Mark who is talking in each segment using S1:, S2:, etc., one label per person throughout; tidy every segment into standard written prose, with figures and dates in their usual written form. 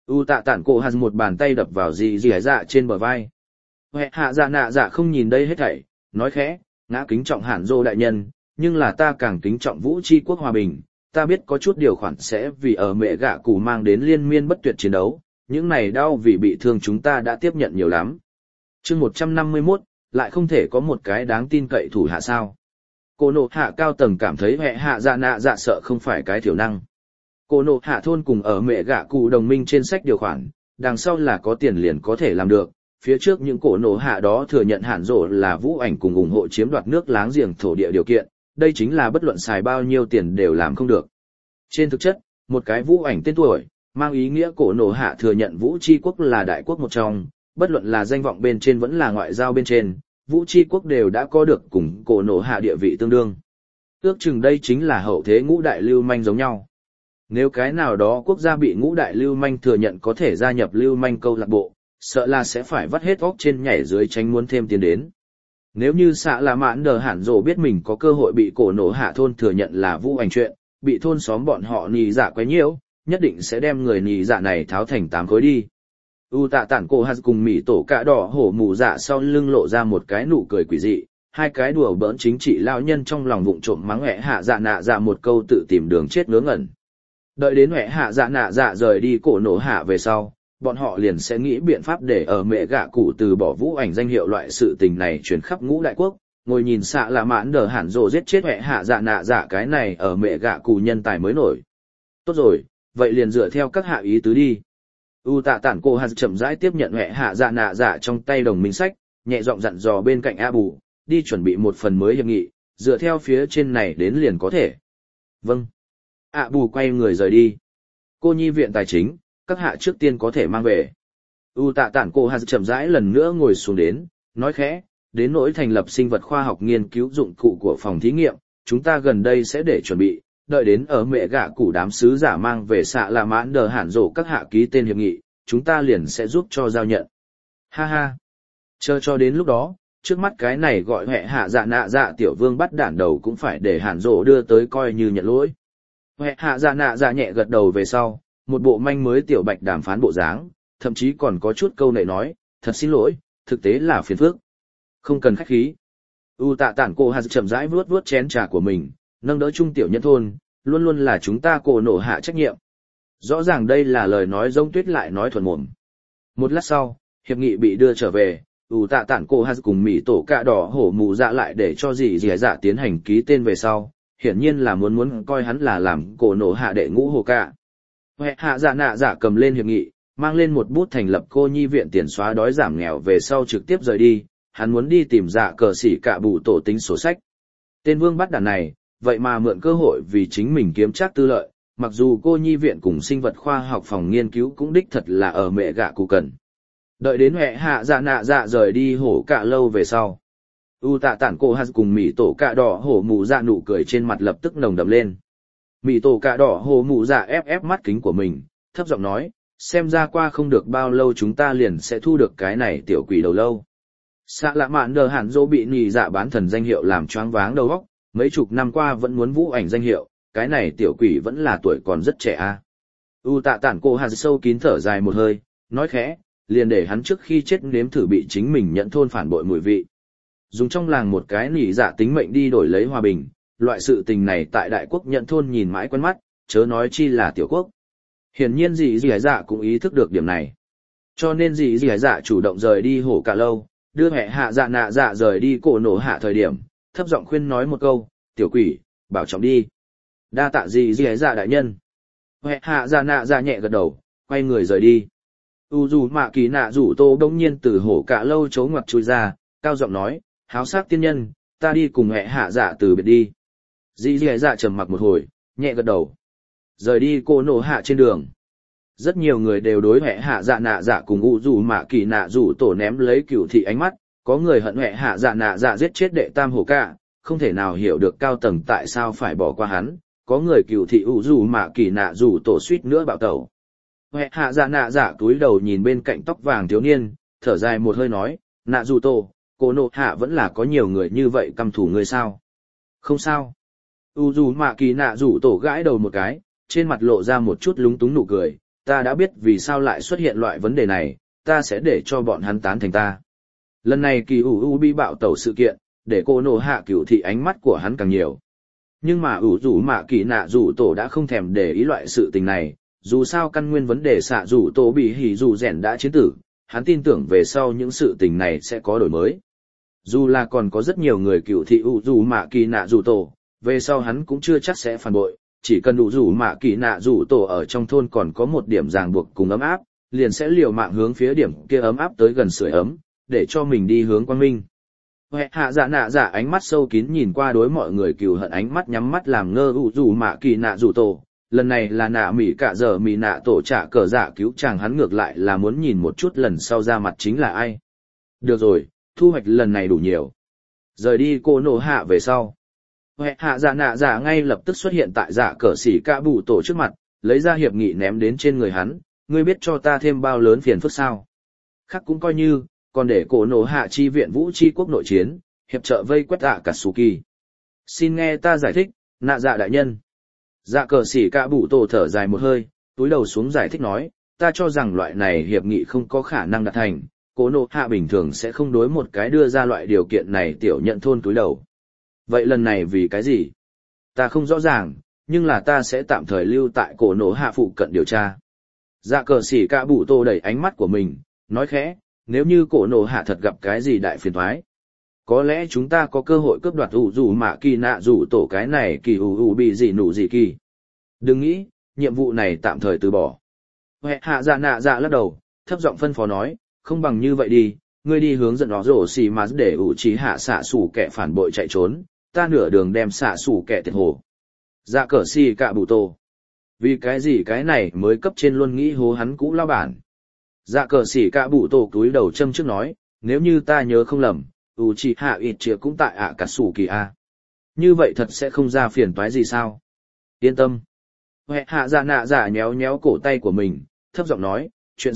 S1: Tạ tản cổ hạt một bàn tay đập vào dì dì dạ trên bờ vai. Huệ hạ dạ nạ dạ không nhìn đây hết thảy, nói khẽ, ngã kính trọng Hàn Dô đại nhân, nhưng là ta càng kính trọng Vũ Chi quốc hòa bình, ta biết có chút điều khoản sẽ vì ở mẹ gạ cụ mang đến liên miên bất tuyệt chiến đấu, những này đau vì bị thương chúng ta đã tiếp nhận nhiều lắm. Chương 151, lại không thể có một cái đáng tin cậy thủ hạ sao. Cô nộ hạ cao tầng cảm thấy Huệ hạ dạ nạ dạ sợ không phải cái thiểu năng. Cô nộ hạ thôn cùng ở mẹ gạ cụ đồng minh trên sách điều khoản, đằng sau là có tiền liền có thể làm được. Phía trước những cổ nổ hạ đó thừa nhận Hàn Dô là Vũ Ảnh cùng ủng hộ chiếm đoạt nước láng giềng thổ địa điều kiện, đây chính là bất luận xài bao nhiêu tiền đều làm không được. Trên thực chất, một cái Vũ Ảnh tên tuổi, mang ý nghĩa cổ nổ hạ thừa nhận Vũ Chi quốc là đại quốc một trong, bất luận là danh vọng bên trên vẫn là ngoại giao bên trên, Vũ Chi quốc đều đã có được cùng cổ nổ hạ địa vị tương đương. Ước chừng đây chính là hậu thế ngũ đại lưu manh giống nhau. Nếu cái nào đó quốc gia bị ngũ đại lưu manh thừa nhận có thể gia nhập lưu manh câu lạc bộ, sợ là sẽ phải vắt hết óc trên nhảy dưới tránh muốn thêm tiền đến. Nếu như xạ là mãn đờ Hàn Dô biết mình có cơ hội bị cổ nổ hạ thôn thừa nhận là Vũ Ảnh chuyện, bị thôn xóm bọn họ nì dạ quấy nhiễu, nhất định sẽ đem người nì dạ này tháo thành 8 khối đi. Tạ tản cổ hạt cùng mỉ tổ cạ đỏ hổ mù dạ sau lưng lộ ra một cái nụ cười quỷ dị, hai cái đùa bỡn chính trị lao nhân trong lòng vụng trộm mắng Huệ hạ dạ nạ dạ một câu tự tìm đường chết ngớ ngẩn. Đợi đến Huệ hạ dạ nạ dạ rời đi cổ nổ hạ về sau, bọn họ liền sẽ nghĩ biện pháp để ở mẹ gạ cụ từ bỏ Vũ Ảnh danh hiệu loại sự tình này truyền khắp ngũ đại quốc, ngồi nhìn xạ là mãn đờ Hàn Dô giết chết Huệ hạ dạ nạ dạ cái này ở mẹ gạ cụ nhân tài mới nổi. Tốt rồi, vậy liền dựa theo các hạ ý tứ đi. Tạ tản cổ hạt chậm rãi tiếp nhận Huệ hạ dạ nạ dạ trong tay đồng minh sách, nhẹ giọng dặn dò bên cạnh A Bù, đi chuẩn bị một phần mới hiệp nghị, dựa theo phía trên này đến liền có thể. Vâng. A Bù quay người rời đi. Cô nhi viện tài chính, các hạ trước tiên có thể mang về. Tạ tản cổ hạt chậm rãi lần nữa ngồi xuống đến, nói khẽ, đến nỗi thành lập sinh vật khoa học nghiên cứu dụng cụ của phòng thí nghiệm, chúng ta gần đây sẽ để chuẩn bị, đợi đến ở mẹ gạ cụ đám sứ giả mang về xạ là mãn đờ Hàn Dô các hạ ký tên hiệp nghị, chúng ta liền sẽ giúp cho giao nhận. Ha ha. Chờ cho đến lúc đó, trước mắt cái này gọi Huệ hạ dạ nạ dạ tiểu vương bắt đản đầu cũng phải để Hàn Dô đưa tới coi như nhận lỗi. Huệ hạ dạ nạ dạ nhẹ gật đầu về sau, một bộ manh mới tiểu bạch đàm phán bộ dáng, thậm chí còn có chút câu nệ nói, thật xin lỗi, thực tế là phiền phức. Không cần khách khí. Tạ tản cổ hạt chậm rãi vuốt vuốt chén trà của mình, nâng đỡ trung tiểu nhân thôn, luôn luôn là chúng ta cổ nổ hạ trách nhiệm. Rõ ràng đây là lời nói giống tuyết lại nói thuần mồm. Một lát sau, hiệp nghị bị đưa trở về, Tạ tản cổ hạt cùng mỉ tổ cạ đỏ hổ mù dạ lại để cho dì dạ tiến hành ký tên về sau, hiển nhiên là muốn coi hắn là làm cổ nổ hạ đệ ngũ hồ cạ. Huệ hạ dạ nạ dạ cầm lên hiệp nghị, mang lên một bút thành lập cô nhi viện tiền xóa đói giảm nghèo về sau trực tiếp rời đi, hắn muốn đi tìm dạ cờ xỉ cạ bù tổ tính sổ sách. Tên vương bắt đàn này, vậy mà mượn cơ hội vì chính mình kiếm chắc tư lợi, mặc dù cô nhi viện cùng sinh vật khoa học phòng nghiên cứu cũng đích thật là ở mẹ gạ cụ cần. Đợi đến Huệ hạ dạ nạ dạ rời đi hổ cạ lâu về sau. Tạ tản cổ hạt cùng mỉ tổ cạ đỏ hổ mù dạ nụ cười trên mặt lập tức nồng đậm lên. Mỉ tổ cạ đỏ hổ mù dạ ép mắt kính của mình, thấp giọng nói, xem ra qua không được bao lâu chúng ta liền sẽ thu được cái này tiểu quỷ đầu lâu. Xạ lạ mạn đờ Hàn Dô bị nhì dạ bán thần danh hiệu làm choáng váng đầu óc, mấy chục năm qua vẫn muốn Vũ Ảnh danh hiệu, cái này tiểu quỷ vẫn là tuổi còn rất trẻ a. Tạ tản cổ hạt sâu kín thở dài một hơi, nói khẽ, liền để hắn trước khi chết nếm thử bị chính mình nhận thôn phản bội mùi vị. Dùng trong làng một cái nhì dạ tính mệnh đi đổi lấy hòa bình, loại sự tình này tại đại quốc nhận thôn nhìn mãi quen mắt, chớ nói chi là tiểu quốc. Hiển nhiên dì dạ cũng ý thức được điểm này. Cho nên dì dạ chủ động rời đi hổ cả lâu, đưa Huệ hạ dạ nạ dạ rời đi cổ nổ hạ thời điểm, thấp giọng khuyên nói một câu, tiểu quỷ, bảo trọng đi. Đa tạ dì dạ đại nhân. Huệ hạ dạ nạ dạ nhẹ gật đầu, quay người rời đi. Dù mạ kỳ nạ rủ tô đông nhiên từ hổ cả lâu chấu ngoặt chui ra, cao giọng nói, háo sắc tiên nhân, ta đi cùng Huệ hạ dạ từ biệt đi. Dì dạ trầm mặc một hồi, nhẹ gật đầu. Rời đi cổ nổ hạ trên đường. Rất nhiều người đều đối Huệ hạ dạ nạ dạ cùng dù mạ kỳ nạ rủ tổ ném lấy cửu thị ánh mắt, có người hận Huệ hạ dạ nạ dạ giết chết đệ tam hổ cả, không thể nào hiểu được cao tầng tại sao phải bỏ qua hắn, có người cửu thị dù mạ kỳ nạ rủ tổ suýt nữa bạo tẩu. Huệ hạ dạ nạ dạ túi đầu nhìn bên cạnh tóc vàng thiếu niên, thở dài một hơi nói, nạ rủ tổ, cổ nộ hạ vẫn là có nhiều người như vậy căm thủ người sao? Không sao. Dù mạ kỳ nạ rủ tổ gãi đầu một cái, trên mặt lộ ra một chút lúng túng nụ cười, ta đã biết vì sao lại xuất hiện loại vấn đề này, ta sẽ để cho bọn hắn tán thành ta. Lần này kỳ ủ u bi bạo tẩu sự kiện, để cô nổ hạ cửu thị ánh mắt của hắn càng nhiều. Nhưng mà ủ rủ mạ kỳ nạ rủ tổ đã không thèm để ý loại sự tình này, dù sao căn nguyên vấn đề xạ rủ tổ bị hỉ rủ rèn đã chiến tử, hắn tin tưởng về sau những sự tình này sẽ có đổi mới. Dù là còn có rất nhiều người cựu thị ủ rủ mạ kỳ nạ rủ tổ, về sau hắn cũng chưa chắc sẽ phản bội, chỉ cần ủ rủ mạ kỳ nạ rủ tổ ở trong thôn còn có một điểm ràng buộc cùng ấm áp, liền sẽ liều mạng hướng phía điểm kia ấm áp tới gần sưởi ấm, để cho mình đi hướng quang minh. Huệ hạ dạ nạ dạ ánh mắt sâu kín nhìn qua đối mọi người cừu hận ánh mắt nhắm mắt làm ngơ ủ rủ mạ kỳ nạ rủ tổ, lần này là nạ mỉ cả giờ mỉ nạ tổ trả cờ dạ cứu chàng, hắn ngược lại là muốn nhìn một chút lần sau ra mặt chính là ai. Được rồi, thu hoạch lần này đủ nhiều. Rời đi cô nổ hạ về sau. Huệ hạ dạ nạ dạ ngay lập tức xuất hiện tại dạ cờ xỉ cả bụ tổ trước mặt, lấy ra hiệp nghị ném đến trên người hắn, ngươi biết cho ta thêm bao lớn phiền phức sao. Khác cũng coi như, còn để cổ nổ hạ chi viện vũ chi quốc nội chiến, hiệp trợ vây quét ạ cả Suki. Xin nghe ta giải thích, nạ dạ đại nhân. Dạ cờ xỉ cả bụ tổ thở dài một hơi, túi đầu xuống giải thích nói, ta cho rằng loại này hiệp nghị không có khả năng đạt thành, cổ nổ hạ bình thường sẽ không đối một cái đưa ra loại điều kiện này tiểu nhận thôn túi đầu. Vậy lần này vì cái gì? Ta không rõ ràng, nhưng là ta sẽ tạm thời lưu tại cổ nổ hạ phụ cận điều tra. Dạ cờ xỉ cả bụ tổ đẩy ánh mắt của mình, nói khẽ, nếu như cổ nổ hạ thật gặp cái gì đại phiền toái, có lẽ chúng ta có cơ hội cướp đoạt ủ rủ mạ kỳ nạ rủ tổ cái này kỳ ủ bị gì nụ gì kỳ. Đừng nghĩ, nhiệm vụ này tạm thời từ bỏ. Huệ hạ dạ nạ dạ lắc đầu, thấp giọng phân phó nói, không bằng như vậy đi, ngươi đi hướng dẫn nó rổ xì mà để ủ trí hạ xạ sủ kẻ phản bội chạy trốn, ta nửa đường đem xạ sủ kẻ tiệt hồ. Dạ cờ xì cạ bụ tổ. Vì cái gì cái này mới cấp trên luôn nghĩ hố hắn cũ lao bản. Dạ cờ xỉ cả bụ tổ túi đầu châm trước nói, nếu như ta nhớ không lầm, Uchiha Itachi cũng tại ạ cả sủ kỳ a. Như vậy thật sẽ không ra phiền toái gì sao? Yên tâm. Huệ hạ dạ nạ dạ nhéo nhéo cổ tay của mình, thấp giọng nói, chuyện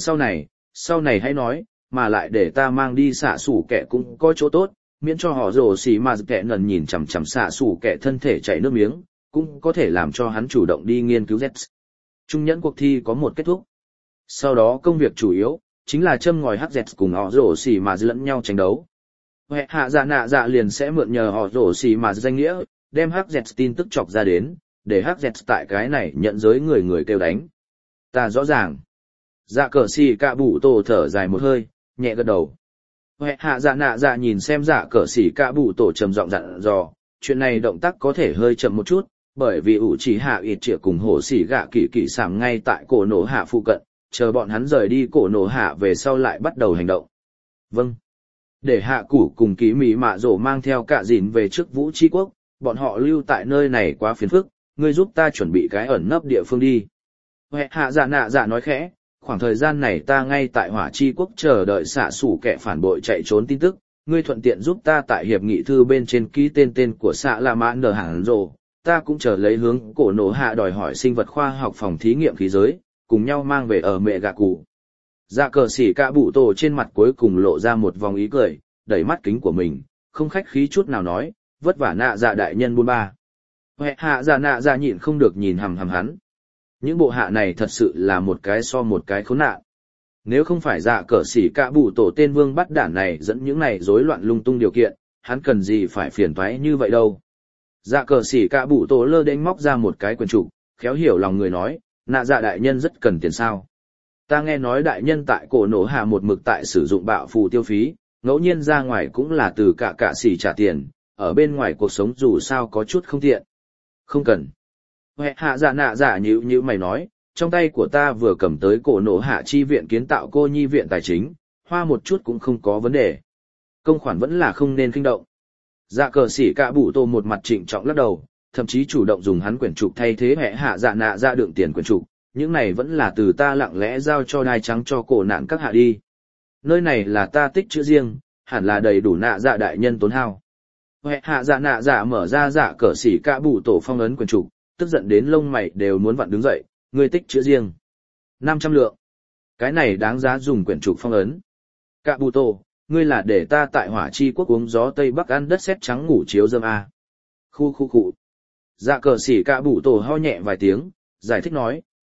S1: sau này hãy nói, mà lại để ta mang đi xạ sủ kẻ cũng có chỗ tốt, miễn cho họ rồ xỉ mà kẻ ngần nhìn chằm chằm xạ sủ kẻ thân thể chảy nước miếng, cũng có thể làm cho hắn chủ động đi nghiên cứu Z. Trung nhẫn cuộc thi có một kết thúc. Sau đó công việc chủ yếu, chính là châm ngòi HZ cùng họ rổ xỉ mà lẫn nhau tranh đấu. Huệ hạ dạ nạ dạ liền sẽ mượn nhờ họ rổ xỉ mà danh nghĩa, đem HZ tin tức chọc ra đến, để HZ tại cái này nhận giới người người kêu đánh. Ta rõ ràng. Dạ cờ xỉ cả bụ tổ thở dài một hơi, nhẹ gật đầu. Huệ hạ dạ nạ dạ nhìn xem dạ cờ xỉ cả bụ tổ trầm giọng dặn dò, chuyện này động tác có thể hơi chậm một chút, bởi vì ủ chỉ hạ ít trịa cùng hổ xỉ gạ kỳ kỳ sảm ngay tại cổ nổ hạ phụ cận, chờ bọn hắn rời đi cổ nổ hạ về sau lại bắt đầu hành động. Vâng. Để hạ củ cùng ký mỹ mạ rổ mang theo cả dìn về trước vũ tri quốc, bọn họ lưu tại nơi này quá phiền phức, ngươi giúp ta chuẩn bị cái ẩn nấp địa phương đi. Huệ hạ dạ nạ dạ nói khẽ, khoảng thời gian này ta ngay tại hỏa chi quốc chờ đợi xạ sủ kẻ phản bội chạy trốn tin tức, ngươi thuận tiện giúp ta tại hiệp nghị thư bên trên ký tên của xạ là mã nở hẳn rổ, ta cũng chờ lấy hướng cổ nổ hạ đòi hỏi sinh vật khoa học phòng thí nghiệm khí giới, cùng nhau mang về ở mẹ gạ cụ. Dạ cờ xỉ cả bụ tổ trên mặt cuối cùng lộ ra một vòng ý cười, đẩy mắt kính của mình, không khách khí chút nào nói, vất vả nạ dạ đại nhân buôn ba. Huệ hạ dạ nạ dạ nhịn không được nhìn hằm hằm hắn. Những bộ hạ này thật sự là một cái so một cái khốn nạn. Nếu không phải dạ cờ xỉ cả bụ tổ tên vương bắt đản này dẫn những này rối loạn lung tung điều kiện, hắn cần gì phải phiền toái như vậy đâu. Dạ cờ xỉ cả bụ tổ lơ đễnh móc ra một cái quyển trục, khéo hiểu lòng người nói, nạ dạ đại nhân rất cần tiền sao. Ta nghe nói đại nhân tại cổ nổ hạ một mực tại sử dụng bạo phù tiêu phí, ngẫu nhiên ra ngoài cũng là từ cả xỉ trả tiền, ở bên ngoài cuộc sống dù sao có chút không tiện. Không cần. Huệ hạ dạ nạ dạ như mày nói, trong tay của ta vừa cầm tới cổ nổ hạ chi viện kiến tạo cô nhi viện tài chính, hoa một chút cũng không có vấn đề. Công khoản vẫn là không nên kinh động. Dạ cờ xỉ cả bụ tô một mặt trịnh trọng lắc đầu, thậm chí chủ động dùng hắn quyển trục thay thế hệ hạ dạ nạ dạ đựng tiền quyển trục, những này vẫn là từ ta lặng lẽ giao cho đai trắng cho cổ nạn các hạ đi. Nơi này là ta tích chữ riêng, hẳn là đầy đủ nạ dạ đại nhân tốn hao. Hệ hạ dạ nạ dạ mở ra dạ cờ xỉ cả bụ tổ phong ấn quyển trục, tức giận đến lông mày đều muốn vặn đứng dậy, ngươi tích chữ riêng. 500 lượng. Cái này đáng giá dùng quyển trục phong ấn. Cả bụ tổ, ngươi là để ta tại hỏa chi quốc uống gió Tây Bắc ăn đất sét trắng ngủ chiếu dơm à. Khu. Dạ cờ xỉ cả bụ tổ ho nhẹ vài tiếng, giải thích nói,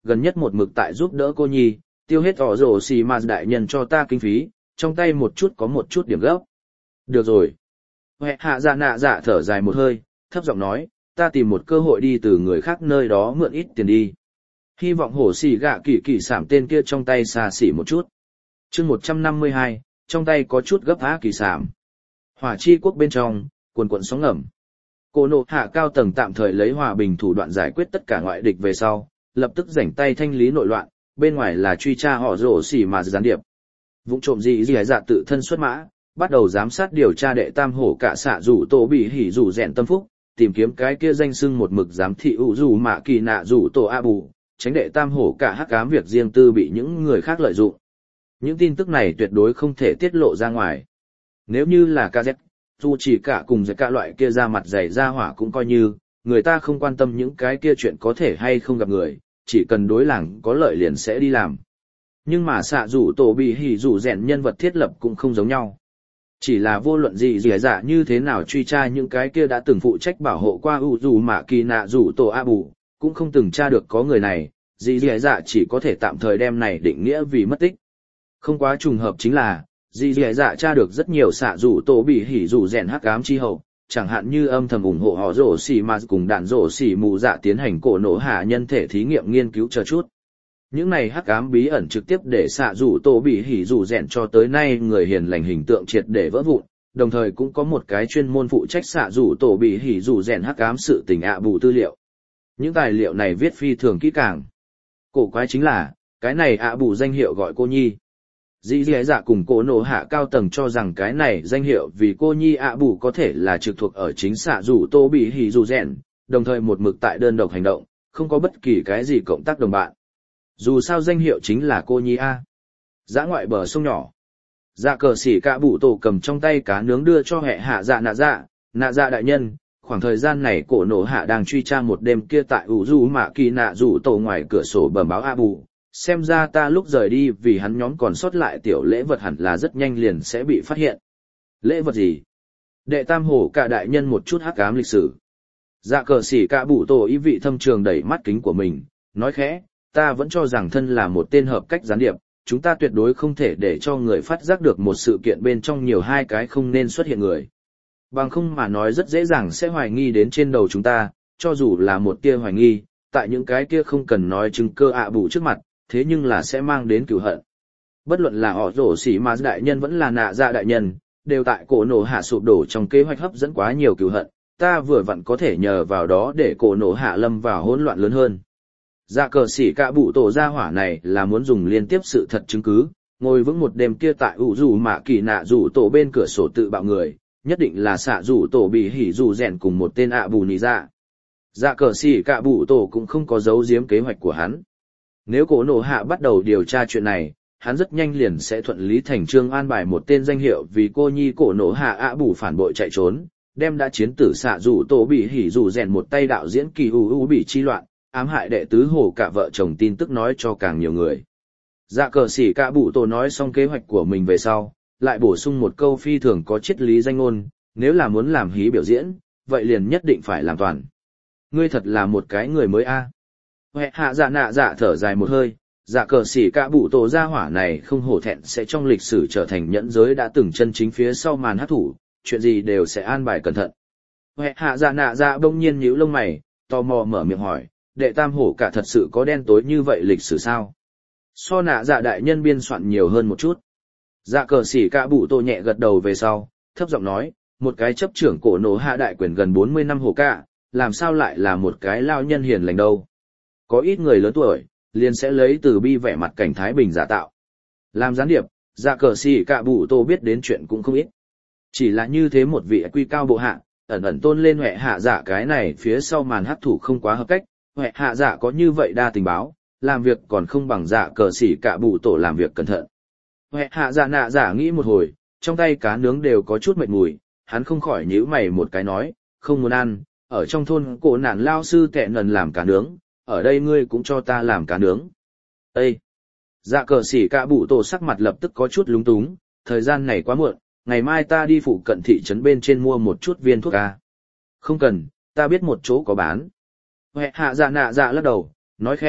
S1: gần nhất một mực tại giúp đỡ cô nhi, tiêu hết ỏ rổ xì mà đại nhân cho ta kinh phí, trong tay một chút có một chút điểm gấp. Được rồi. Huệ hạ dạ nạ dạ thở dài một hơi, thấp giọng nói, ta tìm một cơ hội đi từ người khác nơi đó mượn ít tiền đi. Hy vọng hổ xì gạ kỳ kỳ sảm tên kia trong tay xa xỉ một chút. chương 152, trong tay có chút gấp á kỳ sảm. Hỏa chi quốc bên trong, cuồn cuộn sóng ngầm. Cổ nộ hạ cao tầng tạm thời lấy hòa bình thủ đoạn giải quyết tất cả ngoại địch về sau, lập tức rảnh tay thanh lý nội loạn, bên ngoài là truy tra họ rổ xỉ mà gián điệp. Vụng trộm gì dạ tự thân xuất mã, bắt đầu giám sát điều tra đệ tam hổ cả xạ rủ tổ bị hỉ rủ rèn tâm phúc, tìm kiếm cái kia danh xưng một mực giám thị ủ rủ mạ kỳ nạ rủ tổ a bù, tránh đệ tam hổ cả hắc ám việc riêng tư bị những người khác lợi dụng. Những tin tức này tuyệt đối không thể tiết lộ ra ngoài. Nếu như là KZ, dù chỉ cả cùng với cả loại kia ra mặt dày ra hỏa cũng coi như, người ta không quan tâm những cái kia chuyện có thể hay không gặp người, chỉ cần đối làng có lợi liền sẽ đi làm. Nhưng mà xạ rủ tổ bị hỉ rủ rèn nhân vật thiết lập cũng không giống nhau. Chỉ là vô luận gì dạ như thế nào truy tra những cái kia đã từng phụ trách bảo hộ qua ủ rủ mạ kỳ nạ rủ tổ a bù, cũng không từng tra được có người này, gì dạ chỉ có thể tạm thời đem này định nghĩa vì mất tích. Không quá trùng hợp chính là, gì dạ tra được rất nhiều xạ rủ tổ bị hỉ rủ rèn hắc ám chi hậu, chẳng hạn như âm thầm ủng hộ họ rổ xỉ mà cùng đạn rổ xỉ mù dạ tiến hành cổ nổ hạ nhân thể thí nghiệm nghiên cứu chờ chút. Những này hắc ám bí ẩn trực tiếp để xạ rủ tổ bị hỉ rủ rèn cho tới nay người hiền lành hình tượng triệt để vỡ vụn, đồng thời cũng có một cái chuyên môn phụ trách xạ rủ tổ bị hỉ rủ rèn hắc ám sự tình ạ bù tư liệu. Những tài liệu này viết phi thường kỹ càng. Cổ quái chính là, cái này ạ bù danh hiệu gọi cô nhi. Dĩ dạ cùng cổ nổ hạ cao tầng cho rằng cái này danh hiệu vì cô nhi ạ bù có thể là trực thuộc ở chính xạ rủ tổ bị hỉ rủ rèn, đồng thời một mực tại đơn độc hành động, không có bất kỳ cái gì cộng tác đồng bạn. Dù sao danh hiệu chính là cô nhi A. Dã ngoại bờ sông nhỏ. Dạ cờ xỉ cả bụ tổ cầm trong tay cá nướng đưa cho hệ hạ dạ nạ dạ đại nhân. Khoảng thời gian này cổ nổ hạ đang truy tra một đêm kia tại ủ du mạ kỳ nạ rủ tổ ngoài cửa sổ bẩm báo A bù. Xem ra ta lúc rời đi vì hắn nhóm còn sót lại tiểu lễ vật hẳn là rất nhanh liền sẽ bị phát hiện. Lễ vật gì? Đệ tam hổ cả đại nhân một chút hắc ám lịch sử. Dạ cờ xỉ cả bụ tổ ý vị thâm trường đẩy mắt kính của mình, nói khẽ. Ta vẫn cho rằng thân là một tên hợp cách gián điệp, chúng ta tuyệt đối không thể để cho người phát giác được một sự kiện bên trong nhiều hai cái không nên xuất hiện người. Bằng không mà nói rất dễ dàng sẽ hoài nghi đến trên đầu chúng ta, cho dù là một tia hoài nghi, tại những cái kia không cần nói chứng cơ ạ bù trước mặt, thế nhưng là sẽ mang đến cửu hận. Bất luận là họ rổ xỉ mà đại nhân vẫn là nạ dạ đại nhân, đều tại cổ nổ hạ sụp đổ trong kế hoạch hấp dẫn quá nhiều cửu hận, ta vừa vặn có thể nhờ vào đó để cổ nổ hạ lâm vào hỗn loạn lớn hơn. Dạ cờ xỉ cả bụ tổ gia hỏa này là muốn dùng liên tiếp sự thật chứng cứ, ngồi vững một đêm kia tại ủ rủ mạ kỳ nạ rủ tổ bên cửa sổ tự bạo người, nhất định là xạ rủ tổ bị hỉ rủ rèn cùng một tên ạ bù nì dạ. Dạ cờ xỉ cả bụ tổ cũng không có giấu giếm kế hoạch của hắn. Nếu cổ nổ hạ bắt đầu điều tra chuyện này, hắn rất nhanh liền sẽ thuận lý thành trương an bài một tên danh hiệu vì cô nhi cổ nổ hạ ạ bù phản bội chạy trốn, đem đã chiến tử xạ rủ tổ bị hỉ rủ rèn một tay đạo diễn kỳ bị chi loạn, ám hại đệ tứ hổ cả vợ chồng tin tức nói cho càng nhiều người. Dạ cờ xỉ cả bụ tổ nói xong kế hoạch của mình về sau, lại bổ sung một câu phi thường có triết lý danh ngôn, nếu là muốn làm hí biểu diễn, vậy liền nhất định phải làm toàn. Ngươi thật là một cái người mới a. Huệ hạ dạ nạ dạ thở dài một hơi, dạ cờ xỉ cả bụ tổ gia hỏa này không hổ thẹn sẽ trong lịch sử trở thành nhẫn giới đã từng chân chính phía sau màn hát thủ, chuyện gì đều sẽ an bài cẩn thận. Huệ hạ dạ nạ dạ bỗng nhiên nhíu lông mày, tò mò mở miệng hỏi, đệ tam hổ cả thật sự có đen tối như vậy lịch sử sao? So nạ dạ đại nhân biên soạn nhiều hơn một chút. Dạ cờ xỉ cả bụ tổ nhẹ gật đầu về sau, thấp giọng nói, một cái chấp trưởng cổ nổ hạ đại quyền gần 40 năm hổ cả, làm sao lại là một cái lao nhân hiền lành đâu? Có ít người lớn tuổi, liền sẽ lấy từ bi vẻ mặt cảnh thái bình giả tạo. Làm gián điệp, dạ cờ xỉ cả bụ tổ biết đến chuyện cũng không ít. Chỉ là như thế một vị quy cao bộ hạ, ẩn ẩn tôn lên huệ hạ dạ cái này phía sau màn hắc thủ không quá hợp cách. Huệ hạ dạ có như vậy đa tình báo, làm việc còn không bằng dạ cờ xỉ cả bụ tổ làm việc cẩn thận. Huệ hạ dạ nạ dạ nghĩ một hồi, trong tay cá nướng đều có chút mệt mùi, hắn không khỏi nhíu mày một cái nói, không muốn ăn, ở trong thôn cổ nạn lao sư tệ nần làm cá nướng, ở đây ngươi cũng cho ta làm cá nướng. Ê! Dạ cờ xỉ cả bụ tổ sắc mặt lập tức có chút lúng túng, thời gian này quá muộn, ngày mai ta đi phụ cận thị trấn bên trên mua một chút viên thuốc ca. Không cần, ta biết một chỗ có bán. Huệ hạ dạ nạ dạ lắc đầu, nói khẽ,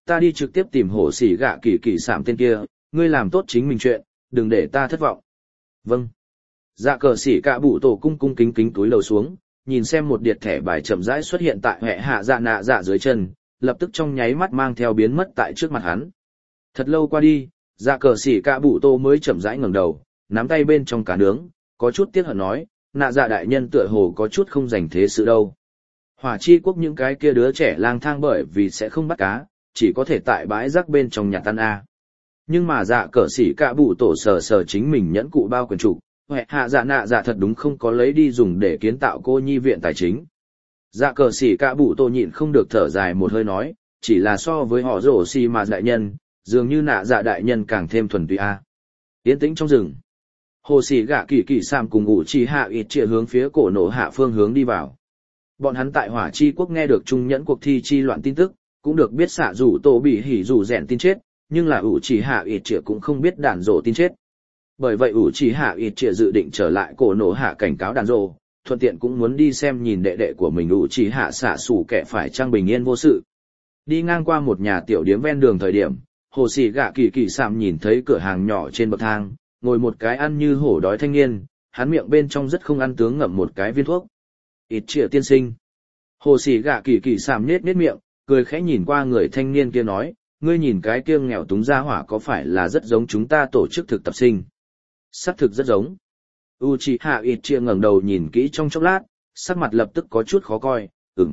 S1: ta đi trực tiếp tìm hổ xỉ gạ kỳ kỳ sảm tên kia, ngươi làm tốt chính mình chuyện, đừng để ta thất vọng. Vâng. Dạ cờ xỉ cả bụ tổ cung cung kính kính túi lầu xuống, nhìn xem một điệt thẻ bài chậm rãi xuất hiện tại hệ hạ dạ nạ dạ dưới chân, lập tức trong nháy mắt mang theo biến mất tại trước mặt hắn. Thật lâu qua đi, dạ cờ xỉ cả bụ tổ mới chậm rãi ngẩng đầu, nắm tay bên trong cá nướng, có chút tiếc hận nói, nạ dạ đại nhân tựa hồ có chút không dành thế sự đâu. Hỏa chi quốc những cái kia đứa trẻ lang thang bởi vì sẽ không bắt cá, chỉ có thể tại bãi rác bên trong nhà tan A. Nhưng mà dạ cờ xỉ cả bụ tổ sờ sờ chính mình nhẫn cụ bao quyền trục, hệ hạ dạ nạ dạ thật đúng không có lấy đi dùng để kiến tạo cô nhi viện tài chính. Dạ cờ xỉ cả bụ tổ nhịn không được thở dài một hơi nói, chỉ là so với họ rổ xì mà đại nhân, dường như nạ dạ đại nhân càng thêm thuần túy A. Yên tĩnh trong rừng. Hồ xỉ gạ kỳ kỳ sam cùng ngụ chi hạ ít chia hướng phía cổ nổ hạ phương hướng đi vào. Bọn hắn tại hỏa chi quốc nghe được trung nhẫn cuộc thi chi loạn tin tức, cũng được biết xạ rủ tổ bị hỉ rủ rèn tin chết, nhưng là ủ chỉ hạ ít chia cũng không biết đàn rổ tin chết. Bởi vậy ủ chỉ hạ ít chia dự định trở lại cổ nổ hạ cảnh cáo đàn rổ, thuận tiện cũng muốn đi xem nhìn đệ đệ của mình ủ chỉ hạ xạ sủ kẻ phải trang bình yên vô sự. Đi ngang qua một nhà tiểu điếm ven đường thời điểm, hồ xỉ gạ kỳ kỳ sam nhìn thấy cửa hàng nhỏ trên bậc thang, ngồi một cái ăn như hổ đói thanh niên, hắn miệng bên trong rất không ăn tướng ngậm một cái viên thuốc. Ít chia tiên sinh. Hồ xỉ gạ kỳ kỳ sam nết nết miệng, cười khẽ nhìn qua người thanh niên kia nói, ngươi nhìn cái kia nghèo túng gia hỏa có phải là rất giống chúng ta tổ chức thực tập sinh? Sắc thực rất giống. Uchiha Itchia ngẩng đầu nhìn kỹ trong chốc lát, sắc mặt lập tức có chút khó coi,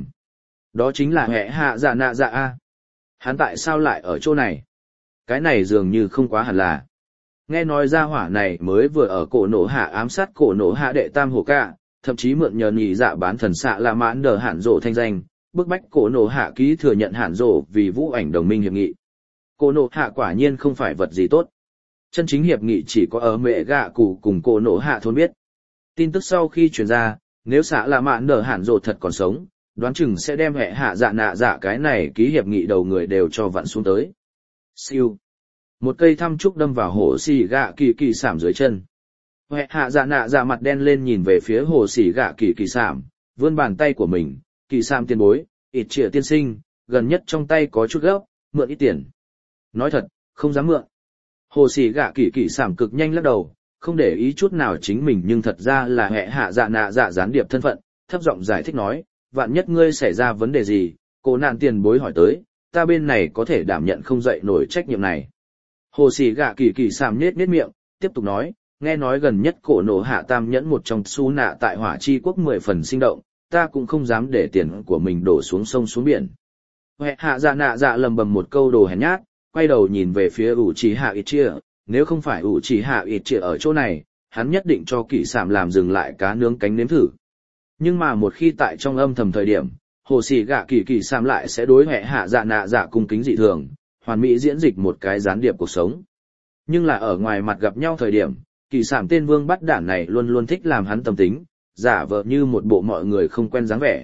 S1: Đó chính là hệ hạ dạ nạ dạ a. Hắn tại sao lại ở chỗ này? Cái này dường như không quá hẳn là. Nghe nói gia hỏa này mới vừa ở cổ nổ hạ ám sát cổ nổ hạ đệ tam hổ ca, thậm chí mượn nhờ nhị dạ bán thần xạ là mãn đờ hạn rộ thanh danh, bức bách cổ nổ hạ ký thừa nhận hạn rộ vì vũ ảnh đồng minh hiệp nghị. Cổ nổ hạ quả nhiên không phải vật gì tốt. Chân chính hiệp nghị chỉ có ở mẹ gạ cụ cùng cổ nổ hạ thôn biết. Tin tức sau khi truyền ra, nếu xạ là mãn đờ hạn rộ thật còn sống, đoán chừng sẽ đem hệ hạ dạ nạ dạ cái này ký hiệp nghị đầu người đều cho vặn xuống tới. Siêu. Một cây thăm trúc đâm vào hồ xỉ gạ kỳ kỳ sảm dưới chân. Hệ hạ dạ nạ dạ mặt đen lên nhìn về phía hồ xỉ gạ kỳ kỳ sảm, vươn bàn tay của mình, kỳ sảm tiền bối, ít trịa tiên sinh, gần nhất trong tay có chút gấp, mượn ít tiền. Nói thật, không dám mượn. Hồ xỉ gạ kỳ kỳ sảm cực nhanh lắc đầu, không để ý chút nào chính mình nhưng thật ra là hệ hạ dạ nạ dạ gián điệp thân phận, thấp giọng giải thích nói, vạn nhất ngươi xảy ra vấn đề gì, cô nạn tiền bối hỏi tới, ta bên này có thể đảm nhận không dậy nổi trách nhiệm này. Hồ xỉ gạ kỳ kỳ sàm nết nết miệng, tiếp tục nói, nghe nói gần nhất cổ nổ hạ tam nhẫn một trong su nạ tại hỏa chi quốc 10 phần sinh động, ta cũng không dám để tiền của mình đổ xuống sông xuống biển. Hệ hạ dạ nạ dạ lầm bầm một câu đồ hèn nhát, quay đầu nhìn về phía ủ trì hạ ít chia, nếu không phải ủ trì hạ ít chia ở chỗ này, hắn nhất định cho kỳ sàm làm dừng lại cá nướng cánh nếm thử. Nhưng mà một khi tại trong âm thầm thời điểm, hồ xỉ gạ kỳ kỳ sàm lại sẽ đối hệ hạ dạ nạ dạ cung kính dị thường, hoàn mỹ diễn dịch một cái gián điệp cuộc sống. Nhưng là ở ngoài mặt gặp nhau thời điểm, kỳ sảm tên vương bắt đản này luôn luôn thích làm hắn tâm tính, giả vờ như một bộ mọi người không quen dáng vẻ.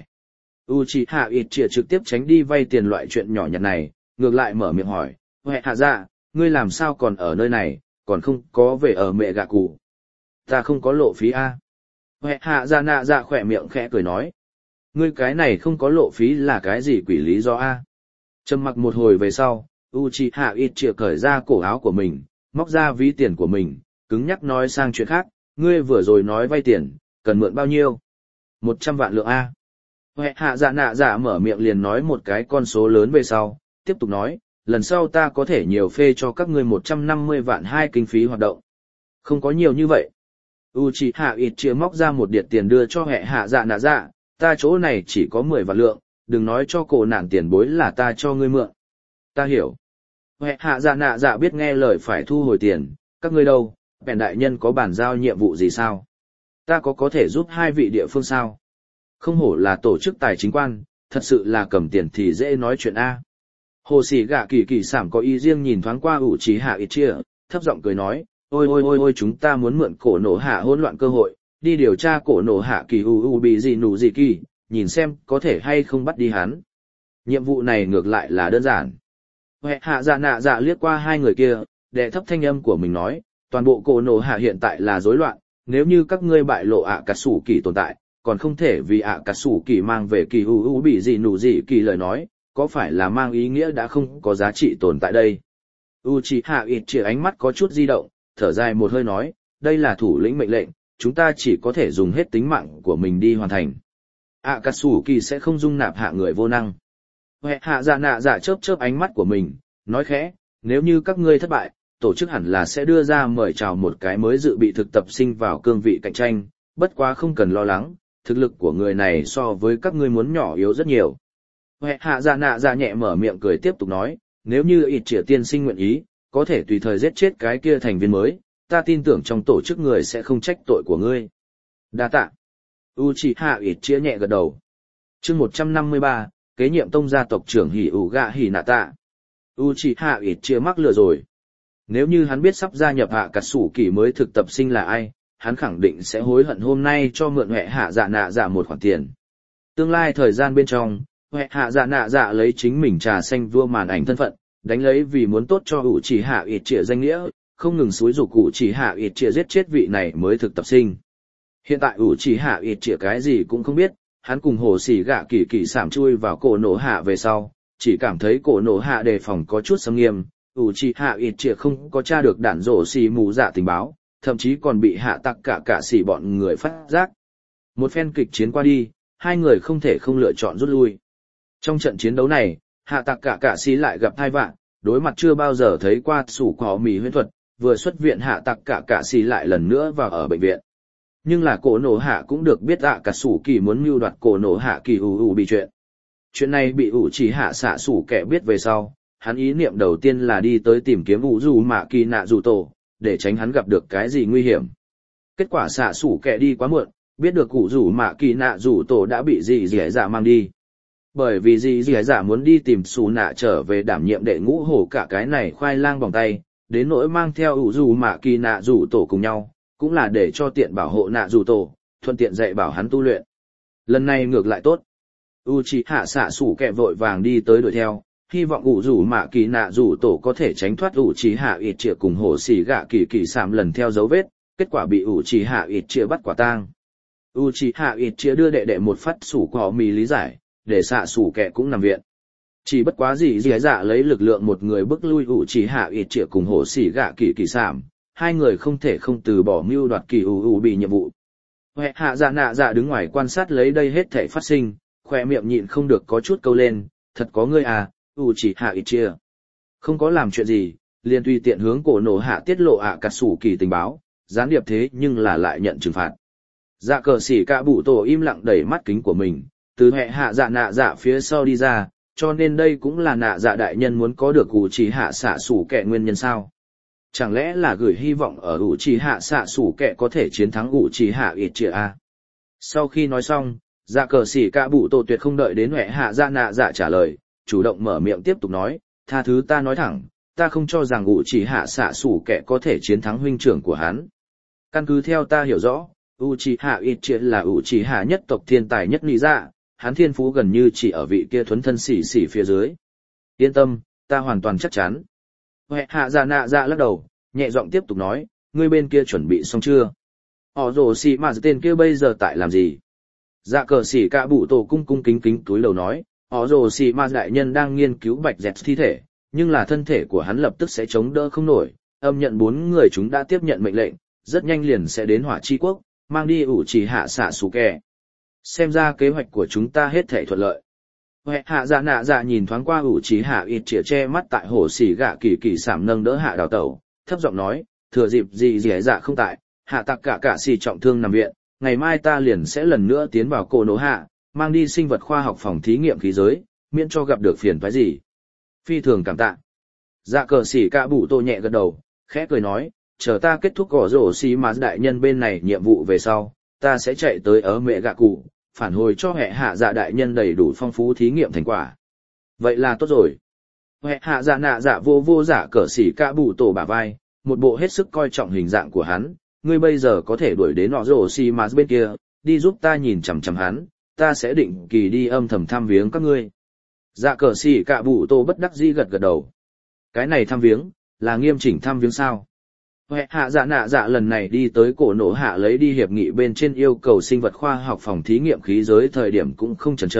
S1: Uchiha Itchia trực tiếp tránh đi vay tiền loại chuyện nhỏ nhặt này, ngược lại mở miệng hỏi, hệ hạ dạ, ngươi làm sao còn ở nơi này, còn không có về ở mẹ gạ cụ? Ta không có lộ phí a. Hệ hạ dạ nạ dạ khỏe miệng khẽ cười nói, ngươi cái này không có lộ phí là cái gì quỷ lý do a? Trầm mặc một hồi về sau, Uchiha Itchia cởi ra cổ áo của mình, móc ra ví tiền của mình, cứng nhắc nói sang chuyện khác, ngươi vừa rồi nói vay tiền, cần mượn bao nhiêu? 100 vạn lượng A. Hệ hạ dạ nạ dạ mở miệng liền nói một cái con số lớn về sau, tiếp tục nói, lần sau ta có thể nhiều phê cho các ngươi 150 vạn hai kinh phí hoạt động. Không có nhiều như vậy. Uchiha Itchia móc ra một điệt tiền đưa cho hệ hạ dạ nạ dạ, ta chỗ này chỉ có 10 vạn lượng, đừng nói cho cổ nạn tiền bối là ta cho ngươi mượn. Ta hiểu. Hệ hạ dạ nạ dạ biết nghe lời phải thu hồi tiền, các ngươi đâu, bèn đại nhân có bàn giao nhiệm vụ gì sao? Ta có thể giúp hai vị địa phương sao? Không hổ là tổ chức tài chính quan, thật sự là cầm tiền thì dễ nói chuyện A. Hồ xỉ gạ kỳ kỳ sảm có ý riêng nhìn thoáng qua Uchiha Itchia, thấp giọng cười nói, ôi chúng ta muốn mượn cổ nổ hạ hỗn loạn cơ hội, đi điều tra cổ nổ hạ kỳ bị gì nụ gì kỳ, nhìn xem có thể hay không bắt đi hắn. Nhiệm vụ này ngược lại là đơn giản. Hệ hạ dạ nạ dạ liếc qua hai người kia, đệ thấp thanh âm của mình nói, toàn bộ cổ nổ hạ hiện tại là rối loạn, nếu như các ngươi bại lộ ạ cà sủ kỳ tồn tại, còn không thể vì ạ cà sủ kỳ mang về kỳ bị gì nụ gì kỳ lời nói, có phải là mang ý nghĩa đã không có giá trị tồn tại đây? Uchiha Itachi ánh mắt có chút di động, thở dài một hơi nói, đây là thủ lĩnh mệnh lệnh, chúng ta chỉ có thể dùng hết tính mạng của mình đi hoàn thành. Akatsuki sẽ không dung nạp hạ người vô năng. Hạ dạ nạ dạ chớp ánh mắt của mình, nói khẽ, nếu như các ngươi thất bại, tổ chức hẳn là sẽ đưa ra mời chào một cái mới dự bị thực tập sinh vào cương vị cạnh tranh, bất quá không cần lo lắng, thực lực của người này so với các ngươi muốn nhỏ yếu rất nhiều. Hạ dạ nạ dạ nhẹ mở miệng cười tiếp tục nói, nếu như ít trịa tiên sinh nguyện ý, có thể tùy thời giết chết cái kia thành viên mới, ta tin tưởng trong tổ chức người sẽ không trách tội của ngươi. Đa tạ. Uchiha Itachi nhẹ gật đầu. Chương 153, kế nhiệm tông gia tộc trưởng Hyuga Hinata. Uchiha Itachi mắc lừa rồi. Nếu như hắn biết sắp gia nhập Akatsuki mới thực tập sinh là ai, hắn khẳng định sẽ hối hận hôm nay cho mượn Huệ Hạ Dạ Nạ Dạ một khoản tiền. Tương lai thời gian bên trong, Huệ Hạ Dạ Nạ Dạ lấy chính mình trà xanh vua màn ảnh thân phận, đánh lấy vì muốn tốt cho Uchiha Itachi danh nghĩa, không ngừng xúi giục Uchiha Itachi giết chết vị này mới thực tập sinh. Hiện tại Uchiha Itachi cái gì cũng không biết, hắn cùng hồ sỉ gạ kỳ kỳ sảm chui vào cổ nổ hạ về sau, chỉ cảm thấy cổ nổ hạ đề phòng có chút xâm nghiêm. Uchiha Itachi không có tra được đạn rổ xì mù dạ tình báo, thậm chí còn bị hạ tặc cả xì bọn người phát giác. Một phen kịch chiến qua đi, hai người không thể không lựa chọn rút lui. Trong trận chiến đấu này, hạ tặc cả xì lại gặp thai vạn, đối mặt chưa bao giờ thấy qua sủ cỏ mì huyễn thuật, vừa xuất viện hạ tặc cả xì lại lần nữa vào ở bệnh viện. Nhưng là cổ nổ hạ cũng được biết cả sủ kỳ muốn mưu đoạt cổ nổ hạ kỳ bị chuyện. Chuyện này bị chỉ hạ xạ sủ kẻ biết về sau, hắn ý niệm đầu tiên là đi tới tìm kiếm dù mạ kỳ nạ dù tổ, để tránh hắn gặp được cái gì nguy hiểm. Kết quả xạ sủ kẻ đi quá muộn, biết được dù mạ kỳ nạ dù tổ đã bị dì dì dạ mang đi. Bởi vì dì dì dạ muốn đi tìm xù nạ trở về đảm nhiệm đệ ngũ hổ cả cái này khoai lang vòng tay, đến nỗi mang theo dù mạ kỳ nạ dù tổ cùng nhau, cũng là để cho tiện bảo hộ nạ dù tổ, thuận tiện dạy bảo hắn tu luyện. Lần này ngược lại tốt. Uchiha xạ sủ kẻ vội vàng đi tới đuổi theo, hy vọng dù mạ kỳ nạ dù tổ có thể tránh thoát Uchiha Itachi cùng hồ xỉ gạ kỳ kỳ sảm lần theo dấu vết, kết quả bị Uchiha Itachi bắt quả tang. Uchiha Itachi đưa đệ đệ một phát sủ cỏ mì lý giải, để xạ sủ kẻ cũng nằm viện. Chỉ bất quá gì dì dạ lấy lực lượng một người bức lui Uchiha Itachi cùng hồ xỉ gạ kỳ kỳ sảm, hai người không thể không từ bỏ mưu đoạt kỳ bị nhiệm vụ. Huệ Hạ Dạ Nạ Dạ đứng ngoài quan sát lấy đây hết thảy phát sinh, khoe miệng nhịn không được có chút câu lên, thật có ngươi à, Uchiha Itachi. Không có làm chuyện gì, liền tùy tiện hướng cổ nổ hạ tiết lộ Akatsuki tình báo, gián điệp thế nhưng là lại nhận trừng phạt. Dạ cờ xỉ cả bụ tổ im lặng đẩy mắt kính của mình, từ Huệ Hạ Dạ Nạ Dạ phía sau đi ra, cho nên đây cũng là Nạ Dạ đại nhân muốn có được Uchiha xạ sủ kẻ nguyên nhân sao. Chẳng lẽ là gửi hy vọng ở Uchiha xạ sủ kẻ có thể chiến thắng Uchiha Itachi à? Sau khi nói xong, dạ cờ xỉ cả bụ tổ tuyệt không đợi đến Huệ Hạ Dạ Nạ Dạ trả lời, chủ động mở miệng tiếp tục nói, tha thứ ta nói thẳng, ta không cho rằng Uchiha xạ sủ kẻ có thể chiến thắng huynh trưởng của hắn. Căn cứ theo ta hiểu rõ, Uchiha Itachi là Uchiha nhất tộc thiên tài nhất lý dạ, hắn thiên phú gần như chỉ ở vị kia thuấn thân xỉ phía dưới. Yên tâm, ta hoàn toàn chắc chắn. Huệ Hạ Dạ Nạ Dạ lắc đầu, nhẹ giọng tiếp tục nói, ngươi bên kia chuẩn bị xong chưa? Họ rồ xì mà tên kia bây giờ tại làm gì? Dạ cờ xỉ cả bụ tổ cung kính túi lầu nói, họ rồ xì mà đại nhân đang nghiên cứu bạch dẹt thi thể, nhưng là thân thể của hắn lập tức sẽ chống đỡ không nổi, âm nhận 4 người chúng đã tiếp nhận mệnh lệnh, rất nhanh liền sẽ đến Hỏa Chi Quốc, mang đi Uchiha xạ sủ kẻ. Xem ra kế hoạch của chúng ta hết thảy thuận lợi. Huệ Hạ Dạ Nạ Dạ nhìn thoáng qua Uchiha Itachi che mắt tại hồ xỉ gạ kỳ kỳ sảm nâng đỡ hạ đào tẩu, thấp giọng nói, thừa dịp gì dẻ dạ không tại, hạ tặc cả xỉ trọng thương nằm viện, ngày mai ta liền sẽ lần nữa tiến vào cổ nổ hạ, mang đi sinh vật khoa học phòng thí nghiệm khí giới, miễn cho gặp được phiền toái gì. Phi thường cảm tạ. Dạ cờ xỉ cả bụ tô nhẹ gật đầu, khẽ cười nói, chờ ta kết thúc gõ rổ xì mà đại nhân bên này nhiệm vụ về sau, ta sẽ chạy tới ở mẹ gạ cụ, phản hồi cho hệ hạ dạ đại nhân đầy đủ phong phú thí nghiệm thành quả. Vậy là tốt rồi. Hệ hạ dạ nạ dạ vô giả cờ xỉ cả bụ tổ bả vai, một bộ hết sức coi trọng hình dạng của hắn, ngươi bây giờ có thể đuổi đến nọ rổ xì mà bên kia, đi giúp ta nhìn chằm chằm hắn, ta sẽ định kỳ đi âm thầm thăm viếng các ngươi. Dạ cờ xỉ cả bụ tổ bất đắc dĩ gật đầu. Cái này thăm viếng, là nghiêm chỉnh thăm viếng sao? Huệ Hạ Dạ Nạ Dạ lần này đi tới cổ nổ hạ lấy đi hiệp nghị bên trên yêu cầu sinh vật khoa học phòng thí nghiệm khí giới thời điểm cũng không chần chờ,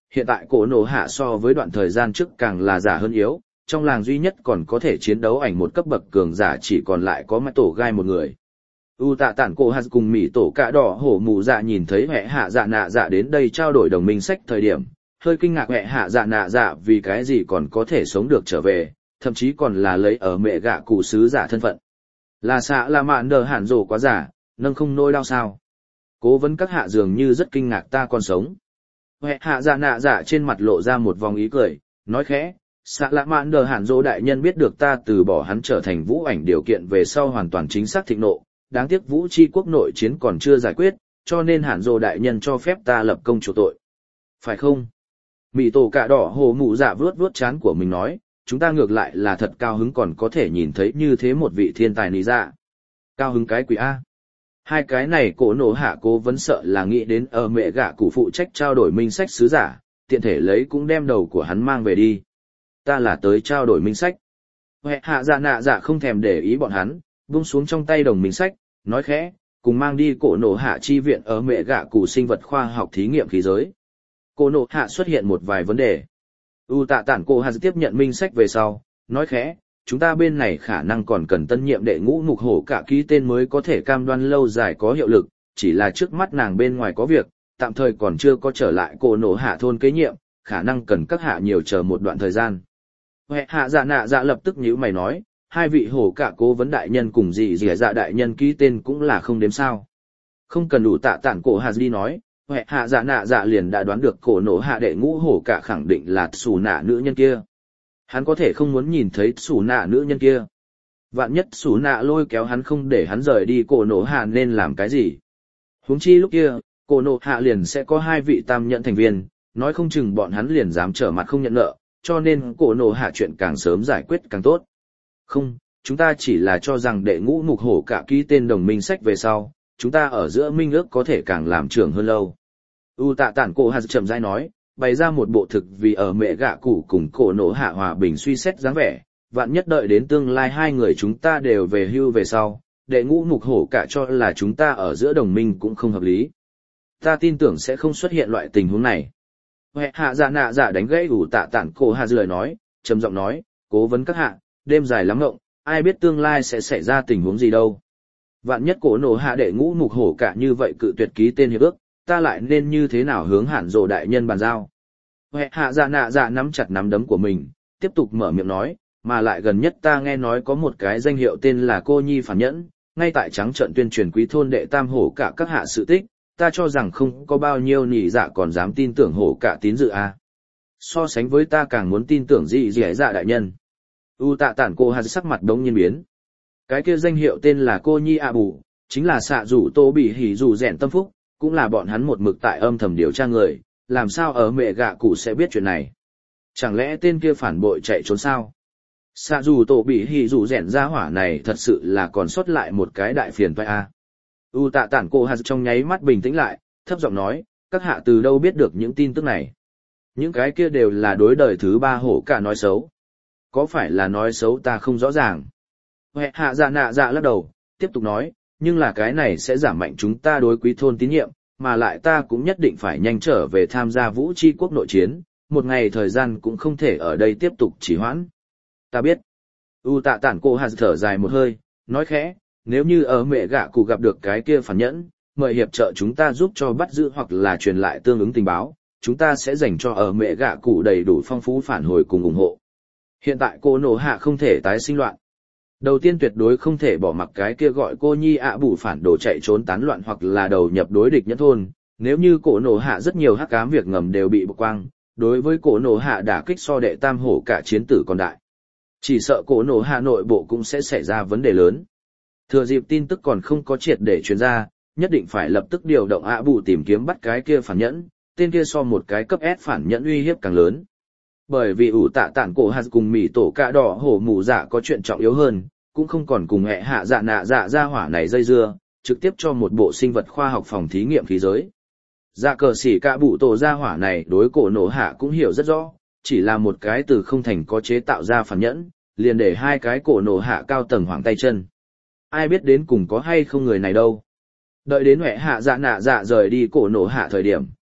S1: hiện tại cổ nổ hạ so với đoạn thời gian trước càng là giả hơn yếu, trong làng duy nhất còn có thể chiến đấu ảnh một cấp bậc cường giả chỉ còn lại có Mãi Tổ Gai một người. U tạ tản cổ hạt cùng Mị Tổ Cạ Đỏ Hổ Mù Dạ nhìn thấy Huệ Hạ Dạ Nạ Dạ đến đây trao đổi đồng minh sách thời điểm, hơi kinh ngạc Huệ Hạ Dạ Nạ Dạ vì cái gì còn có thể sống được trở về, thậm chí còn là lấy ở mẹ gạ cụ sứ giả thân phận. Là xạ là mạn đờ hẳn rồ quá giả, nâng không nôi đau sao. Cố vấn các hạ dường như rất kinh ngạc ta còn sống. Huệ Hạ Dạ Nạ Dạ trên mặt lộ ra một vòng ý cười, nói khẽ, xạ lạ mạn đờ hẳn rồ đại nhân biết được ta từ bỏ hắn trở thành vũ ảnh điều kiện về sau hoàn toàn chính xác thịnh nộ. Đáng tiếc vũ chi quốc nội chiến còn chưa giải quyết, cho nên hẳn rồ đại nhân cho phép ta lập công chuộc tội. Phải không? Mị Tổ Cạ Đỏ Hổ Mù Dạ vuốt vuốt trán của mình nói, chúng ta ngược lại là thật cao hứng còn có thể nhìn thấy như thế một vị thiên tài nỉ dạ. Cao hứng cái quỷ A. Hai cái này cổ nổ hạ cố vấn sợ là nghĩ đến ở mẹ gạ cụ phụ trách trao đổi minh sách sứ giả, tiện thể lấy cũng đem đầu của hắn mang về đi. Ta là tới trao đổi minh sách. Huệ Hạ Dạ Nạ Dạ không thèm để ý bọn hắn, buông xuống trong tay đồng minh sách, nói khẽ, cùng mang đi cổ nổ hạ chi viện ở mẹ gạ cụ sinh vật khoa học thí nghiệm khí giới. Cổ nổ hạ xuất hiện một vài vấn đề. U tạ tản cổ hạ tiếp nhận minh sách về sau, nói khẽ, chúng ta bên này khả năng còn cần tân nhiệm đệ ngũ mục hổ cả ký tên mới có thể cam đoan lâu dài có hiệu lực, chỉ là trước mắt nàng bên ngoài có việc, tạm thời còn chưa có trở lại cổ nổ hạ thôn kế nhiệm, khả năng cần các hạ nhiều chờ một đoạn thời gian. Huệ Hạ Dạ Nạ Dạ lập tức nhíu mày nói, hai vị hổ cả cố vấn đại nhân cùng dị dẻ dạ đại nhân ký tên cũng là không đếm sao. Không cần đủ tạ tản cổ hạ đi nói, Huệ Hạ Dạ Nạ Dạ liền đã đoán được cổ nổ hạ đệ ngũ hổ cả khẳng định là xù nạ nữ nhân kia. Hắn có thể không muốn nhìn thấy xù nạ nữ nhân kia. Vạn nhất xù nạ lôi kéo hắn không để hắn rời đi cổ nổ hạ nên làm cái gì. Huống chi lúc kia, cổ nổ hạ liền sẽ có hai vị tam nhận thành viên, nói không chừng bọn hắn liền dám trở mặt không nhận nợ, cho nên cổ nổ hạ chuyện càng sớm giải quyết càng tốt. Không, chúng ta chỉ là cho rằng đệ ngũ mục hổ cả ký tên đồng minh sách về sau, chúng ta ở giữa minh ước có thể càng làm trưởng hơn lâu. U tạ tản cổ hạt chậm rãi nói, bày ra một bộ thực vì ở mẹ gạ cụ cùng cổ nổ hạ hòa bình suy xét dáng vẻ, vạn nhất đợi đến tương lai hai người chúng ta đều về hưu về sau, đệ ngũ mục hổ cả cho là chúng ta ở giữa đồng minh cũng không hợp lý. Ta tin tưởng sẽ không xuất hiện loại tình huống này. Huệ Hạ Dạ Nạ Dạ đánh gãy U tạ tản cổ hạt lời nói, trầm giọng nói, cố vấn các hạ, đêm dài lắm ngộng, ai biết tương lai sẽ xảy ra tình huống gì đâu. Vạn nhất cổ nổ hạ đệ ngũ mục hổ cả như vậy cự tuyệt ký tên hiệp ước, ta lại nên như thế nào hướng hẳn rồ đại nhân bàn giao. Huệ Hạ Dạ Nạ Dạ nắm chặt nắm đấm của mình, tiếp tục mở miệng nói, mà lại gần nhất ta nghe nói có một cái danh hiệu tên là Cô Nhi Phản Nhẫn, ngay tại trắng trận tuyên truyền quý thôn đệ tam hổ cả các hạ sự tích, ta cho rằng không có bao nhiêu nỉ dạ còn dám tin tưởng hổ cả tín dự a. So sánh với ta càng muốn tin tưởng gì dẻ dạ đại nhân. U tạ tản cô hạt sắc mặt đống nhiên biến. Cái kia danh hiệu tên là Cô Nhi ạ bù, chính là xạ rủ tô bị hỉ rủ rèn tâm phúc, cũng là bọn hắn một mực tại âm thầm điều tra người, làm sao ở mẹ gạ cụ sẽ biết chuyện này. Chẳng lẽ tên kia phản bội chạy trốn sao? Xạ rủ tô bị hỉ rủ rèn ra hỏa này thật sự là còn sót lại một cái đại phiền toái a. U tạ tản cô hạt trong nháy mắt bình tĩnh lại, thấp giọng nói, các hạ từ đâu biết được những tin tức này? Những cái kia đều là đối đời thứ ba hổ cả nói xấu. Có phải là nói xấu ta không rõ ràng. Huệ Hạ Dạ Nạ Dạ lắc đầu, tiếp tục nói, nhưng là cái này sẽ giảm mạnh chúng ta đối quý thôn tín nhiệm, mà lại ta cũng nhất định phải nhanh trở về tham gia vũ chi quốc nội chiến, một ngày thời gian cũng không thể ở đây tiếp tục trì hoãn. Ta biết. U tạ tản cô hạt thở dài một hơi, nói khẽ, nếu như ở mẹ gạ cụ gặp được cái kia phản nhẫn, mời hiệp trợ chúng ta giúp cho bắt giữ hoặc là truyền lại tương ứng tình báo, chúng ta sẽ dành cho ở mẹ gạ cụ đầy đủ phong phú phản hồi cùng ủng hộ. Hiện tại cô nổ hạ không thể tái sinh loạn. Đầu tiên tuyệt đối không thể bỏ mặc cái kia gọi cô nhi ạ bù phản đồ chạy trốn tán loạn hoặc là đầu nhập đối địch nhẫn thôn. Nếu như cổ nổ hạ rất nhiều hắc ám việc ngầm đều bị bộc quang, đối với cổ nổ hạ đả kích so đệ tam hổ cả chiến tử còn đại. Chỉ sợ cổ nổ hạ nội bộ cũng sẽ xảy ra vấn đề lớn. Thừa dịp tin tức còn không có triệt để truyền ra, nhất định phải lập tức điều động ạ bù tìm kiếm bắt cái kia phản nhẫn, tên kia so một cái cấp S phản nhẫn uy hiếp càng lớn. Bởi vì ủ tạ tản cổ hạt cùng Mị Tổ Cạ Đỏ Hổ Mù Dạ có chuyện trọng yếu hơn, cũng không còn cùng Huệ Hạ Dạ Nạ Dạ ra hỏa này dây dưa, trực tiếp cho một bộ sinh vật khoa học phòng thí nghiệm khí giới. Dạ cờ xỉ cả bụ tổ ra hỏa này đối cổ nổ hạ cũng hiểu rất rõ, chỉ là một cái từ không thành có chế tạo ra phản nhẫn, liền để hai cái cổ nổ hạ cao tầng hoảng tay chân. Ai biết đến cùng có hay không người này đâu. Đợi đến Huệ Hạ Dạ Nạ Dạ rời đi cổ nổ hạ thời điểm,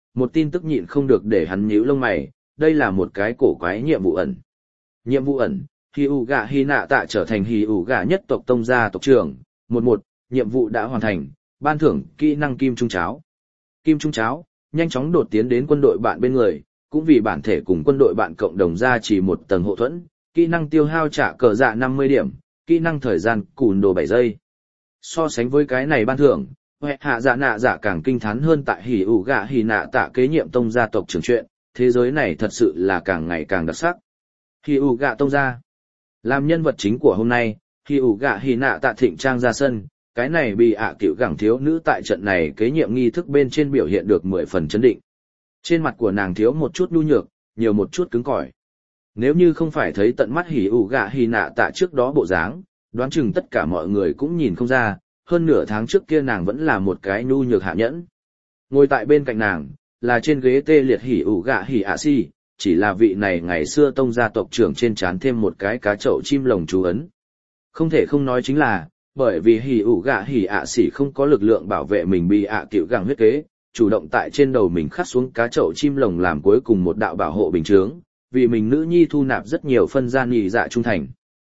S1: một tin tức nhịn không được để hắn nhíu lông mày, đây là một cái cổ quái nhiệm vụ ẩn. Nhiệm vụ ẩn, Hyuga Hinata trở thành Hyuga nhất tộc tông gia tộc trưởng, 11, nhiệm vụ đã hoàn thành, ban thưởng kỹ năng kim trung cháo. Kim trung cháo, nhanh chóng đột tiến đến quân đội bạn bên người, cũng vì bản thể cùng quân đội bạn cộng đồng ra chỉ một tầng hộ thuẫn, kỹ năng tiêu hao trả cờ dạ 50 điểm, kỹ năng thời gian cùn đồ 7 giây. So sánh với cái này ban thưởng, hạ dạ nạ dạ càng kinh thán hơn tại Hyuga Hinata kế nhiệm tông gia tộc trưởng chuyện, thế giới này thật sự là càng ngày càng đặc sắc. Hyuga tông gia làm nhân vật chính của hôm nay, Hyuga Hinata thịnh trang ra sân, cái này bị cựu gẳng thiếu nữ tại trận này kế nhiệm nghi thức bên trên biểu hiện được 10 phần chấn định. Trên mặt của nàng thiếu một chút nhu nhược, nhiều một chút cứng cỏi. Nếu như không phải thấy tận mắt Hyuga Hinata trước đó bộ dáng, đoán chừng tất cả mọi người cũng nhìn không ra, hơn nửa tháng trước kia nàng vẫn là một cái nhu nhược hạ nhẫn. Ngồi tại bên cạnh nàng, là trên ghế tê liệt Hyuga Hiashi, chỉ là vị này ngày xưa tông gia tộc trưởng trên trán thêm một cái cá chậu chim lồng chú ấn. Không thể không nói chính là, bởi vì Hyuga Hiashi không có lực lượng bảo vệ mình bị cựu gẳng huyết kế, chủ động tại trên đầu mình khắc xuống cá chậu chim lồng làm cuối cùng một đạo bảo hộ bình chướng, vì mình nữ nhi thu nạp rất nhiều phân gian nhị dạ trung thành.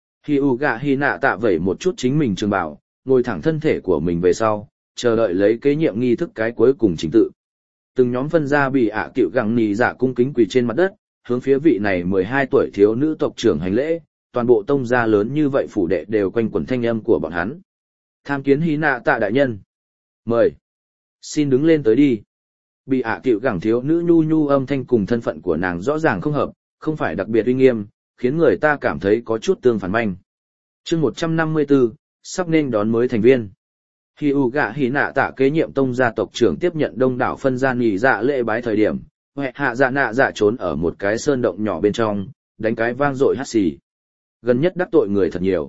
S1: Hyuga Hinata vẩy một chút chính mình trường bảo, ngồi thẳng thân thể của mình về sau, chờ đợi lấy kế nhiệm nghi thức cái cuối cùng chính tự. Từng nhóm phân gia bị cựu gẳng nhị dạ cung kính quỳ trên mặt đất, hướng phía vị này 12 tuổi thiếu nữ tộc trưởng hành lễ, toàn bộ tông gia lớn như vậy phủ đệ đều quanh quẩn thanh âm của bọn hắn. Tham kiến Hinata đại nhân. Mời. Xin đứng lên tới đi. Bị cựu gẳng thiếu nữ nhu nhu âm thanh cùng thân phận của nàng rõ ràng không hợp, không phải đặc biệt uy nghiêm, khiến người ta cảm thấy có chút tương phản manh. Chương 154, sắp nên đón mới thành viên. Hyuga Hinata kế nhiệm tông gia tộc trưởng tiếp nhận đông đảo phân gia nhị dạ lễ bái thời điểm, hạ dạ nạ dạ trốn ở một cái sơn động nhỏ bên trong, đánh cái vang dội hắt xì. Gần nhất đắc tội người thật nhiều.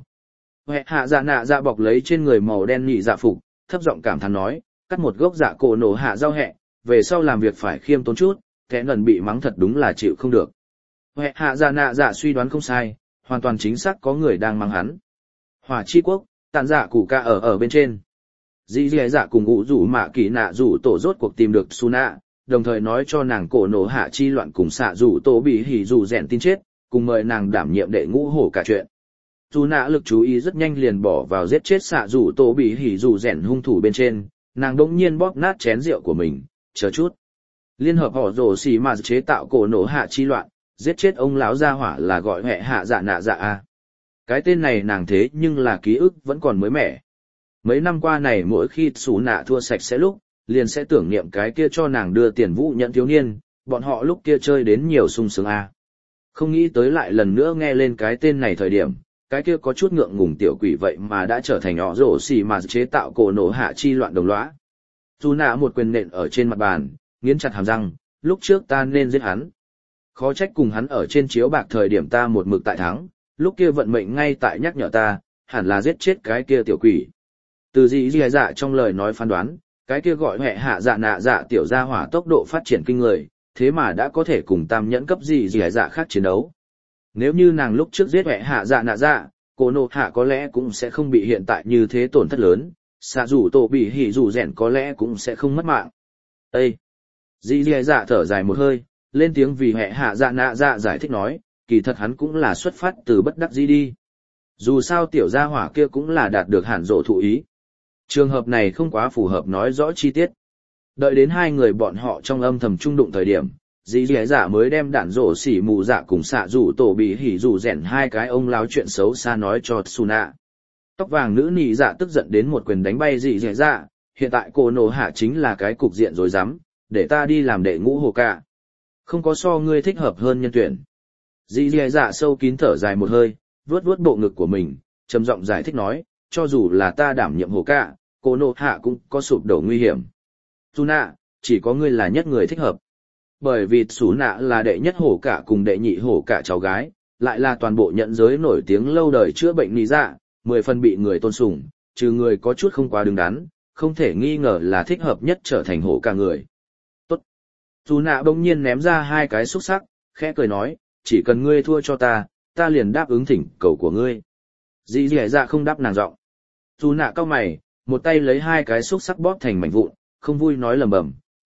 S1: Hạ dạ nạ dạ bọc lấy trên người màu đen nhị dạ phục, thấp giọng cảm thán nói, cắt một gốc dạ cổ nổ hạ rau hẹ, về sau làm việc phải khiêm tốn chút, kẻ ngần bị mắng thật đúng là chịu không được. Hạ dạ nạ dạ suy đoán không sai, hoàn toàn chính xác có người đang mắng hắn. Hỏa chi quốc, tàn dạ củ ca ở bên trên. Dì dì dạ cùng ngũ rủ mạ kỳ nạ rủ tổ rốt cuộc tìm được Suna, đồng thời nói cho nàng cổ nổ hạ chi loạn cùng xạ rủ tổ bị hỉ rủ rèn tin chết, cùng mời nàng đảm nhiệm đệ ngũ hổ cả chuyện. Suna lực chú ý rất nhanh liền bỏ vào giết chết xạ rủ tổ bị hỉ rủ rèn hung thủ bên trên, nàng đỗng nhiên bóp nát chén rượu của mình, chờ chút. Liên hợp họ rồ xì mà chế tạo cổ nổ hạ chi loạn, giết chết ông lão gia hỏa là gọi hệ hạ dạ nạ dạ a. Cái tên này nàng thế nhưng là ký ức vẫn còn mới mẻ. Mấy năm qua này mỗi khi xú nạ thua sạch sẽ lúc, liền sẽ tưởng niệm cái kia cho nàng đưa tiền vũ nhận thiếu niên, bọn họ lúc kia chơi đến nhiều sung sướng a. Không nghĩ tới lại lần nữa nghe lên cái tên này thời điểm, cái kia có chút ngượng ngùng tiểu quỷ vậy mà đã trở thành họ rổ xì mà chế tạo cổ nổ hạ chi loạn đồng lõa. Xú nạ một quyền nện ở trên mặt bàn, nghiến chặt hàm răng, lúc trước ta nên giết hắn. Khó trách cùng hắn ở trên chiếu bạc thời điểm ta một mực tại thắng, lúc kia vận mệnh ngay tại nhắc nhở ta, hẳn là giết chết cái kia tiểu quỷ. Từ dì dì dạ trong lời nói phán đoán, cái kia gọi hệ hạ dạ nạ dạ tiểu gia hỏa tốc độ phát triển kinh người, thế mà đã có thể cùng tam nhẫn cấp dì dì dạ khác chiến đấu. Nếu như nàng lúc trước giết hệ hạ dạ nạ dạ, cô nộ hạ có lẽ cũng sẽ không bị hiện tại như thế tổn thất lớn, xạ rủ tổ bị hỉ rủ rèn có lẽ cũng sẽ không mất mạng. Ê! Dì dì dạ thở dài một hơi, lên tiếng vì hệ hạ dạ nạ dạ giải thích nói, kỳ thật hắn cũng là xuất phát từ bất đắc dĩ đi. Dù sao tiểu gia hỏa kia cũng là đạt được hẳn rộ thụ ý. Trường hợp này không quá phù hợp nói rõ chi tiết. Đợi đến hai người bọn họ trong âm thầm trung đụng thời điểm, dì dì dạ mới đem đạn rổ xỉ mù dạ cùng xạ rủ tổ bị hỉ rủ rèn hai cái ông láo chuyện xấu xa nói cho Suna. Tóc vàng nữ nị dạ tức giận đến một quyền đánh bay dì dì dạ, hiện tại cô nổ hạ chính là cái cục diện rối rắm, để ta đi làm đệ ngũ hồ cả. Không có so ngươi thích hợp hơn nhân tuyển. Dì dì dạ sâu kín thở dài một hơi, vuốt vuốt bộ ngực của mình, trầm giọng giải thích nói, cho dù là ta đảm nhiệm hồ cả, cô nổ hạ cũng có sụp đổ nguy hiểm. Suna, chỉ có ngươi là nhất người thích hợp. Bởi vì Suna là đệ nhất hổ cả cùng đệ nhị hổ cả cháu gái, lại là toàn bộ nhận giới nổi tiếng lâu đời chữa bệnh nị dạ, 10 phần bị người tôn sùng, trừ người có chút không quá đứng đắn, không thể nghi ngờ là thích hợp nhất trở thành hổ cả người. Tốt. Suna bỗng nhiên ném ra hai cái xúc sắc, khẽ cười nói, chỉ cần ngươi thua cho ta, ta liền đáp ứng thỉnh cầu của ngươi. Dì dì dạ không đáp nàng giọng. Suna cau mày, một tay lấy hai cái xúc sắc bóp thành mảnh vụn, không vui nói lầm bầm,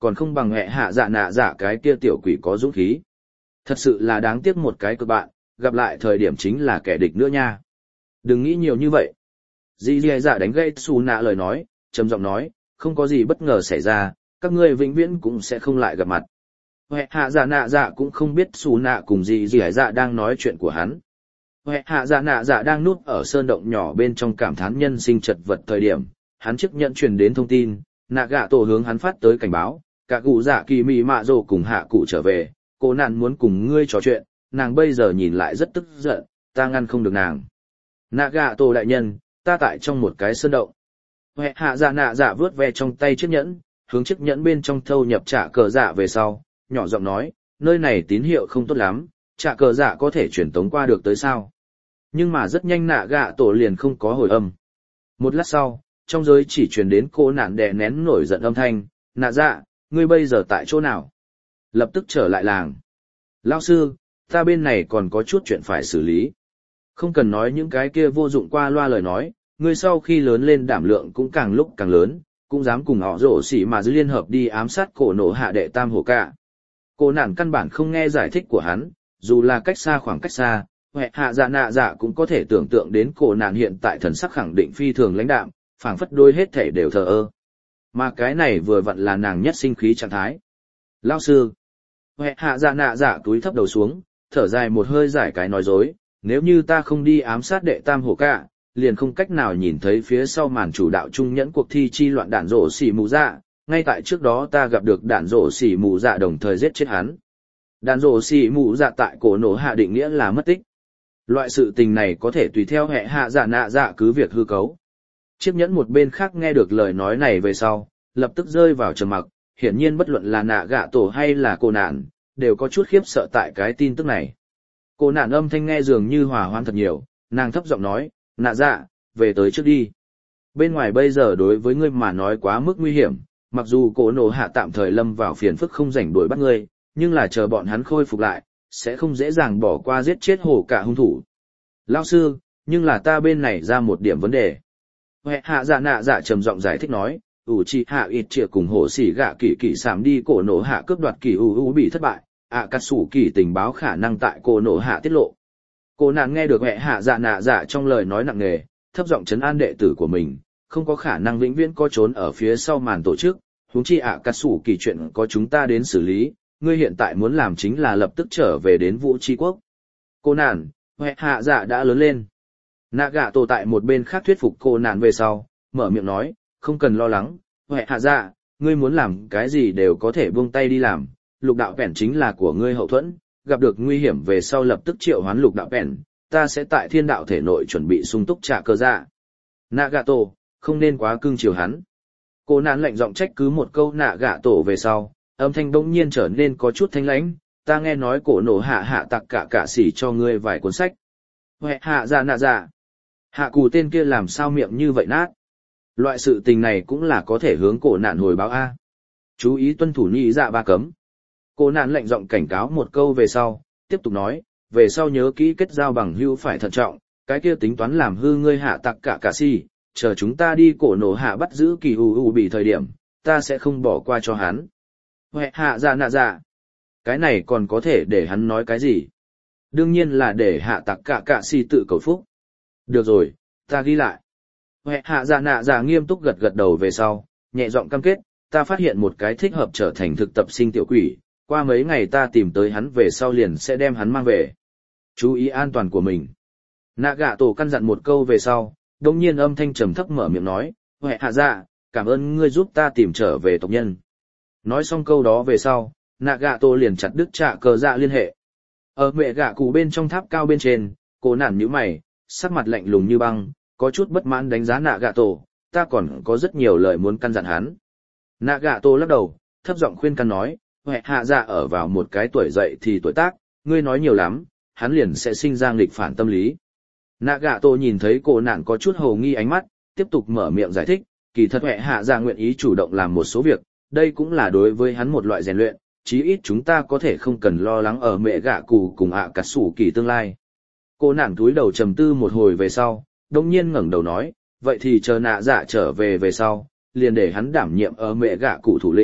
S1: còn không bằng hệ hạ dạ nạ dạ cái kia tiểu quỷ có dũng khí. Thật sự là đáng tiếc một cái cực bạn, gặp lại thời điểm chính là kẻ địch nữa nha. Đừng nghĩ nhiều như vậy. Dì dì dạ đánh gây xù nạ lời nói, trầm giọng nói, không có gì bất ngờ xảy ra, các ngươi vĩnh viễn cũng sẽ không lại gặp mặt. Hệ hạ dạ nạ dạ cũng không biết xù nạ cùng dì dì dạ đang nói chuyện của hắn. Hệ hạ dạ nạ dạ đang núp ở sơn động nhỏ bên trong cảm thán nhân sinh chật vật thời điểm, hắn chiếc nhận truyền đến thông tin, nạ gạ tổ hướng hắn phát tới cảnh báo, cả cụ dạ kỳ mị mạ rồ cùng hạ cụ trở về, cô nạn muốn cùng ngươi trò chuyện, nàng bây giờ nhìn lại rất tức giận, ta ngăn không được nàng. Nạ gạ tổ đại nhân, ta tại trong một cái sơn động. Hệ hạ dạ nạ dạ vướt ve trong tay chiếc nhẫn, hướng chiếc nhẫn bên trong thâu nhập trả cờ dạ về sau, nhỏ giọng nói, nơi này tín hiệu không tốt lắm, trả cờ dạ có thể truyền tống qua được tới sao. Nhưng mà rất nhanh nạ gạ tổ liền không có hồi âm. Một lát sau, trong giới chỉ truyền đến cô nạn đè nén nổi giận âm thanh, nạ dạ, ngươi bây giờ tại chỗ nào? Lập tức trở lại làng. Lao sư, ta bên này còn có chút chuyện phải xử lý. Không cần nói những cái kia vô dụng qua loa lời nói, ngươi sau khi lớn lên đảm lượng cũng càng lúc càng lớn, cũng dám cùng họ rổ xỉ mà giữ liên hợp đi ám sát cổ nổ hạ đệ tam hổ cả. Cô nạn căn bản không nghe giải thích của hắn, dù là cách xa khoảng cách xa, hệ hạ dạ nạ dạ cũng có thể tưởng tượng đến cổ nạn hiện tại thần sắc khẳng định phi thường lãnh đạm, phảng phất đôi hết thể đều thờ ơ. Mà cái này vừa vặn là nàng nhất sinh khí trạng thái. Lao sư. Hệ hạ dạ nạ dạ túi thấp đầu xuống, thở dài một hơi giải cái nói dối, nếu như ta không đi ám sát đệ tam hổ cả, liền không cách nào nhìn thấy phía sau màn chủ đạo trung nhẫn cuộc thi chi loạn đạn rổ xỉ mù dạ, ngay tại trước đó ta gặp được đạn rổ xỉ mù dạ đồng thời giết chết hắn. Đạn rổ xỉ mù dạ tại cổ nổ hạ định nghĩa là mất tích. Loại sự tình này có thể tùy theo hệ hạ dạ nạ dạ cứ việc hư cấu. Chiếc nhẫn một bên khác nghe được lời nói này về sau, lập tức rơi vào trầm mặc, hiển nhiên bất luận là nạ gạ tổ hay là cô nạn, đều có chút khiếp sợ tại cái tin tức này. Cô nạn âm thanh nghe dường như hòa hoãn thật nhiều, nàng thấp giọng nói, nạ dạ, về tới trước đi. Bên ngoài bây giờ đối với ngươi mà nói quá mức nguy hiểm, mặc dù cổ nổ hạ tạm thời lâm vào phiền phức không rảnh đuổi bắt ngươi, nhưng là chờ bọn hắn khôi phục lại, sẽ không dễ dàng bỏ qua giết chết hổ cả hung thủ. Lao sư, nhưng là ta bên này ra một điểm vấn đề. Hệ hạ dạ nạ dạ trầm giọng giải thích nói, chị hạ ít trịa cùng hổ xỉ gạ kỳ kỳ sảm đi cổ nổ hạ cướp đoạt kỳ bị thất bại, cắt sủ kỳ tình báo khả năng tại cổ nổ hạ tiết lộ. Cô nàng nghe được hệ hạ dạ nạ dạ trong lời nói nặng nề, thấp giọng trấn an đệ tử của mình, không có khả năng vĩnh viễn có trốn ở phía sau màn tổ chức, huống chi cắt sủ kỳ chuyện có chúng ta đến xử lý, ngươi hiện tại muốn làm chính là lập tức trở về đến Vũ Tri Quốc. Cô nàng, hệ hạ dạ đã lớn lên. Nạ gạ tổ tại một bên khác thuyết phục cô nạn về sau, mở miệng nói, không cần lo lắng, hệ hạ dạ, ngươi muốn làm cái gì đều có thể buông tay đi làm, lục đạo vẹn chính là của ngươi hậu thuẫn, gặp được nguy hiểm về sau lập tức triệu hoán lục đạo vẹn, ta sẽ tại thiên đạo thể nội chuẩn bị sung túc trả cơ dạ. Nạ gạ tổ, không nên quá cưng chiều hắn. Cô nạn lạnh giọng trách cứ một câu nạ gạ tổ về sau, âm thanh bỗng nhiên trở nên có chút thanh lãnh, ta nghe nói cổ nổ hạ hạ tặc cả xỉ cho ngươi vài cuốn sách. Hệ hạ dạ nạ dạ. Hạ cù tên kia làm sao miệng như vậy nát. Loại sự tình này cũng là có thể hướng cổ nạn hồi báo A. Chú ý tuân thủ nhị dạ ba cấm. Cổ nạn lạnh giọng cảnh cáo một câu về sau, tiếp tục nói, về sau nhớ kỹ kết giao bằng hữu phải thận trọng, cái kia tính toán làm hư ngươi hạ tặc cả si, chờ chúng ta đi cổ nổ hạ bắt giữ kỳ bị thời điểm, ta sẽ không bỏ qua cho hắn. Hệ hạ dạ nạ dạ. Cái này còn có thể để hắn nói cái gì? Đương nhiên là để hạ tặc cả si tự cầu phúc. Được rồi, ta ghi lại. Hệ hạ dạ nạ dạ nghiêm túc gật gật đầu về sau, nhẹ giọng cam kết, ta phát hiện một cái thích hợp trở thành thực tập sinh tiểu quỷ, qua mấy ngày ta tìm tới hắn về sau liền sẽ đem hắn mang về. Chú ý an toàn của mình. Nạ gạ tổ căn dặn một câu về sau, đồng nhiên âm thanh trầm thấp mở miệng nói, hệ hạ dạ, cảm ơn ngươi giúp ta tìm trở về tộc nhân. Nói xong câu đó về sau, nạ gạ tổ liền chặt đứt trả cờ dạ liên hệ. Ở mẹ gạ cụ bên trong tháp cao bên trên, cô nản nhíu mày, sắc mặt lạnh lùng như băng, có chút bất mãn đánh giá nạ gạ tổ, ta còn có rất nhiều lời muốn căn dặn hắn. Nạ gạ tổ lắc đầu, thấp giọng khuyên can nói, hệ hạ dạ ở vào một cái tuổi dậy thì tuổi tác, ngươi nói nhiều lắm, hắn liền sẽ sinh ra nghịch phản tâm lý. Nạ gạ tổ nhìn thấy cô nạn có chút hồ nghi ánh mắt, tiếp tục mở miệng giải thích, kỳ thật hệ hạ dạ nguyện ý chủ động làm một số việc, đây cũng là đối với hắn một loại rèn luyện, chí ít chúng ta có thể không cần lo lắng ở mẹ gạ cụ cùng cắt sủ kỳ tương lai. Cô nàng túi đầu trầm tư một hồi về sau, đông nhiên ngẩng đầu nói, vậy thì chờ nạ dạ trở về sau, liền để hắn đảm nhiệm ở mẹ gạ cụ thủ lĩnh,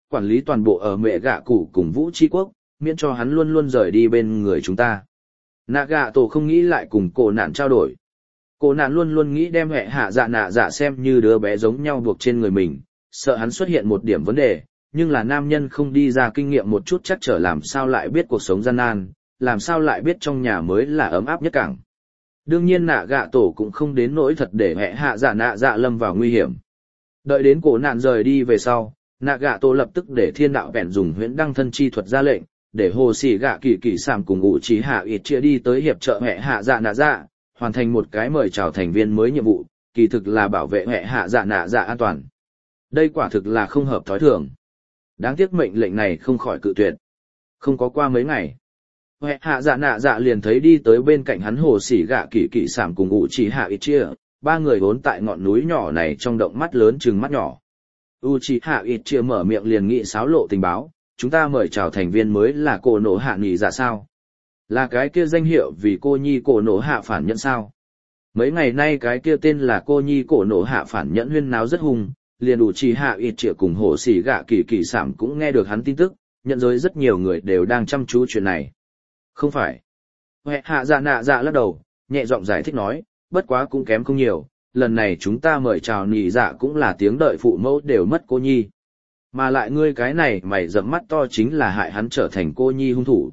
S1: quản lý toàn bộ ở mẹ gạ cụ cùng Vũ Tri Quốc, miễn cho hắn luôn luôn rời đi bên người chúng ta. Nagato không nghĩ lại cùng cổ nạn trao đổi. Cổ nạn luôn luôn nghĩ đem hệ hạ dạ nạ dạ xem như đứa bé giống nhau buộc trên người mình, sợ hắn xuất hiện một điểm vấn đề, nhưng là nam nhân không đi ra kinh nghiệm một chút chắc trở làm sao lại biết cuộc sống gian nan, làm sao lại biết trong nhà mới là ấm áp nhất cảng. Đương nhiên Nagato cũng không đến nỗi thật để hệ hạ dạ nạ dạ lâm vào nguy hiểm. Đợi đến cổ nạn rời đi về sau, Nagato lập tức để thiên đạo vẹn dùng huyễn đăng thân chi thuật ra lệnh, để hồ sĩ gạ kỳ kỳ sảm cùng ngụ trí hạ ít chia đi tới hiệp trợ hệ hạ dạ nạ dạ, hoàn thành một cái mời chào thành viên mới nhiệm vụ, kỳ thực là bảo vệ hệ hạ dạ nạ dạ an toàn. Đây quả thực là không hợp thói thường. Đáng tiếc mệnh lệnh này không khỏi cự tuyệt. Không có qua mấy ngày, hệ hạ dạ nạ dạ liền thấy đi tới bên cạnh hắn hồ sĩ gạ kỳ kỳ sảm cùng ngụ trí hạ ít chia, ba người vốn tại ngọn núi nhỏ này trong động mắt lớn chừng mắt nhỏ. Uchiha Itchia mở miệng liền nghị xáo lộ tình báo, chúng ta mời chào thành viên mới là cô nổ hạ nghỉ dạ sao? Là cái kia danh hiệu vì cô nhi cổ nổ hạ phản nhẫn sao? Mấy ngày nay cái kia tên là cô nhi cổ nổ hạ phản nhẫn huyên náo rất hung, liền Uchiha Itchia cùng hổ xỉ gạ kỳ kỳ sảm cũng nghe được hắn tin tức, nhận giới rất nhiều người đều đang chăm chú chuyện này. Không phải. Hệ hạ dạ nạ dạ lắc đầu, nhẹ giọng giải thích nói, bất quá cũng kém không nhiều. Lần này chúng ta mời chào nỉ dạ cũng là tiếng đợi phụ mẫu đều mất cô nhi. Mà lại ngươi cái này mày rậm mắt to chính là hại hắn trở thành cô nhi hung thủ.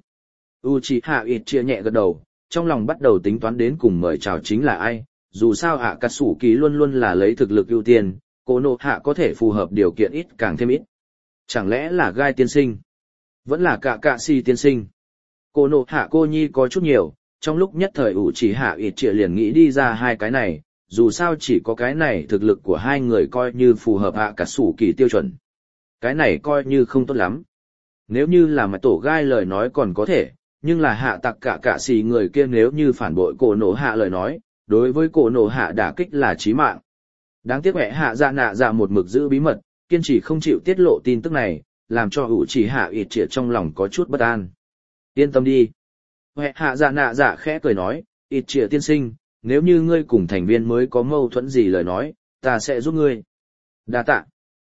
S1: Uchiha Itchia nhẹ gật đầu, trong lòng bắt đầu tính toán đến cùng mời chào chính là ai, dù sao Akatsuki luôn luôn là lấy thực lực ưu tiên, cô nộ hạ có thể phù hợp điều kiện ít càng thêm ít. Chẳng lẽ là Gai tiên sinh? Vẫn là Kakashi tiên sinh? Cô nộ hạ cô nhi có chút nhiều, trong lúc nhất thời Uchiha Itchia liền nghĩ đi ra hai cái này. Dù sao chỉ có cái này thực lực của hai người coi như phù hợp Akatsuki tiêu chuẩn. Cái này coi như không tốt lắm. Nếu như là mà tổ gai lời nói còn có thể, nhưng là hạ tặc cả xì người kia nếu như phản bội cổ nổ hạ lời nói, đối với cổ nổ hạ đả kích là chí mạng. Đáng tiếc mẹ hạ dạ nạ dạ một mực giữ bí mật, kiên trì không chịu tiết lộ tin tức này, làm cho Uchiha Itchia trong lòng có chút bất an. Yên tâm đi. Mẹ hạ dạ nạ dạ khẽ cười nói, Itchia tiên sinh, nếu như ngươi cùng thành viên mới có mâu thuẫn gì lời nói, ta sẽ giúp ngươi. Đa tạ.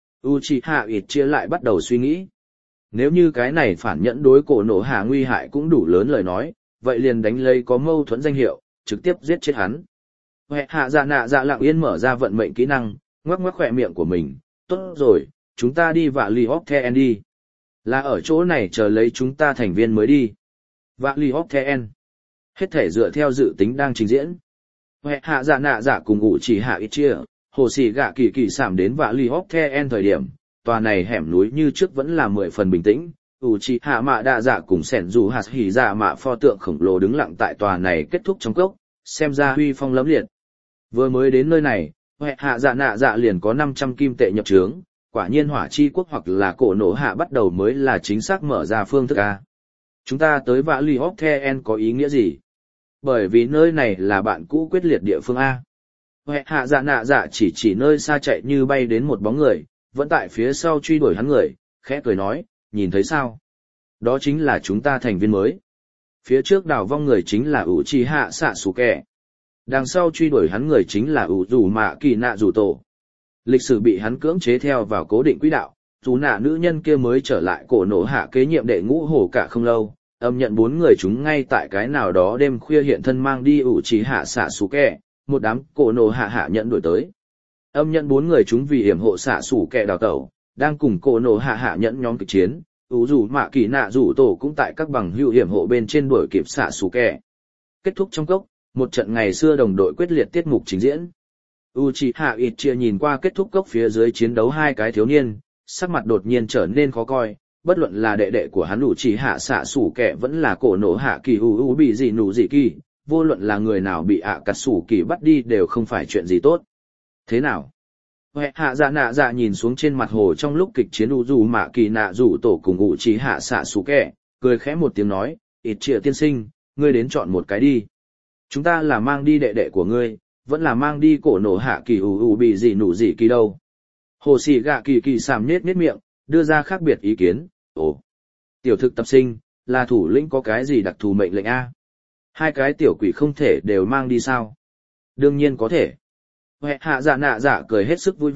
S1: Uchiha Itchia lại bắt đầu suy nghĩ. Nếu như cái này phản nhẫn đối cổ nổ hạ nguy hại cũng đủ lớn lời nói, vậy liền đánh lấy có mâu thuẫn danh hiệu, trực tiếp giết chết hắn. Hệ hạ dạ nạ dạ lặng yên mở ra vận mệnh kỹ năng, ngoắc ngoắc khỏe miệng của mình. Tốt rồi, chúng ta đi Valley of the End đi. Là ở chỗ này chờ lấy chúng ta thành viên mới đi. Valley of the End. Hết thể dựa theo dự tính đang trình diễn. Hệ hạ dạ nạ dạ cùng Uchiha Itchia, hồ sĩ gạ kỳ kỳ sảm đến Valley of the End thời điểm, tòa này hẻm núi như trước vẫn là 10 phần bình tĩnh. Uchiha mạ đa dạ cùng sẻn dù hạt hỉ dạ mạ pho tượng khổng lồ đứng lặng tại tòa này kết thúc trong cốc, xem ra huy phong lẫm liệt. Vừa mới đến nơi này, hệ hạ dạ nạ dạ liền có 500 kim tệ nhập trướng, quả nhiên hỏa chi quốc hoặc là cổ nổ hạ bắt đầu mới là chính xác mở ra phương thức A. Chúng ta tới Valley of the End có ý nghĩa gì? Bởi vì nơi này là bạn cũ quyết liệt địa phương A. Hệ hạ dạ nạ dạ chỉ nơi xa chạy như bay đến một bóng người, vẫn tại phía sau truy đuổi hắn người, khẽ cười nói, nhìn thấy sao? Đó chính là chúng ta thành viên mới. Phía trước đào vong người chính là Uchiha Sasuke. Đằng sau truy đuổi hắn người chính là Uzumaki Naruto. Lịch sử bị hắn cưỡng chế theo vào cố định quỹ đạo, dù nạ nữ nhân kia mới trở lại cổ nổ hạ kế nhiệm đệ ngũ hổ cả không lâu. Âm nhận 4 người chúng ngay tại cái nào đó đêm khuya hiện thân mang đi Uchiha Sasuke, một đám cổ nổ hạ nhận đuổi tới. Âm nhận 4 người chúng vì hiểm hộ Sasuke đào tẩu, đang cùng cổ nổ hạ nhẫn nhóm kịch chiến, Uzumaki Naruto cũng tại các bằng hữu hiểm hộ bên trên đuổi kịp Sasuke. Kết thúc trong cốc, một trận ngày xưa đồng đội quyết liệt tiết mục trình diễn. Uchiha Itchia nhìn qua kết thúc cốc phía dưới chiến đấu hai cái thiếu niên, sắc mặt đột nhiên trở nên khó coi. Bất luận là đệ đệ của hắn Uchiha Sasuke vẫn là cổ nổ hạ kỳ bị gì nụ gì kỳ, vô luận là người nào bị Akatsuki bắt đi đều không phải chuyện gì tốt. Thế nào? Hệ hạ dạ nạ dạ nhìn xuống trên mặt hồ trong lúc kịch chiến Uzumaki Naruto cùng Uchiha Sasuke, cười khẽ một tiếng nói, Itchia tiên sinh, ngươi đến chọn một cái đi. Chúng ta là mang đi đệ đệ của ngươi, vẫn là mang đi cổ nổ hạ kỳ bị gì nụ gì kỳ đâu. Hồ sĩ gạ kỳ kỳ sàm nết miệng, đưa ra khác biệt ý kiến. Ồ, tiểu thực tập sinh, là thủ lĩnh có cái gì đặc thù mệnh lệnh A? Hai cái tiểu quỷ không thể đều mang đi sao? Đương nhiên có thể. Hệ hạ dạ nạ dạ cười hết sức vui vẻ,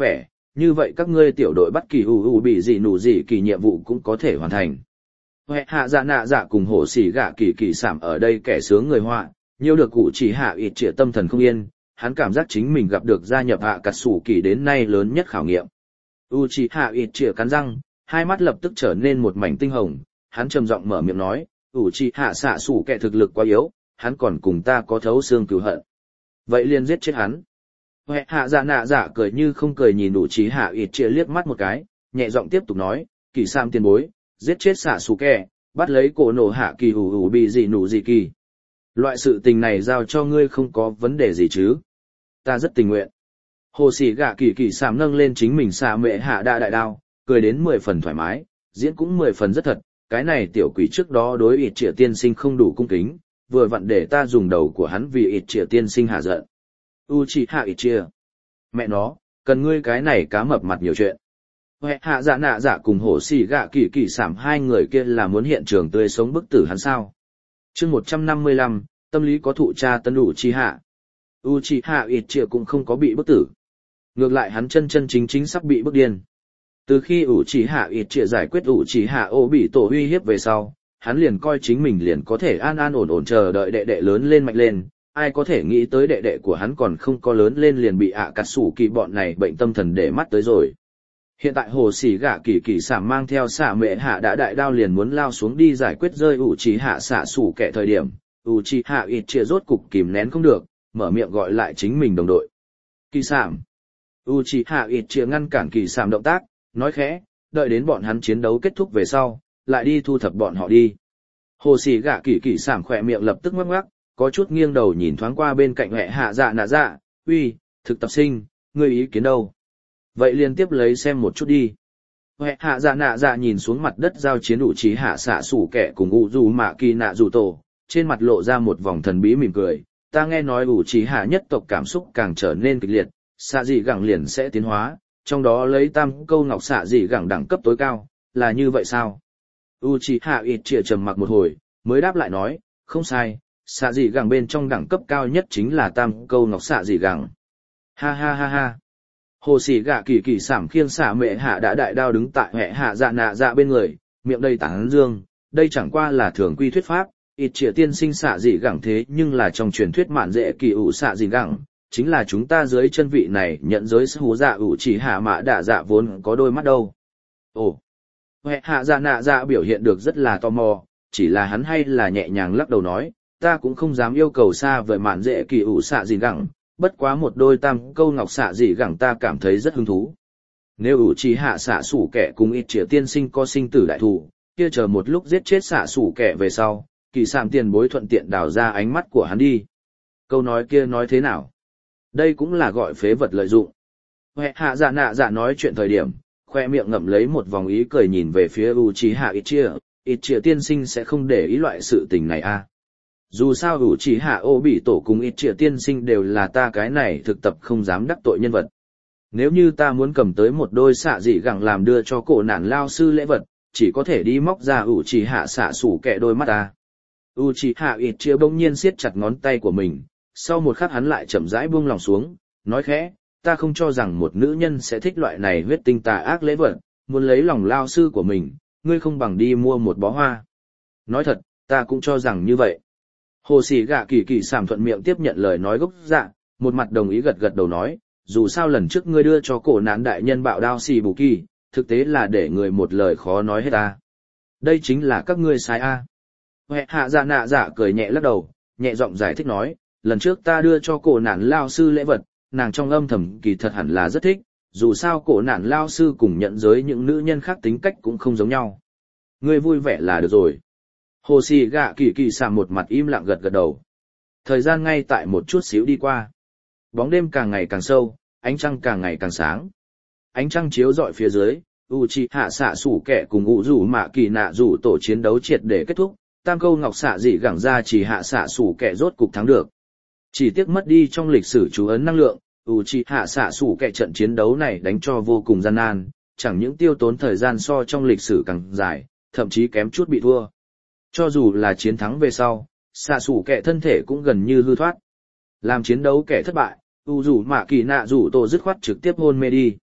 S1: như vậy các ngươi tiểu đội bắt kỳ ủ bị gì nụ gì kỳ nhiệm vụ cũng có thể hoàn thành. Huệ hạ dạ nạ dạ cùng hổ xỉ gạ kỳ kỳ sảm ở đây kẻ sướng người họa, nhiều được cụ chỉ hạ ít trịa tâm thần không yên, hắn cảm giác chính mình gặp được gia nhập hạ cắt sủ kỳ đến nay lớn nhất khảo nghiệm. Uchiha Itchia cắn răng, hai mắt lập tức trở nên một mảnh tinh hồng, hắn trầm giọng mở miệng nói, Uchiha xạ sủ kẻ thực lực quá yếu, hắn còn cùng ta có thấu xương cừu hận. Vậy liền giết chết hắn. Huệ hạ dạ nạ dạ cười như không cười nhìn Uchiha Itchia liếc mắt một cái, nhẹ giọng tiếp tục nói, kỳ sam tiền bối, giết chết xạ sủ kẻ, bắt lấy cổ nổ hạ kỳ hủ bị gì nụ gì kỳ. Loại sự tình này giao cho ngươi không có vấn đề gì chứ. Ta rất tình nguyện. Hồ sĩ gạ kỳ kỳ sảm nâng lên chính mình xạ mệ hạ đa đại đao, cười đến 10 phần thoải mái, diễn cũng 10 phần rất thật, cái này tiểu quỷ trước đó đối ít trịa tiên sinh không đủ cung kính, vừa vặn để ta dùng đầu của hắn vì ít trịa tiên sinh hạ giận. Uchiha Itchia. Mẹ nó, cần ngươi cái này cá mập mặt nhiều chuyện. Huệ hạ dạ nạ dạ cùng hồ sĩ gạ kỳ kỳ sảm hai người kia là muốn hiện trường tươi sống bức tử hắn sao. Chương 155, tâm lý có thụ cha tân Uchiha. Uchiha Itchia cũng không có bị bức tử. Ngược lại hắn chân chân chính chính sắp bị bức điên. Từ khi Uchiha Itchia giải quyết Uchiha Obito uy hiếp về sau, hắn liền coi chính mình liền có thể an an ổn ổn chờ đợi đệ đệ lớn lên mạnh lên, ai có thể nghĩ tới đệ đệ của hắn còn không có lớn lên liền bị Akatsuki bọn này bệnh tâm thần để mắt tới rồi. Hiện tại hồ sĩ gạ kỳ kỳ sảm mang theo xạ mệ hạ đã đại đao liền muốn lao xuống đi giải quyết rơi Uchiha xạ sủ kẻ thời điểm, Uchiha Itchia rốt cục kìm nén không được, mở miệng gọi lại chính mình đồng đội. Kỳ sảm. Uchiha Itchia ngăn cản kỳ sảm động tác, nói khẽ, đợi đến bọn hắn chiến đấu kết thúc về sau, lại đi thu thập bọn họ đi. Hồ sĩ gạ kỳ kỳ sảm khỏe miệng lập tức ngoắc ngoắc, có chút nghiêng đầu nhìn thoáng qua bên cạnh Huệ hạ dạ nạ dạ, uy, thực tập sinh, ngươi ý kiến đâu? Vậy liên tiếp lấy xem một chút đi. Huệ hạ dạ nạ dạ nhìn xuống mặt đất giao chiến Uchiha xạ sủ kẻ cùng Uzumaki Naruto, trên mặt lộ ra một vòng thần bí mỉm cười. Ta nghe nói Uchiha nhất tộc cảm xúc càng trở nên kịch liệt, xạ dị gẳng liền sẽ tiến hóa, trong đó lấy tam câu ngọc xạ dị gẳng đẳng cấp tối cao, là như vậy sao? Uchiha Itchia trầm mặc một hồi, mới đáp lại nói, không sai, xạ dị gẳng bên trong đẳng cấp cao nhất chính là tam câu ngọc xạ dị gẳng. Ha ha ha ha. Hồ sĩ gạ kỳ kỳ sảm khiêng xạ mệ hạ đã đại đao đứng tại Huệ hạ dạ nạ dạ bên người, miệng đầy tán dương, đây chẳng qua là thường quy thuyết pháp. Ít trịa tiên sinh xạ dị gẳng thế nhưng là trong truyền thuyết mạn dễ kỳ ủ xạ dị gẳng, chính là chúng ta dưới chân vị này nhận giới hú dạ ủ chỉ hạ mã đạ dạ vốn có đôi mắt đâu. Ồ, Huệ hạ dạ nạ dạ biểu hiện được rất là tò mò, chỉ là hắn hay là nhẹ nhàng lắc đầu nói, ta cũng không dám yêu cầu xa vời mạn dễ kỳ ủ xạ dị gẳng, bất quá một đôi tam câu ngọc xạ dị gẳng ta cảm thấy rất hứng thú. Nếu ủ chỉ hạ xạ sủ kẻ cùng ít trịa tiên sinh có sinh tử đại thủ, kia chờ một lúc giết chết xạ sủ kẻ về sau, kỳ sảm tiền bối thuận tiện đào ra ánh mắt của hắn đi. Câu nói kia nói thế nào? Đây cũng là gọi phế vật lợi dụng. Huệ hạ dạ nạ dạ nói chuyện thời điểm, khoe miệng ngậm lấy một vòng ý cười nhìn về phía Uchiha Itchia, Itchia tiên sinh sẽ không để ý loại sự tình này à. Dù sao Uchiha Obito cùng Itchia tiên sinh đều là ta cái này thực tập không dám đắc tội nhân vật. Nếu như ta muốn cầm tới một đôi xạ dị gẳng làm đưa cho cổ nản lao sư lễ vật, chỉ có thể đi móc ra Uchiha xạ sủ kẻ đôi mắt ta. Uchiha Itchia bỗng nhiên siết chặt ngón tay của mình, sau một khắc hắn lại chậm rãi buông lòng xuống, nói khẽ, ta không cho rằng một nữ nhân sẽ thích loại này huyết tinh tà ác lễ vật, muốn lấy lòng lao sư của mình, ngươi không bằng đi mua một bó hoa. Nói thật, ta cũng cho rằng như vậy. Hồ sĩ gạ kỳ kỳ sảm thuận miệng tiếp nhận lời nói gốc dạ, một mặt đồng ý gật gật đầu nói, dù sao lần trước ngươi đưa cho cổ nạn đại nhân bạo đao xì bù kỳ, thực tế là để người một lời khó nói hết ta. Đây chính là các ngươi sai a. Huệ hạ dạ nạ dạ cười nhẹ lắc đầu, nhẹ giọng giải thích nói, lần trước ta đưa cho cổ nạn lao sư lễ vật, nàng trong âm thầm kỳ thật hẳn là rất thích, dù sao cổ nạn lao sư cùng nhận giới những nữ nhân khác tính cách cũng không giống nhau. Ngươi vui vẻ là được rồi. Hồ sĩ gạ kỳ kỳ sảm một mặt im lặng gật gật đầu. Thời gian ngay tại một chút xíu đi qua. Bóng đêm càng ngày càng sâu, ánh trăng càng ngày càng sáng. Ánh trăng chiếu rọi phía dưới, Uchiha xạ sủ kẻ cùng Uzumaki Naruto chiến đấu triệt để kết thúc, tam câu ngọc xạ dị gẳng ra chỉ hạ xạ sủ kẻ rốt cục thắng được. Chỉ tiếc mất đi trong lịch sử chú ấn năng lượng, Uchiha xạ sủ kẻ trận chiến đấu này đánh cho vô cùng gian nan, chẳng những tiêu tốn thời gian so trong lịch sử càng dài, thậm chí kém chút bị thua. Cho dù là chiến thắng về sau, xạ sủ kẻ thân thể cũng gần như hư thoát. Làm chiến đấu kẻ thất bại, Uzumaki Naruto dứt khoát trực tiếp hôn mê đi.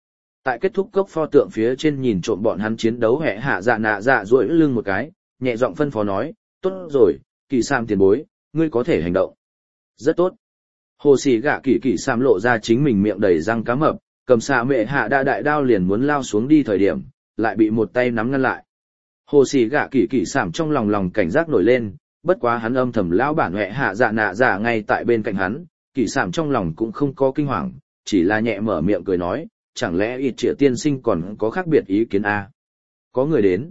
S1: Tại kết thúc cốc pho tượng phía trên nhìn trộm bọn hắn chiến đấu, hệ hạ dạ nạ dạ duỗi lưng một cái, nhẹ giọng phân phó nói, tốt rồi, kỳ sam tiền bối, ngươi có thể hành động. Rất tốt. Hồ Sĩ Gạ kỳ sam lộ ra chính mình miệng đầy răng cá mập, cầm xạ mệ hạ đa đại đao liền muốn lao xuống đi thời điểm, lại bị một tay nắm ngăn lại. Hồ Sĩ Gạ kỳ sam trong lòng cảnh giác nổi lên, bất quá hắn âm thầm lão bản hệ hạ dạ nạ dạ ngay tại bên cạnh hắn, kỳ sam trong lòng cũng không có kinh hoàng, chỉ là nhẹ mở miệng cười nói, chẳng lẽ ít trịa tiên sinh còn có khác biệt ý kiến à? Có người đến.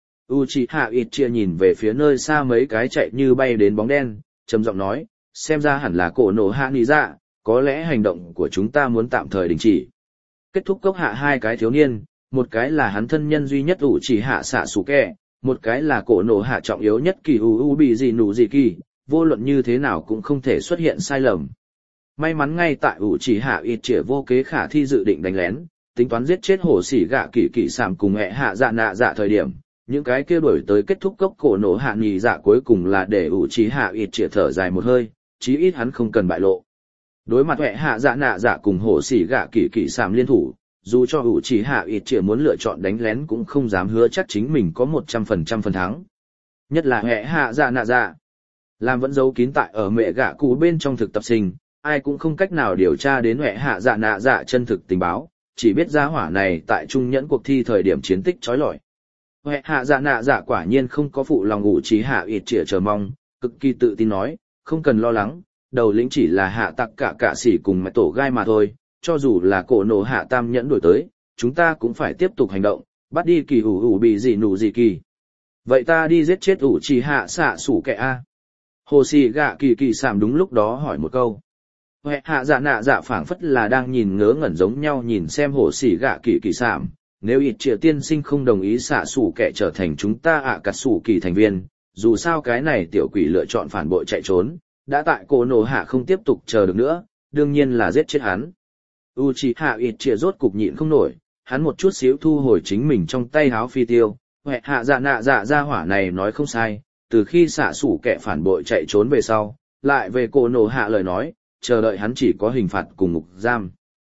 S1: Uchiha Itchia nhìn về phía nơi xa mấy cái chạy như bay đến bóng đen, trầm giọng nói, xem ra hẳn là cổ nổ hạ nì dạ, có lẽ hành động của chúng ta muốn tạm thời đình chỉ. Kết thúc cốc hạ hai cái thiếu niên, một cái là hắn thân nhân duy nhất Uchiha Sasuke, một cái là cổ nổ hạ trọng yếu nhất kỳ bị gì nụ gì kỳ, vô luận như thế nào cũng không thể xuất hiện sai lầm. May mắn ngay tại Uchiha Itchia vô kế khả thi dự định đánh lén, tính toán giết chết Hồ Sĩ Gạ kỳ sảm cùng hệ hạ dạ nạ dạ thời điểm. Những cái kia đuổi tới kết thúc cốc cổ nổ hạ nhì dạ cuối cùng là để Uchiha Itchia thở dài một hơi, chí ít hắn không cần bại lộ. Đối mặt hệ hạ dạ nạ dạ cùng Hồ Sĩ Gạ kỳ sảm liên thủ, dù cho Uchiha Itchia muốn lựa chọn đánh lén cũng không dám hứa chắc chính mình có 100% phần thắng. Nhất là hệ hạ dạ nạ dạ, làm vẫn giấu kín tại ở mẹ gạ cụ bên trong thực tập sinh, ai cũng không cách nào điều tra đến hệ hạ dạ nạ dạ chân thực tình báo, chỉ biết ra hỏa này tại trung nhẫn cuộc thi thời điểm chiến tích chói lọi. Hệ hạ dạ nạ dạ quả nhiên không có phụ lòng Uchiha Itchia chờ mong, cực kỳ tự tin nói, không cần lo lắng, đầu lĩnh chỉ là hạ tặc cả sĩ cùng mẹ tổ gai mà thôi, cho dù là cổ nổ hạ tam nhẫn đổi tới, chúng ta cũng phải tiếp tục hành động, bắt đi kỳ bị gì nụ gì kỳ. Vậy ta đi giết chết Uchiha Sasuke a? Hồ Sĩ Gạ kỳ sảm đúng lúc đó hỏi một câu. Hệ hạ dạ nạ dạ phảng phất là đang nhìn ngớ ngẩn giống nhau nhìn xem Hồ Sĩ Gạ kỳ sảm. Nếu Itchia tiên sinh không đồng ý xạ sủ kẻ trở thành chúng ta cà sủ kỳ thành viên, dù sao cái này tiểu quỷ lựa chọn phản bội chạy trốn, đã tại cổ nổ hạ không tiếp tục chờ được nữa, đương nhiên là giết chết hắn. Uchiha Itchia rốt cục nhịn không nổi, hắn một chút xíu thu hồi chính mình trong tay háo phi tiêu, hệ hạ dạ nạ dạ ra hỏa này nói không sai, từ khi xạ sủ kẻ phản bội chạy trốn về sau, lại về cổ nổ hạ lời nói, chờ đợi hắn chỉ có hình phạt cùng ngục giam.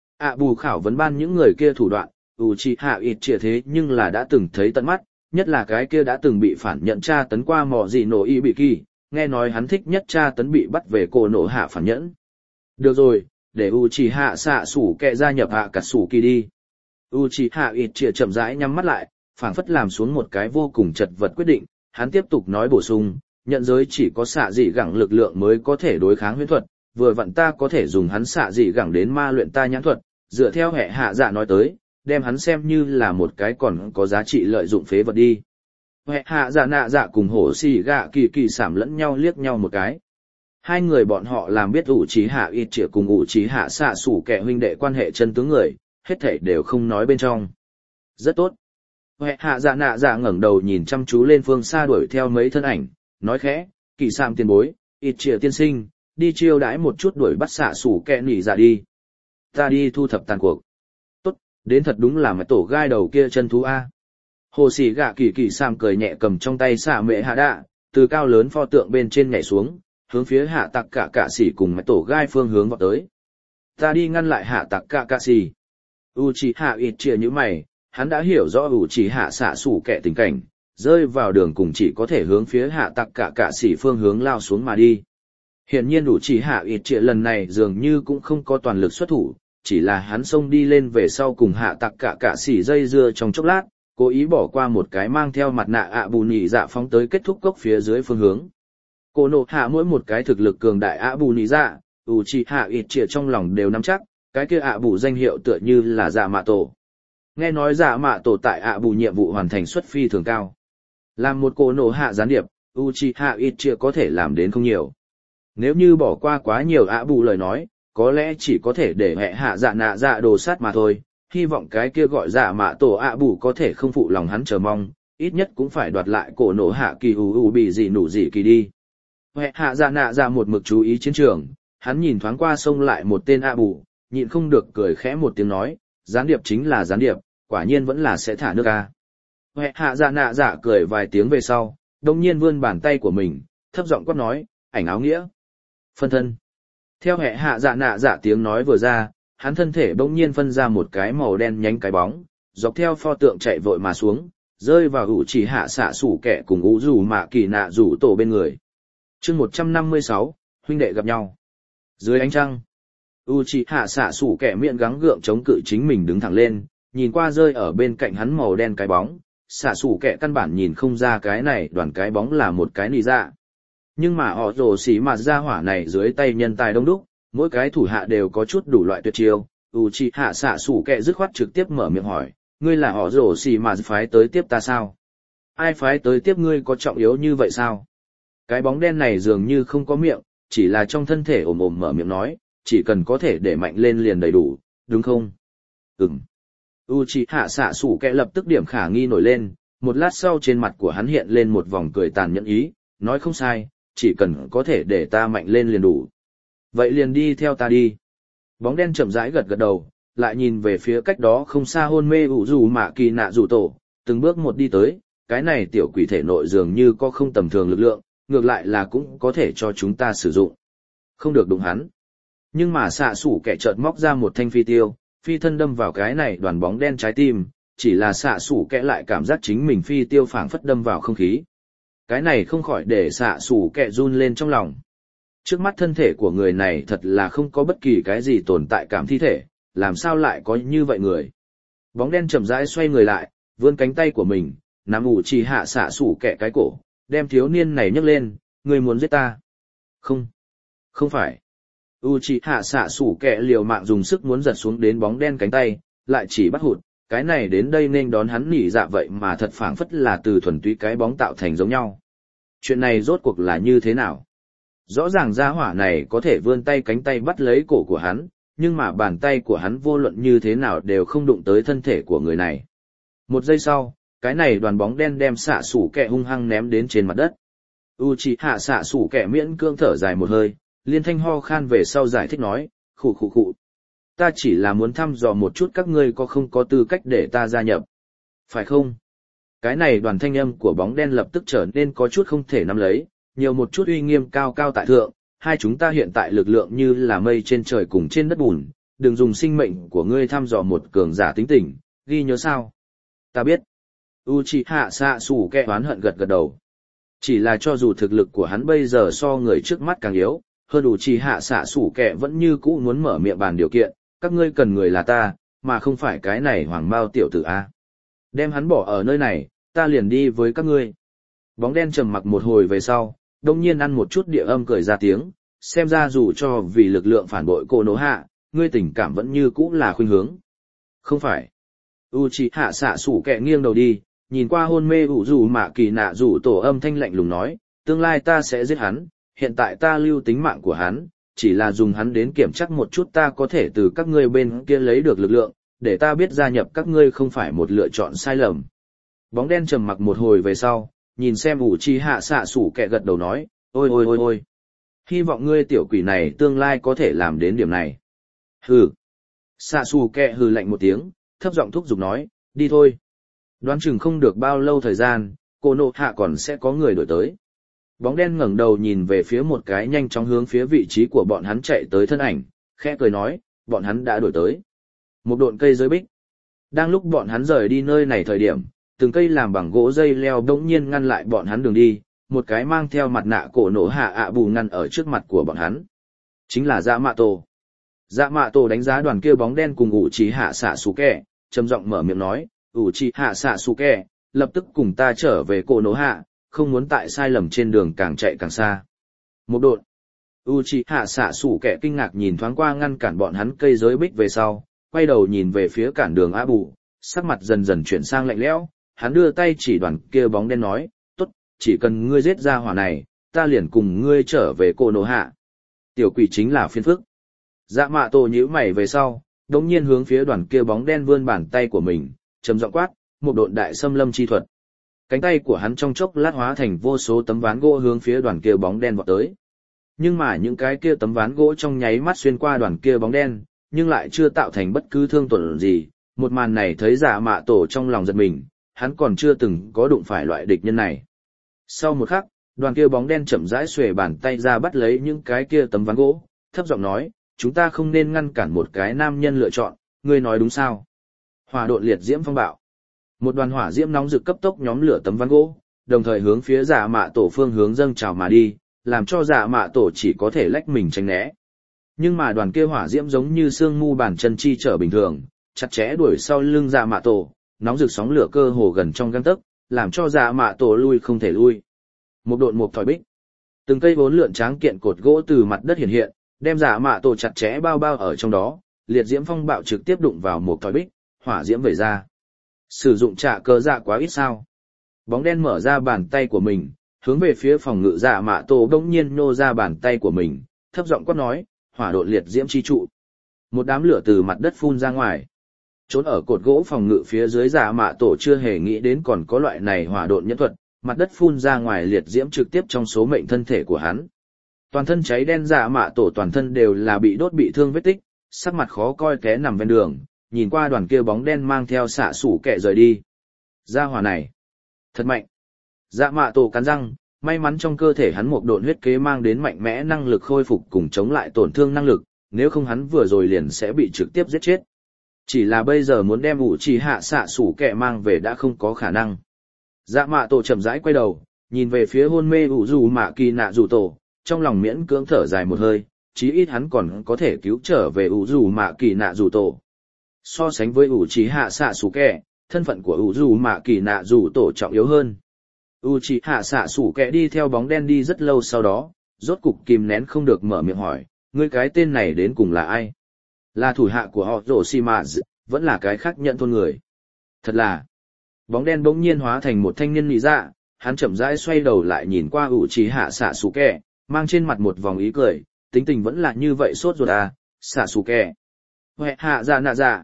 S1: Bù khảo vấn ban những người kia thủ đoạn, Uchiha Itchia thế nhưng là đã từng thấy tận mắt, nhất là cái kia đã từng bị phản nhận tra tấn qua mò gì nổ y bị kỳ, nghe nói hắn thích nhất tra tấn bị bắt về cổ nổ hạ phản nhẫn. Được rồi, để Uchiha Sasuke gia nhập Akatsuki đi. Uchiha Itchia chậm rãi nhắm mắt lại, phảng phất làm xuống một cái vô cùng chật vật quyết định, hắn tiếp tục nói bổ sung, nhận giới chỉ có xạ dị gẳng lực lượng mới có thể đối kháng huyễn thuật, vừa vặn ta có thể dùng hắn xạ dị gẳng đến ma luyện ta nhãn thuật, dựa theo hệ hạ dạ nói tới, đem hắn xem như là một cái còn có giá trị lợi dụng phế vật đi. Hệ hạ dạ nạ dạ cùng Hồ Sĩ Gạ kỳ sảm lẫn nhau liếc nhau một cái. Hai người bọn họ làm biết Uchiha Itchia cùng Uchiha Sasuke huynh đệ quan hệ chân tướng người, hết thảy đều không nói bên trong. Rất tốt. Hệ hạ dạ nạ dạ ngẩng đầu nhìn chăm chú lên phương xa đuổi theo mấy thân ảnh, nói khẽ, kỳ sảm tiền bối, Itchia tiên sinh, đi chiêu đãi một chút đuổi bắt Sasuke nỉ dạ đi. Ta đi thu thập tàn cuộc. Tốt, đến thật đúng là mẹ tổ gai đầu kia chân thú A. Hồ Sĩ Gạ kỳ sảm cười nhẹ cầm trong tay xạ mệ hạ đạ, từ cao lớn pho tượng bên trên nhảy xuống, hướng phía hạ tặc cả sĩ cùng mẹ tổ gai phương hướng vào tới. Ta đi ngăn lại hạ tặc cả sĩ. Uchiha Itchia như mày, hắn đã hiểu rõ Uchiha Sasuke tình cảnh, rơi vào đường cùng chỉ có thể hướng phía hạ tặc cả sĩ phương hướng lao xuống mà đi. Hiển nhiên Uchiha Itchia lần này dường như cũng không có toàn lực xuất thủ, chỉ là hắn xông đi lên về sau cùng hạ tặc cả sĩ dây dưa trong chốc lát, cố ý bỏ qua một cái mang theo mặt nạ bù nhị dạ phóng tới kết thúc cốc phía dưới phương hướng. Cổ nổ hạ mỗi một cái thực lực cường đại bù nhị dạ, Uchiha Itchia trong lòng đều nắm chắc, cái kia bù danh hiệu tựa như là dạ mạ tổ. Nghe nói dạ mạ tổ tại bù nhiệm vụ hoàn thành suất phi thường cao. Làm một cổ nổ hạ gián điệp, Uchiha Itchia có thể làm đến không nhiều. Nếu như bỏ qua quá nhiều bù lời nói, có lẽ chỉ có thể để hệ hạ dạ nạ dạ đồ sát mà thôi. Hy vọng cái kia gọi dạ mạ tổ bù có thể không phụ lòng hắn chờ mong, ít nhất cũng phải đoạt lại cổ nổ hạ kỳ bị gì nụ gì kỳ đi. Hệ hạ dạ nạ dạ một mực chú ý chiến trường, hắn nhìn thoáng qua xông lại một tên bù, nhịn không được cười khẽ một tiếng nói, gián điệp chính là gián điệp, quả nhiên vẫn là sẽ thả nước a. Hệ hạ dạ nạ dạ cười vài tiếng về sau, đông nhiên vươn bàn tay của mình, thấp giọng quát nói, ảnh áo nghĩa. Phân thân. Theo hệ hạ dạ nạ dạ tiếng nói vừa ra, hắn thân thể bỗng nhiên phân ra một cái màu đen nhánh cái bóng, dọc theo pho tượng chạy vội mà xuống, rơi vào ủ chỉ hạ xạ sủ kẻ cùng ủ rủ mạ kỳ nạ rủ tổ bên người. chương 156, huynh đệ gặp nhau. Dưới ánh trăng, u chỉ hạ xạ sủ kẻ miệng gắng gượng chống cự chính mình đứng thẳng lên, nhìn qua rơi ở bên cạnh hắn màu đen cái bóng, xạ sủ kẻ căn bản nhìn không ra cái này đoàn cái bóng là một cái nì dạ. Nhưng mà họ rồ xỉ mà ra hỏa này dưới tay nhân tài đông đúc, mỗi cái thủ hạ đều có chút đủ loại tuyệt chiêu. Uchiha xạ sủ kẹ dứt khoát trực tiếp mở miệng hỏi, ngươi là họ rồ xỉ mà phái tới tiếp ta sao? Ai phái tới tiếp ngươi có trọng yếu như vậy sao? Cái bóng đen này dường như không có miệng, chỉ là trong thân thể ồm ồm mở miệng nói, chỉ cần có thể để mạnh lên liền đầy đủ, đúng không? Ừm. Uchiha xạ sủ kẹ lập tức điểm khả nghi nổi lên, một lát sau trên mặt của hắn hiện lên một vòng cười tàn nhẫn ý, nói không sai, chỉ cần có thể để ta mạnh lên liền đủ. Vậy liền đi theo ta đi. Bóng đen chậm rãi gật gật đầu, lại nhìn về phía cách đó không xa hôn mê ủ rủ mạ kỳ nạ rủ tổ, từng bước một đi tới, cái này tiểu quỷ thể nội dường như có không tầm thường lực lượng, ngược lại là cũng có thể cho chúng ta sử dụng. Không được đụng hắn. Nhưng mà xạ sủ kẻ chợt móc ra một thanh phi tiêu, phi thân đâm vào cái này đoàn bóng đen trái tim, chỉ là xạ sủ kẻ lại cảm giác chính mình phi tiêu phảng phất đâm vào không khí. Cái này không khỏi để xạ sủ kẻ run lên trong lòng. Trước mắt thân thể của người này thật là không có bất kỳ cái gì tồn tại cảm thi thể, làm sao lại có như vậy người. Bóng đen chậm rãi xoay người lại, vươn cánh tay của mình, nắm Uchiha xạ sủ kẻ cái cổ, đem thiếu niên này nhấc lên, ngươi muốn giết ta? Không, không phải. Uchiha xạ sủ kẻ liều mạng dùng sức muốn giật xuống đến bóng đen cánh tay, lại chỉ bắt hụt, cái này đến đây nên đón hắn nỉ dạ vậy mà thật phảng phất là từ thuần túy cái bóng tạo thành giống nhau. Chuyện này rốt cuộc là như thế nào? Rõ ràng gia hỏa này có thể vươn tay cánh tay bắt lấy cổ của hắn, nhưng mà bàn tay của hắn vô luận như thế nào đều không đụng tới thân thể của người này. Một giây sau, cái này đoàn bóng đen đem xạ sủ kẹ hung hăng ném đến trên mặt đất. Uchiha xạ sủ kẹ miễn cưỡng thở dài một hơi, liên thanh ho khan về sau giải thích nói, khụ khụ khụ. Ta chỉ là muốn thăm dò một chút các ngươi có không có tư cách để ta gia nhập. Phải không? Cái này đoàn thanh âm của bóng đen lập tức trở nên có chút không thể nắm lấy, nhiều một chút uy nghiêm cao cao tại thượng, hai chúng ta hiện tại lực lượng như là mây trên trời cùng trên đất bùn, đừng dùng sinh mệnh của ngươi thăm dò một cường giả tính tình, ghi nhớ sao? Ta biết. Uchiha Sasuke oán hận gật gật đầu. Chỉ là cho dù thực lực của hắn bây giờ so người trước mắt càng yếu, hơn Uchiha Sasuke vẫn như cũ muốn mở miệng bàn điều kiện, các ngươi cần người là ta, mà không phải cái này hoàng mao tiểu tử A. Đem hắn bỏ ở nơi này, ta liền đi với các ngươi. Bóng đen trầm mặc một hồi về sau, đông nhiên ăn một chút địa âm cười ra tiếng, xem ra dù cho vì lực lượng phản bội cô nỗ hạ, ngươi tình cảm vẫn như cũ là khuynh hướng. Không phải. Uchiha Sasuke nghiêng đầu đi, nhìn qua hôn mê ủ rủ mạ kỳ nạ rủ tổ âm thanh lạnh lùng nói, tương lai ta sẽ giết hắn, hiện tại ta lưu tính mạng của hắn, chỉ là dùng hắn đến kiểm chắc một chút ta có thể từ các ngươi bên kia lấy được lực lượng, để ta biết gia nhập các ngươi không phải một lựa chọn sai lầm. Bóng đen trầm mặc một hồi về sau, nhìn xem Uchiha Sasuke gật đầu nói, ôi ôi ôi ôi. Hy vọng ngươi tiểu quỷ này tương lai có thể làm đến điểm này. Hừ. Sasuke hừ lạnh một tiếng, thấp giọng thúc giục nói, đi thôi. Đoán chừng không được bao lâu thời gian, cô nộ hạ còn sẽ có người đổi tới. Bóng đen ngẩng đầu nhìn về phía một cái nhanh chóng hướng phía vị trí của bọn hắn chạy tới thân ảnh, khẽ cười nói, bọn hắn đã đổi tới. Một độn cây giới bích. Đang lúc bọn hắn rời đi nơi này thời điểm, từng cây làm bằng gỗ dây leo đống nhiên ngăn lại bọn hắn đường đi, một cái mang theo mặt nạ cổ nổ hạ ạ bù ngăn ở trước mặt của bọn hắn. Chính là Dạ Mạ Tổ. Dạ Mạ Tổ đánh giá đoàn kia bóng đen cùng Uchiha Sasuke, trầm giọng mở miệng nói, Uchiha Sasuke, lập tức cùng ta trở về cổ nổ hạ, không muốn tại sai lầm trên đường càng chạy càng xa. Một độn. Uchiha Sasuke kinh ngạc nhìn thoáng qua ngăn cản bọn hắn cây giới bích về sau, quay đầu nhìn về phía cản đường ạ bù, sắc mặt dần dần chuyển sang lạnh lẽo, hắn đưa tay chỉ đoàn kia bóng đen nói, tốt, chỉ cần ngươi giết ra hỏa này, ta liền cùng ngươi trở về cổ nổ hạ. Tiểu quỷ chính là phiền phức. Dạ Mạ Tổ nhíu mày về sau, đống nhiên hướng phía đoàn kia bóng đen vươn bàn tay của mình, trầm giọng quát, một độn đại xâm lâm chi thuật. Cánh tay của hắn trong chốc lát hóa thành vô số tấm ván gỗ hướng phía đoàn kia bóng đen vọt tới. Nhưng mà những cái kia tấm ván gỗ trong nháy mắt xuyên qua đoàn kia bóng đen, nhưng lại chưa tạo thành bất cứ thương tổn gì. Một màn này thấy Dạ Mạ Tổ trong lòng giật mình, hắn còn chưa từng có đụng phải loại địch nhân này. Sau một khắc, đoàn kia bóng đen chậm rãi xuề bàn tay ra bắt lấy những cái kia tấm ván gỗ, thấp giọng nói, chúng ta không nên ngăn cản một cái nam nhân lựa chọn, ngươi nói đúng sao? Hỏa độn liệt diễm phong bạo. Một đoàn hỏa diễm nóng rực cấp tốc nhóm lửa tấm ván gỗ, đồng thời hướng phía Dạ Mạ Tổ phương hướng dâng trào mà đi, làm cho Dạ Mạ Tổ chỉ có thể lách mình tránh né. Nhưng mà đoàn kia hỏa diễm giống như sương mu bàn chân chi trở bình thường, chặt chẽ đuổi sau lưng Dạ Mạ Tổ, nóng rực sóng lửa cơ hồ gần trong gang tấc, làm cho Dạ Mạ Tổ lui không thể lui. Một độn một thỏi bích. Từng cây vốn lượn tráng kiện cột gỗ từ mặt đất hiện hiện, đem Dạ Mạ Tổ chặt chẽ bao bao ở trong đó, liệt diễm phong bạo trực tiếp đụng vào một thỏi bích, hỏa diễm vẩy ra. Sử dụng trả cơ dạ quá ít sao? Bóng đen mở ra bàn tay của mình, hướng về phía phòng ngự Dạ Mạ Tổ đống nhiên nô ra bàn tay của mình, thấp giọng quát nói, hỏa độn liệt diễm chi trụ. Một đám lửa từ mặt đất phun ra ngoài. Trốn ở cột gỗ phòng ngự phía dưới Dạ Mạ Tổ chưa hề nghĩ đến còn có loại này hỏa độn nhẫn thuật, mặt đất phun ra ngoài liệt diễm trực tiếp trong số mệnh thân thể của hắn. Toàn thân cháy đen Dạ Mạ Tổ toàn thân đều là bị đốt bị thương vết tích, sắc mặt khó coi té nằm ven đường, nhìn qua đoàn kia bóng đen mang theo xạ sủ kẹ rời đi. Gia hỏa này, thật mạnh. Dạ Mạ Tổ cắn răng, may mắn trong cơ thể hắn một độn huyết kế mang đến mạnh mẽ năng lực khôi phục cùng chống lại tổn thương năng lực, nếu không hắn vừa rồi liền sẽ bị trực tiếp giết chết. Chỉ là bây giờ muốn đem ủ trì hạ xạ sủ kẹ mang về đã không có khả năng. Dạ Mạ Tổ chậm rãi quay đầu, nhìn về phía hôn mê ủ dù mạ kỳ nạ dù tổ, trong lòng miễn cưỡng thở dài một hơi, chí ít hắn còn có thể cứu trở về ủ dù mạ kỳ nạ dù tổ. So sánh với ủ trì hạ xạ sủ kẹ, thân phận của ủ dù mạ kỳ nạ dù tổ trọng yếu hơn. ủ trì hạ xạ sủ kẹ đi theo bóng đen đi rất lâu sau đó, rốt cục kìm nén không được mở miệng hỏi, ngươi cái tên này đến cùng là ai? Là thủ hạ của họ rổ xì mạ, vẫn là cái khác nhận thôn người. Thật là, bóng đen bỗng nhiên hóa thành một thanh niên nị dạ, hắn chậm rãi xoay đầu lại nhìn qua ủ trì hạ xạ sủ kẹ, mang trên mặt một vòng ý cười, tính tình vẫn là như vậy sốt ruột à, xạ sủ kẹ. Huệ hạ dạ nạ dạ.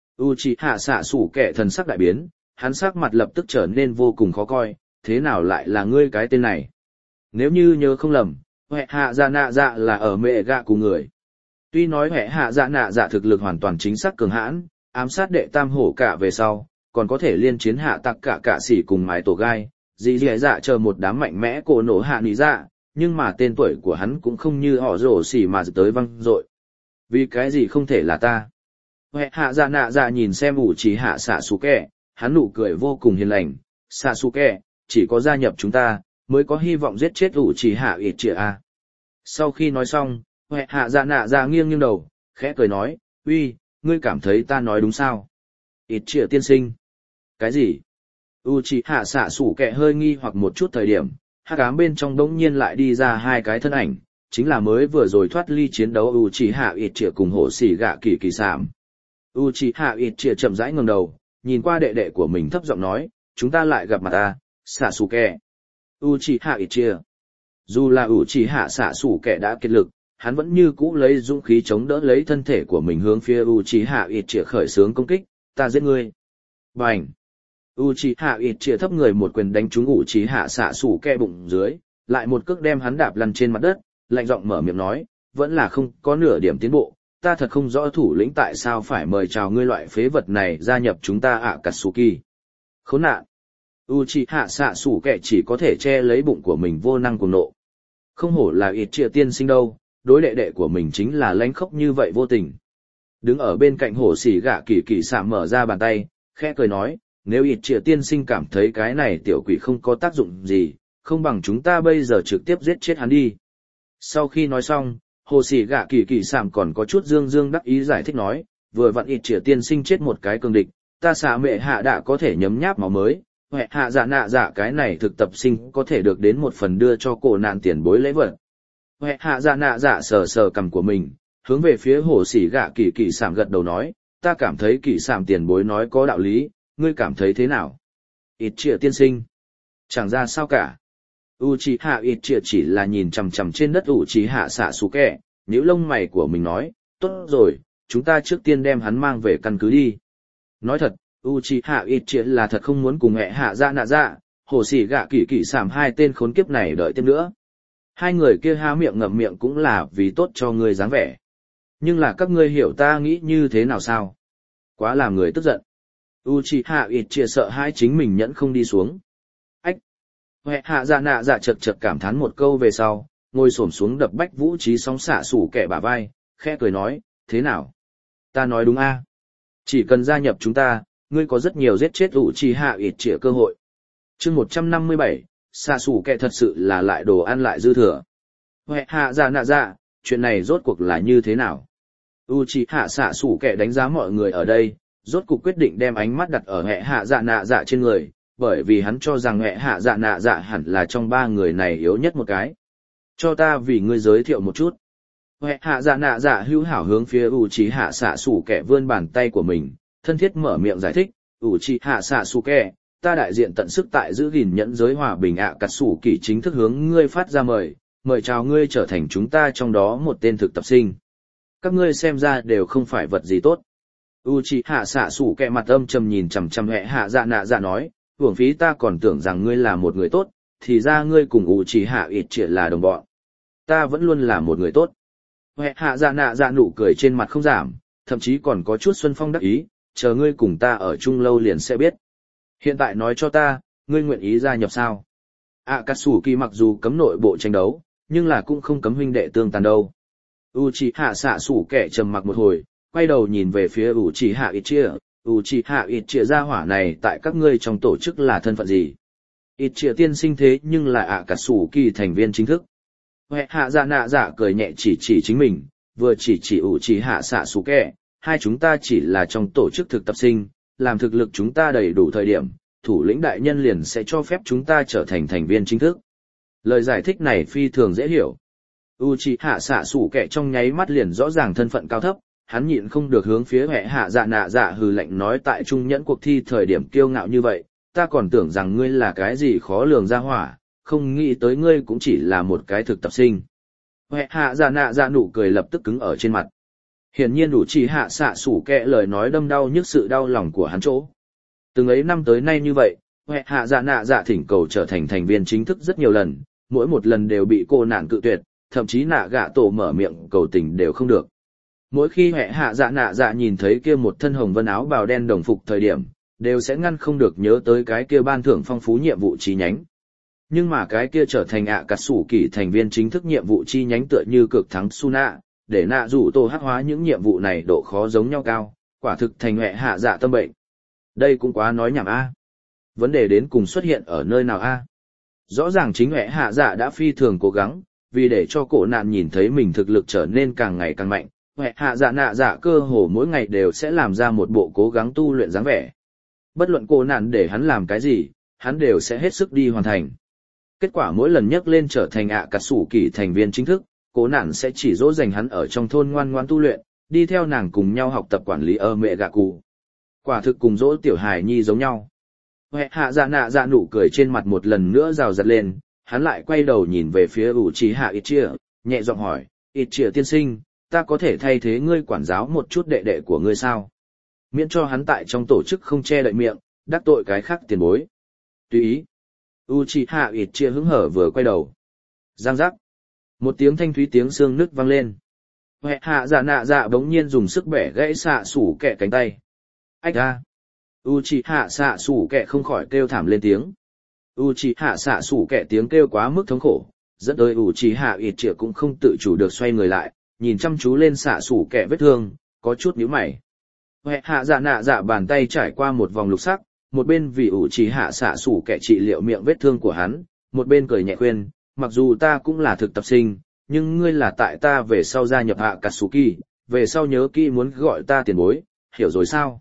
S1: Uchiha xạ sủ kẻ thần sắc đại biến, hắn sắc mặt lập tức trở nên vô cùng khó coi, thế nào lại là ngươi cái tên này? Nếu như nhớ không lầm, Huệ hạ dạ nạ dạ là ở mẹ gạ của người. Tuy nói Huệ hạ dạ nạ dạ thực lực hoàn toàn chính xác cường hãn, ám sát đệ tam hổ cả về sau, còn có thể liên chiến hạ tặc cả sỉ cùng mái tổ gai, dì dì dạ chờ một đám mạnh mẽ cổ nổ hạ nỉ dạ, nhưng mà tên tuổi của hắn cũng không như họ rổ xỉ mà tới văng dội. Vì cái gì không thể là ta? Huệ hạ dạ nạ dạ nhìn xem ủ trì hạ xạ xù kẹ, hắn nụ cười vô cùng hiền lành, xạ xù kẹ, chỉ có gia nhập chúng ta, mới có hy vọng giết chết ủ trì hạ ít trịa a. Sau khi nói xong, Huệ hạ dạ nạ dạ nghiêng nghiêng đầu, khẽ cười nói, uy, ngươi cảm thấy ta nói đúng sao? Ít trịa tiên sinh. Cái gì? Uchiha xạ sủ kẹ hơi nghi hoặc một chút thời điểm, hắc ám bên trong đống nhiên lại đi ra hai cái thân ảnh, chính là mới vừa rồi thoát ly chiến đấu Uchiha ít trịa cùng hổ xỉ gạ kỳ kỳ sảm. Uchiha ít trịa chậm rãi ngẩng đầu, nhìn qua đệ đệ của mình thấp giọng nói, chúng ta lại gặp mặt ta, Sasuke. Uchiha ít trịa. Dù là Uchiha Sasuke đã kiệt lực, hắn vẫn như cũ lấy dũng khí chống đỡ lấy thân thể của mình hướng phía Uchiha ít trịa khởi xướng công kích, ta giết ngươi. Bành. Uchiha ít trịa thấp người một quyền đánh trúng Uchiha Sasuke bụng dưới, lại một cước đem hắn đạp lăn trên mặt đất, lạnh giọng mở miệng nói, vẫn là không có nửa điểm tiến bộ, ta thật không rõ thủ lĩnh tại sao phải mời chào ngươi loại phế vật này gia nhập chúng ta Akatsuki. Khốn nạn. Uchiha Sasuke chỉ có thể che lấy bụng của mình vô năng cuồng nộ. Không hổ là ít trịa tiên sinh đâu, đối đệ đệ của mình chính là lánh khóc như vậy vô tình. Đứng ở bên cạnh hổ xỉ gạ kỳ kỳ sạm mở ra bàn tay, khẽ cười nói, nếu ít trịa tiên sinh cảm thấy cái này tiểu quỷ không có tác dụng gì, không bằng chúng ta bây giờ trực tiếp giết chết hắn đi. Sau khi nói xong, hồ sĩ gạ kỳ kỳ sảm còn có chút dương dương đắc ý giải thích nói, vừa vặn ít trịa tiên sinh chết một cái cường địch, ta xạ mẹ hạ đã có thể nhấm nháp máu mới, Huệ hạ dạ nạ dạ cái này thực tập sinh có thể được đến một phần đưa cho cổ nạn tiền bối lễ vật. Huệ hạ dạ nạ dạ sờ sờ cằm của mình, hướng về phía hồ sĩ gạ kỳ kỳ sảm gật đầu nói, ta cảm thấy kỳ sảm tiền bối nói có đạo lý, ngươi cảm thấy thế nào? Ít trịa tiên sinh. Chẳng ra sao cả. Uchiha ít trịa chỉ là nhìn chằm chằm trên đất Uchiha Sasuke, nhíu lông mày của mình nói, tốt rồi, chúng ta trước tiên đem hắn mang về căn cứ đi. Nói thật, Uchiha ít trịa là thật không muốn cùng mẹ hạ dạ nạ dạ, hồ sĩ gạ kỳ kỳ sảm hai tên khốn kiếp này đợi tiếp nữa. Hai người kia há miệng ngậm miệng cũng là vì tốt cho ngươi dáng vẻ. Nhưng là các ngươi hiểu ta nghĩ như thế nào sao? Quá làm người tức giận. Uchiha ít trịa sợ hãi chính mình nhẫn không đi xuống. Ách! Huệ hạ dạ nạ dạ chật chật cảm thán một câu về sau, ngồi xổm xuống đập bách vũ trí sóng xạ sủ kẻ bả vai, khẽ cười nói, thế nào? Ta nói đúng a? Chỉ cần gia nhập chúng ta, ngươi có rất nhiều giết chết Uchiha Itachi cơ hội. Chương 157, xạ sủ kẻ thật sự là lại đồ ăn lại dư thừa. Huệ hạ dạ nạ dạ, chuyện này rốt cuộc là như thế nào? Uchiha xạ sủ kẻ đánh giá mọi người ở đây, rốt cuộc quyết định đem ánh mắt đặt ở hệ hạ dạ nạ dạ trên người, bởi vì hắn cho rằng hệ hạ dạ nạ dạ hẳn là trong ba người này yếu nhất một cái. Cho ta vì ngươi giới thiệu một chút. Hệ hạ dạ nạ dạ hữu hảo hướng phía Uchiha xạ sủ kẻ vươn bàn tay của mình, thân thiết mở miệng giải thích, Uchiha xạ sủ kẻ, ta đại diện tận sức tại giữ gìn nhẫn giới hòa bình ạ cắt sủ kỳ chính thức hướng ngươi phát ra mời chào ngươi trở thành chúng ta trong đó một tên thực tập sinh. Các ngươi xem ra đều không phải vật gì tốt. Uchiha xạ sủ kẻ mặt âm trầm nhìn chằm chằm hệ hạ dạ nạ dạ nói, hưởng phí ta còn tưởng rằng ngươi là một người tốt, thì ra ngươi cùng Uchiha Itachi là đồng bọn. Ta vẫn luôn là một người tốt. Hệ hạ dạ nạ dạ nụ cười trên mặt không giảm, thậm chí còn có chút xuân phong đắc ý, chờ ngươi cùng ta ở chung lâu liền sẽ biết. Hiện tại nói cho ta, ngươi nguyện ý gia nhập sao? Akatsuki mặc dù cấm nội bộ tranh đấu, nhưng là cũng không cấm huynh đệ tương tàn đâu. Uchiha xạ sủ kẻ trầm mặc một hồi, quay đầu nhìn về phía Uchiha Itachi. Uchiha Itachi gia hỏa này tại các ngươi trong tổ chức là thân phận gì? Itachi tiên sinh thế nhưng là Akatsuki thành viên chính thức. Hệ hạ dạ nạ dạ cười nhẹ chỉ chính mình, vừa chỉ Uchiha xạ sủ kẻ, hai chúng ta chỉ là trong tổ chức thực tập sinh, làm thực lực chúng ta đầy đủ thời điểm, thủ lĩnh đại nhân liền sẽ cho phép chúng ta trở thành thành viên chính thức. Lời giải thích này phi thường dễ hiểu. Uchiha xạ sủ kẻ trong nháy mắt liền rõ ràng thân phận cao thấp, hắn nhịn không được hướng phía hệ hạ dạ nạ dạ hừ lạnh nói tại trung nhẫn cuộc thi thời điểm kiêu ngạo như vậy, ta còn tưởng rằng ngươi là cái gì khó lường ra hỏa, không nghĩ tới ngươi cũng chỉ là một cái thực tập sinh. Hệ hạ dạ nạ dạ nụ cười lập tức cứng ở trên mặt. Hiển nhiên Uchiha xạ sủ kẻ lời nói đâm đau nhức sự đau lòng của hắn chỗ. Từng ấy năm tới nay như vậy, hệ hạ dạ nạ dạ thỉnh cầu trở thành thành viên chính thức rất nhiều lần, mỗi một lần đều bị cô nạn cự tuyệt, thậm chí nạ gạ tổ mở miệng cầu tình đều không được. Mỗi khi hệ hạ dạ nạ dạ nhìn thấy kia một thân hồng vân áo bào đen đồng phục thời điểm, đều sẽ ngăn không được nhớ tới cái kia ban thưởng phong phú nhiệm vụ chi nhánh. Nhưng mà cái kia trở thành Akatsuki thành viên chính thức nhiệm vụ chi nhánh tựa như cực thắng Suna, để nạ rủ tổ hắc hóa những nhiệm vụ này độ khó giống nhau cao, quả thực thành hệ hạ dạ tâm bệnh. Đây cũng quá nói nhảm a. Vấn đề đến cùng xuất hiện ở nơi nào a? Rõ ràng chính hệ hạ dạ đã phi thường cố gắng, vì để cho cổ nạn nhìn thấy mình thực lực trở nên càng ngày càng mạnh, hệ hạ dạ nạ dạ cơ hồ mỗi ngày đều sẽ làm ra một bộ cố gắng tu luyện dáng vẻ. Bất luận cổ nạn để hắn làm cái gì, hắn đều sẽ hết sức đi hoàn thành. Kết quả mỗi lần nhắc lên trở thành Akatsuki thành viên chính thức, cổ nạn sẽ chỉ dỗ dành hắn ở trong thôn ngoan ngoãn tu luyện, đi theo nàng cùng nhau học tập quản lý ở mẹ gạ cụ. Quả thực cùng dỗ tiểu hài nhi giống nhau. Hệ hạ dạ nạ dạ nụ cười trên mặt một lần nữa rào rạt lên, hắn lại quay đầu nhìn về phía Uchiha Itachi, nhẹ giọng hỏi, Itachi tiên sinh, ta có thể thay thế ngươi quản giáo một chút đệ đệ của ngươi sao? Miễn cho hắn tại trong tổ chức không che đậy miệng, đắc tội cái khác tiền bối. Tùy ý. Uchiha Itachi hứng hở vừa quay đầu. Giang giác. Một tiếng thanh thúy tiếng xương nứt vang lên. Hệ hạ dạ nạ dạ bỗng nhiên dùng sức bẻ gãy xạ sủ kẹ cánh tay. Ách ra. Uchiha xạ sủ kẹ không khỏi kêu thảm lên tiếng. Uchiha xạ sủ kẹ tiếng kêu quá mức thống khổ, dẫn tới Uchiha Itachi cũng không tự chủ được xoay người lại, nhìn chăm chú lên xạ sủ kẹ vết thương, có chút nhíu mày. Hệ hạ dạ nạ dạ bàn tay trải qua một vòng lục sắc, một bên vì Uchiha xạ sủ kẹ trị liệu miệng vết thương của hắn, một bên cười nhẹ khuyên, mặc dù ta cũng là thực tập sinh, nhưng ngươi là tại ta về sau gia nhập Akatsuki, về sau nhớ kỹ muốn gọi ta tiền bối, hiểu rồi sao?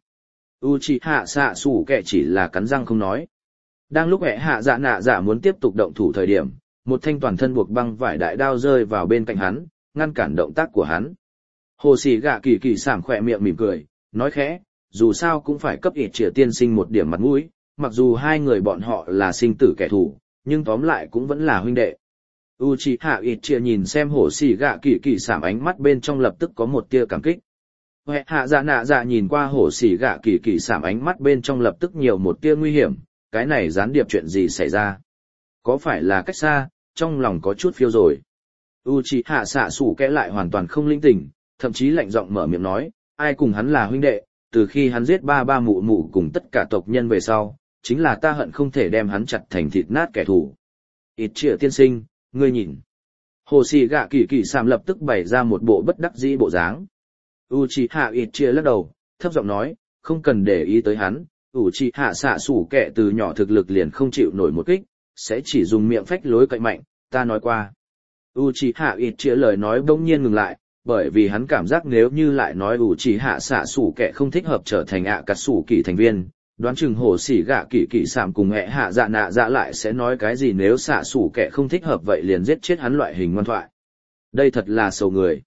S1: Uchiha xạ sủ kẹ chỉ là cắn răng không nói. Đang lúc hệ hạ dạ nạ dạ muốn tiếp tục động thủ thời điểm, một thanh toàn thân buộc băng vải đại đao rơi vào bên cạnh hắn, ngăn cản động tác của hắn. Hồ Sĩ Gạ kỳ kỳ sảng khỏe miệng mỉm cười, nói khẽ, dù sao cũng phải cấp ít trịa tiên sinh một điểm mặt mũi, mặc dù hai người bọn họ là sinh tử kẻ thù, nhưng tóm lại cũng vẫn là huynh đệ. Uchiha Itachi nhìn xem Hồ Sĩ Gạ kỳ kỳ sảng ánh mắt bên trong lập tức có một tia cảm kích. Hệ hạ dạ nạ dạ nhìn qua Hồ Sĩ Gạ kỳ kỳ sảng ánh mắt bên trong lập tức nhiều một tia nguy hiểm, cái này gián điệp chuyện gì xảy ra? Có phải là cách xa, trong lòng có chút phiêu rồi. Uchiha xạ sủ kẽ lại hoàn toàn không linh tỉnh, thậm chí lạnh giọng mở miệng nói, ai cùng hắn là huynh đệ, từ khi hắn giết ba mụ mụ cùng tất cả tộc nhân về sau, chính là ta hận không thể đem hắn chặt thành thịt nát kẻ thù. Itachi tiên sinh, ngươi nhìn. Hồ Sĩ Gạ Kỳ Kỳ Sảm lập tức bày ra một bộ bất đắc dĩ bộ dáng. Uchiha Itachi lắc đầu, thấp giọng nói, không cần để ý tới hắn, Uchiha xạ sủ kẻ từ nhỏ thực lực liền không chịu nổi một kích, sẽ chỉ dùng miệng phách lối cậy mạnh, ta nói qua. Uchiha Itachi lời nói bỗng nhiên ngừng lại, bởi vì hắn cảm giác nếu như lại nói Uchiha xạ sủ kẻ không thích hợp trở thành Akatsuki thành viên, đoán chừng Hồ Sĩ Gạ Kỳ Kỳ Sảm cùng hệ hạ dạ nạ dạ lại sẽ nói cái gì nếu xạ sủ kẻ không thích hợp vậy liền giết chết hắn loại hình ngoan thoại. Đây thật là sầu người.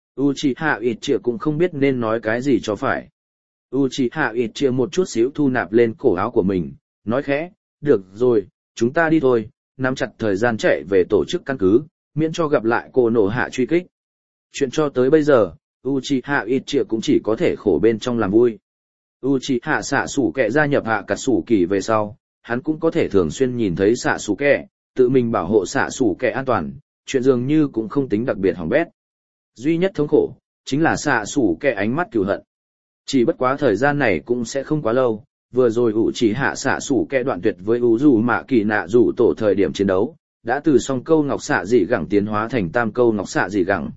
S1: Uchiha Itachi cũng không biết nên nói cái gì cho phải. Uchiha Itachi một chút xíu thu nạp lên cổ áo của mình, nói khẽ, được rồi, chúng ta đi thôi, nắm chặt thời gian chạy về tổ chức căn cứ, miễn cho gặp lại cô nổ hạ truy kích. Chuyện cho tới bây giờ, Uchiha Itachi cũng chỉ có thể khổ bên trong làm vui. Uchiha xạ sủ kẻ gia nhập Akatsuki về sau, hắn cũng có thể thường xuyên nhìn thấy xạ sủ kẻ, tự mình bảo hộ xạ sủ kẻ an toàn, chuyện dường như cũng không tính đặc biệt hỏng bét. Duy nhất thống khổ, chính là xạ sủ kẻ ánh mắt cừu hận. Chỉ bất quá thời gian này cũng sẽ không quá lâu, vừa rồi Uchiha xạ sủ kẻ đoạn tuyệt với Uzu Mạ Kỳ Nạ Rủ tổ thời điểm chiến đấu, đã từ song câu ngọc xạ dị gẳng tiến hóa thành tam câu ngọc xạ dị gẳng.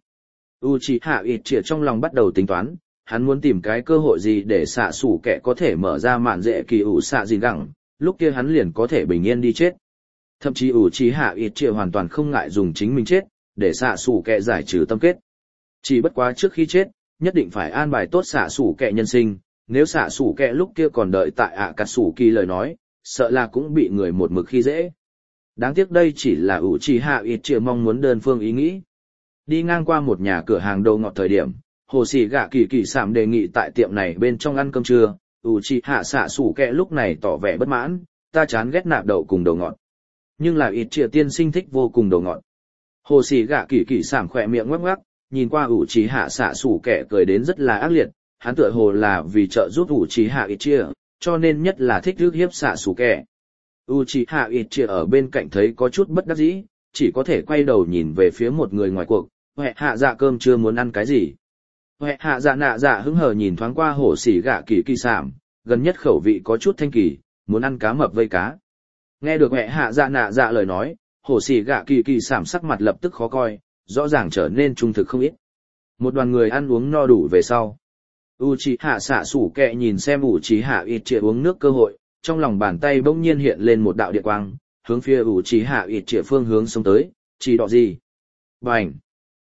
S1: Uchiha Itachi trong lòng bắt đầu tính toán, hắn muốn tìm cái cơ hội gì để xạ sủ kẻ có thể mở ra mạn dễ kỳ ủ xạ dị gẳng, lúc kia hắn liền có thể bình yên đi chết. Thậm chí Uchiha Itachi hoàn toàn không ngại dùng chính mình chết, để xạ sủ kẻ giải trừ tâm kết. Chỉ bất quá trước khi chết, nhất định phải an bài tốt xạ sủ kẻ nhân sinh, nếu xạ sủ kẻ lúc kia còn đợi tại Akatsuki lời nói, sợ là cũng bị người một mực khi dễ. Đáng tiếc đây chỉ là Uchiha Itachi mong muốn đơn phương ý nghĩ. Đi ngang qua một nhà cửa hàng đồ ngọt thời điểm, Hồ Sĩ Gạ Kỳ Kỳ Sảm đề nghị tại tiệm này bên trong ăn cơm trưa, Uchiha xạ sủ kẻ lúc này tỏ vẻ bất mãn, ta chán ghét nạp đậu cùng đồ ngọt. Nhưng là Itachi tiên sinh thích vô cùng đồ ngọt. Hồ Sĩ Gạ Kỳ Kỳ Sảm khỏe miệng ngoắc ngoắc, nhìn qua Uchiha xạ sủ kẻ cười đến rất là ác liệt, hắn tựa hồ là vì trợ giúp Uchiha Itachi, cho nên nhất là thích rước hiếp xạ sủ kẻ. Uchiha Itachi ở bên cạnh thấy có chút bất đắc dĩ, chỉ có thể quay đầu nhìn về phía một người ngoài cuộc, hệ hạ dạ cơm chưa muốn ăn cái gì. Hệ hạ dạ nạ dạ hứng hờ nhìn thoáng qua Hồ Sĩ Gạ Kỳ Kỳ Sảm, gần nhất khẩu vị có chút thanh kỳ, muốn ăn cá mập vây cá. Nghe được hệ hạ dạ nạ dạ lời nói, Hồ Sĩ Gạ Kỳ Kỳ Sảm sắc mặt lập tức khó coi, rõ ràng trở nên trung thực không ít. Một đoàn người ăn uống no đủ về sau. Uchiha xạ sủ kẹ nhìn xem Uchiha Itachi uống nước cơ hội, trong lòng bàn tay bỗng nhiên hiện lên một đạo điện quang, hướng phía Uchiha Itachi phương hướng xông tới, chỉ đọ gì. Bành!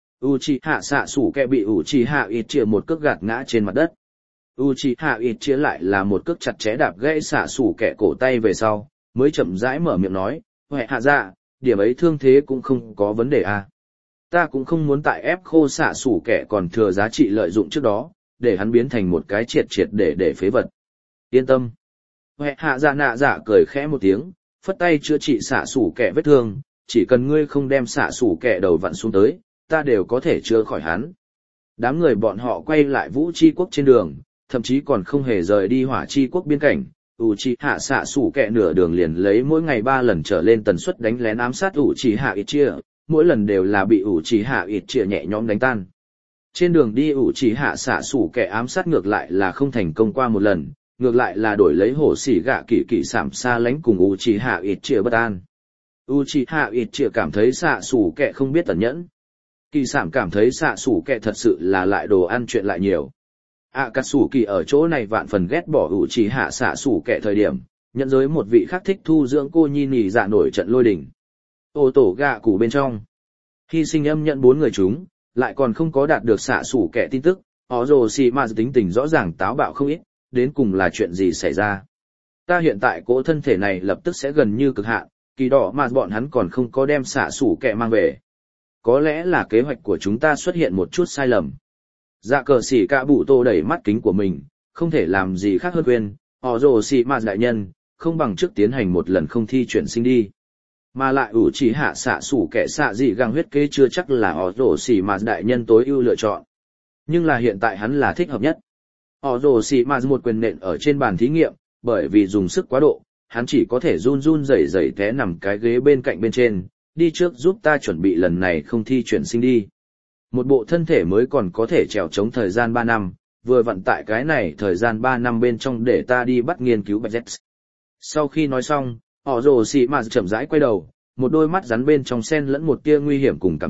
S1: Uchiha xạ sủ kẹ bị Uchiha Itachi một cước gạt ngã trên mặt đất. Uchiha Itachi lại là một cước chặt chẽ đạp gãy xạ sủ kẹ cổ tay về sau, mới chậm rãi mở miệng nói, hệ hạ dạ, điểm ấy thương thế cũng không có vấn đề à. Ta cũng không muốn tại ép khô xạ sủ kẻ còn thừa giá trị lợi dụng trước đó, để hắn biến thành một cái triệt triệt để phế vật. Yên tâm. Hệ hạ dạ nạ dạ cười khẽ một tiếng, phất tay chữa trị xạ sủ kẻ vết thương, chỉ cần ngươi không đem xạ sủ kẻ đầu vặn xuống tới, ta đều có thể chữa khỏi hắn. Đám người bọn họ quay lại Vũ Chi Quốc trên đường, thậm chí còn không hề rời đi Hỏa Chi Quốc biên cảnh. Uchiha xạ sủ kẻ nửa đường liền lấy mỗi ngày 3 lần trở lên tần suất đánh lén ám sát Uchiha Itachi, mỗi lần đều là bị Uchiha Itachi nhẹ nhõm đánh tan. Trên đường đi Uchiha xạ sủ kẻ ám sát ngược lại là không thành công qua một lần, ngược lại là đổi lấy Hồ Sĩ Gạ Kỳ Kỳ Sảm xa lánh cùng Uchiha Itachi bất an. Uchiha Itachi cảm thấy xạ sủ kẻ không biết tẩn nhẫn. Kỳ Sảm cảm thấy xạ sủ kẻ thật sự là lại đồ ăn chuyện lại nhiều. Akatsuki ở chỗ này vạn phần ghét bỏ Uchiha xạ sủ kẻ thời điểm, nhận giới một vị khác thích thu dưỡng cô nhi nỉ dạ nổi trận lôi đình. Ô tổ gạ củ bên trong. Hy sinh âm nhận 4 người chúng, lại còn không có đạt được xạ sủ kẻ tin tức, Orochimaru tính tình rõ ràng táo bạo không ít, đến cùng là chuyện gì xảy ra. Ta hiện tại cỗ thân thể này lập tức sẽ gần như cực hạn, kỳ đỏ mà bọn hắn còn không có đem xạ sủ kẻ mang về. Có lẽ là kế hoạch của chúng ta xuất hiện một chút sai lầm. Dạ cờ xỉ cả bụ tô đẩy mắt kính của mình, không thể làm gì khác hơn khuyên, Orochimaru đại nhân, không bằng trước tiến hành một lần không thi chuyển sinh đi. Mà lại Uchiha xạ sủ kẻ xạ dị găng huyết kế chưa chắc là Orochimaru đại nhân tối ưu lựa chọn. Nhưng là hiện tại hắn là thích hợp nhất. Orochimaru một quyền nện ở trên bàn thí nghiệm, bởi vì dùng sức quá độ, hắn chỉ có thể run run rẩy rẩy té nằm cái ghế bên cạnh bên trên, đi trước giúp ta chuẩn bị lần này không thi chuyển sinh đi. Một bộ thân thể mới còn có thể trèo chống thời gian 3 năm, vừa vặn tại cái này thời gian 3 năm bên trong để ta đi bắt nghiên cứu Bạch Z. Sau khi nói xong, Orochimaru chậm rãi quay đầu, một đôi mắt rắn bên trong xen lẫn một tia nguy hiểm cùng cảm kích,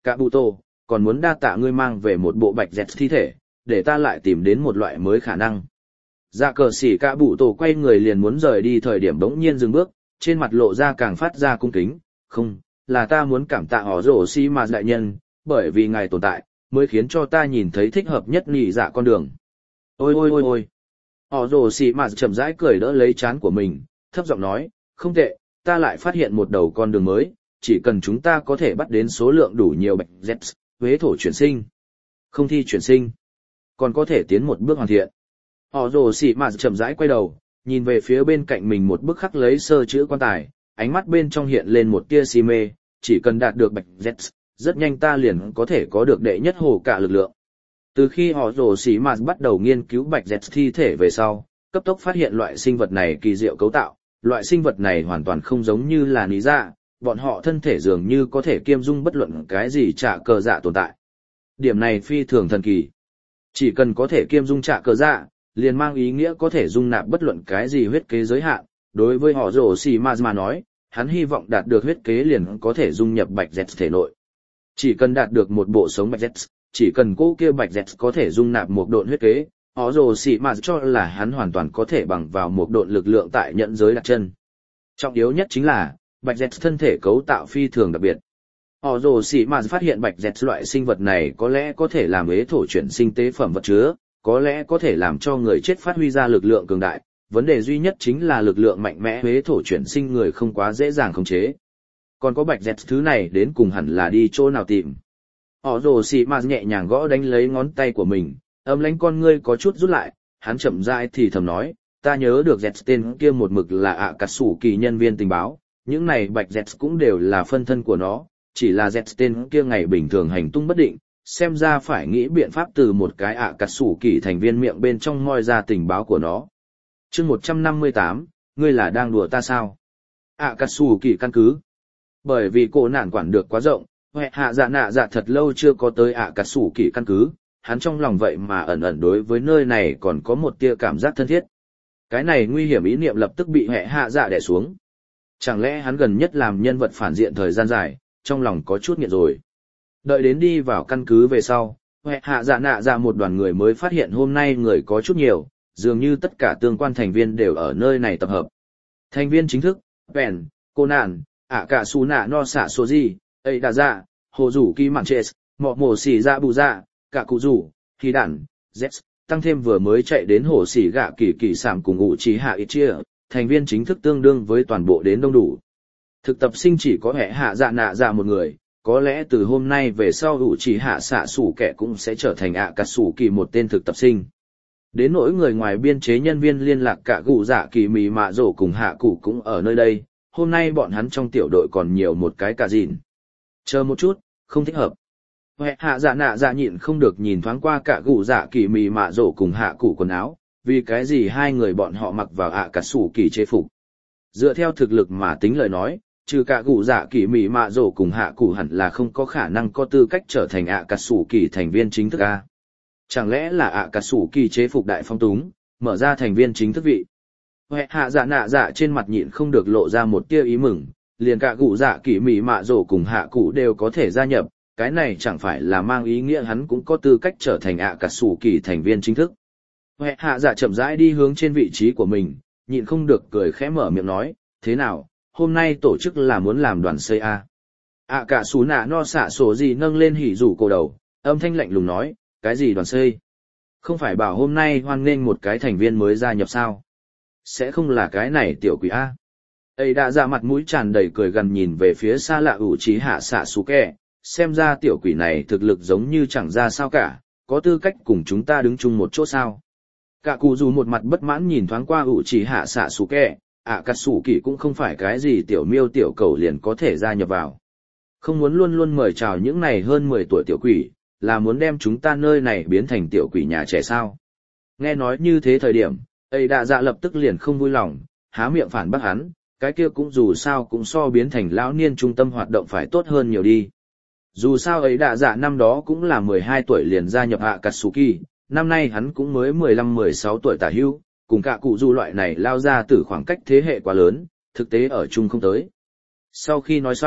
S1: Cả bụ tổ, còn muốn đa tạ ngươi mang về một bộ bạch dẹt thi thể, để ta lại tìm đến một loại mới khả năng. Dạ cờ xỉ cả bụ tổ quay người liền muốn rời đi thời điểm bỗng nhiên dừng bước, trên mặt lộ ra càng phát ra cung kính, không, là ta muốn cảm tạ họ rổ xi mà đại nhân, bởi vì ngài tồn tại, mới khiến cho ta nhìn thấy thích hợp nhất nhị dạ con đường. Ôi ôi ôi ôi. Họ rồ xì mà chậm rãi cười đỡ lấy trán của mình, thấp giọng nói, không tệ, ta lại phát hiện một đầu con đường mới, chỉ cần chúng ta có thể bắt đến số lượng đủ nhiều bạch Z, huế thổ chuyển sinh. Không thi chuyển sinh, còn có thể tiến một bước hoàn thiện. Họ rồ xì mà chậm rãi quay đầu, nhìn về phía bên cạnh mình một bức khắc lấy sơ chữ quan tài, ánh mắt bên trong hiện lên một tia si mê, chỉ cần đạt được bạch Z, rất nhanh ta liền có thể có được đệ nhất hồ cả lực lượng. Từ khi họ rồ xỉ mà bắt đầu nghiên cứu bạch dẹt thi thể về sau, cấp tốc phát hiện loại sinh vật này kỳ diệu cấu tạo, loại sinh vật này hoàn toàn không giống như là lý dạ, bọn họ thân thể dường như có thể kiêm dung bất luận cái gì trả cờ dạ tồn tại. Điểm này phi thường thần kỳ. Chỉ cần có thể kiêm dung trả cờ dạ, liền mang ý nghĩa có thể dung nạp bất luận cái gì huyết kế giới hạn. Đối với họ rồ xỉ mà nói, hắn hy vọng đạt được huyết kế liền có thể dung nhập bạch dẹt thể nội. Chỉ cần đạt được một bộ sống bạch dẹt, chỉ cần cô kia bạch dẹt có thể dung nạp một độn huyết kế, họ rồ xỉ mà cho là hắn hoàn toàn có thể bằng vào một độn lực lượng tại nhận giới đặt chân. Trọng yếu nhất chính là, bạch dẹt thân thể cấu tạo phi thường đặc biệt. Họ rồ xỉ mà phát hiện bạch dẹt loại sinh vật này có lẽ có thể làm ế thổ chuyển sinh tế phẩm vật chứa, có lẽ có thể làm cho người chết phát huy ra lực lượng cường đại, vấn đề duy nhất chính là lực lượng mạnh mẽ ế thổ chuyển sinh người không quá dễ dàng khống chế. Còn có bạch dẹt thứ này đến cùng hẳn là đi chỗ nào tìm. Họ rồ xì mà nhẹ nhàng gõ đánh lấy ngón tay của mình, âm lãnh con ngươi có chút rút lại, hắn chậm rãi thì thầm nói, ta nhớ được dẹt tên kia một mực là ạ cà sủ kỳ nhân viên tình báo, những này bạch dẹt cũng đều là phân thân của nó, chỉ là dẹt tên kia ngày bình thường hành tung bất định, xem ra phải nghĩ biện pháp từ một cái ạ cà sủ kỳ thành viên miệng bên trong moi ra tình báo của nó. Chương 158, ngươi là đang đùa ta sao? ạ cà sủ kỳ căn cứ. Bởi vì cổ nạn quản được quá rộng, Huệ hạ dạ nạ dạ thật lâu chưa có tới ạ cà sủ kỳ căn cứ, hắn trong lòng vậy mà ẩn ẩn đối với nơi này còn có một tia cảm giác thân thiết. Cái này nguy hiểm ý niệm lập tức bị Huệ hạ dạ đè xuống. Chẳng lẽ hắn gần nhất làm nhân vật phản diện thời gian dài, trong lòng có chút nghiện rồi. Đợi đến đi vào căn cứ về sau, Huệ hạ dạ nạ dạ một đoàn người mới phát hiện hôm nay người có chút nhiều, dường như tất cả tương quan thành viên đều ở nơi này tập hợp. Thành viên chính thức, Pen, cô nạn, ạ cả su nạ no xạ số gì, ấy đã dạ, hồ rủ kỳ mảng chết, mọ mổ xỉ dạ bù dạ, cả cụ rủ, khí đản, z, tăng thêm vừa mới chạy đến hồ xỉ gạ kỳ kỳ sảm cùng ngụ trí hạ ít chia, thành viên chính thức tương đương với toàn bộ đến đông đủ. Thực tập sinh chỉ có hệ hạ dạ nạ dạ một người, có lẽ từ hôm nay về sau ngụ trí hạ xạ sủ kẻ cũng sẽ trở thành ạ cà sủ kỳ một tên thực tập sinh. Đến nỗi người ngoài biên chế nhân viên liên lạc cả cụ dạ kỳ mì mạ rổ cùng hạ cụ cũng ở nơi đây, hôm nay bọn hắn trong tiểu đội còn nhiều một cái cả dìn. Chờ một chút, không thích hợp. Huệ hạ dạ nạ dạ nhịn không được nhìn thoáng qua cả cụ dạ kỳ mì mạ rổ cùng hạ cụ quần áo, vì cái gì hai người bọn họ mặc vào ạ cà sủ kỳ chế phục. Dựa theo thực lực mà tính lời nói, trừ cả cụ dạ kỳ mì mạ rổ cùng hạ cụ hẳn là không có khả năng có tư cách trở thành ạ cà sủ kỳ thành viên chính thức a. Chẳng lẽ là ạ cà sủ kỳ chế phục đại phong túng, mở ra thành viên chính thức vị. Huệ hạ dạ nạ dạ trên mặt nhịn không được lộ ra một tia ý mừng, liền cả cụ dạ kỳ mì mạ rổ cùng hạ cụ đều có thể gia nhập, cái này chẳng phải là mang ý nghĩa hắn cũng có tư cách trở thành ạ cà sủ kỳ thành viên chính thức. Huệ hạ dạ chậm rãi đi hướng trên vị trí của mình, nhịn không được cười khẽ mở miệng nói, thế nào, hôm nay tổ chức là muốn làm đoàn xây a. ạ cà sủ nạ no xạ sổ gì nâng lên hỉ rủ cổ đầu, âm thanh lạnh lùng nói, cái gì đoàn xây? Không phải bảo hôm nay hoan nghênh một cái thành viên mới gia nhập sao? Sẽ không là cái này tiểu quỷ a. Ấy đã ra mặt mũi tràn đầy cười gần nhìn về phía xa lạ ủ trí hạ xạ xú kẹ, xem ra tiểu quỷ này thực lực giống như chẳng ra sao cả, có tư cách cùng chúng ta đứng chung một chỗ sao. Cả cụ dù một mặt bất mãn nhìn thoáng qua ủ trí hạ xạ xú kẹ, ạ cà sủ kỳ cũng không phải cái gì tiểu miêu tiểu cầu liền có thể gia nhập vào. Không muốn luôn luôn mời chào những này hơn 10 tuổi tiểu quỷ, là muốn đem chúng ta nơi này biến thành tiểu quỷ nhà trẻ sao. Nghe nói như thế thời điểm, ấy đã dạ lập tức liền không vui lòng, há miệng phản bác hắn, cái kia cũng dù sao cũng so biến thành lão niên trung tâm hoạt động phải tốt hơn nhiều đi. Dù sao ấy đã dạ năm đó cũng là 12 tuổi liền gia nhập hạ Katsuki, năm nay hắn cũng mới 15-16 tuổi tả hữu, cùng cả cụ du loại này lao ra từ khoảng cách thế hệ quá lớn, thực tế ở chung không tới. Sau khi nói xong,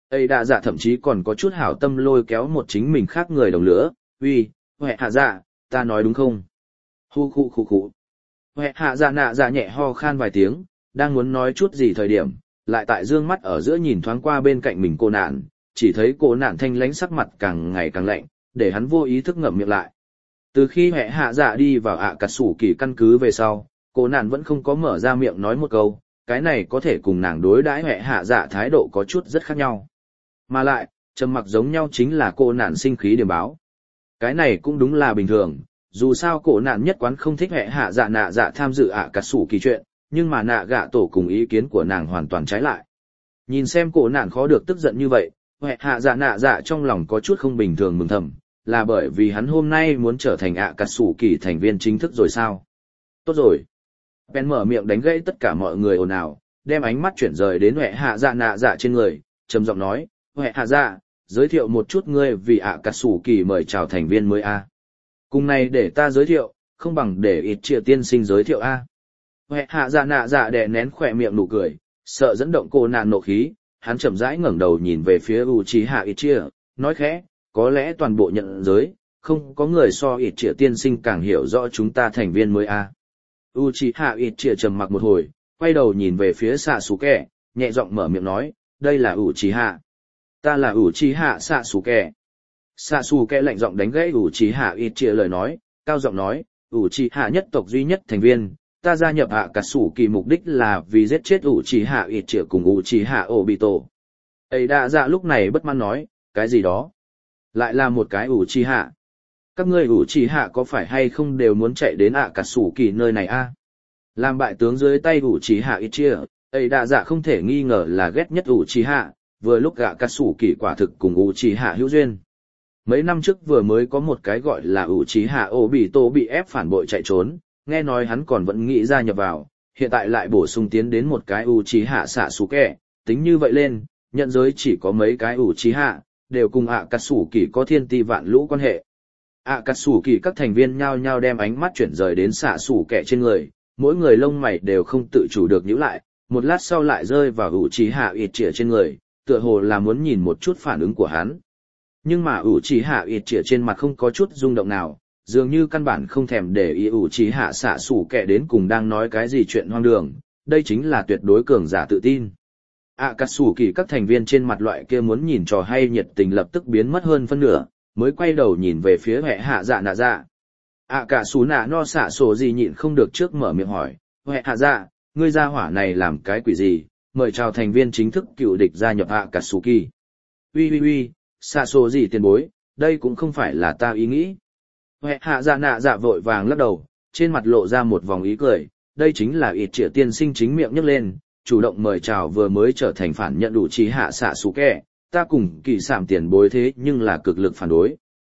S1: Ấy đạ dạ thậm chí còn có chút hảo tâm lôi kéo một chính mình khác người đồng lửa, uy, huệ hạ dạ, ta nói đúng không? Hu khụ khụ khụ. Huệ hạ dạ nạ dạ nhẹ ho khan vài tiếng, đang muốn nói chút gì thời điểm, lại tại dương mắt ở giữa nhìn thoáng qua bên cạnh mình cô nạn, chỉ thấy cô nạn thanh lánh sắc mặt càng ngày càng lạnh, để hắn vô ý thức ngậm miệng lại. Từ khi huệ hạ dạ đi vào ạ cà sủ kỳ căn cứ về sau, cô nạn vẫn không có mở ra miệng nói một câu, cái này có thể cùng nàng đối đãi huệ hạ dạ thái độ có chút rất khác nhau. Mà lại, trầm mặc giống nhau chính là cô nạn sinh khí điểm báo. Cái này cũng đúng là bình thường, dù sao cổ nạn nhất quán không thích huệ hạ dạ nạ dạ tham dự ạ cà sủ kỳ chuyện, nhưng mà nạ gạ tổ cùng ý kiến của nàng hoàn toàn trái lại. Nhìn xem cổ nạn khó được tức giận như vậy, huệ hạ dạ nạ dạ trong lòng có chút không bình thường mừng thầm, là bởi vì hắn hôm nay muốn trở thành ạ cà sủ kỳ thành viên chính thức rồi sao? Tốt rồi. Ben mở miệng đánh gãy tất cả mọi người ồn ào, đem ánh mắt chuyển rời đến huệ hạ dạ nạ dạ trên người, trầm giọng nói, huệ hạ dạ, giới thiệu một chút ngươi vì ạ cà sủ kỳ mời chào thành viên mới a. Cùng này để ta giới thiệu, không bằng để ít trịa tiên sinh giới thiệu a. Huệ hạ dạ nạ dạ đè nén khỏe miệng nụ cười, sợ dẫn động cô nạn nộ khí, hắn chậm rãi ngẩng đầu nhìn về phía Uchiha Itchia, nói khẽ, có lẽ toàn bộ nhận giới, không có người so Itchia tiên sinh càng hiểu rõ chúng ta thành viên mới a. Uchiha Itchia trầm mặc một hồi, quay đầu nhìn về phía Sasuke, nhẹ giọng mở miệng nói, đây là Uchiha. Ta là Uchiha Sasuke. Sasuke lạnh giọng đánh gãy Uchiha Itchia lời nói, cao giọng nói, Uchiha nhất tộc duy nhất thành viên, ta gia nhập ạ cà sủ kỳ mục đích là vì giết chết Uchiha Itchia cùng Uchiha Obito. Ấy đạ dạ lúc này bất mãn nói, cái gì đó? Lại là một cái Uchiha. Các ngươi Uchiha có phải hay không đều muốn chạy đến ạ cà sủ kỳ nơi này a? Làm bại tướng dưới tay Uchiha Itchia, ấy đạ dạ không thể nghi ngờ là ghét nhất Uchiha, vừa lúc ạ cà sủ kỳ quả thực cùng Uchiha hữu duyên. Mấy năm trước vừa mới có một cái gọi là Uchiha Obito bị ép phản bội chạy trốn, nghe nói hắn còn vẫn nghĩ gia nhập vào, hiện tại lại bổ sung tiến đến một cái Uchiha Sasuke, tính như vậy lên, nhận giới chỉ có mấy cái Uchiha, đều cùng ạ cà sủ kỳ có thiên ti vạn lũ quan hệ. ạ cà sủ kỳ các thành viên nhao nhao đem ánh mắt chuyển rời đến Sasuke trên người, mỗi người lông mày đều không tự chủ được nhíu lại, một lát sau lại rơi vào Uchiha Itchia trên người, tựa hồ là muốn nhìn một chút phản ứng của hắn. Nhưng mà Uchiha Itchia trên mặt không có chút rung động nào, dường như căn bản không thèm để ý Uchiha Sasuke đến cùng đang nói cái gì chuyện hoang đường, đây chính là tuyệt đối cường giả tự tin. Akatsuki các thành viên trên mặt loại kia muốn nhìn trò hay nhiệt tình lập tức biến mất hơn phân nửa, mới quay đầu nhìn về phía hệ hạ dạ nạ dạ. Akasuna no xạ sổ gì nhịn không được trước mở miệng hỏi, hệ hạ dạ, ngươi gia hỏa này làm cái quỷ gì, mời chào thành viên chính thức cựu địch gia nhập Akatsuki. Uy, xạ sổ gì tiền bối, đây cũng không phải là ta ý nghĩ. Hệ hạ dạ nạ dạ vội vàng lắc đầu, trên mặt lộ ra một vòng ý cười, đây chính là ít trịa tiên sinh chính miệng nhấc lên, chủ động mời chào vừa mới trở thành phản nhận đủ trí hạ xạ xú kẹ, ta cùng kỳ sảm tiền bối thế nhưng là cực lực phản đối.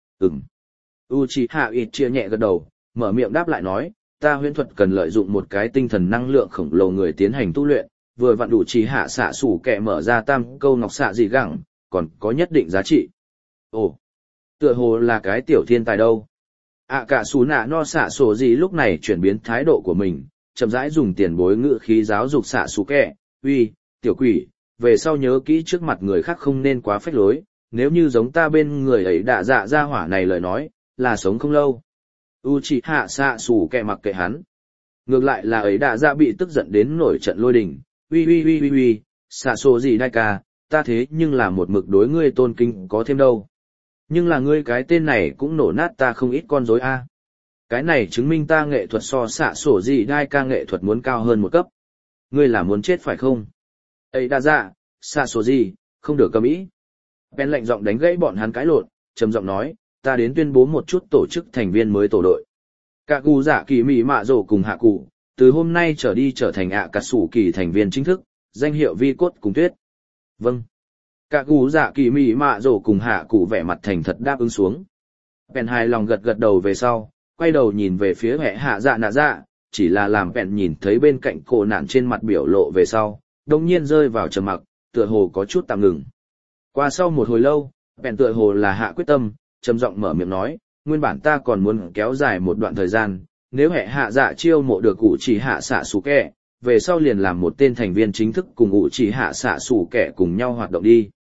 S1: Uchiha Itchia nhẹ gật đầu, mở miệng đáp lại nói, ta huyễn thuật cần lợi dụng một cái tinh thần năng lượng khổng lồ người tiến hành tu luyện, vừa vặn đủ trí hạ xạ xủ kẹ mở ra tam câu ngọc xạ gì gẳng, còn có nhất định giá trị. Ồ, tựa hồ là cái tiểu thiên tài đâu. Cả xú nạ no xạ sổ gì lúc này chuyển biến thái độ của mình, chậm rãi dùng tiền bối ngữ khí giáo dục xạ xú kẹ, uy, tiểu quỷ, về sau nhớ kỹ trước mặt người khác không nên quá phách lối, nếu như giống ta bên người ấy đã dạ ra hỏa này lời nói, là sống không lâu. Uchiha xạ xù kẹ mặc kệ hắn. Ngược lại là ấy đã dạ bị tức giận đến nổi trận lôi đình, uy, xạ sổ gì đại ca, ta thế nhưng là một mực đối ngươi tôn kính có thêm đâu. Nhưng là ngươi cái tên này cũng nổ nát ta không ít con rối a. Cái này chứng minh ta nghệ thuật so xạ sổ gì đai ca nghệ thuật muốn cao hơn một cấp. Ngươi là muốn chết phải không? Ấy đa dạ, xạ sổ gì, không được cầm ý. Ben lạnh giọng đánh gãy bọn hắn cãi lộn, trầm giọng nói, ta đến tuyên bố một chút tổ chức thành viên mới tổ đội. Cả cụ dạ kỳ mị mạ rổ cùng hạ cụ, từ hôm nay trở đi trở thành ạ cà sủ kỳ thành viên chính thức, danh hiệu vi cốt cùng tuyết. Vâng. Cả cụ dạ kỳ mị mạ rổ cùng hạ cụ vẻ mặt thành thật đáp ứng xuống. Ben hài lòng gật gật đầu về sau, quay đầu nhìn về phía hệ hạ dạ nạ dạ, chỉ là làm Ben nhìn thấy bên cạnh cổ nạn trên mặt biểu lộ về sau, đồng nhiên rơi vào trầm mặc, tựa hồ có chút tạm ngừng. Qua sau một hồi lâu, Ben tựa hồ là hạ quyết tâm, trầm giọng mở miệng nói, nguyên bản ta còn muốn kéo dài một đoạn thời gian, nếu hệ hạ dạ chiêu mộ được cụ chỉ hạ xạ xù kẹ, về sau liền làm một tên thành viên chính thức cùng cụ chỉ hạ xạ xù kẹ cùng nhau hoạt động đi.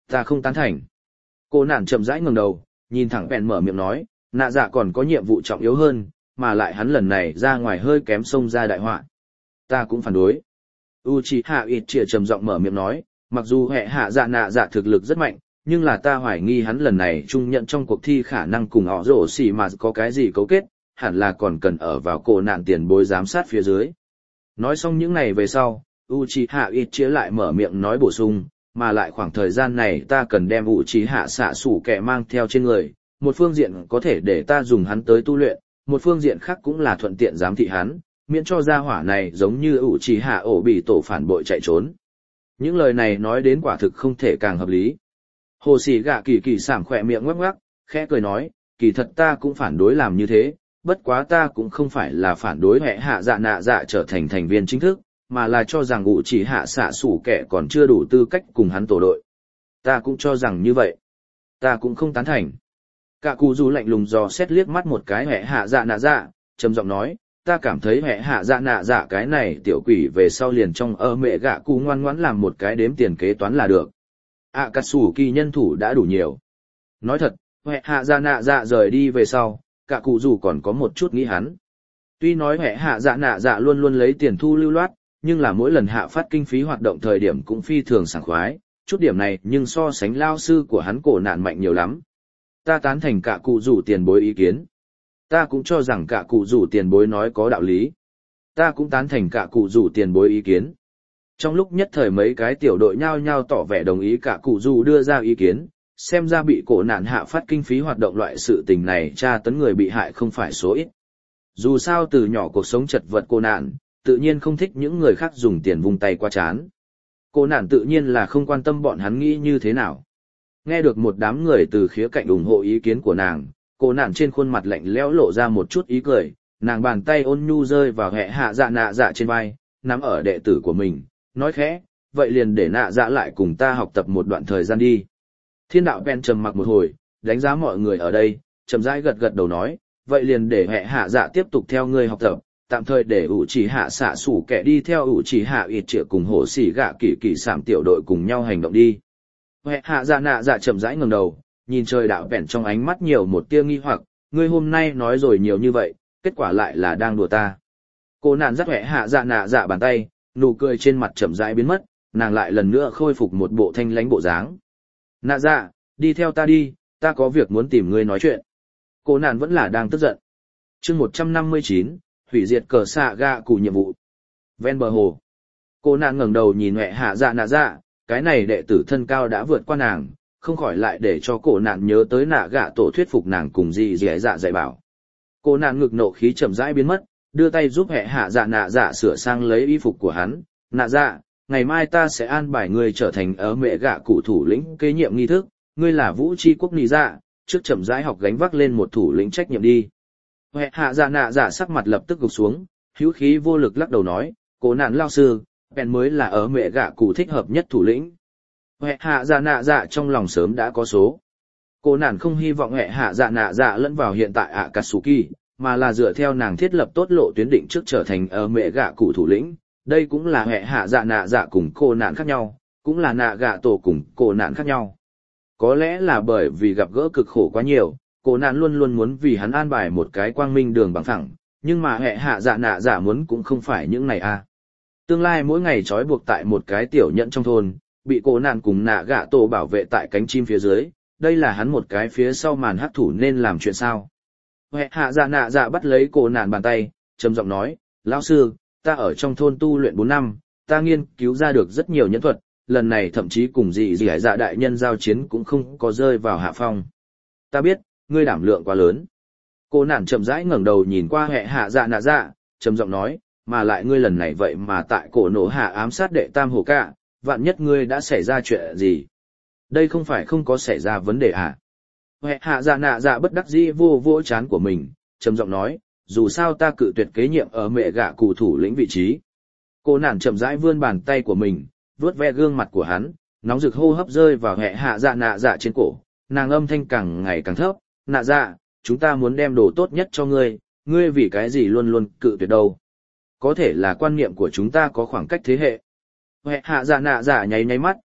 S1: Ta không tán thành. Cô nản chậm rãi ngẩng đầu, nhìn thẳng bèn mở miệng nói, nạ dạ còn có nhiệm vụ trọng yếu hơn, mà lại hắn lần này ra ngoài hơi kém xông ra đại họa. Ta cũng phản đối. Uchiha Itachi trầm giọng mở miệng nói, mặc dù hệ hạ dạ nạ dạ thực lực rất mạnh, nhưng là ta hoài nghi hắn lần này trung nhận trong cuộc thi khả năng cùng họ rổ xỉ mà có cái gì cấu kết, hẳn là còn cần ở vào cổ nạn tiền bối giám sát phía dưới. Nói xong những này về sau, Uchiha Itachi lại mở miệng nói bổ sung, mà lại khoảng thời gian này ta cần đem Uchiha xạ sủ kẻ mang theo trên người, một phương diện có thể để ta dùng hắn tới tu luyện, một phương diện khác cũng là thuận tiện giám thị hắn, miễn cho gia hỏa này giống như Uchiha ổ bị tổ phản bội chạy trốn. Những lời này nói đến quả thực không thể càng hợp lý. Hồ Sĩ Gạ kỳ kỳ sảng khỏe miệng ngoắc ngoắc, khẽ cười nói, kỳ thật ta cũng phản đối làm như thế, bất quá ta cũng không phải là phản đối hệ hạ dạ nạ dạ trở thành thành viên chính thức, mà là cho rằng Uchiha xạ sủ kẻ còn chưa đủ tư cách cùng hắn tổ đội. Ta cũng cho rằng như vậy. Ta cũng không tán thành. Cả cụ dù lạnh lùng dò xét liếc mắt một cái hệ hạ dạ nạ dạ, trầm giọng nói, ta cảm thấy hệ hạ dạ nạ dạ cái này tiểu quỷ về sau liền trong mẹ gạ cụ ngoan ngoãn làm một cái đếm tiền kế toán là được. Akatsuki nhân thủ đã đủ nhiều. Nói thật, hệ hạ dạ nạ dạ rời đi về sau, cả cụ dù còn có một chút nghĩ hắn. Tuy nói hệ hạ dạ nạ dạ luôn luôn lấy tiền thu lưu loát, nhưng là mỗi lần hạ phát kinh phí hoạt động thời điểm cũng phi thường sảng khoái, chút điểm này nhưng so sánh lao sư của hắn cổ nạn mạnh nhiều lắm. Ta tán thành cả cụ rủ tiền bối ý kiến. Ta cũng cho rằng cả cụ rủ tiền bối nói có đạo lý. Ta cũng tán thành cả cụ rủ tiền bối ý kiến. Trong lúc nhất thời mấy cái tiểu đội nhao nhao tỏ vẻ đồng ý cả cụ rủ đưa ra ý kiến, xem ra bị cổ nạn hạ phát kinh phí hoạt động loại sự tình này tra tấn người bị hại không phải số ít. Dù sao từ nhỏ cuộc sống chật vật cô nạn, tự nhiên không thích những người khác dùng tiền vung tay qua chán. Cô nạn tự nhiên là không quan tâm bọn hắn nghĩ như thế nào. Nghe được một đám người từ khía cạnh ủng hộ ý kiến của nàng, cô nạn trên khuôn mặt lạnh lẽo lộ ra một chút ý cười, nàng bàn tay ôn nhu rơi vào hệ hạ dạ nạ dạ trên vai, nắm ở đệ tử của mình, nói khẽ, vậy liền để nạ dạ lại cùng ta học tập một đoạn thời gian đi. Thiên đạo Ben trầm mặc một hồi, đánh giá mọi người ở đây, chậm rãi gật gật đầu nói, vậy liền để hệ hạ dạ tiếp tục theo ngươi học tập, tạm thời để Uchiha xạ sủ kẻ đi theo Uchiha Itachi cùng Hồ Sĩ Gạ kỳ kỳ sảm tiểu đội cùng nhau hành động đi. Hệ hạ dạ nạ dạ chậm rãi ngẩng đầu, nhìn trời đạo bèn trong ánh mắt nhiều một tia nghi hoặc, ngươi hôm nay nói rồi nhiều như vậy, kết quả lại là đang đùa ta. Cô nạn dắt hệ hạ dạ nạ dạ bàn tay, nụ cười trên mặt chậm rãi biến mất, nàng lại lần nữa khôi phục một bộ thanh lãnh bộ dáng. Nạ dạ, đi theo ta đi, ta có việc muốn tìm ngươi nói chuyện. Cô nạn vẫn là đang tức giận. Chương 159, hủy diệt cờ xạ gạ cụ nhiệm vụ. Ven bờ hồ. Cô nạn ngẩng đầu nhìn hệ hạ dạ nạ dạ, cái này đệ tử thân cao đã vượt qua nàng, không khỏi lại để cho cổ nạn nhớ tới nạ gạ tổ thuyết phục nàng cùng gì dì dạ dạy bảo. Cô nạn ngực nộ khí chậm rãi biến mất, đưa tay giúp hệ hạ dạ nạ dạ sửa sang lấy y phục của hắn. Nạ dạ, ngày mai ta sẽ an bài ngươi trở thành ở mẹ gạ cụ thủ lĩnh kế nhiệm nghi thức, ngươi là vũ tri quốc nị dạ, trước chậm rãi học gánh vác lên một thủ lĩnh trách nhiệm đi. Hệ hạ dạ nạ dạ sắc mặt lập tức gục xuống, hữu khí vô lực lắc đầu nói, cô nạn lao sư, bèn mới là ở mẹ gạ cụ thích hợp nhất thủ lĩnh. Hệ hạ dạ nạ dạ trong lòng sớm đã có số. Cô nạn không hy vọng hệ hạ dạ nạ dạ lẫn vào hiện tại Akatsuki, mà là dựa theo nàng thiết lập tốt lộ tuyến định trước trở thành ở mẹ gạ cụ thủ lĩnh. Đây cũng là hệ hạ dạ nạ dạ cùng cô nạn khác nhau, cũng là nạ gạ tổ cùng cô nạn khác nhau. Có lẽ là bởi vì gặp gỡ cực khổ quá nhiều, cô nạn luôn luôn muốn vì hắn an bài một cái quang minh đường bằng phẳng, nhưng mà hệ hạ dạ nạ dạ muốn cũng không phải những này à. Tương lai mỗi ngày trói buộc tại một cái tiểu nhẫn trong thôn, bị cô nạn cùng nạ gạ tổ bảo vệ tại cánh chim phía dưới, đây là hắn một cái phía sau màn hắc thủ nên làm chuyện sao. Hệ hạ dạ nạ dạ bắt lấy cô nạn bàn tay, trầm giọng nói, lão sư, ta ở trong thôn tu luyện 4 năm, ta nghiên cứu ra được rất nhiều nhẫn thuật, lần này thậm chí cùng dị dị dạ đại nhân giao chiến cũng không có rơi vào hạ phong. Ta biết, ngươi đảm lượng quá lớn. Cô nạn chậm rãi ngẩng đầu nhìn qua hệ hạ dạ nạ dạ, trầm giọng nói, mà lại ngươi lần này vậy mà tại cổ nổ hạ ám sát đệ tam hổ cả, vạn nhất ngươi đã xảy ra chuyện gì. Đây không phải không có xảy ra vấn đề à. Hệ hạ dạ nạ dạ bất đắc dĩ vô vỗ chán của mình, trầm giọng nói, dù sao ta cự tuyệt kế nhiệm ở mẹ gạ cụ thủ lĩnh vị trí. Cô nạn chậm rãi vươn bàn tay của mình, vuốt ve gương mặt của hắn, nóng rực hô hấp rơi vào hệ hạ dạ nạ dạ trên cổ, nàng âm thanh càng ngày càng thấp, nạ dạ, chúng ta muốn đem đồ tốt nhất cho ngươi, ngươi vì cái gì luôn luôn cự tuyệt đâu. Có thể là quan niệm của chúng ta có khoảng cách thế hệ. Hệ hạ dạ nạ dạ nháy nháy mắt,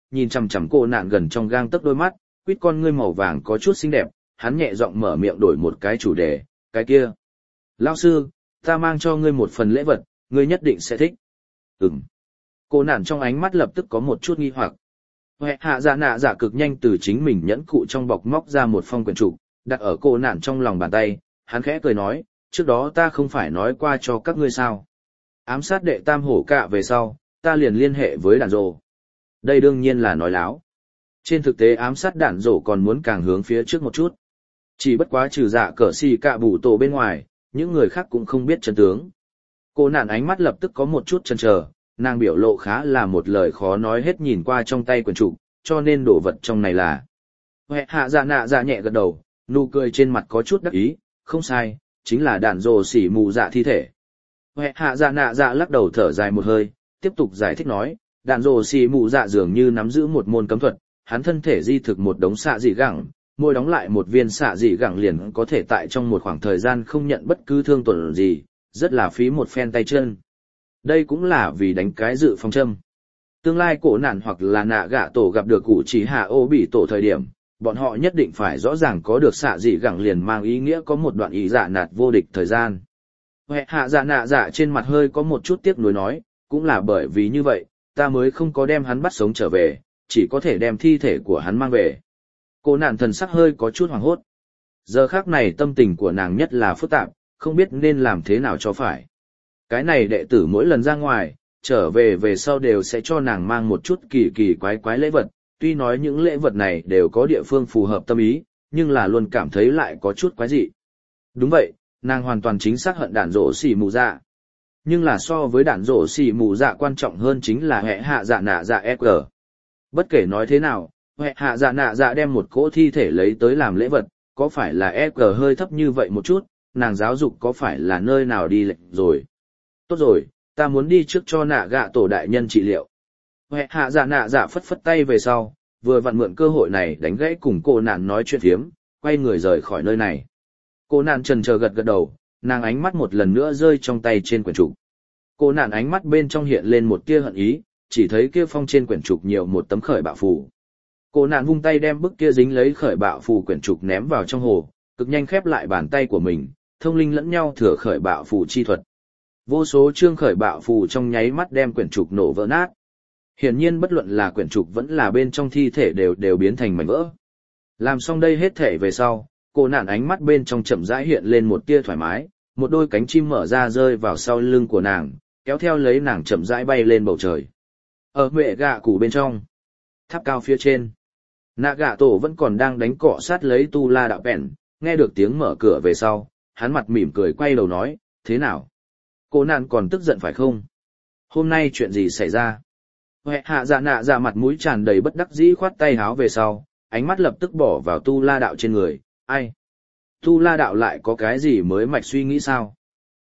S1: nhìn chằm chằm cô nạn gần trong gang tấc đôi mắt, quýt con ngươi màu vàng có chút xinh đẹp, hắn nhẹ giọng mở miệng đổi một cái chủ đề, cái kia. Lão sư, ta mang cho ngươi một phần lễ vật, ngươi nhất định sẽ thích. Cô nạn trong ánh mắt lập tức có một chút nghi hoặc. Huệ hạ dạ nạ dạ cực nhanh từ chính mình nhẫn cụ trong bọc móc ra một phong quyển trục, đặt ở cô nạn trong lòng bàn tay, hắn khẽ cười nói, trước đó ta không phải nói qua cho các ngươi sao. Ám sát đệ tam hổ cạ về sau, ta liền liên hệ với đàn rồ. Đây đương nhiên là nói láo. Trên thực tế ám sát đạn rổ còn muốn càng hướng phía trước một chút. Chỉ bất quá trừ dạ cờ xì cạ bù tổ bên ngoài, những người khác cũng không biết chân tướng. Cô nạn ánh mắt lập tức có một chút chần chờ, nàng biểu lộ khá là một lời khó nói hết nhìn qua trong tay quyển trục, cho nên đồ vật trong này là. Huệ hạ dạ nạ dạ nhẹ gật đầu, nụ cười trên mặt có chút đắc ý, không sai, chính là đạn rồ xỉ mù dạ thi thể. Huệ hạ dạ nạ dạ lắc đầu thở dài một hơi, tiếp tục giải thích nói, đạn rồ xỉ mù dạ dường như nắm giữ một môn cấm thuật, hắn thân thể di thực một đống xạ dị gẳng, mỗi đóng lại một viên xạ dị gẳng liền có thể tại trong một khoảng thời gian không nhận bất cứ thương tổn gì, rất là phí một phen tay chân. Đây cũng là vì đánh cái dự phòng châm. Tương lai cổ nạn hoặc là nạ gạ tổ gặp được cụ chỉ hạ ô bị tổ thời điểm, bọn họ nhất định phải rõ ràng có được xạ dị gẳng liền mang ý nghĩa có một đoạn ý dạ nạt vô địch thời gian. Huệ hạ dạ nạ dạ trên mặt hơi có một chút tiếc nuối nói, cũng là bởi vì như vậy, ta mới không có đem hắn bắt sống trở về, chỉ có thể đem thi thể của hắn mang về. Cô nạn thần sắc hơi có chút hoảng hốt. Giờ khác này tâm tình của nàng nhất là phức tạp, không biết nên làm thế nào cho phải. Cái này đệ tử mỗi lần ra ngoài, trở về sau đều sẽ cho nàng mang một chút kỳ kỳ quái quái lễ vật, tuy nói những lễ vật này đều có địa phương phù hợp tâm ý, nhưng là luôn cảm thấy lại có chút quái dị. Đúng vậy, nàng hoàn toàn chính xác hận đạn rổ xỉ mù dạ. Nhưng là so với đạn rổ xỉ mù dạ quan trọng hơn chính là hệ hạ dạ nạ dạ EQ. Bất kể nói thế nào, hệ hạ dạ nạ dạ đem một cỗ thi thể lấy tới làm lễ vật, có phải là EQ hơi thấp như vậy một chút, nàng giáo dục có phải là nơi nào đi lệch rồi. Tốt rồi, ta muốn đi trước cho nạ gạ tổ đại nhân trị liệu. Hệ hạ dạ nạ dạ phất phất tay về sau, vừa vặn mượn cơ hội này đánh gãy cùng cô nạn nói chuyện phiếm, quay người rời khỏi nơi này. Cô nạn trần chờ gật gật đầu, nàng ánh mắt một lần nữa rơi trong tay trên quyển trục. Cô nạn ánh mắt bên trong hiện lên một tia hận ý, chỉ thấy kia phong trên quyển trục nhiều một tấm khởi bạo phù. Cô nạn vung tay đem bức kia dính lấy khởi bạo phù quyển trục ném vào trong hồ, cực nhanh khép lại bàn tay của mình, thông linh lẫn nhau thừa khởi bạo phù chi thuật. Vô số chương khởi bạo phù trong nháy mắt đem quyển trục nổ vỡ nát. Hiển nhiên bất luận là quyển trục vẫn là bên trong thi thể đều biến thành mảnh vỡ. Làm xong đây hết thể về sau, cô nạn ánh mắt bên trong chậm rãi hiện lên một tia thoải mái, một đôi cánh chim mở ra rơi vào sau lưng của nàng, kéo theo lấy nàng chậm rãi bay lên bầu trời. Ở mẹ gạ củ bên trong, tháp cao phía trên, nạ gạ tổ vẫn còn đang đánh cọ sát lấy tu la đạo bèn, nghe được tiếng mở cửa về sau, hắn mặt mỉm cười quay đầu nói, thế nào? Cô nạn còn tức giận phải không? Hôm nay chuyện gì xảy ra? Huệ hạ dạ nạ dạ mặt mũi tràn đầy bất đắc dĩ khoát tay háo về sau, ánh mắt lập tức bỏ vào tu la đạo trên người, ai? Tu la đạo lại có cái gì mới mạch suy nghĩ sao?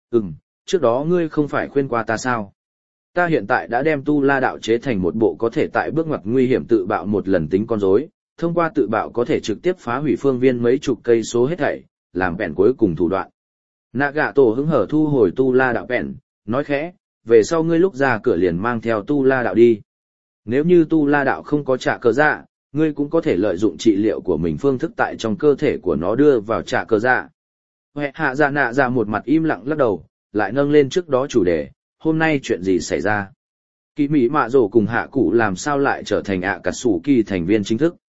S1: Trước đó ngươi không phải khuyên qua ta sao? Ta hiện tại đã đem tu la đạo chế thành một bộ có thể tại bước ngoặt nguy hiểm tự bạo một lần tính con rối, thông qua tự bạo có thể trực tiếp phá hủy phương viên mấy chục cây số hết thảy, làm bèn cuối cùng thủ đoạn. Nạ gạ tổ hứng hở thu hồi tu la đạo bèn, nói khẽ, về sau ngươi lúc ra cửa liền mang theo tu la đạo đi. Nếu như tu la đạo không có trả cơ dạ, ngươi cũng có thể lợi dụng trị liệu của mình phương thức tại trong cơ thể của nó đưa vào trả cơ dạ. Huệ hạ dạ nạ dạ một mặt im lặng lắc đầu, lại nâng lên trước đó chủ đề, hôm nay chuyện gì xảy ra? Kỳ mỹ mạ rổ cùng hạ cụ làm sao lại trở thành ạ cà sủ kỳ thành viên chính thức?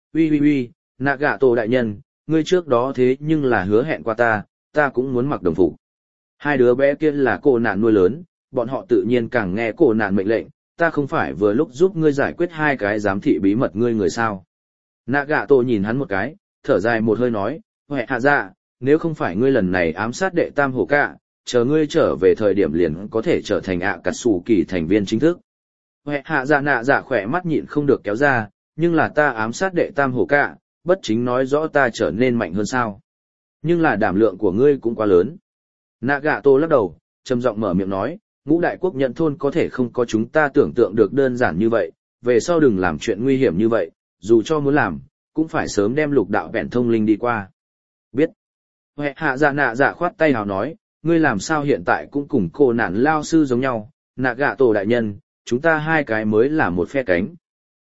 S1: Uy, nạ gạ tổ đại nhân, ngươi trước đó thế nhưng là hứa hẹn qua ta cũng muốn mặc đồng phục. Hai đứa bé kia là cô nạn nuôi lớn, bọn họ tự nhiên càng nghe cô nạn mệnh lệnh, ta không phải vừa lúc giúp ngươi giải quyết hai cái giám thị bí mật ngươi người sao. Nạ gạ tổ nhìn hắn một cái, thở dài một hơi nói, Huệ hạ dạ, nếu không phải ngươi lần này ám sát đệ tam hổ cạ, chờ ngươi trở về thời điểm liền có thể trở thành ạ cà sủ kỳ thành viên chính thức. Huệ hạ dạ nạ dạ khỏe mắt nhịn không được kéo ra, nhưng là ta ám sát đệ tam hổ cạ, bất chính nói rõ ta trở nên mạnh hơn sao. Nhưng là đảm lượng của ngươi cũng quá lớn. Nạ gạ tổ lắc đầu, trầm giọng mở miệng nói, ngũ đại quốc nhận thôn có thể không có chúng ta tưởng tượng được đơn giản như vậy, về sau đừng làm chuyện nguy hiểm như vậy, dù cho muốn làm, cũng phải sớm đem lục đạo bèn thông linh đi qua. Biết. Huệ hạ dạ nạ dạ khoát tay hào nói, ngươi làm sao hiện tại cũng cùng cô nạn lao sư giống nhau, nạ gạ tổ đại nhân, chúng ta hai cái mới là một phe cánh.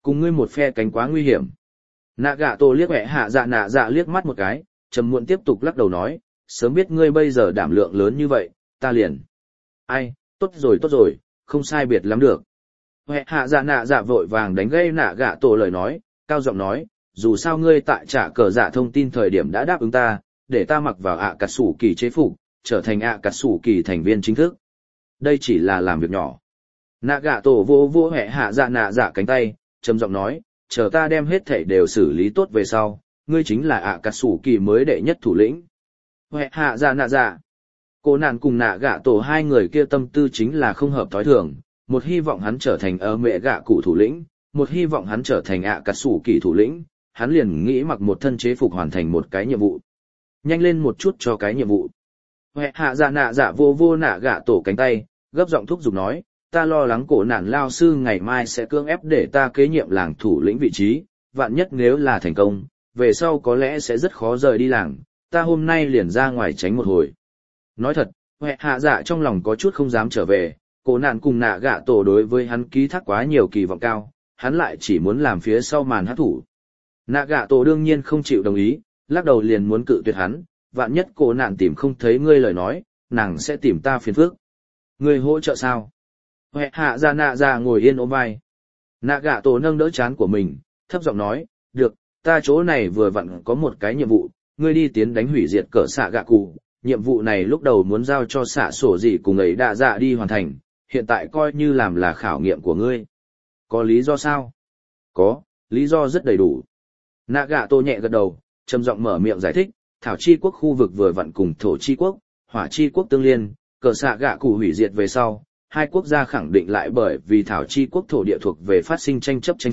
S1: Cùng ngươi một phe cánh quá nguy hiểm. Nạ gạ tổ liếc hẹ hạ dạ nạ dạ liếc mắt một cái, trầm muộn tiếp tục lắc đầu nói, sớm biết ngươi bây giờ đảm lượng lớn như vậy, ta liền. Ai, tốt rồi, không sai biệt lắm được. Hẹ hạ dạ nạ dạ vội vàng đánh gây nạ gạ tổ lời nói, cao giọng nói, dù sao ngươi tại trả cờ dạ thông tin thời điểm đã đáp ứng ta, để ta mặc vào ạ cà sủ kỳ chế phục, trở thành ạ cà sủ kỳ thành viên chính thức. Đây chỉ là làm việc nhỏ. Nạ gạ tổ vô vô hẹ hạ dạ nạ dạ cánh tay, trầm giọng nói, chờ ta đem hết thảy đều xử lý tốt về sau, ngươi chính là ạ cà sủ kỳ mới đệ nhất thủ lĩnh. Hẹ hạ dạ nạ dạ. Cô nạn cùng nạ gạ tổ hai người kia tâm tư chính là không hợp thói thường, một hy vọng hắn trở thành mẹ gạ cụ thủ lĩnh, một hy vọng hắn trở thành ạ cà sủ kỳ thủ lĩnh, hắn liền nghĩ mặc một thân chế phục hoàn thành một cái nhiệm vụ. Nhanh lên một chút cho cái nhiệm vụ. Hẹ hạ dạ nạ dạ vô vô nạ gạ tổ cánh tay, gấp giọng thúc giục nói, ta lo lắng cổ nạn lao sư ngày mai sẽ cưỡng ép để ta kế nhiệm làng thủ lĩnh vị trí, vạn nhất nếu là thành công, về sau có lẽ sẽ rất khó rời đi làng, ta hôm nay liền ra ngoài tránh một hồi. Nói thật, hẹ hạ dạ trong lòng có chút không dám trở về, cổ nạn cùng nạ gạ tổ đối với hắn ký thác quá nhiều kỳ vọng cao, hắn lại chỉ muốn làm phía sau màn hát thủ. Nạ gạ tổ đương nhiên không chịu đồng ý, lắc đầu liền muốn cự tuyệt hắn, vạn nhất cổ nạn tìm không thấy ngươi lời nói, nàng sẽ tìm ta phiền phức. Ngươi hỗ trợ sao? Hẹ hạ ra nạ ra ngồi yên ôm vai. Nạ gạ tổ nâng đỡ chán của mình, thấp giọng nói, được, ta chỗ này vừa vặn có một cái nhiệm vụ, ngươi đi tiến đánh hủy diệt cỡ xạ gạ cụ. Nhiệm vụ này lúc đầu muốn giao cho xạ sổ gì cùng ấy đạ dạ đi hoàn thành, hiện tại coi như làm là khảo nghiệm của ngươi. Có lý do sao? Có, lý do rất đầy đủ. Nạ gạ tổ nhẹ gật đầu, trầm giọng mở miệng giải thích, thảo chi quốc khu vực vừa vặn cùng thổ chi quốc, hỏa chi quốc tương liên, cờ xạ gạ cụ hủy diệt về sau, hai quốc gia khẳng định lại bởi vì thảo chi quốc thổ địa thuộc về phát sinh tranh chấp.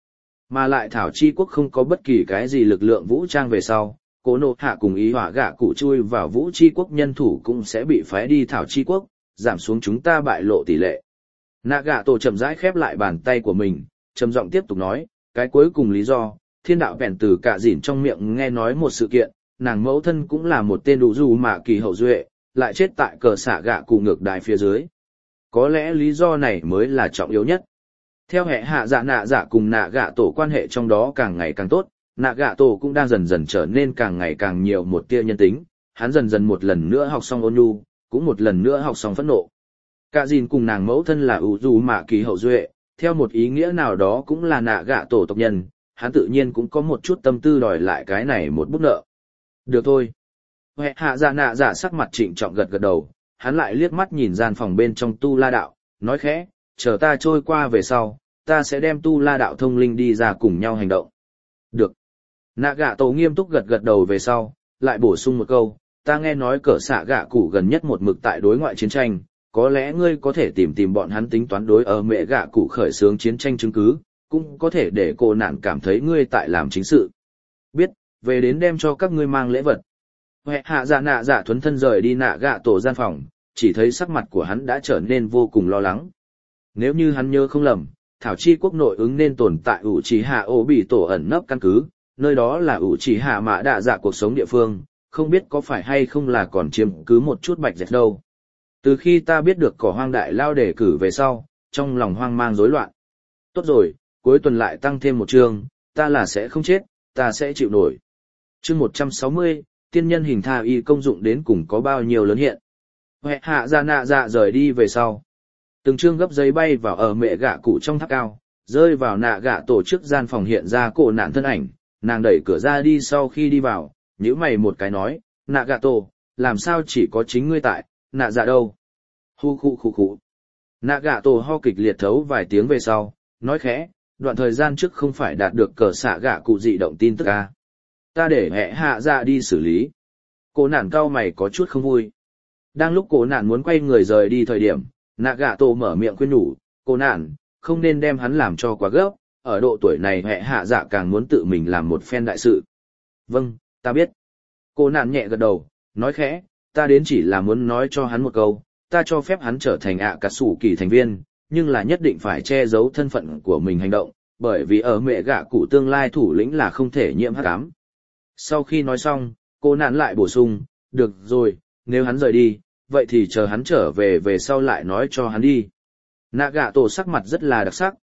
S1: Mà lại thảo chi quốc không có bất kỳ cái gì lực lượng vũ trang về sau, cố nộ hạ cùng ý hỏa gạ cụ chui vào vũ chi quốc nhân thủ cũng sẽ bị phái đi thảo chi quốc, giảm xuống chúng ta bại lộ tỷ lệ. Nạ gạ tổ chậm rãi khép lại bàn tay của mình, trầm giọng tiếp tục nói, cái cuối cùng lý do, thiên đạo vẹn từ cả dỉn trong miệng nghe nói một sự kiện, nàng mẫu thân cũng là một tên đủ dù mà kỳ hậu duệ, lại chết tại cờ xạ gạ cụ ngược đài phía dưới. Có lẽ lý do này mới là trọng yếu nhất. Theo hệ hạ dạ nạ dạ cùng nạ gạ tổ quan hệ trong đó càng ngày càng tốt, nạ gạ tổ cũng đang dần dần trở nên càng ngày càng nhiều một tia nhân tính, hắn dần dần một lần nữa học xong ôn nhu, cũng một lần nữa học xong phẫn nộ. Cả dìn cùng nàng mẫu thân là ủ dù mạ kỳ hậu duệ, theo một ý nghĩa nào đó cũng là nạ gạ tổ tộc nhân, hắn tự nhiên cũng có một chút tâm tư đòi lại cái này một bút nợ. Được thôi. Hệ hạ dạ nạ dạ sắc mặt trịnh trọng gật gật đầu, hắn lại liếc mắt nhìn gian phòng bên trong tu la đạo, nói khẽ, chờ ta trôi qua về sau, ta sẽ đem tu la đạo thông linh đi ra cùng nhau hành động. Được. Nạ gạ tổ nghiêm túc gật gật đầu về sau, lại bổ sung một câu, ta nghe nói cỡ xạ gạ cụ gần nhất một mực tại đối ngoại chiến tranh, có lẽ ngươi có thể tìm bọn hắn tính toán đối mẹ gạ cụ khởi xướng chiến tranh chứng cứ, cũng có thể để cô nạn cảm thấy ngươi tại làm chính sự. Biết, về đến đem cho các ngươi mang lễ vật. Hệ hạ dạ nạ dạ thuấn thân rời đi nạ gạ tổ gian phòng, chỉ thấy sắc mặt của hắn đã trở nên vô cùng lo lắng. Nếu như hắn nhớ không lầm, thảo chi quốc nội ứng nên tồn tại ủ trì hạ ô bị tổ ẩn nấp căn cứ, nơi đó là ủ trì hạ mã đạ dạ cuộc sống địa phương, không biết có phải hay không là còn chiếm cứ một chút bạch dẹt đâu. Từ khi ta biết được cỏ hoang đại lao đề cử về sau, trong lòng hoang mang rối loạn. Tốt rồi, cuối tuần lại tăng thêm một chương, ta là sẽ không chết, ta sẽ chịu nổi. Chương 160, tiên nhân hình tha y công dụng đến cùng có bao nhiêu lớn hiện. Hệ hạ dạ nạ dạ rời đi về sau. Từng chương gấp giấy bay vào mẹ gạ cụ trong tháp cao, rơi vào nạ gạ tổ trước gian phòng hiện ra cổ nạn thân ảnh, nàng đẩy cửa ra đi sau khi đi vào, nhíu mày một cái nói, nạ gạ tổ, làm sao chỉ có chính ngươi tại, nạ dạ đâu? Hu khu khu khu. Nạ gạ tổ ho kịch liệt thấu vài tiếng về sau, nói khẽ, đoạn thời gian trước không phải đạt được cờ xạ gạ cụ dị động tin tức à. Ta để hệ hạ dạ đi xử lý. Cổ nạn cao mày có chút không vui. Đang lúc cổ nạn muốn quay người rời đi thời điểm, nạ gạ tổ mở miệng khuyên nhủ, cổ nạn, không nên đem hắn làm cho quá gấp, ở độ tuổi này hệ hạ dạ càng muốn tự mình làm một phen đại sự. Vâng, ta biết. Cổ nạn nhẹ gật đầu, nói khẽ, ta đến chỉ là muốn nói cho hắn một câu, ta cho phép hắn trở thành cà sủ kỳ thành viên, nhưng là nhất định phải che giấu thân phận của mình hành động, bởi vì mẹ gạ cụ tương lai thủ lĩnh là không thể nhiễm hắc ám. Sau khi nói xong, cô nạn lại bổ sung, được rồi, nếu hắn rời đi, vậy thì chờ hắn trở về sau lại nói cho hắn đi. Nạ gạ tổ sắc mặt rất là đặc sắc,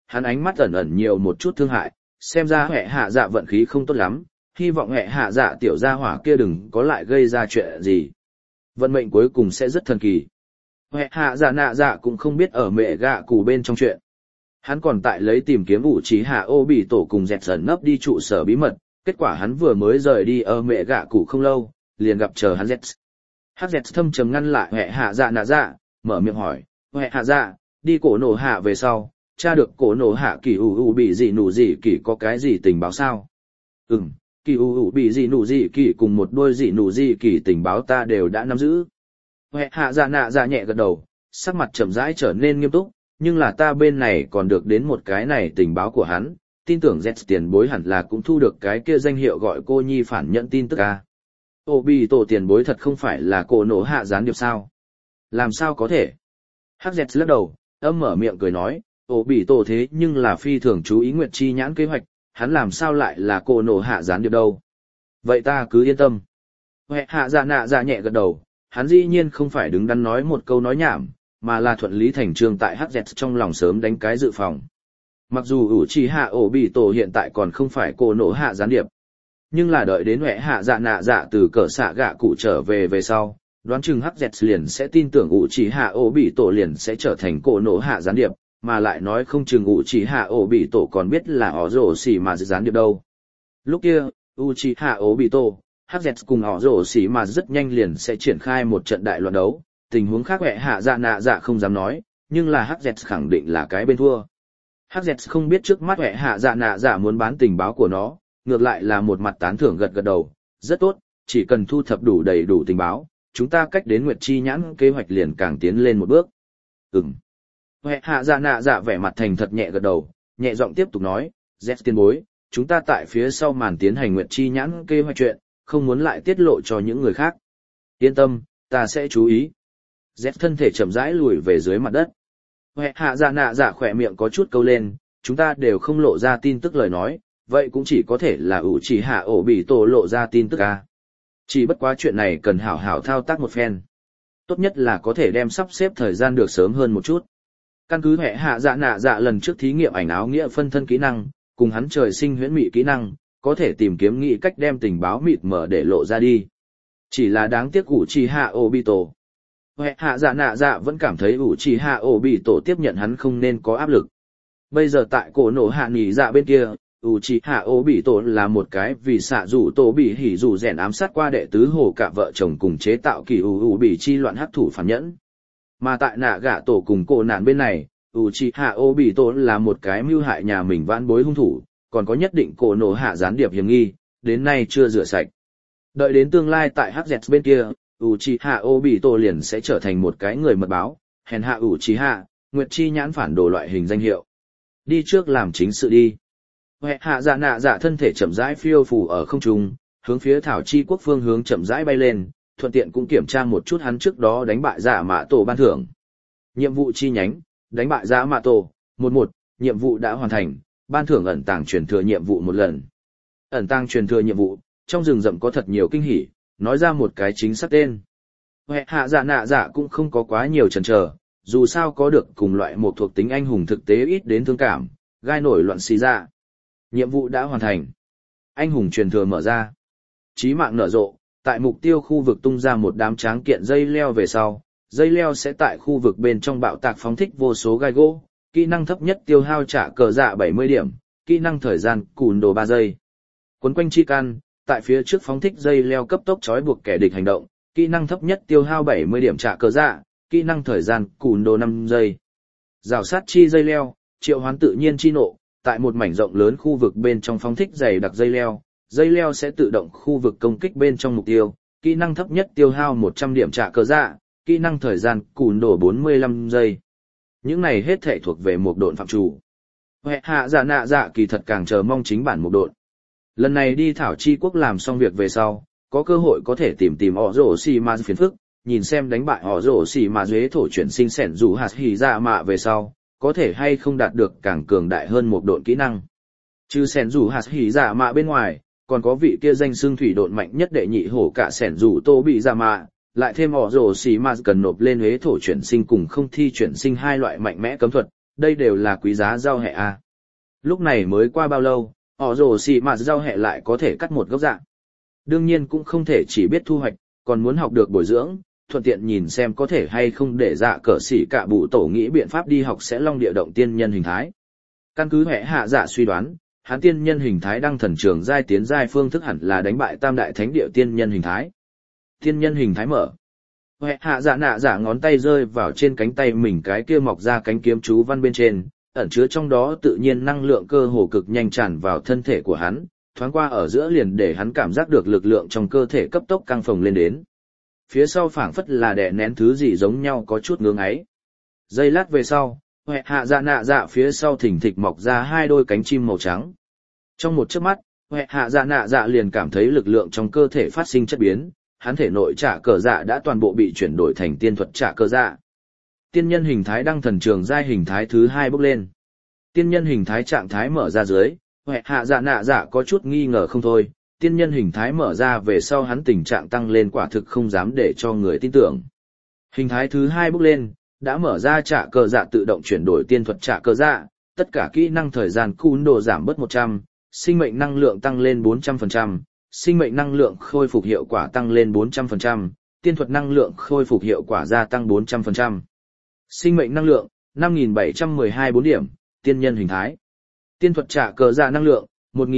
S1: hắn ánh mắt ẩn ẩn nhiều một chút thương hại, xem ra hệ hạ dạ vận khí không tốt lắm, hy vọng hệ hạ dạ tiểu gia hỏa kia đừng có lại gây ra chuyện gì. Vận mệnh cuối cùng sẽ rất thần kỳ. Hệ hạ dạ nạ dạ cũng không biết ở mẹ gạ cụ bên trong chuyện. Hắn còn tại lấy tìm kiếm ủ trí hạ ô bị tổ cùng dẹt dần nấp đi trụ sở bí mật, kết quả hắn vừa mới rời đi ở mẹ gạ cụ không lâu, liền gặp chờ hắn dẹt. Hát dẹt thâm trầm ngăn lại hệ hạ dạ nạ dạ, mở miệng hỏi, hệ hạ dạ, đi cổ nổ hạ về sau, tra được cổ nổ hạ kỳ ủ bị gì nụ gì kỳ có cái gì tình báo sao? Kỳ ủ bị gì nụ gì kỳ cùng một đôi gì nụ gì kỳ tình báo ta đều đã nắm giữ. Hệ hạ dạ nạ dạ nhẹ gật đầu, sắc mặt chậm rãi trở nên nghiêm túc, nhưng là ta bên này còn được đến một cái này tình báo của hắn, tin tưởng Z tiền bối hẳn là cũng thu được cái kia danh hiệu gọi cô nhi phản nhận tin tức a. Ô bị tổ tiền bối thật không phải là cổ nổ hạ gián điệp sao? Làm sao có thể? Hắc Z lắc đầu, âm mở miệng cười nói, ô bị tổ thế nhưng là phi thường chú ý Nguyệt Chi nhãn kế hoạch, hắn làm sao lại là cổ nổ hạ gián điệp đâu? Vậy ta cứ yên tâm. Hệ hạ dạ nạ dạ nhẹ gật đầu, hắn dĩ nhiên không phải đứng đắn nói một câu nói nhảm, mà là thuận lý thành trương tại HZ trong lòng sớm đánh cái dự phòng. Mặc dù Uchiha Obito hiện tại còn không phải cổ nổ hạ gián điệp, nhưng là đợi đến hệ hạ dạ nạ dạ từ cỡ xạ gạ cụ trở về sau, đoán chừng HZ liền sẽ tin tưởng Uchiha Obito liền sẽ trở thành cổ nổ hạ gián điệp, mà lại nói không chừng Uchiha Obito còn biết là Orochimaru gián điệp đâu. Lúc kia, Uchiha Obito, HZ cùng Orochimaru rất nhanh liền sẽ triển khai một trận đại loạn đấu, tình huống khác hệ hạ dạ nạ dạ không dám nói, nhưng là HZ khẳng định là cái bên thua. HZ không biết trước mắt hệ hạ dạ nạ dạ muốn bán tình báo của nó, ngược lại là một mặt tán thưởng gật gật đầu, rất tốt, chỉ cần thu thập đầy đủ tình báo, chúng ta cách đến Nguyệt Chi nhãn kế hoạch liền càng tiến lên một bước. Hệ hạ dạ nạ dạ vẻ mặt thành thật nhẹ gật đầu, nhẹ giọng tiếp tục nói, Z tiên bối, chúng ta tại phía sau màn tiến hành Nguyệt Chi nhãn kế hoạch chuyện, không muốn lại tiết lộ cho những người khác. Yên tâm, ta sẽ chú ý. Z thân thể chậm rãi lùi về dưới mặt đất. Hệ hạ dạ nạ dạ khỏe miệng có chút câu lên, chúng ta đều không lộ ra tin tức lời nói, vậy cũng chỉ có thể là Uchiha Obito lộ ra tin tức a. Chỉ bất quá chuyện này cần hảo hảo thao tác một phen. Tốt nhất là có thể đem sắp xếp thời gian được sớm hơn một chút. Căn cứ hệ hạ dạ nạ dạ lần trước thí nghiệm ảnh áo nghĩa phân thân kỹ năng, cùng hắn trời sinh huyễn mị kỹ năng, có thể tìm kiếm nghĩ cách đem tình báo mịt mở để lộ ra đi. Chỉ là đáng tiếc Uchiha Obito. Hệ hạ dạ nạ dạ vẫn cảm thấy Uchiha Obito tiếp nhận hắn không nên có áp lực. Bây giờ tại cổ nổ hạ nghỉ dạ bên kia, Uchiha Obito là một cái vì xạ rủ tổ bị hỉ rủ rèn ám sát qua đệ tứ hồ cả vợ chồng cùng chế tạo kỳ bị chi loạn hắc thủ phản nhẫn. Mà tại nạ gạ tổ cùng cổ nạn bên này, Uchiha Obito là một cái mưu hại nhà mình vãn bối hung thủ, còn có nhất định cổ nổ hạ gián điệp hiểm nghi, đến nay chưa rửa sạch. Đợi đến tương lai tại HZ bên kia, Uchiha Obito liền sẽ trở thành một cái người mật báo, hèn hạ Uchiha, Nguyệt Chi nhãn phản đồ loại hình danh hiệu. Đi trước làm chính sự đi. Hệ hạ dạ nạ dạ thân thể chậm rãi phiêu phù ở không trung, hướng phía Thảo Chi quốc phương hướng chậm rãi bay lên, thuận tiện cũng kiểm tra một chút hắn trước đó đánh bại Dạ Mạ Tổ ban thưởng. Nhiệm vụ chi nhánh, đánh bại Dạ Mạ Tổ, 11, nhiệm vụ đã hoàn thành, ban thưởng ẩn tàng truyền thừa nhiệm vụ một lần. Ẩn tàng truyền thừa nhiệm vụ, trong rừng rậm có thật nhiều kinh hỉ, nói ra một cái chính xác tên. Hệ hạ dạ nạ dạ cũng không có quá nhiều chần chờ, dù sao có được cùng loại một thuộc tính anh hùng thực tế ít đến thương cảm, gai nổi loạn xì ra. Nhiệm vụ đã hoàn thành. Anh hùng truyền thừa mở ra. Chí mạng nở rộ, tại mục tiêu khu vực tung ra một đám tráng kiện dây leo về sau, dây leo sẽ tại khu vực bên trong bạo tạc phóng thích vô số gai gỗ, kỹ năng thấp nhất tiêu hao trả cờ dạ 70 điểm, kỹ năng thời gian cùn đồ 3 giây. Quấn quanh chi can, tại phía trước phóng thích dây leo cấp tốc trói buộc kẻ địch hành động, kỹ năng thấp nhất tiêu hao 70 điểm trả cờ dạ, kỹ năng thời gian cùn đồ 5 giây. Rào sát chi dây leo, triệu hoán tự nhiên chi nộ, tại một mảnh rộng lớn khu vực bên trong phóng thích dày đặc dây leo sẽ tự động khu vực công kích bên trong mục tiêu, kỹ năng thấp nhất tiêu hao 100 điểm trả cờ dạ, kỹ năng thời gian cùn đồ 45 giây. Những này hết thể thuộc về một độn phạm chủ. Hệ hạ dạ nạ dạ kỳ thật càng chờ mong chính bản một độn. Lần này đi Thảo Chi quốc làm xong việc về sau, có cơ hội có thể tìm Orochimaru phiền phức, nhìn xem đánh bại Orochimaru dế thổ chuyển sinh sẻn dù hạt hỉ dạ mạ về sau, có thể hay không đạt được càng cường đại hơn một độn kỹ năng. Trừ sẻn dù hạt hỉ dạ mạ bên ngoài, còn có vị kia danh xưng thủy độn mạnh nhất đệ nhị hổ cả sẻn dù tô bị dạ mạ, lại thêm Orochimaru cần nộp lên huế thổ chuyển sinh cùng không thi chuyển sinh hai loại mạnh mẽ cấm thuật, đây đều là quý giá rau hẹ à. Lúc này mới qua bao lâu, họ rồ xì mà rau hẹ lại có thể cắt một gốc dạ. Đương nhiên cũng không thể chỉ biết thu hoạch, còn muốn học được bồi dưỡng, thuận tiện nhìn xem có thể hay không để dạ cờ xỉ cả bụ tổ nghĩ biện pháp đi học sẽ long địa động tiên nhân hình thái. Căn cứ hệ hạ dạ suy đoán, hắn tiên nhân hình thái đăng thần trường giai tiến giai phương thức hẳn là đánh bại tam đại thánh địa tiên nhân hình thái. Tiên nhân hình thái mở. Hệ hạ dạ nạ dạ ngón tay rơi vào trên cánh tay mình cái kia mọc ra cánh kiếm chú văn bên trên, ẩn chứa trong đó tự nhiên năng lượng cơ hồ cực nhanh tràn vào thân thể của hắn, thoáng qua ở giữa liền để hắn cảm giác được lực lượng trong cơ thể cấp tốc căng phồng lên đến. Phía sau phảng phất là đè nén thứ gì giống nhau có chút ngưỡng ấy. Giây lát về sau, hệ hạ dạ nạ dạ phía sau thỉnh thịch mọc ra hai đôi cánh chim màu trắng. Trong một chớp mắt, hệ hạ dạ nạ dạ liền cảm thấy lực lượng trong cơ thể phát sinh chất biến, hắn thể nội trả cờ dạ đã toàn bộ bị chuyển đổi thành tiên thuật trả cờ dạ. Tiên nhân hình thái đăng thần trường giai hình thái thứ 2 bốc lên. Tiên nhân hình thái trạng thái mở ra dưới, hệ hạ dạ nạ dạ có chút nghi ngờ không thôi, tiên nhân hình thái mở ra về sau hắn tình trạng tăng lên quả thực không dám để cho người tin tưởng. Hình thái thứ 2 bốc lên, đã mở ra trả cờ dạ tự động chuyển đổi tiên thuật trả cờ dạ, tất cả kỹ năng thời gian cún đồ giảm bớt 100, sinh mệnh năng lượng tăng lên 400%, sinh mệnh năng lượng khôi phục hiệu quả tăng lên 400%, tiên thuật năng lượng khôi phục hiệu quả gia tăng 400%. Sinh mệnh năng lượng, 5.712 4 điểm, tiên nhân hình thái. Tiên thuật trả cờ dạ năng lượng,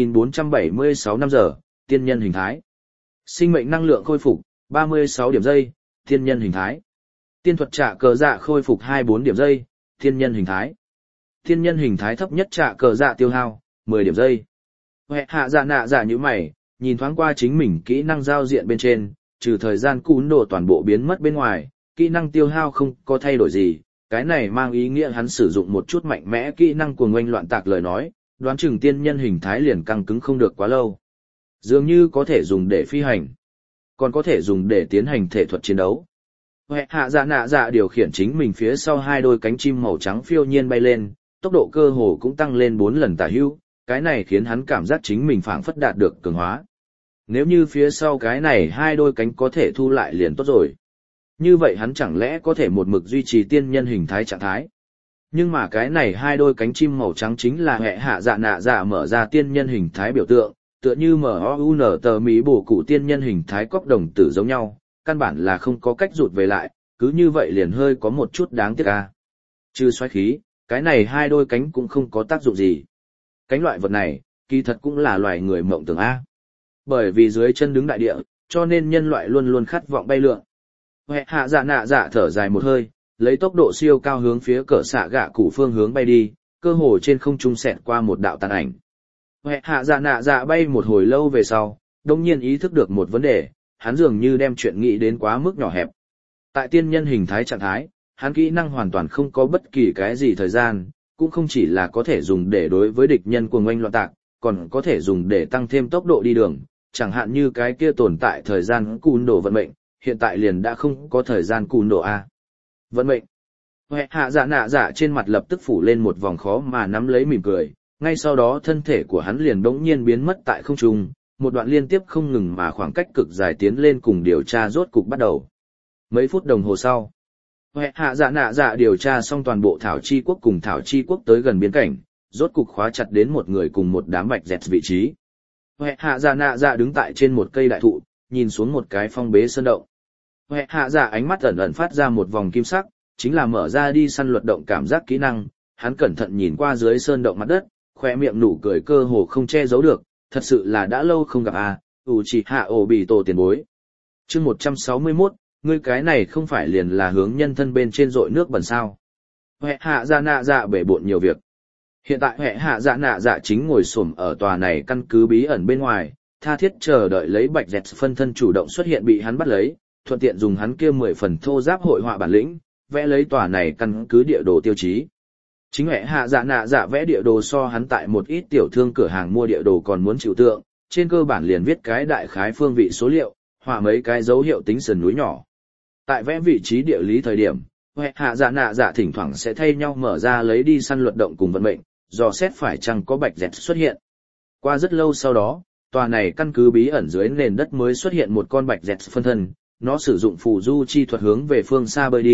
S1: 1.476 năm giờ, tiên nhân hình thái. Sinh mệnh năng lượng khôi phục, 36 điểm giây, tiên nhân hình thái. Tiên thuật trả cờ dạ khôi phục 24 điểm giây, tiên nhân hình thái. Tiên nhân hình thái thấp nhất trả cờ dạ tiêu hao, 10 điểm giây. Hệ hạ dạ nạ dạ như mày, nhìn thoáng qua chính mình kỹ năng giao diện bên trên, trừ thời gian cún đồ toàn bộ biến mất bên ngoài, kỹ năng tiêu hao không có thay đổi gì, cái này mang ý nghĩa hắn sử dụng một chút mạnh mẽ kỹ năng cuồng oanh loạn tạc lời nói, đoán chừng tiên nhân hình thái liền căng cứng không được quá lâu. Dường như có thể dùng để phi hành, còn có thể dùng để tiến hành thể thuật chiến đấu. Hệ hạ dạ nạ dạ điều khiển chính mình phía sau hai đôi cánh chim màu trắng phiêu nhiên bay lên, tốc độ cơ hồ cũng tăng lên 4 lần tả hữu, cái này khiến hắn cảm giác chính mình phảng phất đạt được cường hóa. Nếu như phía sau cái này hai đôi cánh có thể thu lại liền tốt rồi. Như vậy hắn chẳng lẽ có thể một mực duy trì tiên nhân hình thái trạng thái. Nhưng mà cái này hai đôi cánh chim màu trắng chính là hệ hạ dạ nạ dạ mở ra tiên nhân hình thái biểu tượng, tựa như MOUN tờ mỹ bổ cụ tiên nhân hình thái cóc đồng tử giống nhau, căn bản là không có cách rụt về lại, cứ như vậy liền hơi có một chút đáng tiếc a. Trừ xoáy khí, cái này hai đôi cánh cũng không có tác dụng gì. Cánh loại vật này, kỳ thật cũng là loài người mộng tưởng a. Bởi vì dưới chân đứng đại địa, cho nên nhân loại luôn luôn khát vọng bay lượn. Hệ hạ dạ nạ dạ thở dài một hơi, lấy tốc độ siêu cao hướng phía cỡ xạ gạ cụ phương hướng bay đi, cơ hồ trên không trung xẹt qua một đạo tàn ảnh. Hệ hạ dạ nạ dạ bay một hồi lâu về sau, đông nhiên ý thức được một vấn đề, hắn dường như đem chuyện nghĩ đến quá mức nhỏ hẹp. Tại tiên nhân hình thái trạng thái, hắn kỹ năng hoàn toàn không có bất kỳ cái gì thời gian, cũng không chỉ là có thể dùng để đối với địch nhân cuồng oanh loạn tạc, còn có thể dùng để tăng thêm tốc độ đi đường, chẳng hạn như cái kia tồn tại thời gian cùn đổ vận mệnh, hiện tại liền đã không có thời gian cùn đổ a. Vận mệnh. Hệ hạ dạ nạ dạ trên mặt lập tức phủ lên một vòng khó mà nắm lấy mỉm cười, ngay sau đó thân thể của hắn liền bỗng nhiên biến mất tại không trung, một đoạn liên tiếp không ngừng mà khoảng cách cực dài tiến lên cùng điều tra rốt cục bắt đầu. Mấy phút đồng hồ sau, hệ hạ dạ nạ dạ điều tra xong toàn bộ thảo chi quốc cùng thảo chi quốc tới gần biên cảnh, rốt cục khóa chặt đến một người cùng một đám bạch dẹt vị trí. Hệ hạ dạ nạ dạ đứng tại trên một cây đại thụ, nhìn xuống một cái phong bế sơn động. Hệ hạ dạ ánh mắt ẩn ẩn phát ra một vòng kim sắc, chính là mở ra đi săn luật động cảm giác kỹ năng, hắn cẩn thận nhìn qua dưới sơn động mặt đất, khóe miệng nụ cười cơ hồ không che giấu được, thật sự là đã lâu không gặp à, Uchiha Obito tiền bối. Chương 161, ngươi cái này không phải liền là hướng nhân thân bên trên rội nước bẩn sao? Hệ hạ dạ nạ dạ bể bộn nhiều việc. Hiện tại hệ hạ dạ nạ dạ chính ngồi xổm ở tòa này căn cứ bí ẩn bên ngoài, tha thiết chờ đợi lấy bạch dẹt phân thân chủ động xuất hiện bị hắn bắt lấy, thuận tiện dùng hắn kia 10 phần thô giáp hội họa bản lĩnh, vẽ lấy tòa này căn cứ địa đồ tiêu chí. Chính hệ hạ dạ nạ dạ vẽ địa đồ so hắn tại một ít tiểu thương cửa hàng mua địa đồ còn muốn chịu tượng, trên cơ bản liền viết cái đại khái phương vị số liệu, họa mấy cái dấu hiệu tính sườn núi nhỏ. Tại vẽ vị trí địa lý thời điểm, hệ hạ dạ nạ dạ thỉnh thoảng sẽ thay nhau mở ra lấy đi săn luật động cùng vận mệnh, dò xét phải chăng có bạch dẹt xuất hiện. Qua rất lâu sau đó, tòa này căn cứ bí ẩn dưới nền đất mới xuất hiện một con bạch dẹt phân thân, nó sử dụng phù du chi thuật hướng về phương xa bơi đi,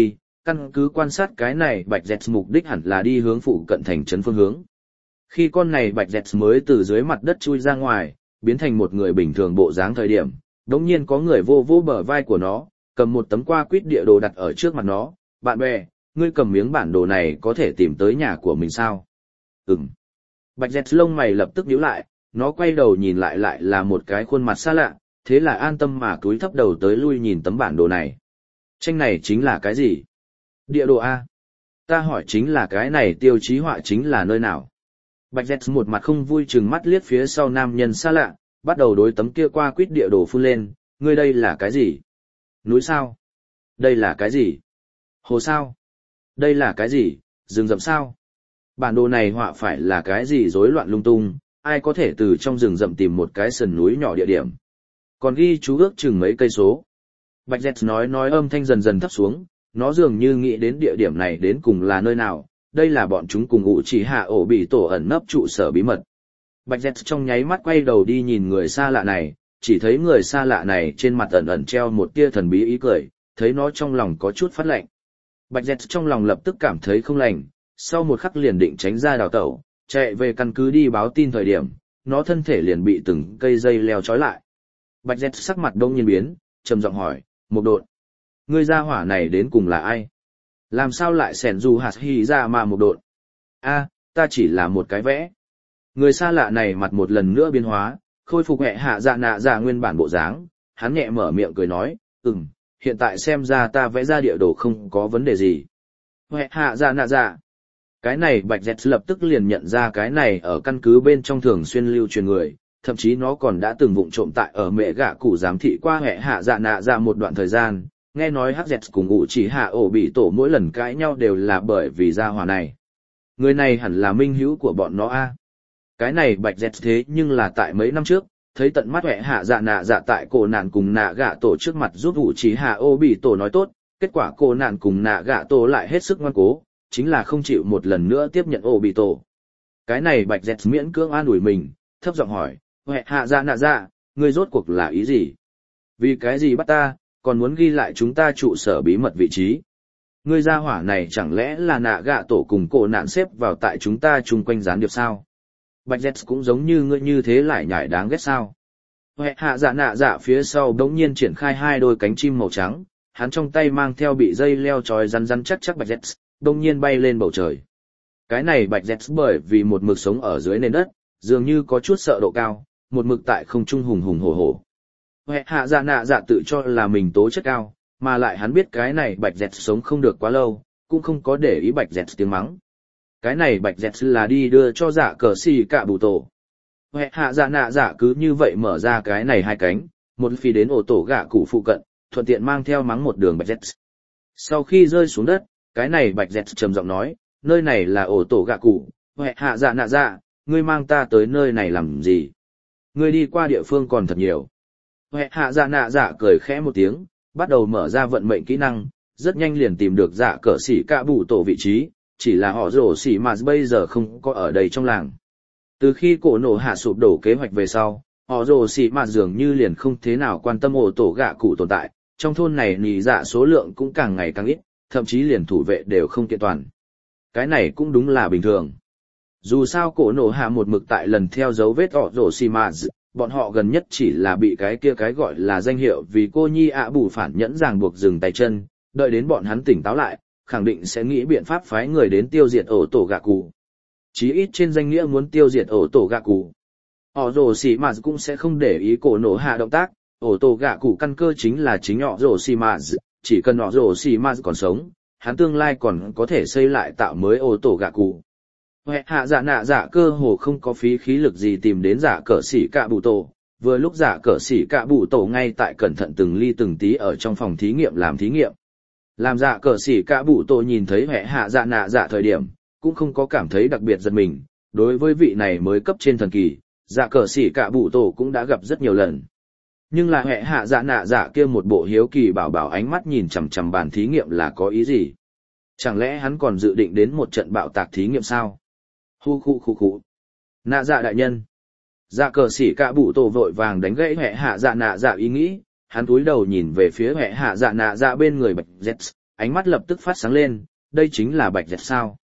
S1: căn cứ quan sát cái này Bạch Dẹt mục đích hẳn là đi hướng phụ cận thành trấn phương hướng. Khi con này Bạch Dẹt mới từ dưới mặt đất chui ra ngoài, biến thành một người bình thường bộ dáng thời điểm, đống nhiên có người vô vô bờ vai của nó, cầm một tấm qua quýt địa đồ đặt ở trước mặt nó. Bạn bè, ngươi cầm miếng bản đồ này có thể tìm tới nhà của mình sao? Ừm. Bạch Dẹt lông mày lập tức nhíu lại, nó quay đầu nhìn lại là một cái khuôn mặt xa lạ, thế là an tâm mà cúi thấp đầu tới lui nhìn tấm bản đồ này. Tranh này chính là cái gì? Địa đồ A. Ta hỏi chính là cái này tiêu chí họa chính là nơi nào? Bạch Dẹt một mặt không vui chừng mắt liếc phía sau nam nhân xa lạ, bắt đầu đối tấm kia qua quýt địa đồ phun lên, ngươi đây là cái gì? Núi sao? Đây là cái gì? Hồ sao? Đây là cái gì? Rừng rậm sao? Bản đồ này họa phải là cái gì rối loạn lung tung, ai có thể từ trong rừng rậm tìm một cái sườn núi nhỏ địa điểm. Còn ghi chú ước chừng mấy cây số. Bạch Dẹt nói âm thanh dần dần thấp xuống, nó dường như nghĩ đến địa điểm này đến cùng là nơi nào, đây là bọn chúng cùng ngụ chỉ hạ ổ bị tổ ẩn nấp trụ sở bí mật. Bạch Dẹt trong nháy mắt quay đầu đi nhìn người xa lạ này, chỉ thấy người xa lạ này trên mặt ẩn ẩn treo một tia thần bí ý cười, thấy nó trong lòng có chút phát lạnh. Bạch Dẹt trong lòng lập tức cảm thấy không lành, sau một khắc liền định tránh ra đào tẩu, chạy về căn cứ đi báo tin thời điểm, nó thân thể liền bị từng cây dây leo trói lại. Bạch Dẹt sắc mặt đông nhiên biến, trầm giọng hỏi, Một Độn, ngươi gia hỏa này đến cùng là ai? Làm sao lại xẻn dù hạt hy ra mà Một Độn? A, ta chỉ là một cái vẽ. Người xa lạ này mặt một lần nữa biến hóa, khôi phục hệ hạ dạ nạ dạ nguyên bản bộ dáng, hắn nhẹ mở miệng cười nói, hiện tại xem ra ta vẽ ra địa đồ không có vấn đề gì. Hệ hạ dạ nạ dạ. Cái này Bạch Dẹt lập tức liền nhận ra cái này ở căn cứ bên trong thường xuyên lưu truyền người, thậm chí nó còn đã từng vụng trộm tại ở mẹ gạ cụ giám thị qua hệ hạ dạ nạ dạ một đoạn thời gian, nghe nói hắc Dẹt cùng ngụ chỉ hạ ổ bị tổ mỗi lần cãi nhau đều là bởi vì gia hỏa này. Người này hẳn là minh hữu của bọn nó a. Cái này Bạch Dẹt thế nhưng là tại mấy năm trước, thấy tận mắt hệ hạ dạ nạ dạ tại cổ nạn cùng nạ gạ tổ trước mặt giúp ngụ chỉ hạ ổ bị tổ nói tốt, kết quả cổ nạn cùng nạ gạ tổ lại hết sức ngoan cố, chính là không chịu một lần nữa tiếp nhận ổ bị tổ. Cái này Bạch Dẹt miễn cưỡng an ủi mình, thấp giọng hỏi, hệ hạ dạ nạ dạ, ngươi rốt cuộc là ý gì? Vì cái gì bắt ta, còn muốn ghi lại chúng ta trụ sở bí mật vị trí? Ngươi gia hỏa này chẳng lẽ là nạ gạ tổ cùng cổ nạn xếp vào tại chúng ta chung quanh gián điệp sao? Bạch Dẹt cũng giống như ngươi như thế lại nhải đáng ghét sao? Hệ hạ dạ nạ dạ phía sau đống nhiên triển khai hai đôi cánh chim màu trắng, hắn trong tay mang theo bị dây leo trói rắn rắn chắc Bạch Dẹt, đống nhiên bay lên bầu trời. Cái này Bạch Dẹt bởi vì một mực sống ở dưới nền đất, dường như có chút sợ độ cao, một mực tại không trung hùng hùng hổ hổ. Hệ hạ dạ nạ dạ tự cho là mình tố chất cao, mà lại hắn biết cái này Bạch Dẹt sống không được quá lâu, cũng không có để ý Bạch Dẹt tiếng mắng. Cái này Bạch Dẹt là đi đưa cho dạ cờ xì cả bụ tổ. Hệ hạ dạ nạ dạ cứ như vậy mở ra cái này hai cánh, một phi đến ổ tổ gạ cụ phụ cận, thuận tiện mang theo mắng một đường Bạch Dẹt. Sau khi rơi xuống đất, cái này Bạch Dẹt trầm giọng nói, nơi này là ổ tổ gạ cụ, hệ hạ dạ nạ dạ, ngươi mang ta tới nơi này làm gì? Ngươi đi qua địa phương còn thật nhiều. Hệ hạ dạ nạ dạ cười khẽ một tiếng, bắt đầu mở ra vận mệnh kỹ năng, rất nhanh liền tìm được dạ cờ xỉ cả bụ tổ vị trí, chỉ là họ rổ xỉ mà bây giờ không có ở đây trong làng. Từ khi cổ nổ hạ sụp đổ kế hoạch về sau, họ rổ xỉ mà dường như liền không thế nào quan tâm ổ tổ gạ cụ tồn tại, trong thôn này nì dạ số lượng cũng càng ngày càng ít, thậm chí liền thủ vệ đều không kiện toàn. Cái này cũng đúng là bình thường. Dù sao cổ nổ hạ một mực tại lần theo dấu vết họ rổ xỉ mà, bọn họ gần nhất chỉ là bị cái kia cái gọi là danh hiệu vì cô nhi ạ bù phản nhẫn ràng buộc dừng tay chân, đợi đến bọn hắn tỉnh táo lại, khẳng định sẽ nghĩ biện pháp phái người đến tiêu diệt ổ tổ gạ cụ. Chí ít trên danh nghĩa muốn tiêu diệt ổ tổ gạ cụ. Họ rồ xì mà cũng sẽ không để ý cổ nổ hạ động tác, ổ tổ gạ cụ căn cơ chính là chính họ rồ xì mà, chỉ cần họ rồ xì mà còn sống, hắn tương lai còn có thể xây lại tạo mới ổ tổ gạ cụ. Hệ hạ dạ nạ dạ cơ hồ không có phí khí lực gì tìm đến giả cờ xỉ cạ bụ tổ, vừa lúc giả cờ xỉ cạ bụ tổ ngay tại cẩn thận từng ly từng tí ở trong phòng thí nghiệm làm thí nghiệm. Làm giả cờ xỉ cạ bụ tổ nhìn thấy hệ hạ dạ nạ dạ thời điểm, cũng không có cảm thấy đặc biệt giật mình, đối với vị này mới cấp trên thần kỳ, giả cờ xỉ cạ bụ tổ cũng đã gặp rất nhiều lần. Nhưng là hệ hạ dạ nạ dạ kia một bộ hiếu kỳ bảo bảo ánh mắt nhìn chằm chằm bàn thí nghiệm là có ý gì? Chẳng lẽ hắn còn dự định đến một trận bạo tạc thí nghiệm sao? Hu khu khu khu. Nạ dạ đại nhân. Dạ cờ xỉ cả bụ tổ vội vàng đánh gãy hệ hạ dạ nạ dạ ý nghĩ, hắn cúi đầu nhìn về phía hệ hạ dạ nạ dạ bên người Bạch Dẹt, ánh mắt lập tức phát sáng lên, đây chính là Bạch Dẹt sao?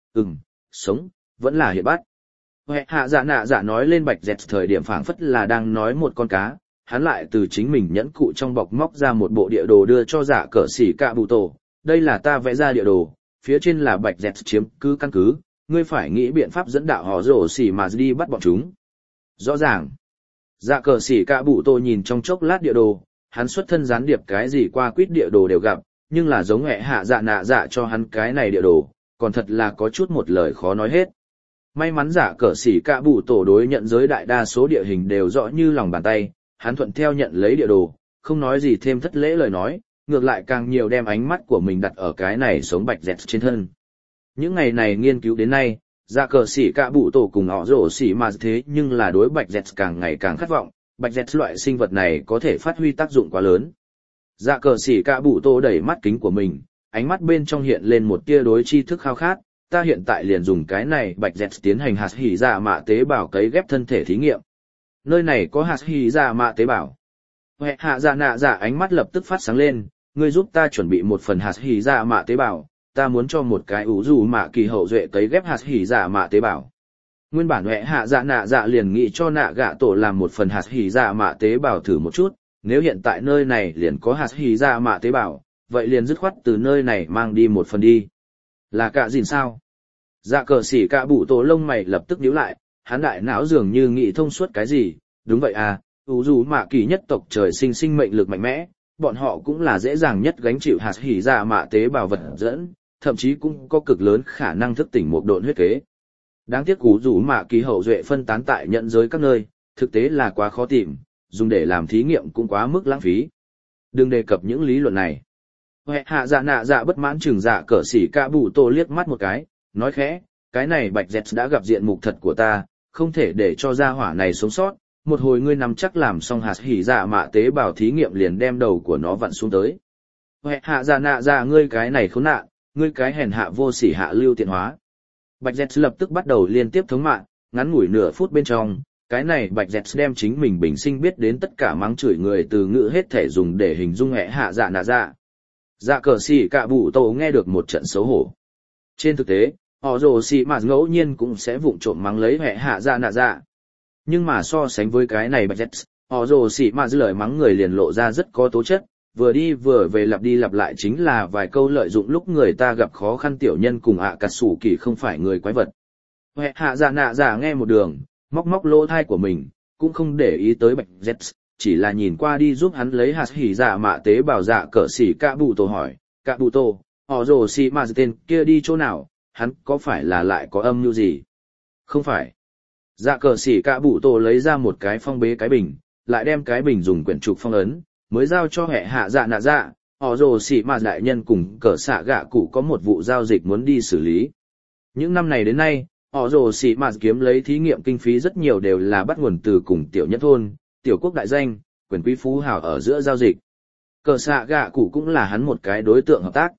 S1: Sống, vẫn là hiện bắt. Hệ hạ dạ nạ dạ nói lên Bạch Dẹt thời điểm phảng phất là đang nói một con cá, hắn lại từ chính mình nhẫn cụ trong bọc móc ra một bộ địa đồ đưa cho dạ cờ xỉ cạ bụ tổ. Đây là ta vẽ ra địa đồ, phía trên là Bạch Dẹt chiếm cứ căn cứ, ngươi phải nghĩ biện pháp dẫn đạo họ rổ xỉ mà đi bắt bọn chúng. Rõ ràng. Dạ cờ xỉ cạ bụ tổ nhìn trong chốc lát địa đồ, hắn xuất thân gián điệp cái gì qua quýt địa đồ đều gặp, nhưng là giống hệ hạ dạ nạ dạ cho hắn cái này địa đồ, còn thật là có chút một lời khó nói hết. May mắn giả cờ xỉ cạ bụ tổ đối nhận giới đại đa số địa hình đều rõ như lòng bàn tay, hắn thuận theo nhận lấy địa đồ, không nói gì thêm thất lễ lời nói, ngược lại càng nhiều đem ánh mắt của mình đặt ở cái này sống Bạch Dẹt trên thân. Những ngày này nghiên cứu đến nay, giả cờ xỉ cạ bụ tổ cùng họ rổ xỉ mà thế nhưng là đối Bạch Dẹt càng ngày càng khát vọng, Bạch Dẹt loại sinh vật này có thể phát huy tác dụng quá lớn. Dạ cờ xỉ cạ bụ tổ đẩy mắt kính của mình, ánh mắt bên trong hiện lên một tia đối tri thức khao khát, ta hiện tại liền dùng cái này Bạch Dẹt tiến hành hạt hỉ dạ mạ tế bào cấy ghép thân thể thí nghiệm. Nơi này có hạt hỉ dạ mạ tế bào. Hệ hạ dạ nạ dạ ánh mắt lập tức phát sáng lên, ngươi giúp ta chuẩn bị một phần hạt hỉ dạ mạ tế bào, ta muốn cho một cái ủ dù mạ kỳ hậu duệ cấy ghép hạt hỉ dạ mạ tế bào. Nguyên bản hệ hạ dạ nạ dạ liền nghĩ cho nạ gạ tổ làm một phần hạt hỉ dạ mạ tế bào thử một chút, nếu hiện tại nơi này liền có hạt hỉ dạ mạ tế bào, vậy liền dứt khoát từ nơi này mang đi một phần đi. Là cạ dìn sao? Dạ cờ xỉ cạ bụ tổ lông mày lập tức nhíu lại, hắn đại não dường như nghĩ thông suốt cái gì, đúng vậy à, ủ dù mạ kỳ nhất tộc trời sinh sinh mệnh lực mạnh mẽ, bọn họ cũng là dễ dàng nhất gánh chịu hạt hỉ dạ mạ tế bào vật dẫn, thậm chí cũng có cực lớn khả năng thức tỉnh một độn huyết kế. Đáng tiếc ủ dù mạ kỳ hậu duệ phân tán tại nhận giới các nơi, thực tế là quá khó tìm, dùng để làm thí nghiệm cũng quá mức lãng phí. Đừng đề cập những lý luận này. Hệ hạ dạ nạ dạ bất mãn chừng dạ cờ xỉ cạ bụ tổ liếc mắt một cái, nói khẽ, cái này Bạch Dẹt đã gặp diện mục thật của ta, không thể để cho gia hỏa này sống sót, một hồi ngươi nắm chắc làm xong hạt hỉ dạ mạ tế bào thí nghiệm liền đem đầu của nó vặn xuống tới. Hệ hạ dạ nạ dạ ngươi cái này khốn nạn, ngươi cái hèn hạ vô sỉ hạ lưu tiện hóa. Bạch Dẹt lập tức bắt đầu liên tiếp thống mạ, ngắn ngủi nửa phút bên trong, cái này Bạch Dẹt đem chính mình bình sinh biết đến tất cả mắng chửi người từ ngữ hết thể dùng để hình dung hệ hạ dạ nạ dạ. Dạ cờ xỉ cạ bụ tổ nghe được một trận xấu hổ. Trên thực tế, họ rồ xỉ mà ngẫu nhiên cũng sẽ vụng trộm mắng lấy hệ hạ dạ nạ dạ. Nhưng mà so sánh với cái này Bạch Dẹt, họ rồ xỉ mà lời mắng người liền lộ ra rất có tố chất, vừa đi vừa về lặp đi lặp lại chính là vài câu lợi dụng lúc người ta gặp khó khăn tiểu nhân cùng ạ cà sủ kỳ không phải người quái vật. Hệ hạ dạ nạ dạ nghe một đường, móc móc lỗ thai của mình, cũng không để ý tới Bạch Dẹt, chỉ là nhìn qua đi giúp hắn lấy hạt hỉ dạ mạ tế bào dạ cờ xỉ cạ bụ tổ hỏi, cạ bụ tổ, họ rồ xỉ mà tên kia đi chỗ nào, hắn có phải là lại có âm mưu gì? Không phải. Dạ cờ xỉ cạ bụ tổ lấy ra một cái phong bế cái bình, lại đem cái bình dùng quyển trục phong ấn, mới giao cho hệ hạ dạ nạ dạ, họ rồ xỉ mà đại nhân cùng cờ xạ gạ cụ có một vụ giao dịch muốn đi xử lý. Những năm này đến nay, họ rồ xỉ mà kiếm lấy thí nghiệm kinh phí rất nhiều đều là bắt nguồn từ cùng tiểu nhất thôn, tiểu quốc đại danh, quyền quý phú hào ở giữa giao dịch. Cờ xạ gạ cụ cũng là hắn một cái đối tượng hợp tác.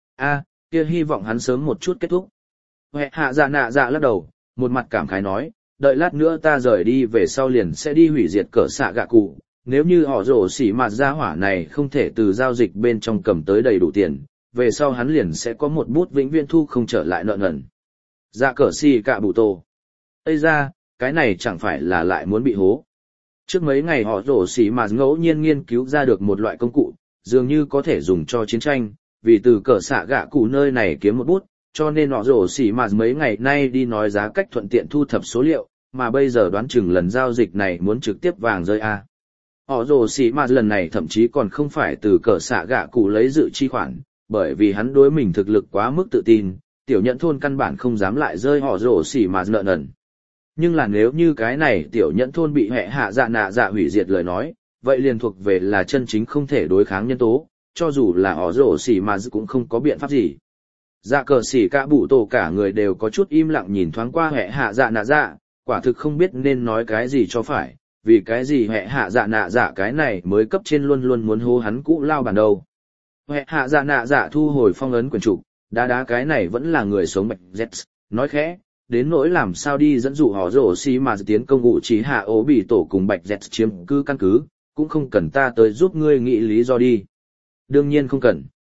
S1: Kia hy vọng hắn sớm một chút kết thúc. Hệ hạ dạ nạ dạ lắc đầu, một mặt cảm khái nói, đợi lát nữa ta rời đi về sau liền sẽ đi hủy diệt cờ xạ gạ cụ. Nếu như họ rổ xỉ mạt gia hỏa này không thể từ giao dịch bên trong cầm tới đầy đủ tiền, về sau hắn liền sẽ có một bút vĩnh viễn thu không trở lại nợ nần. Dạ cờ xỉ cạ bụ tổ. Ây ra, cái này chẳng phải là lại muốn bị hố. Trước mấy ngày họ rổ xỉ mạt ngẫu nhiên nghiên cứu ra được một loại công cụ, dường như có thể dùng cho chiến tranh, vì từ cờ xạ gạ cụ nơi này kiếm một bút, cho nên họ rổ xỉ mạt mấy ngày nay đi nói giá cách thuận tiện thu thập số liệu, mà bây giờ đoán chừng lần giao dịch này muốn trực tiếp vàng rơi a. Họ rồ xỉ mà lần này thậm chí còn không phải từ cờ xạ gạ cụ lấy dự chi khoản, bởi vì hắn đối mình thực lực quá mức tự tin, tiểu nhận thôn căn bản không dám lại rơi họ rồ xỉ mà nợ nần. Nhưng là nếu như cái này tiểu nhận thôn bị hệ hạ dạ nạ dạ hủy diệt lời nói, vậy liền thuộc về là chân chính không thể đối kháng nhân tố, cho dù là họ rồ xỉ mà cũng không có biện pháp gì. Dạ cờ xỉ cả bụ tổ cả người đều có chút im lặng nhìn thoáng qua hệ hạ dạ nạ dạ, quả thực không biết nên nói cái gì cho phải. Vì cái gì hệ hạ dạ nạ dạ cái này mới cấp trên luôn luôn muốn hô hắn cũ lao bản đầu. Hệ hạ dạ nạ dạ thu hồi phong ấn quyền trục, đá cái này vẫn là người sống Bạch Dẹt, nói khẽ, đến nỗi làm sao đi dẫn dụ họ rổ xì mà tiến công ngụ trí hạ ố bị tổ cùng Bạch Dẹt chiếm cứ căn cứ, cũng không cần ta tới giúp ngươi nghĩ lý do đi. Đương nhiên không cần.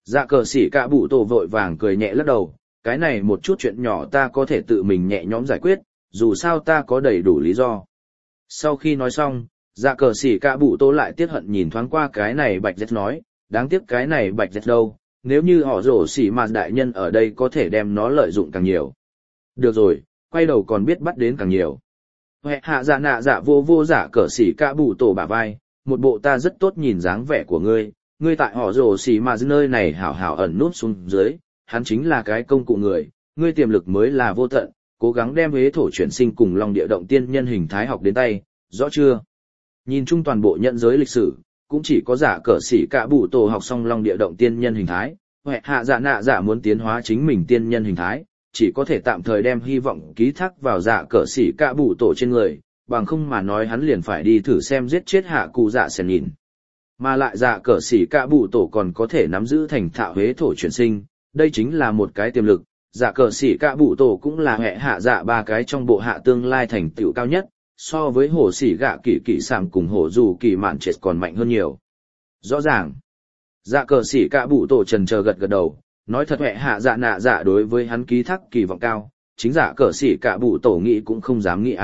S1: Dạ cờ xỉ cả bụ tổ vội vàng cười nhẹ lắc đầu, cái này một chút chuyện nhỏ ta có thể tự mình nhẹ nhõm giải quyết, dù sao ta có đầy đủ lý do. Sau khi nói xong, dạ cờ xỉ cả bụ tổ lại tiếc hận nhìn thoáng qua cái này Bạch Dẹt nói, đáng tiếc cái này Bạch Dẹt đâu, nếu như họ rổ xỉ mà đại nhân ở đây có thể đem nó lợi dụng càng nhiều. Được rồi, quay đầu còn biết bắt đến càng nhiều. Huệ hạ dạ nạ dạ vô vô dạ cờ xỉ cả bụ tổ bả vai, một bộ ta rất tốt nhìn dáng vẻ của ngươi tại họ rổ xỉ mà nơi này hảo hảo ẩn núp xuống dưới, hắn chính là cái công cụ người, ngươi tiềm lực mới là vô tận, cố gắng đem huế thổ chuyển sinh cùng long địa động tiên nhân hình thái học đến tay, rõ chưa? Nhìn chung toàn bộ nhận giới lịch sử, cũng chỉ có giả cờ xỉ cả bụ tổ học xong long địa động tiên nhân hình thái, huệ hạ dạ nạ dạ muốn tiến hóa chính mình tiên nhân hình thái, chỉ có thể tạm thời đem hy vọng ký thác vào giả cờ xỉ cả bụ tổ trên người, bằng không mà nói hắn liền phải đi thử xem giết chết hạ cụ dạ sen nhìn. Mà lại giả cờ xỉ cả bụ tổ còn có thể nắm giữ thành thạo huế thổ chuyển sinh, đây chính là một cái tiềm lực. Giả cờ xỉ cả bụ tổ cũng là hệ hạ dạ ba cái trong bộ hạ tương lai thành tựu cao nhất, so với hổ xỉ gạ kỳ kỳ sảm cùng hổ dù kỳ mạn chết còn mạnh hơn nhiều. Rõ ràng, dạ cờ xỉ cả bụ tổ trần chờ gật gật đầu, nói thật hệ hạ dạ nạ dạ đối với hắn ký thác kỳ vọng cao, chính giả cờ xỉ cả bụ tổ nghĩ cũng không dám nghĩ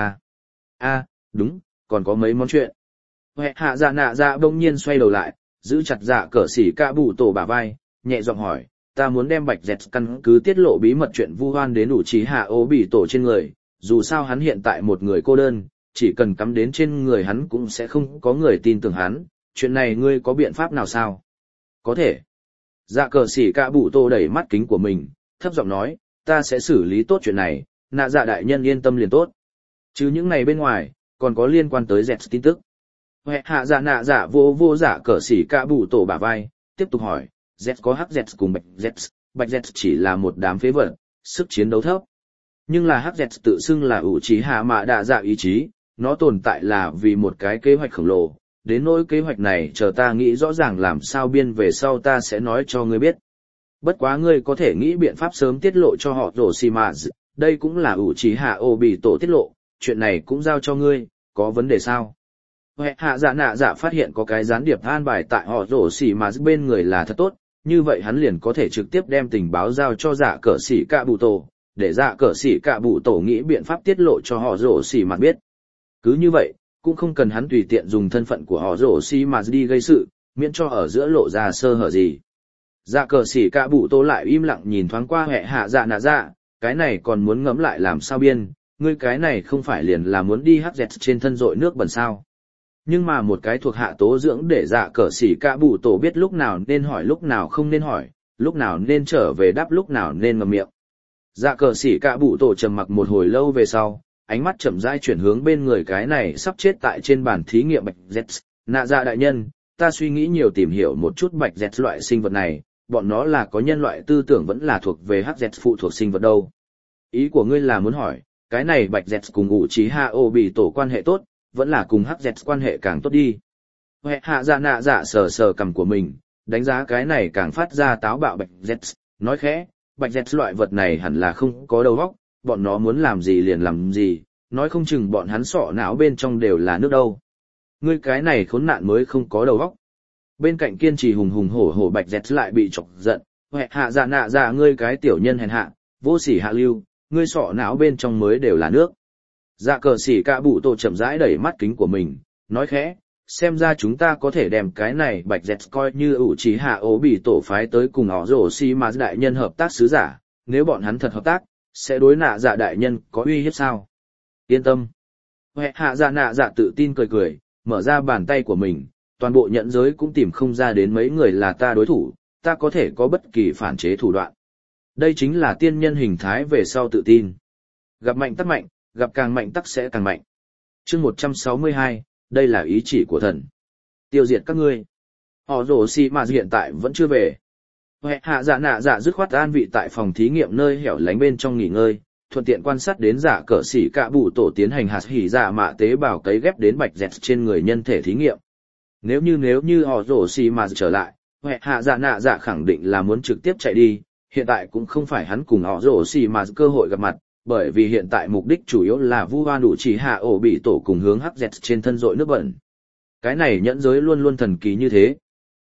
S1: a. Đúng, còn có mấy món chuyện. Hệ hạ dạ nạ dạ bỗng nhiên xoay đầu lại, giữ chặt dạ cờ xỉ cả bụ tổ bả vai, nhẹ giọng hỏi, ta muốn đem Bạch Dẹt căn cứ tiết lộ bí mật chuyện vu oan đến ủ trí hạ ố bị tổ trên người, dù sao hắn hiện tại một người cô đơn, chỉ cần cắm đến trên người hắn cũng sẽ không có người tin tưởng hắn, chuyện này ngươi có biện pháp nào sao? Có thể. Dạ cờ xỉ cả bụ tổ đẩy mắt kính của mình, thấp giọng nói, ta sẽ xử lý tốt chuyện này, nạ dạ đại nhân yên tâm liền tốt. Chứ những này bên ngoài, còn có liên quan tới Dẹt tin tức. Hệ hạ dạ nạ dạ vô dạ cờ xỉ cả bụ tổ bả vai, tiếp tục hỏi. Z có HZ cùng Bạch Z chỉ là một đám phế vật, sức chiến đấu thấp. Nhưng là HZ tự xưng là ủ trí hạ mạ đạ dạ ý chí, nó tồn tại là vì một cái kế hoạch khổng lồ. Đến nỗi kế hoạch này chờ ta nghĩ rõ ràng làm sao biên về sau ta sẽ nói cho ngươi biết. Bất quá ngươi có thể nghĩ biện pháp sớm tiết lộ cho họ rổ xì mà, đây cũng là ủ trí hạ ô bị tổ tiết lộ, chuyện này cũng giao cho ngươi, có vấn đề sao? Hệ hạ dạ nạ dạ phát hiện có cái gián điệp an bài tại họ rổ xì mà bên người là thật tốt, như vậy hắn liền có thể trực tiếp đem tình báo giao cho dạ cờ xỉ cả bụ tổ, để dạ cờ xỉ cả bụ tổ nghĩ biện pháp tiết lộ cho họ rổ xỉ mà biết. Cứ như vậy, cũng không cần hắn tùy tiện dùng thân phận của họ rổ xỉ mà đi gây sự, miễn cho ở giữa lộ ra sơ hở gì. Dạ cờ xỉ cả bụ tổ lại im lặng nhìn thoáng qua hệ hạ dạ nạ dạ, cái này còn muốn ngẫm lại làm sao biên, ngươi cái này không phải liền là muốn đi hắc dẹt trên thân dội nước bẩn sao. Nhưng mà một cái thuộc hạ tố dưỡng để dạ cờ xỉ cả bụ tổ biết lúc nào nên hỏi lúc nào không nên hỏi, lúc nào nên trở về đáp lúc nào nên ngậm miệng. Dạ cờ xỉ cả bụ tổ trầm mặc một hồi lâu về sau, ánh mắt chậm rãi chuyển hướng bên người cái này sắp chết tại trên bàn thí nghiệm Bạch Z. Nạ dạ đại nhân, ta suy nghĩ nhiều tìm hiểu một chút Bạch Z loại sinh vật này, bọn nó là có nhân loại tư tưởng vẫn là thuộc về HZ phụ thuộc sinh vật đâu. Ý của ngươi là muốn hỏi, cái này Bạch Z cùng ủ trí hạ ô bị tổ quan hệ tốt, vẫn là cùng HZ quan hệ càng tốt đi. Hệ hạ dạ nạ dạ sờ cằm của mình, đánh giá cái này càng phát ra táo bạo Bạch Z, nói khẽ, Bạch Z loại vật này hẳn là không có đầu óc, bọn nó muốn làm gì liền làm gì, nói không chừng bọn hắn sọ não bên trong đều là nước đâu. Ngươi cái này khốn nạn mới không có đầu óc. Bên cạnh kiên trì hùng hùng hổ Bạch Z lại bị chọc giận, hệ hạ dạ nạ dạ ngươi cái tiểu nhân hèn hạ, vô sỉ hạ lưu, ngươi sọ não bên trong mới đều là nước. Dạ cờ xỉ cả bụ tổ chậm rãi đẩy mắt kính của mình, nói khẽ, xem ra chúng ta có thể đem cái này Bạch Z coi như ủ trí hạ ố bị tổ phái tới cùng họ rổ xi mà đại nhân hợp tác sứ giả, nếu bọn hắn thật hợp tác, sẽ đối nạ dạ đại nhân có uy hiếp sao? Yên tâm. Hệ hạ dạ nạ dạ tự tin cười, mở ra bàn tay của mình, toàn bộ nhận giới cũng tìm không ra đến mấy người là ta đối thủ, ta có thể có bất kỳ phản chế thủ đoạn. Đây chính là tiên nhân hình thái về sau tự tin. Gặp mạnh tắc mạnh, gặp càng mạnh tắc sẽ càng mạnh. Chương 162, đây là ý chỉ của thần. Tiêu diệt các ngươi. Họ rổ xì mà hiện tại vẫn chưa về. Hệ hạ dạ nạ dạ dứt khoát an vị tại phòng thí nghiệm nơi hẻo lánh bên trong nghỉ ngơi, thuận tiện quan sát đến giả cờ xỉ cả bụ tổ tiến hành hạt hỉ dạ mạ tế bào cấy ghép đến Bạch Z trên người nhân thể thí nghiệm. Nếu như họ rổ xì mà trở lại, hệ hạ dạ nạ dạ khẳng định là muốn trực tiếp chạy đi, hiện tại cũng không phải hắn cùng họ rổ xì mà cơ hội gặp mặt, bởi vì hiện tại mục đích chủ yếu là vu oan đủ chỉ hạ ổ bị tổ cùng hướng hắc dẹt trên thân dội nước bẩn. Cái này nhẫn giới luôn luôn thần kỳ như thế.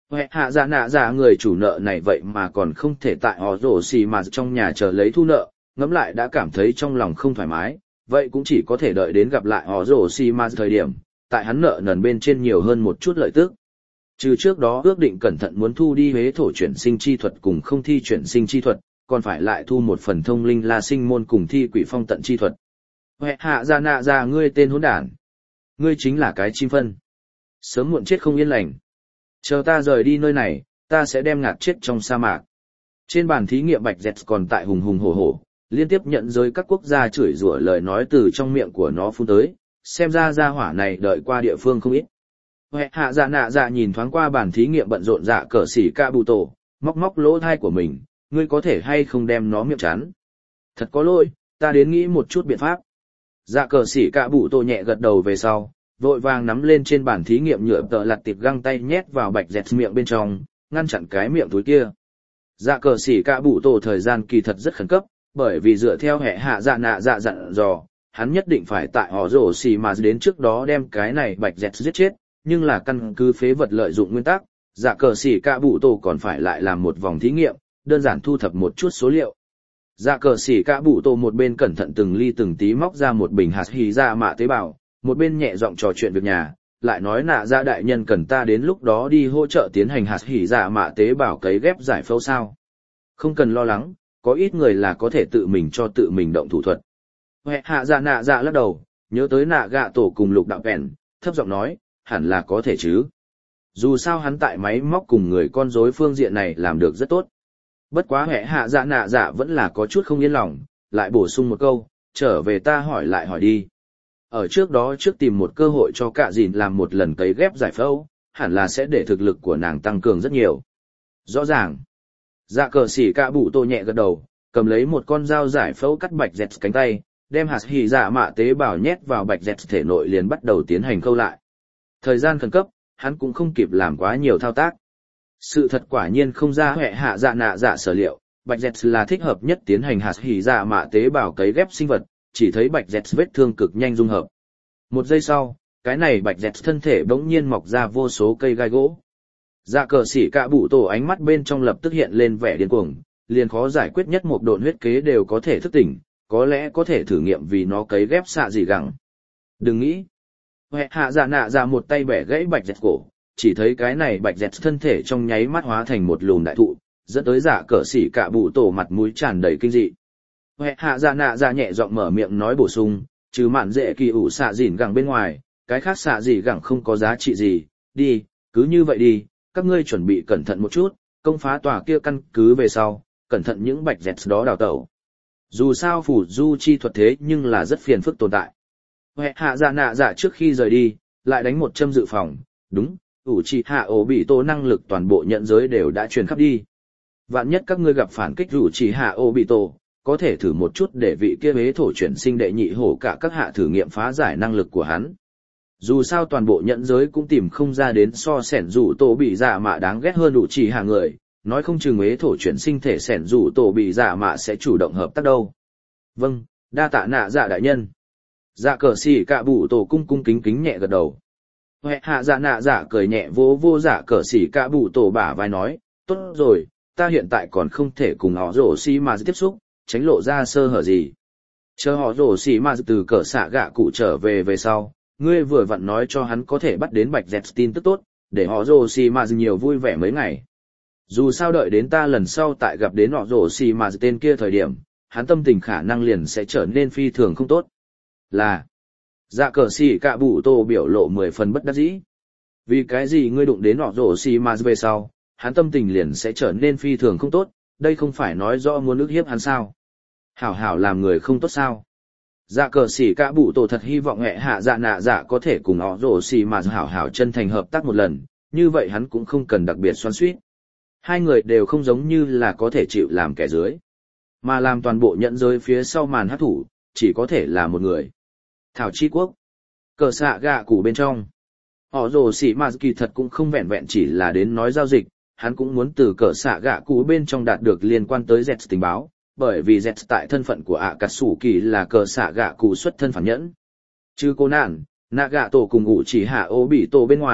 S1: Hệ hạ dạ nạ dạ người chủ nợ này vậy mà còn không thể tại họ rổ xì mà trong nhà chờ lấy thu nợ, ngẫm lại đã cảm thấy trong lòng không thoải mái, vậy cũng chỉ có thể đợi đến gặp lại họ rổ xì mà thời điểm, tại hắn nợ nần bên trên nhiều hơn một chút lợi tức. Trừ trước đó ước định cẩn thận muốn thu đi huế thổ chuyển sinh chi thuật cùng không thi chuyển sinh chi thuật, còn phải lại thu một phần thông linh la sinh môn cùng thi quỷ phong tận chi thuật. Hệ hạ dạ nạ dạ ngươi tên hỗn đản. Ngươi chính là cái chim phân. Sớm muộn chết không yên lành. Chờ ta rời đi nơi này, ta sẽ đem ngạt chết trong sa mạc. Trên bàn thí nghiệm Bạch Dẹt còn tại hùng hùng hổ hổ, liên tiếp nhận giới các quốc gia chửi rủa lời nói từ trong miệng của nó phun tới, xem ra gia hỏa này đợi qua địa phương không ít. Hệ hạ dạ nạ dạ nhìn thoáng qua bàn thí nghiệm bận rộn dạ cờ xỉ ca bụ tổ, móc móc lỗ thai của mình, ngươi có thể hay không đem nó miệng chán. Thật có lỗi, ta đến nghĩ một chút biện pháp. Dạ cờ xỉ ca bụ tổ nhẹ gật đầu về sau, vội vàng nắm lên trên bàn thí nghiệm nhựa tợ lặt tiệp găng tay nhét vào Bạch Dẹt miệng bên trong, ngăn chặn cái miệng túi kia. Dạ cờ xỉ ca bụ tổ thời gian kỳ thật rất khẩn cấp, bởi vì dựa theo hệ hạ dạ nạ dạ dặn dò, hắn nhất định phải tại họ rổ xì mà đến trước đó đem cái này Bạch Dẹt giết chết, nhưng là căn cứ phế vật lợi dụng nguyên tắc, dạ cờ xỉ ca bụ tổ còn phải lại làm một vòng thí nghiệm, đơn giản thu thập một chút số liệu. Dạ cờ xỉ ca bụ tổ một bên cẩn thận từng ly từng tí móc ra một bình hạt hì dạ mạ tế bào, một bên nhẹ giọng trò chuyện việc nhà, lại nói nạ dạ đại nhân cần ta đến lúc đó đi hỗ trợ tiến hành hạt hỉ dạ mạ tế bào cấy ghép giải phẫu sao. Không cần lo lắng, có ít người là có thể tự mình cho tự mình động thủ thuật. Hệ hạ dạ nạ dạ lắc đầu, nhớ tới nạ gạ tổ cùng lục đạo bèn, thấp giọng nói, hẳn là có thể chứ. Dù sao hắn tại máy móc cùng người con rối phương diện này làm được rất tốt. Bất quá hệ hạ dạ nạ dạ vẫn là có chút không yên lòng, lại bổ sung một câu, trở về ta hỏi lại hỏi đi. Ở trước đó trước tìm một cơ hội cho cả dìn làm một lần cấy ghép giải phẫu, hẳn là sẽ để thực lực của nàng tăng cường rất nhiều. Rõ ràng. Dạ cờ xỉ cả bụ tô nhẹ gật đầu, cầm lấy một con dao giải phẫu cắt Bạch Dẹt cánh tay, đem hạt hỉ dạ mạ tế bào nhét vào Bạch Dẹt thể nội liền bắt đầu tiến hành khâu lại. Thời gian khẩn cấp, hắn cũng không kịp làm quá nhiều thao tác. Sự thật quả nhiên không ra hệ hạ dạ nạ dạ sở liệu, Bạch Dẹt là thích hợp nhất tiến hành hạt hỉ dạ mạ tế bào cấy ghép sinh vật, chỉ thấy Bạch Dẹt vết thương cực nhanh dung hợp. Một giây sau, cái này Bạch Dẹt thân thể bỗng nhiên mọc ra vô số cây gai gỗ. Dạ cờ xỉ cả bụ tổ ánh mắt bên trong lập tức hiện lên vẻ điên cuồng, liền khó giải quyết nhất một độn huyết kế đều có thể thức tỉnh, có lẽ có thể thử nghiệm vì nó cấy ghép xạ gì gẳng. Đừng nghĩ. Hệ hạ dạ nạ dạ một tay bẻ gãy Bạch Dẹt cổ, chỉ thấy cái này Bạch Dẹt thân thể trong nháy mắt hóa thành một lùm đại thụ, dẫn tới dạ cờ xỉ cả bụ tổ mặt mũi tràn đầy kinh dị. Hệ hạ dạ nạ dạ nhẹ giọng mở miệng nói bổ sung, trừ mạn dễ kỳ ủ xạ dỉn gẳng bên ngoài, cái khác xạ gì gẳng không có giá trị gì, đi, cứ như vậy đi, các ngươi chuẩn bị cẩn thận một chút, công phá tòa kia căn cứ về sau, cẩn thận những Bạch Dẹt đó đào tẩu. Dù sao phủ du chi thuật thế nhưng là rất phiền phức tồn tại. Hệ hạ dạ nạ dạ trước khi rời đi, lại đánh một châm dự phòng, đúng, ủ trì hạ ổ bị tổ năng lực toàn bộ nhận giới đều đã truyền khắp đi. Vạn nhất các ngươi gặp phản kích ủ trì hạ ổ bị tổ, có thể thử một chút để vị kia hế thổ chuyển sinh đệ nhị hổ cả các hạ thử nghiệm phá giải năng lực của hắn. Dù sao toàn bộ nhận giới cũng tìm không ra đến so sẻn rủ tổ bị giả mạ đáng ghét hơn ủ trì hạ người, nói không chừng hế thổ chuyển sinh thể sẻn rủ tổ bị giả mạ sẽ chủ động hợp tác đâu. Vâng, đa tạ nạ dạ đại nhân. Dạ cờ xỉ cả bụ tổ cung cung kính kính nhẹ gật đầu. Hệ hạ dạ nạ dạ cười nhẹ vô vô dạ cờ xỉ cả bụ tổ bả vai nói, tốt rồi, ta hiện tại còn không thể cùng họ rổ xi mà tiếp xúc, tránh lộ ra sơ hở gì. Chờ họ rổ xi mà từ cờ xạ gạ cụ trở về sau, ngươi vừa vặn nói cho hắn có thể bắt đến Bạch Dẹt tin tức tốt, để họ rổ xi mà nhiều vui vẻ mấy ngày. Dù sao đợi đến ta lần sau tại gặp đến họ rổ xi mà tên kia thời điểm, hắn tâm tình khả năng liền sẽ trở nên phi thường không tốt. Là, dạ cờ xỉ cả bụ tổ biểu lộ 10 phần bất đắc dĩ. Vì cái gì ngươi đụng đến họ rổ xi mà về sau, hắn tâm tình liền sẽ trở nên phi thường không tốt, đây không phải nói rõ muốn ức hiếp hắn sao. Hảo hảo làm người không tốt sao. Dạ cờ xỉ cả bụ tổ thật hy vọng hệ hạ dạ nạ dạ có thể cùng họ rổ xi mà hảo hảo chân thành hợp tác một lần, như vậy hắn cũng không cần đặc biệt xoắn xuýt. Hai người đều không giống như là có thể chịu làm kẻ dưới, mà làm toàn bộ nhận giới phía sau màn hắc thủ, chỉ có thể là một người. Thảo Chi Quốc, cờ xạ gạ cụ bên trong. Họ rồ xỉ mà kỳ thật cũng không vẹn vẹn chỉ là đến nói giao dịch, hắn cũng muốn từ cờ xạ gạ cụ bên trong đạt được liên quan tới Z tình báo, bởi vì Z tại thân phận của ạ cà sủ kỳ là cờ xạ gạ cụ xuất thân phản nhẫn. Chứ cô nạn, nạ gạ tổ cùng ủ chỉ hạ ô bị tổ bên ngoài,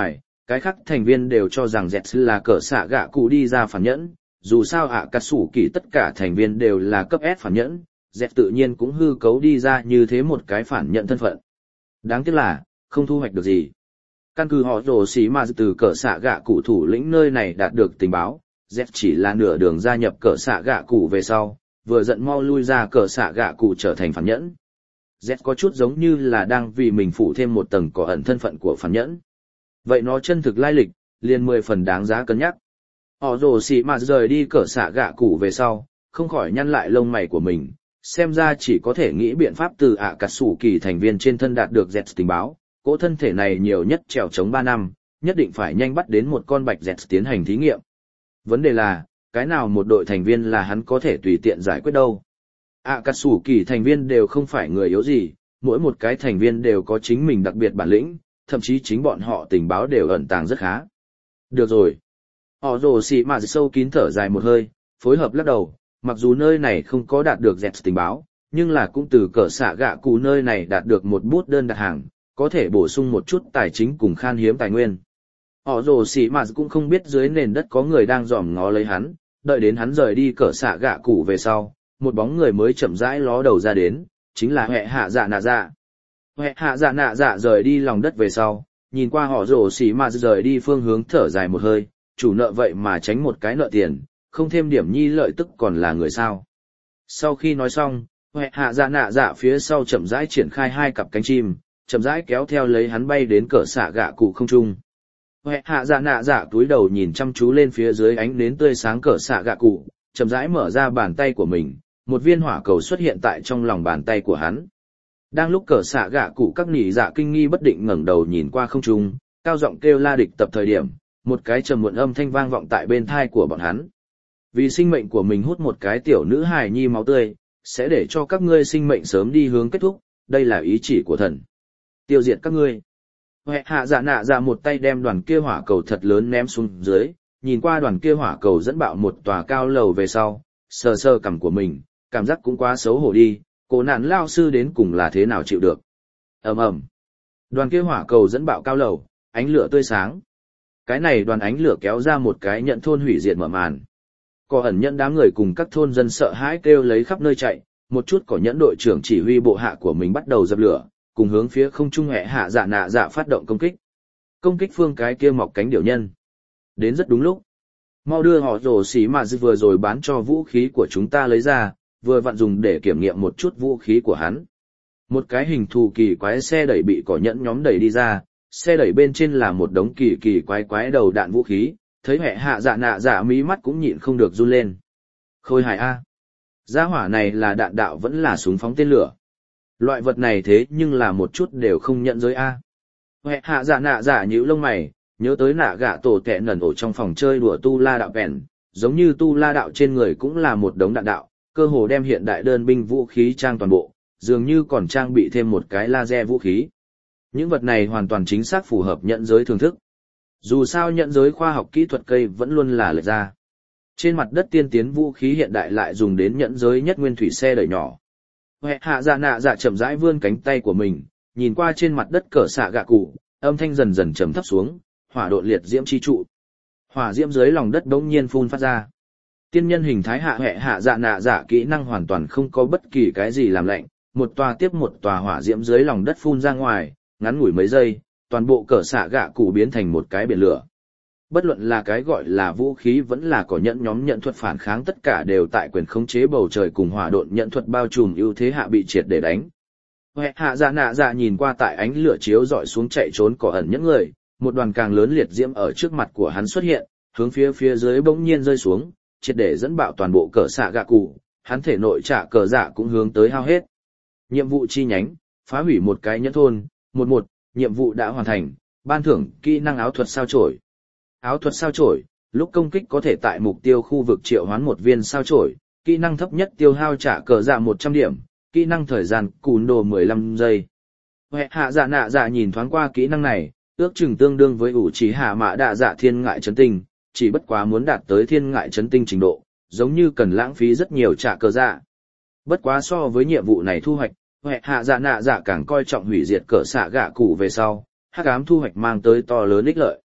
S1: Cái khác thành viên đều cho rằng Z là cỡ xạ gạ cụ đi ra phản nhẫn, dù sao ạ cà sủ kỳ tất cả thành viên đều là cấp S phản nhẫn, Z tự nhiên cũng hư cấu đi ra như thế một cái phản nhẫn thân phận. Đáng tiếc là, không thu hoạch được gì. Căn cứ họ rồ xí mà từ cỡ xạ gạ cụ thủ lĩnh nơi này đạt được tình báo, Z chỉ là nửa đường gia nhập cỡ xạ gạ cụ về sau, vừa giận mau lui ra cỡ xạ gạ cụ trở thành phản nhẫn. Z có chút giống như là đang vì mình phủ thêm một tầng có ẩn thân phận của phản nhẫn. Vậy nó chân thực lai lịch, liền 10 phần đáng giá cân nhắc. Họ rồ xì mà rời đi cỡ xạ gạ cụ về sau, không khỏi nhăn lại lông mày của mình, xem ra chỉ có thể nghĩ biện pháp từ ạ cà sủ kỳ thành viên trên thân đạt được Z tình báo, cỗ thân thể này nhiều nhất trèo chống 3 năm, nhất định phải nhanh bắt đến một con bạch Z tiến hành thí nghiệm. Vấn đề là, cái nào một đội thành viên là hắn có thể tùy tiện giải quyết đâu. ạ cà sủ kỳ thành viên đều không phải người yếu gì, mỗi một cái thành viên đều có chính mình đặc biệt bản lĩnh, thậm chí chính bọn họ tình báo đều ẩn tàng rất khá. Được rồi. Họ rồ xì mà sâu kín thở dài một hơi, phối hợp lắc đầu, mặc dù nơi này không có đạt được Z tình báo, nhưng là cũng từ cỡ xạ gạ cụ nơi này đạt được một bút đơn đặt hàng, có thể bổ sung một chút tài chính cùng khan hiếm tài nguyên. Họ rồ xì mà cũng không biết dưới nền đất có người đang dòm ngó lấy hắn, đợi đến hắn rời đi cỡ xạ gạ cụ về sau, một bóng người mới chậm rãi ló đầu ra đến, chính là Huệ Hạ Dạ Nạ Dạ. Huệ Hạ Dạ Nạ Dạ rời đi lòng đất về sau, nhìn qua họ rồ xì mà rời đi phương hướng thở dài một hơi, chủ nợ vậy mà tránh một cái nợ tiền, không thêm điểm nhi lợi tức còn là người sao. Sau khi nói xong, Huệ Hạ Dạ Nạ Dạ phía sau chậm rãi triển khai 2 cặp cánh chim, chậm rãi kéo theo lấy hắn bay đến cỡ xạ gạ cụ không trung. Huệ Hạ Dạ Nạ Dạ túi đầu nhìn chăm chú lên phía dưới ánh nến tươi sáng cỡ xạ gạ cụ, chậm rãi mở ra bàn tay của mình, một viên hỏa cầu xuất hiện tại trong lòng bàn tay của hắn. Đang lúc cỡ xạ gạ cụ các nỉ dạ kinh nghi bất định ngẩng đầu nhìn qua không trung, cao giọng kêu la địch tập thời điểm, một cái trầm muộn âm thanh vang vọng tại bên thai của bọn hắn. Vì sinh mệnh của mình hút một cái tiểu nữ hài nhi máu tươi, sẽ để cho các ngươi sinh mệnh sớm đi hướng kết thúc, đây là ý chỉ của thần. Tiêu diệt các ngươi. Huệ Hạ Dạ Nạ Dạ một tay đem đoàn kia hỏa cầu thật lớn ném xuống dưới, nhìn qua đoàn kia hỏa cầu dẫn bạo một tòa cao lầu về sau, sờ sờ cằm của mình, cảm giác cũng quá xấu hổ đi, cổ nạn lao sư đến cùng là thế nào chịu được. Ầm ầm. Đoàn kia hỏa cầu dẫn bạo cao lầu, ánh lửa tươi sáng. Cái này đoàn ánh lửa kéo ra một cái nhận thôn hủy diệt mở màn. Có ẩn nhận đám người cùng các thôn dân sợ hãi kêu lấy khắp nơi chạy, một chút có nhẫn đội trưởng chỉ huy bộ hạ của mình bắt đầu dập lửa, cùng hướng phía không trung Huệ Hạ Dạ Nạ Dạ phát động công kích. Công kích phương cái kia mọc cánh điểu nhân. Đến rất đúng lúc. Mau đưa họ rồ xí mà vừa rồi bán cho vũ khí của chúng ta lấy ra, vừa vặn dùng để kiểm nghiệm một chút vũ khí của hắn. Một cái hình thù kỳ quái xe đẩy bị cỏ nhẫn nhóm đẩy đi ra, xe đẩy bên trên là một đống kỳ kỳ quái quái đầu đạn vũ khí, thấy Huệ Hạ Dạ Nạ Dạ mí mắt cũng nhịn không được run lên. Khôi hài A. Gia hỏa này là đạn đạo vẫn là súng phóng tên lửa. Loại vật này thế nhưng là một chút đều không nhận giới A. Huệ Hạ Dạ Nạ Dạ nhíu lông mày, nhớ tới nạ gạ tổ tệ nẩn ổ trong phòng chơi đùa tu la đạo bèn, giống như tu la đạo trên người cũng là một đống đạn đạo, cơ hồ đem hiện đại đơn binh vũ khí trang toàn bộ, dường như còn trang bị thêm một cái laser vũ khí. Những vật này hoàn toàn chính xác phù hợp nhận giới thưởng thức. Dù sao nhận giới khoa học kỹ thuật cây vẫn luôn là lệch ra. Trên mặt đất tiên tiến vũ khí hiện đại lại dùng đến nhận giới nhất nguyên thủy xe đẩy nhỏ. Huệ Hạ Dạ Nạ Dạ chậm rãi vươn cánh tay của mình, nhìn qua trên mặt đất cỡ xạ gạ cụ, âm thanh dần dần trầm thấp xuống, hỏa độn liệt diễm chi trụ. Hỏa diễm dưới lòng đất bỗng nhiên phun phát ra. Tiên nhân hình thái hạ Huệ Hạ Dạ Nạ Dạ kỹ năng hoàn toàn không có bất kỳ cái gì làm lạnh, một tòa tiếp một tòa hỏa diễm dưới lòng đất phun ra ngoài, ngắn ngủi mấy giây, toàn bộ cỡ xạ gạ cụ biến thành một cái biển lửa. Bất luận là cái gọi là vũ khí vẫn là có nhẫn nhóm nhận thuật phản kháng, tất cả đều tại quyền khống chế bầu trời cùng hỏa độn nhận thuật bao trùm ưu thế hạ bị triệt để đánh. Huệ Hạ Dạ Nạ Dạ nhìn qua tại ánh lửa chiếu rọi xuống chạy trốn cỏ ẩn những người, một đoàn càng lớn liệt diễm ở trước mặt của hắn xuất hiện, hướng phía dưới bỗng nhiên rơi xuống, triệt để dẫn bạo toàn bộ cỡ xạ gạ cụ, hắn thể nội trả cờ dạ cũng hướng tới hao hết. Nhiệm vụ chi nhánh, phá hủy một cái nhẫn thôn, 11, nhiệm vụ đã hoàn thành, ban thưởng kỹ năng áo thuật sao chổi. Áo thuật sao chổi, lúc công kích có thể tại mục tiêu khu vực triệu hoán một viên sao chổi, kỹ năng thấp nhất tiêu hao trả cờ dạ 100 điểm, kỹ năng thời gian cùn đồ 15 giây. Huệ Hạ Dạ Nạ Dạ nhìn thoáng qua kỹ năng này, ước chừng tương đương với ủ trí hạ mã đạ dạ thiên ngại chấn tinh, chỉ bất quá muốn đạt tới thiên ngại chấn tinh trình độ, giống như cần lãng phí rất nhiều trả cờ dạ. Bất quá so với nhiệm vụ này thu hoạch, Huệ Hạ Dạ Nạ Dạ càng coi trọng hủy diệt cỡ xạ gạ cụ về sau, hắc ám thu hoạch mang tới to lớn ích lợi.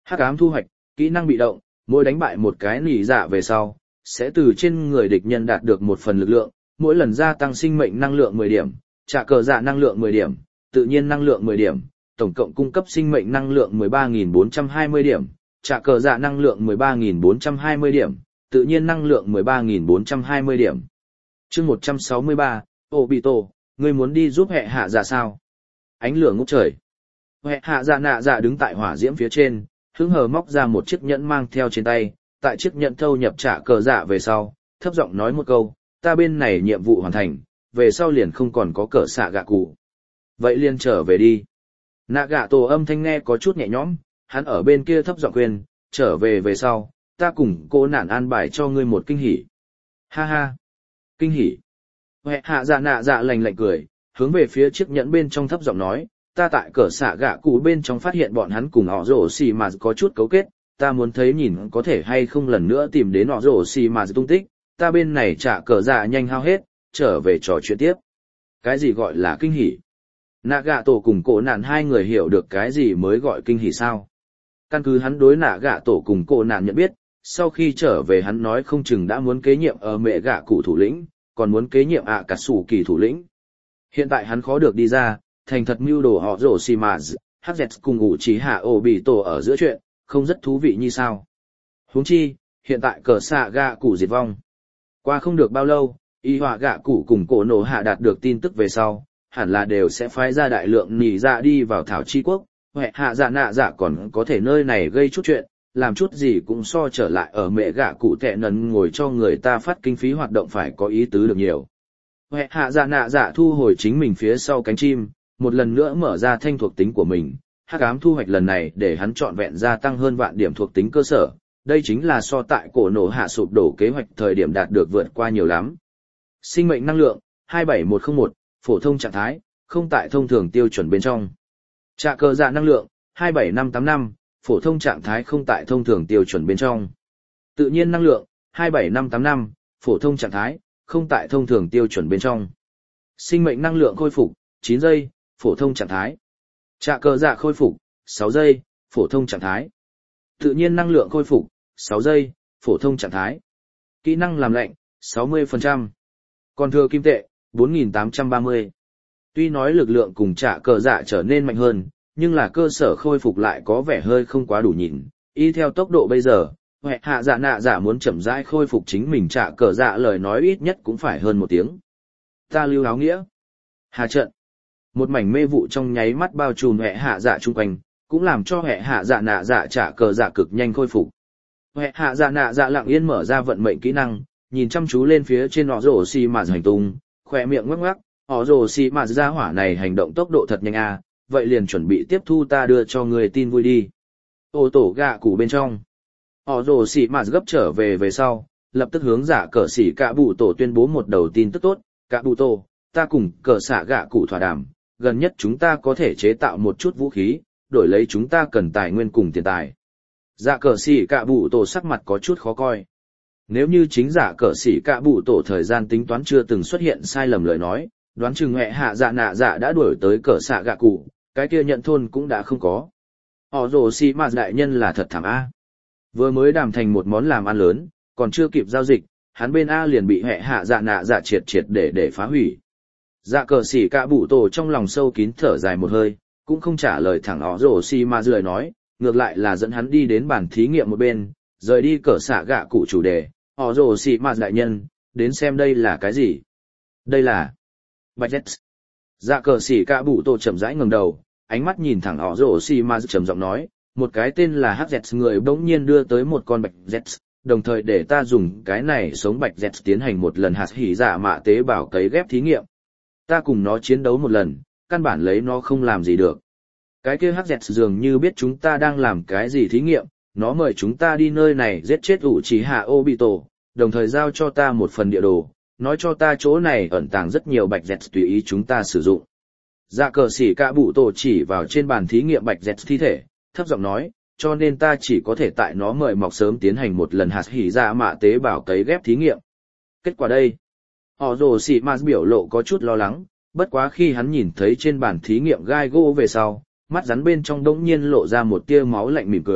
S1: Hắc ám thu hoạch, kỹ năng bị động, mỗi đánh bại một cái nỉ dạ về sau, sẽ từ trên người địch nhân đạt được một phần lực lượng, mỗi lần gia tăng sinh mệnh năng lượng 10 điểm, trả cờ dạ năng lượng 10 điểm, tự nhiên năng lượng 10 điểm, tổng cộng cung cấp sinh mệnh năng lượng 13.420 điểm, trả cờ dạ năng lượng 13.420 điểm, tự nhiên năng lượng 13.420 điểm. Chương 163, Obito, ngươi muốn đi giúp hệ hạ dạ sao? Ánh lửa ngút trời. Hệ hạ dạ nạ dạ đứng tại hỏa diễm phía trên, hứng hờ móc ra một chiếc nhẫn mang theo trên tay, tại chiếc nhẫn thâu nhập trả cờ dạ về sau, thấp giọng nói một câu, ta bên này nhiệm vụ hoàn thành, về sau liền không còn có cờ xạ gạ cụ. Vậy liền trở về đi. Nạ gạ tổ âm thanh nghe có chút nhẹ nhõm, hắn ở bên kia thấp giọng khuyên, trở về về sau, ta cùng cô nản an bài cho ngươi một kinh hỉ. Ha ha. Kinh hỉ. Hệ hạ dạ nạ dạ lành lạnh cười, hướng về phía chiếc nhẫn bên trong thấp giọng nói, ta tại cờ xạ gạ cụ bên trong phát hiện bọn hắn cùng họ rổ xì mà có chút cấu kết, ta muốn thấy nhìn có thể hay không lần nữa tìm đến họ rổ xì mà tung tích, ta bên này trả cờ dạ nhanh hao hết, trở về trò chuyện tiếp. Cái gì gọi là kinh hỉ? Nạ gạ tổ cùng cổ nạn hai người hiểu được cái gì mới gọi kinh hỉ sao? Căn cứ hắn đối nạ gạ tổ cùng cổ nạn nhận biết, sau khi trở về hắn nói không chừng đã muốn kế nhiệm ở mẹ gạ cụ thủ lĩnh, còn muốn kế nhiệm ạ cả sủ kỳ thủ lĩnh. Hiện tại hắn khó được đi ra, thành thật mưu đồ họ rổ xì mà HZ cùng ngụ trí hạ ổ bị tổ ở giữa chuyện, không rất thú vị như sao. Huống chi, hiện tại cờ xạ gạ cụ diệt vong. Qua không được bao lâu, y họa gạ cụ cùng cổ nổ hạ đạt được tin tức về sau, hẳn là đều sẽ phái ra đại lượng nỉ dạ đi vào thảo chi quốc, hệ hạ dạ nạ dạ còn có thể nơi này gây chút chuyện, làm chút gì cũng so trở lại ở mẹ gạ cụ tệ nần ngồi cho người ta phát kinh phí hoạt động phải có ý tứ được nhiều. Hệ hạ dạ nạ dạ thu hồi chính mình phía sau cánh chim, một lần nữa mở ra thanh thuộc tính của mình, hắc ám thu hoạch lần này để hắn trọn vẹn gia tăng hơn vạn điểm thuộc tính cơ sở, đây chính là so tại cổ nổ hạ sụp đổ kế hoạch thời điểm đạt được vượt qua nhiều lắm. Sinh mệnh năng lượng 27101, phổ thông trạng thái, không tại thông thường tiêu chuẩn bên trong. Trả cờ dạ năng lượng 27585, phổ thông trạng thái không tại thông thường tiêu chuẩn bên trong. Tự nhiên năng lượng 27585, phổ thông trạng thái không tại thông thường tiêu chuẩn bên trong. Sinh mệnh năng lượng khôi phục 9 giây, phổ thông trạng thái. Trả cờ dạ khôi phục 6 giây, phổ thông trạng thái. Tự nhiên năng lượng khôi phục 6 giây, phổ thông trạng thái. Kỹ năng làm lạnh 60%. Còn thừa kim tệ 4830. Tuy nói lực lượng cùng trả cờ dạ trở nên mạnh hơn, nhưng là cơ sở khôi phục lại có vẻ hơi không quá đủ nhìn. Y theo tốc độ bây giờ, hệ hạ dạ nạ dạ muốn chậm rãi khôi phục chính mình trả cờ dạ lời nói ít nhất cũng phải hơn 1 tiếng. Ta lưu áo nghĩa. Hà trận. Một mảnh mê vụ trong nháy mắt bao trùm hệ hạ dạ chung quanh, cũng làm cho hệ hạ dạ nạ dạ trả cờ dạ cực nhanh khôi phục. Hệ hạ dạ nạ dạ lặng yên mở ra vận mệnh kỹ năng, nhìn chăm chú lên phía trên họ rổ xì mà hành tung, khỏe miệng ngoắc ngoắc, họ rổ xì mà ra hỏa này hành động tốc độ thật nhanh à, vậy liền chuẩn bị tiếp thu ta đưa cho người tin vui đi. Ô tổ gạ cụ bên trong. Họ rổ xì mà gấp trở về sau, lập tức hướng giả cờ xỉ cả bụ tổ tuyên bố một đầu tin tức tốt, cả bụ tổ, ta cùng cờ xạ gạ cụ thỏa đàm, gần nhất chúng ta có thể chế tạo một chút vũ khí, đổi lấy chúng ta cần tài nguyên cùng tiền tài. Dạ cờ xỉ cả bụ tổ sắc mặt có chút khó coi. Nếu như chính giả cờ xỉ cả bụ tổ thời gian tính toán chưa từng xuất hiện sai lầm lời nói, đoán chừng hệ hạ dạ nạ dạ đã đuổi tới cờ xạ gạ cụ, cái kia nhận thôn cũng đã không có. Họ rồ xỉ mà đại nhân là thật thảm A. Vừa mới đàm thành một món làm ăn lớn, còn chưa kịp giao dịch, hắn bên A liền bị hệ hạ dạ nạ dạ triệt để phá hủy. Dạ cờ xỉ cả bụ tổ trong lòng sâu kín thở dài một hơi, cũng không trả lời thẳng họ rồ xỉ mà lời nói, ngược lại là dẫn hắn đi đến bàn thí nghiệm một bên, rời đi cờ xạ gạ cụ chủ đề, họ rồ xỉ mà đại nhân, đến xem đây là cái gì. Đây là Bạch Z. Dạ cờ xỉ cả bụ tổ chậm rãi ngẩng đầu, ánh mắt nhìn thẳng họ rồ xỉ mà trầm giọng nói, một cái tên là HZ người bỗng nhiên đưa tới một con Bạch Z, đồng thời để ta dùng cái này sống Bạch Z tiến hành một lần hạt hỉ dạ mạ tế bào cấy ghép thí nghiệm. Ta cùng nó chiến đấu một lần, căn bản lấy nó không làm gì được. Cái kia HZ dường như biết chúng ta đang làm cái gì thí nghiệm, nó mời chúng ta đi nơi này giết chết Uchiha Obito, đồng thời giao cho ta một phần địa đồ, nói cho ta chỗ này ẩn tàng rất nhiều Bạch Z tùy ý chúng ta sử dụng. Dạ cờ xỉ cả bụ tổ chỉ vào trên bàn thí nghiệm Bạch Z thi thể, thấp giọng nói, cho nên ta chỉ có thể tại nó mời mọc sớm tiến hành một lần hạt hỉ dạ mạ tế bào cấy ghép thí nghiệm. Kết quả đây, họ rồ xỉ mà biểu lộ có chút lo lắng, bất quá khi hắn nhìn thấy trên bàn thí nghiệm gai gỗ về sau, mắt rắn bên trong đống nhiên lộ ra một tia máu lạnh mỉm cười,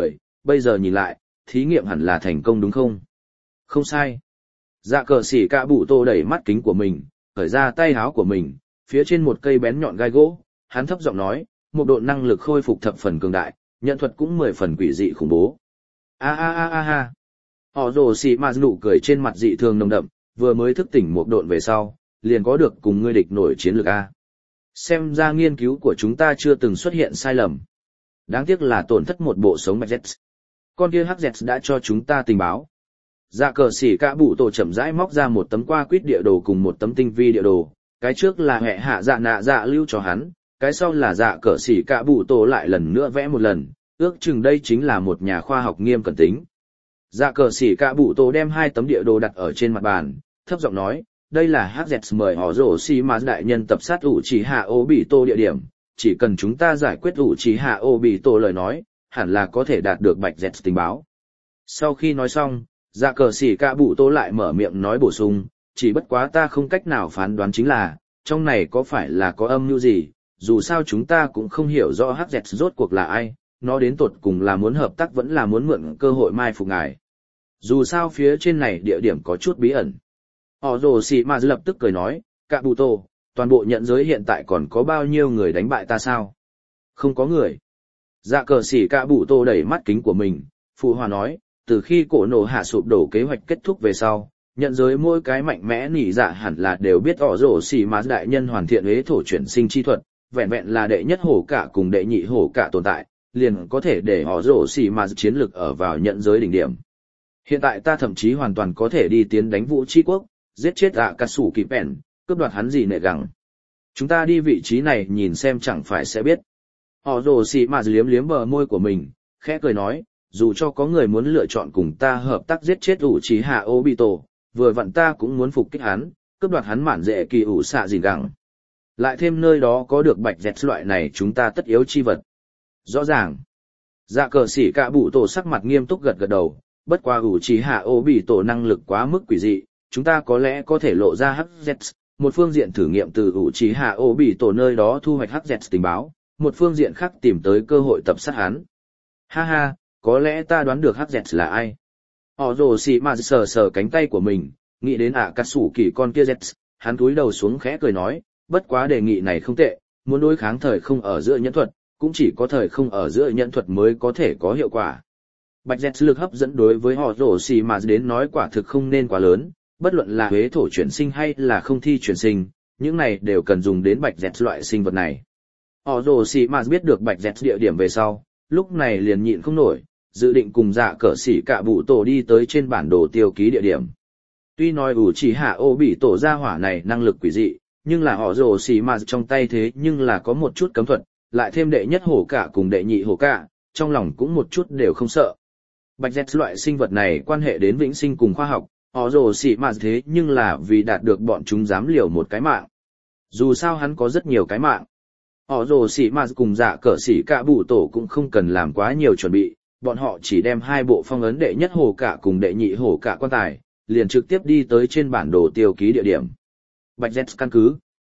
S1: bây giờ nhìn lại, thí nghiệm hẳn là thành công đúng không? Không sai. Dạ cờ xỉ cả bụ tô đẩy mắt kính của mình, khởi ra tay háo của mình, phía trên một cây bén nhọn gai gỗ, hắn thấp giọng nói, một độ năng lực khôi phục thập phần cường đại, nhận thuật cũng 10 phần quỷ dị khủng bố. A a a a ha. Họ rồ xỉ mà nụ cười trên mặt dị thường nồng đậm, vừa mới thức tỉnh một độn về sau, liền có được cùng ngươi địch nổi chiến lược A. Xem ra nghiên cứu của chúng ta chưa từng xuất hiện sai lầm. Đáng tiếc là tổn thất một bộ sống Bạch Z. Con kia HZ đã cho chúng ta tình báo. Dạ cờ xỉ cả bụ tổ chậm rãi móc ra một tấm qua quýt địa đồ cùng một tấm tinh vi địa đồ, cái trước là hệ hạ dạ nạ dạ lưu cho hắn, cái sau là dạ cờ xỉ cả bụ tổ lại lần nữa vẽ một lần, ước chừng đây chính là một nhà khoa học nghiêm cẩn tính. Dạ cờ xỉ cả bụ tổ đem 2 tấm địa đồ đặt ở trên mặt bàn, thấp giọng nói, đây là HZ mời họ rổ xì mà đại nhân tập sát ủ chỉ hạ ô bị tô địa điểm, chỉ cần chúng ta giải quyết ủ chỉ hạ ô bị tô lời nói, hẳn là có thể đạt được Bạch Z tình báo. Sau khi nói xong, dạ cờ xỉ cả bụ tô lại mở miệng nói bổ sung, chỉ bất quá ta không cách nào phán đoán chính là, trong này có phải là có âm mưu gì, dù sao chúng ta cũng không hiểu rõ HZ rốt cuộc là ai, nó đến tột cùng là muốn hợp tác vẫn là muốn mượn cơ hội mai phục ngài. Dù sao phía trên này địa điểm có chút bí ẩn. Họ rồ xì mà lập tức cười nói, cả bụ tô, toàn bộ nhận giới hiện tại còn có bao nhiêu người đánh bại ta sao? Không có người. Dạ cờ xỉ cả bụ tô đẩy mắt kính của mình, phụ hòa nói, từ khi cổ nổ hạ sụp đổ kế hoạch kết thúc về sau, nhận giới mỗi cái mạnh mẽ nỉ dạ hẳn là đều biết họ rồ xỉ mà đại nhân hoàn thiện huế thổ chuyển sinh chi thuật, vẹn vẹn là đệ nhất hổ cả cùng đệ nhị hổ cả tồn tại, liền có thể để họ rồ xỉ mà chiến lực ở vào nhận giới đỉnh điểm. Hiện tại ta thậm chí hoàn toàn có thể đi tiến đánh vũ tri quốc, giết chết cà sủ kỳ pèn, cướp đoạt hắn gì nệ gẳng. Chúng ta đi vị trí này nhìn xem chẳng phải sẽ biết. Họ rồ xì mà liếm liếm bờ môi của mình, khẽ cười nói, dù cho có người muốn lựa chọn cùng ta hợp tác giết chết ủ trí hạ Obito, vừa vặn ta cũng muốn phục kích hắn, cướp đoạt hắn mản dễ kỳ ủ xạ gì gẳng. Lại thêm nơi đó có được Bạch Z loại này chúng ta tất yếu chi vật. Rõ ràng. Dạ cờ xỉ cả bụ tổ sắc mặt nghiêm túc gật gật đầu, bất qua ủ trí hạ Obito năng lực quá mức quỷ dị, chúng ta có lẽ có thể lộ ra HZ, một phương diện thử nghiệm từ ủ trí hạ Obito nơi đó thu hoạch HZ tình báo, một phương diện khác tìm tới cơ hội tập sát hắn. Ha ha, có lẽ ta đoán được HZ là ai. Họ rồ xì mà sờ sờ cánh tay của mình, nghĩ đến cà sủ kỳ con kia Z, hắn cúi đầu xuống khẽ cười nói, bất quá đề nghị này không tệ, muốn đối kháng thời không ở giữa nhẫn thuật, cũng chỉ có thời không ở giữa nhẫn thuật mới có thể có hiệu quả. Bạch Z lực hấp dẫn đối với họ rồ xì mà đến nói quả thực không nên quá lớn, bất luận là huế thổ chuyển sinh hay là không thi chuyển sinh, những này đều cần dùng đến Bạch Z loại sinh vật này. Họ rồ xì mà biết được Bạch Z địa điểm về sau, lúc này liền nhịn không nổi, dự định cùng dạ cờ xỉ cả bụ tổ đi tới trên bản đồ tiêu ký địa điểm. Tuy nói ủ chỉ hạ ô bị tổ gia hỏa này năng lực quỷ dị, nhưng là họ rồ xì mà trong tay thế nhưng là có một chút cấm thuật, lại thêm đệ nhất hổ cả cùng đệ nhị hổ cả, trong lòng cũng một chút đều không sợ. Bạch Z loại sinh vật này quan hệ đến vĩnh sinh cùng khoa học, họ rồ xì mà thế nhưng là vì đạt được bọn chúng dám liều một cái mạng. Dù sao hắn có rất nhiều cái mạng. Họ rồ xì mà cùng dạ cờ xỉ cả bụ tổ cũng không cần làm quá nhiều chuẩn bị, bọn họ chỉ đem 2 bộ phong ấn đệ nhất hổ cả cùng đệ nhị hổ cả quan tài, liền trực tiếp đi tới trên bản đồ tiêu ký địa điểm. Bạch Z căn cứ.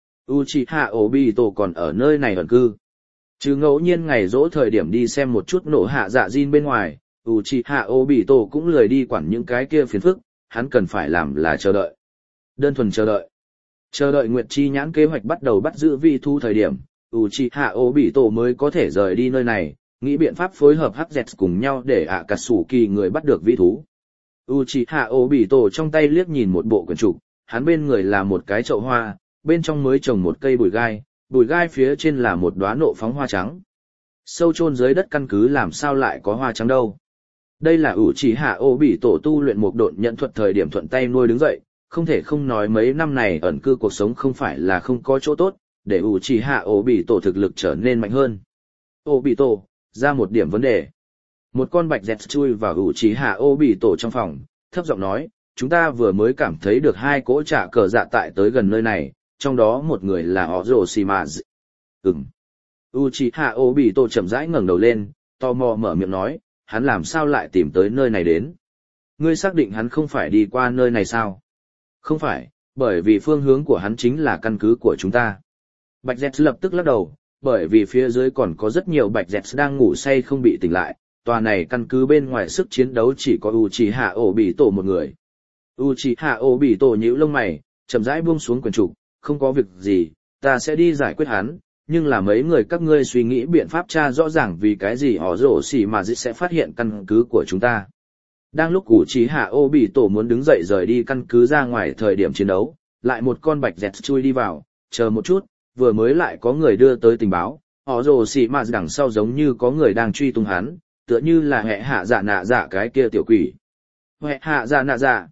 S1: Uchiha Obito còn ở nơi này ẩn cư. Chứ ngẫu nhiên ngày rỗ thời điểm đi xem một chút nổ hạ dạ Jin bên ngoài, Uchiha Obito cũng lười đi quản những cái kia phiền phức, hắn cần phải làm là chờ đợi. Đơn thuần chờ đợi. Chờ đợi Nguyệt Chi nhãn kế hoạch bắt đầu bắt giữ vi thu thời điểm, Uchiha Obito mới có thể rời đi nơi này, nghĩ biện pháp phối hợp HZ cùng nhau để Akatsuki người bắt được vĩ thú. Uchiha Obito trong tay liếc nhìn một bộ quyển trục, hắn bên người là một cái chậu hoa, bên trong mới trồng một cây bụi gai phía trên là một đóa nộ phóng hoa trắng. Sâu chôn dưới đất căn cứ làm sao lại có hoa trắng đâu. Đây là Uchiha Obito tu luyện một độn nhận thuật thời điểm thuận tay nuôi đứng dậy, không thể không nói mấy năm này ẩn cư cuộc sống không phải là không có chỗ tốt, để Uchiha Obito thực lực trở nên mạnh hơn. Obito, ra một điểm vấn đề. Một con bạch dẹt chui vào Uchiha Obito trong phòng, thấp giọng nói, chúng ta vừa mới cảm thấy được 2 cỗ trả cờ dạ tại tới gần nơi này, trong đó một người là Orochimaru. Uchiha Obito chậm rãi ngẩng đầu lên, tò mò mở miệng nói, hắn làm sao lại tìm tới nơi này đến? Ngươi xác định hắn không phải đi qua nơi này sao? Không phải, bởi vì phương hướng của hắn chính là căn cứ của chúng ta. Bạch Z lập tức lắc đầu, bởi vì phía dưới còn có rất nhiều Bạch Z đang ngủ say không bị tỉnh lại, tòa này căn cứ bên ngoài sức chiến đấu chỉ có Uchiha Obito một người. Uchiha Obito nhíu lông mày, chậm rãi buông xuống quyền trục, không có việc gì, ta sẽ đi giải quyết hắn, nhưng là mấy người các ngươi suy nghĩ biện pháp tra rõ ràng vì cái gì họ rổ xỉ mà sẽ phát hiện căn cứ của chúng ta. Đang lúc Uchiha Obito muốn đứng dậy rời đi căn cứ ra ngoài thời điểm chiến đấu, lại một con bạch dẹt chui đi vào, chờ một chút, vừa mới lại có người đưa tới tình báo, họ rồ xỉ mà đằng sau giống như có người đang truy tung hắn, tựa như là hệ hạ dạ nạ dạ cái kia tiểu quỷ. Hệ hạ dạ nạ dạ.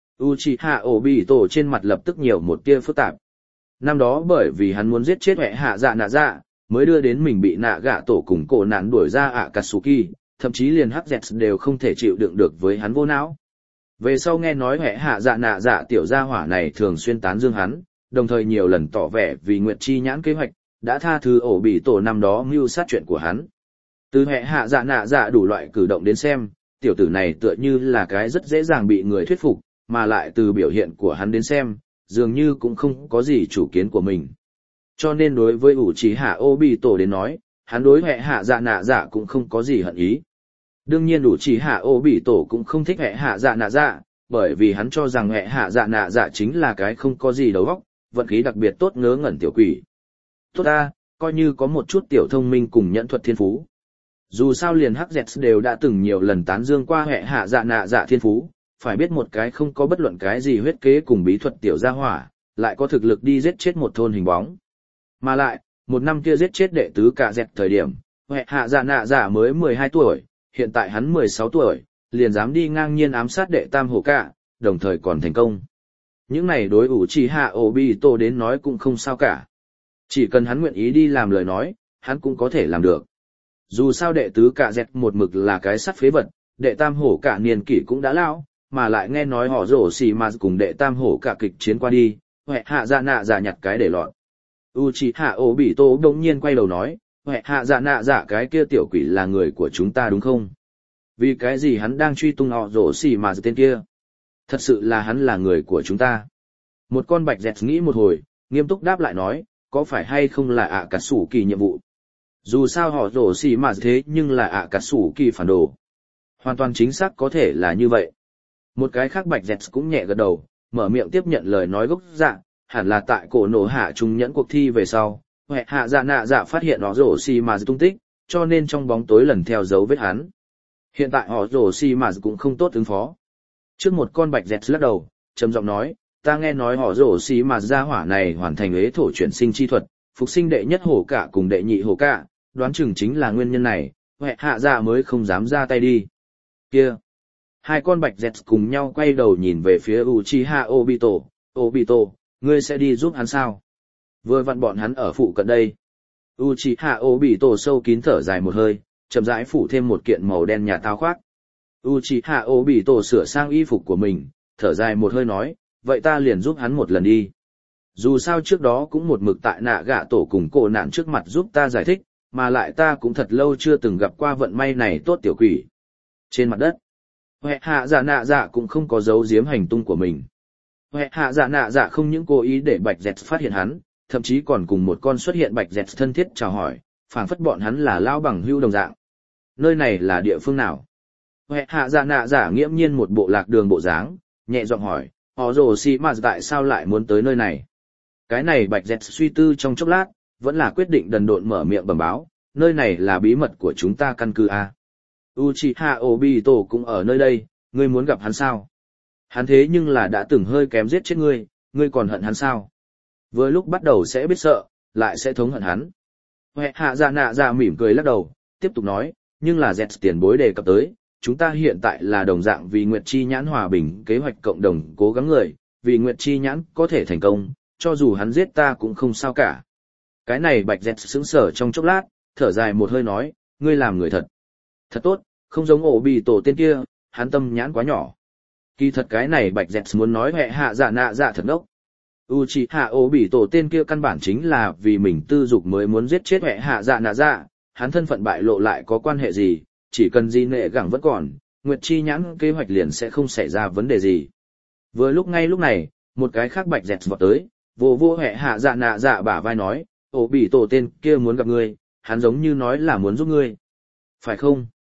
S1: Uchiha Obito trên mặt lập tức nhiều một tia phức tạp. Năm đó bởi vì hắn muốn giết chết hệ hạ dạ nạ dạ, mới đưa đến mình bị nạ gạ tổ cùng cổ nạn đuổi ra Akatsuki, thậm chí liền hắc dẹt đều không thể chịu đựng được với hắn vô não. Về sau nghe nói hệ hạ dạ nạ dạ tiểu gia hỏa này thường xuyên tán dương hắn, đồng thời nhiều lần tỏ vẻ vì Nguyệt Chi nhãn kế hoạch, đã tha thứ ổ bị tổ năm đó mưu sát chuyện của hắn. Từ hệ hạ dạ nạ dạ đủ loại cử động đến xem, tiểu tử này tựa như là cái rất dễ dàng bị người thuyết phục, mà lại từ biểu hiện của hắn đến xem, dường như cũng không có gì chủ kiến của mình. Cho nên đối với Uchiha Obito đến nói, hắn đối hệ hạ dạ nạ dạ cũng không có gì hận ý. Đương nhiên Uchiha Obito cũng không thích hệ hạ dạ nạ dạ, bởi vì hắn cho rằng hệ hạ dạ nạ dạ chính là cái không có gì đầu óc, vận khí đặc biệt tốt ngớ ngẩn tiểu quỷ. Tốt ta, coi như có một chút tiểu thông minh cùng nhẫn thuật thiên phú. Dù sao liền HZ đều đã từng nhiều lần tán dương qua hệ hạ dạ nạ dạ thiên phú, phải biết một cái không có bất luận cái gì huyết kế cùng bí thuật tiểu gia hỏa, lại có thực lực đi giết chết một thôn hình bóng. Mà lại, một năm kia giết chết đệ tứ cả dẹt thời điểm, hệ hạ dạ nạ dạ mới 12 tuổi, hiện tại hắn 16 tuổi, liền dám đi ngang nhiên ám sát đệ tam hổ cả, đồng thời còn thành công. Những này đối Uchiha Obito đến nói cũng không sao cả. Chỉ cần hắn nguyện ý đi làm lời nói, hắn cũng có thể làm được. Dù sao đệ tứ cả dẹt một mực là cái sắt phế vật, đệ tam hổ cả niên kỷ cũng đã lão, mà lại nghe nói họ rổ xì mà cùng đệ tam hổ cả kịch chiến qua đi, hệ hạ dạ nạ dạ nhặt cái để lọt. Uchiha Obito đống nhiên quay đầu nói, hệ hạ dạ nạ dạ cái kia tiểu quỷ là người của chúng ta đúng không? Vì cái gì hắn đang truy tung họ rổ xì mà tên kia? Thật sự là hắn là người của chúng ta. Một con bạch dẹt nghĩ một hồi, nghiêm túc đáp lại nói, có phải hay không là Akatsuki nhiệm vụ? Dù sao họ rổ xì mà thế nhưng là Akatsuki phản đồ. Hoàn toàn chính xác có thể là như vậy. Một cái khác bạch dẹt cũng nhẹ gật đầu, mở miệng tiếp nhận lời nói gốc dạ, hẳn là tại cổ nổ hạ trung nhẫn cuộc thi về sau, hệ hạ dạ nạ dạ phát hiện họ rổ xì mà tung tích, cho nên trong bóng tối lần theo dấu vết hắn. Hiện tại họ rổ xì mà cũng không tốt ứng phó. Trước một con bạch dẹt lắc đầu, trầm giọng nói, ta nghe nói họ rổ xì mà gia hỏa này hoàn thành ế thổ chuyển sinh chi thuật, phục sinh đệ nhất hổ cả cùng đệ nhị hổ cả, đoán chừng chính là nguyên nhân này, hệ hạ dạ mới không dám ra tay đi. Kia! Hai con bạch dẹt cùng nhau quay đầu nhìn về phía Uchiha Obito, Obito, ngươi sẽ đi giúp hắn sao? Vừa vặn bọn hắn ở phụ cận đây. Uchiha Obito sâu kín thở dài một hơi, chậm rãi phủ thêm một kiện màu đen nhà táo khoác. Uchiha Obito sửa sang y phục của mình, thở dài một hơi nói, vậy ta liền giúp hắn một lần đi. Dù sao trước đó cũng một mực tại nạ gạ tổ cùng cổ nạn trước mặt giúp ta giải thích, mà lại ta cũng thật lâu chưa từng gặp qua vận may này tốt tiểu quỷ. Trên mặt đất, hệ hạ dạ nạ dạ cũng không có giấu giếm hành tung của mình. Hệ hạ dạ nạ dạ không những cố ý để bạch dẹt phát hiện hắn, thậm chí còn cùng một con xuất hiện bạch dẹt thân thiết chào hỏi, phảng phất bọn hắn là lao bằng hưu đồng dạng. Nơi này là địa phương nào? Hệ hạ dạ nạ dạ nghiễm nhiên một bộ lạc đường bộ dáng, nhẹ giọng hỏi, họ rồ xì mà tại sao lại muốn tới nơi này? Cái này bạch dẹt suy tư trong chốc lát, vẫn là quyết định đần độn mở miệng bẩm báo, nơi này là bí mật của chúng ta căn cứ A. Uchiha Obito cũng ở nơi đây, ngươi muốn gặp hắn sao? Hắn thế nhưng là đã từng hơi kém giết chết ngươi, ngươi còn hận hắn sao? Vừa lúc bắt đầu sẽ biết sợ, lại sẽ thống hận hắn. Hệ hạ dạ nạ dạ mỉm cười lắc đầu, tiếp tục nói, nhưng là dẹt tiền bối đề cập tới, chúng ta hiện tại là đồng dạng vì Nguyệt Chi nhãn hòa bình kế hoạch cộng đồng cố gắng người, vì Nguyệt Chi nhãn có thể thành công, cho dù hắn giết ta cũng không sao cả. Cái này bạch dẹt sững sờ trong chốc lát, thở dài một hơi nói, ngươi làm người thật. Thật tốt, không giống ổ bị tổ tên kia, hắn tâm nhãn quá nhỏ. Kỳ thật cái này bạch dẹt muốn nói hệ hạ dạ nạ dạ thật đốc. Uchiha ổ bị tổ tên kia căn bản chính là vì mình tư dục mới muốn giết chết hệ hạ dạ nạ dạ, hắn thân phận bại lộ lại có quan hệ gì, chỉ cần di nệ gẳng vẫn còn, Nguyệt Chi nhãn kế hoạch liền sẽ không xảy ra vấn đề gì. Vừa lúc ngay lúc này, một cái khác bạch dẹt vọt tới, vô hệ hạ dạ nạ dạ bả vai nói, ổ bị tổ tên kia muốn gặp ngươi, hắn giống như nói là muốn giúp ngươi. Phải không?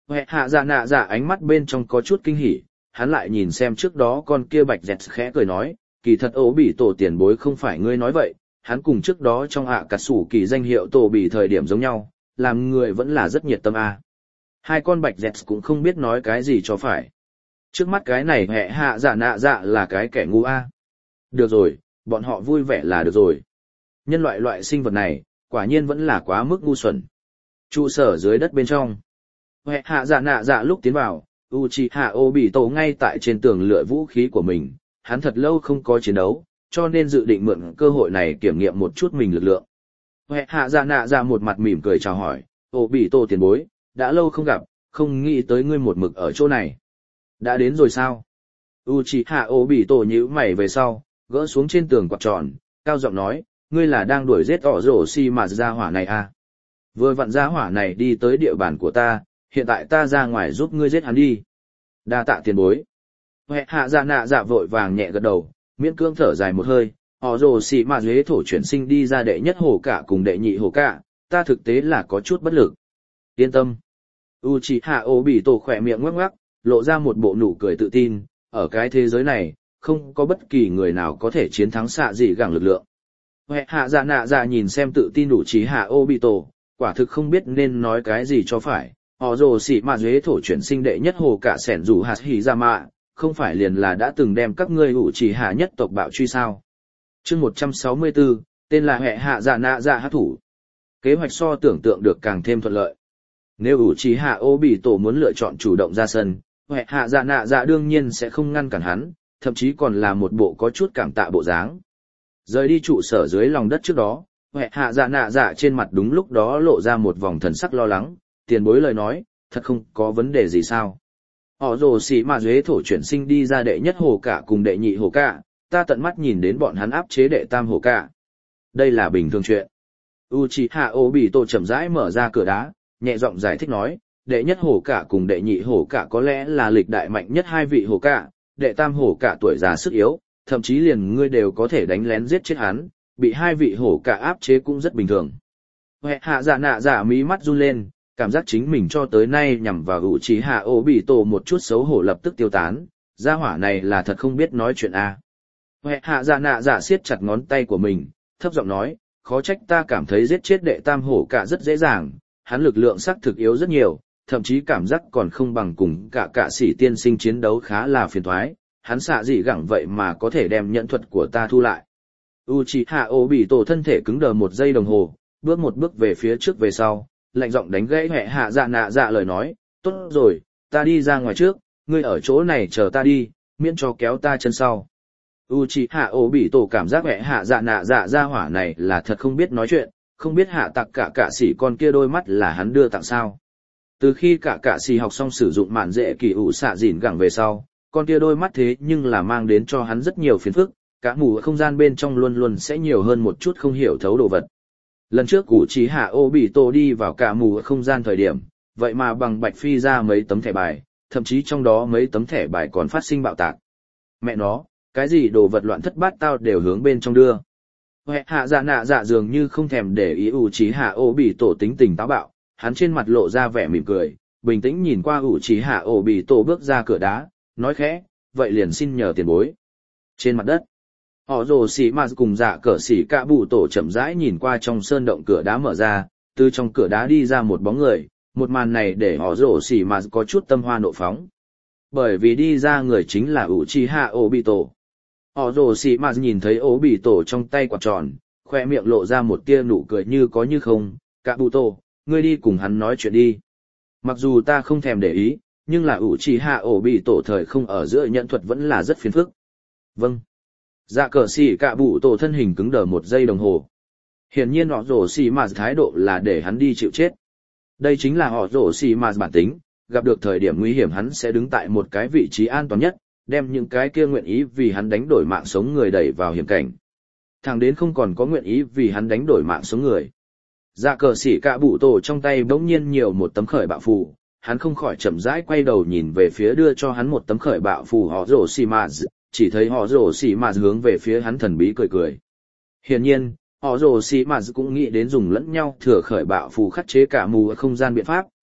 S1: Huệ hạ dạ nạ dạ ánh mắt bên trong có chút kinh hỉ, hắn lại nhìn xem trước đó con kia bạch dẹt khẽ cười nói, kỳ thật ố bị tổ tiền bối không phải ngươi nói vậy, hắn cùng trước đó trong ạ cà sủ kỳ danh hiệu tổ bị thời điểm giống nhau, làm người vẫn là rất nhiệt tâm a. Hai con bạch dẹt cũng không biết nói cái gì cho phải. Trước mắt cái này huệ hạ dạ nạ dạ là cái kẻ ngu a. Được rồi, bọn họ vui vẻ là được rồi. Nhân loại sinh vật này, quả nhiên vẫn là quá mức ngu xuẩn. Trụ sở dưới đất bên trong. Huệ hạ dạ nạ dạ lúc tiến vào, Uchiha Obito ngay tại trên tường lựa vũ khí của mình, hắn thật lâu không có chiến đấu, cho nên dự định mượn cơ hội này kiểm nghiệm một chút mình lực lượng. Huệ hạ dạ nạ dạ một mặt mỉm cười chào hỏi, Obito tiền bối, đã lâu không gặp, không nghĩ tới ngươi một mực ở chỗ này. Đã đến rồi sao? Uchiha Obito nhíu mày về sau, gỡ xuống trên tường quạt tròn, cao giọng nói, ngươi là đang đuổi giết Orochimaru gia hỏa này à? Vừa vặn gia hỏa này đi tới địa bàn của ta, hiện tại ta ra ngoài giúp ngươi giết hắn đi. Đa tạ tiền bối. Huệ hạ dạ nạ dạ vội vàng nhẹ gật đầu, miễn cưỡng thở dài một hơi, Orochimaru hế thổ chuyển sinh đi ra đệ nhất hổ cả cùng đệ nhị hổ cả, ta thực tế là có chút bất lực. Yên tâm. Uchiha Obito khỏe miệng ngoắc ngoắc, lộ ra một bộ nụ cười tự tin, ở cái thế giới này, không có bất kỳ người nào có thể chiến thắng xạ dị gẳng lực lượng. Huệ hạ dạ nạ dạ nhìn xem tự tin Uchiha Obito, quả thực không biết nên nói cái gì cho phải. Orochimaru hế thổ chuyển sinh đệ nhất hồ cả sẻn dù hạt hỉ ra mạ, không phải liền là đã từng đem các ngươi Uchiha nhất tộc bạo truy sao. Chương 164, tên là Huệ hạ dạ nạ dạ hát thủ. Kế hoạch so tưởng tượng được càng thêm thuận lợi. Nếu Uchiha Obito muốn lựa chọn chủ động ra sân, Huệ hạ dạ nạ dạ đương nhiên sẽ không ngăn cản hắn, thậm chí còn là một bộ có chút cảm tạ bộ dáng. Rời đi trụ sở dưới lòng đất trước đó, Huệ hạ dạ nạ dạ trên mặt đúng lúc đó lộ ra một vòng thần sắc lo lắng, tiền bối lời nói, thật không có vấn đề gì sao. Họ rồ xỉ mà dế thổ chuyển sinh đi ra đệ nhất hồ cả cùng đệ nhị hồ cả, ta tận mắt nhìn đến bọn hắn áp chế đệ tam hồ cả. Đây là bình thường chuyện. Uchiha Obito chậm rãi mở ra cửa đá, nhẹ giọng giải thích nói, đệ nhất hổ cả cùng đệ nhị hổ cả có lẽ là lịch đại mạnh nhất hai vị hổ cả, đệ tam hổ cả tuổi già sức yếu, thậm chí liền ngươi đều có thể đánh lén giết chết hắn, bị hai vị hổ cả áp chế cũng rất bình thường. Huệ hạ dạ nạ dạ mí mắt run lên, cảm giác chính mình cho tới nay nhằm vào Uchiha Obito một chút xấu hổ lập tức tiêu tán, gia hỏa này là thật không biết nói chuyện a. Huệ hạ dạ nạ dạ siết chặt ngón tay của mình, thấp giọng nói, khó trách ta cảm thấy giết chết đệ tam hổ cả rất dễ dàng, hắn lực lượng sắc thực yếu rất nhiều, thậm chí cảm giác còn không bằng cùng cả sĩ tiên sinh chiến đấu khá là phiền toái, hắn xạ dị gẳng vậy mà có thể đem nhận thuật của ta thu lại. Uchiha Obito thân thể cứng đờ một giây đồng hồ, bước một bước về phía trước về sau, lạnh giọng đánh gãy Huệ hạ dạ nạ dạ lời nói, tốt rồi, ta đi ra ngoài trước, ngươi ở chỗ này chờ ta đi, miễn cho kéo ta chân sau. Uchiha Obito cảm giác Huệ hạ dạ nạ dạ ra hỏa này là thật không biết nói chuyện, không biết hạ tặc cả sĩ con kia đôi mắt là hắn đưa tặng sao. Từ khi cả sĩ học xong sử dụng mạn dễ kỳ ủ xạ dỉn gẳng về sau, con kia đôi mắt thế nhưng là mang đến cho hắn rất nhiều phiền phức, cả mù không gian bên trong luôn luôn sẽ nhiều hơn một chút không hiểu thấu đồ vật. Lần trước Uchiha Obito đi vào cả mù không gian thời điểm, vậy mà bằng bạch phi ra mấy tấm thẻ bài, thậm chí trong đó mấy tấm thẻ bài còn phát sinh bạo tạc. Mẹ nó, cái gì đồ vật loạn thất bát tao đều hướng bên trong đưa. Huệ hạ dạ nạ dạ dường như không thèm để ý Uchiha Obito tính tình táo bạo, hắn trên mặt lộ ra vẻ mỉm cười, bình tĩnh nhìn qua Uchiha Obito bước ra cửa đá, nói khẽ, vậy liền xin nhờ tiền bối. Trên mặt đất, họ rồ xỉ mà cùng dạ cờ xỉ cả bụ tổ chậm rãi nhìn qua trong sơn động cửa đá mở ra, từ trong cửa đá đi ra một bóng người, một màn này để họ rồ xỉ mà có chút tâm hoa nộ phóng. Bởi vì đi ra người chính là Uchiha Obito. Họ rồ xỉ mà nhìn thấy Obito trong tay quạt tròn, khoe miệng lộ ra một tia nụ cười như có như không, cả bụ tổ, ngươi đi cùng hắn nói chuyện đi. Mặc dù ta không thèm để ý, nhưng là Uchiha Obito thời không ở giữa nhận thuật vẫn là rất phiền phức. Vâng. Dạ cờ xỉ cả bụ tổ thân hình cứng đờ một giây đồng hồ. Hiển nhiên họ rồ xỉ mà thái độ là để hắn đi chịu chết. Đây chính là họ rồ xỉ mà bản tính, gặp được thời điểm nguy hiểm hắn sẽ đứng tại một cái vị trí an toàn nhất, đem những cái kia nguyện ý vì hắn đánh đổi mạng sống người đẩy vào hiểm cảnh. Thẳng đến không còn có nguyện ý vì hắn đánh đổi mạng sống người. Dạ cờ xỉ cả bụ tổ trong tay bỗng nhiên nhiều một tấm khởi bạo phù, hắn không khỏi chậm rãi quay đầu nhìn về phía đưa cho hắn một tấm khởi bạo phù họ rồ xỉ mà, chỉ thấy họ rồ xỉ mà hướng về phía hắn thần bí cười cười. Hiển nhiên, họ rồ xỉ mà cũng nghĩ đến dùng lẫn nhau thừa khởi bạo phù khắc chế cả mù ở không gian biện pháp,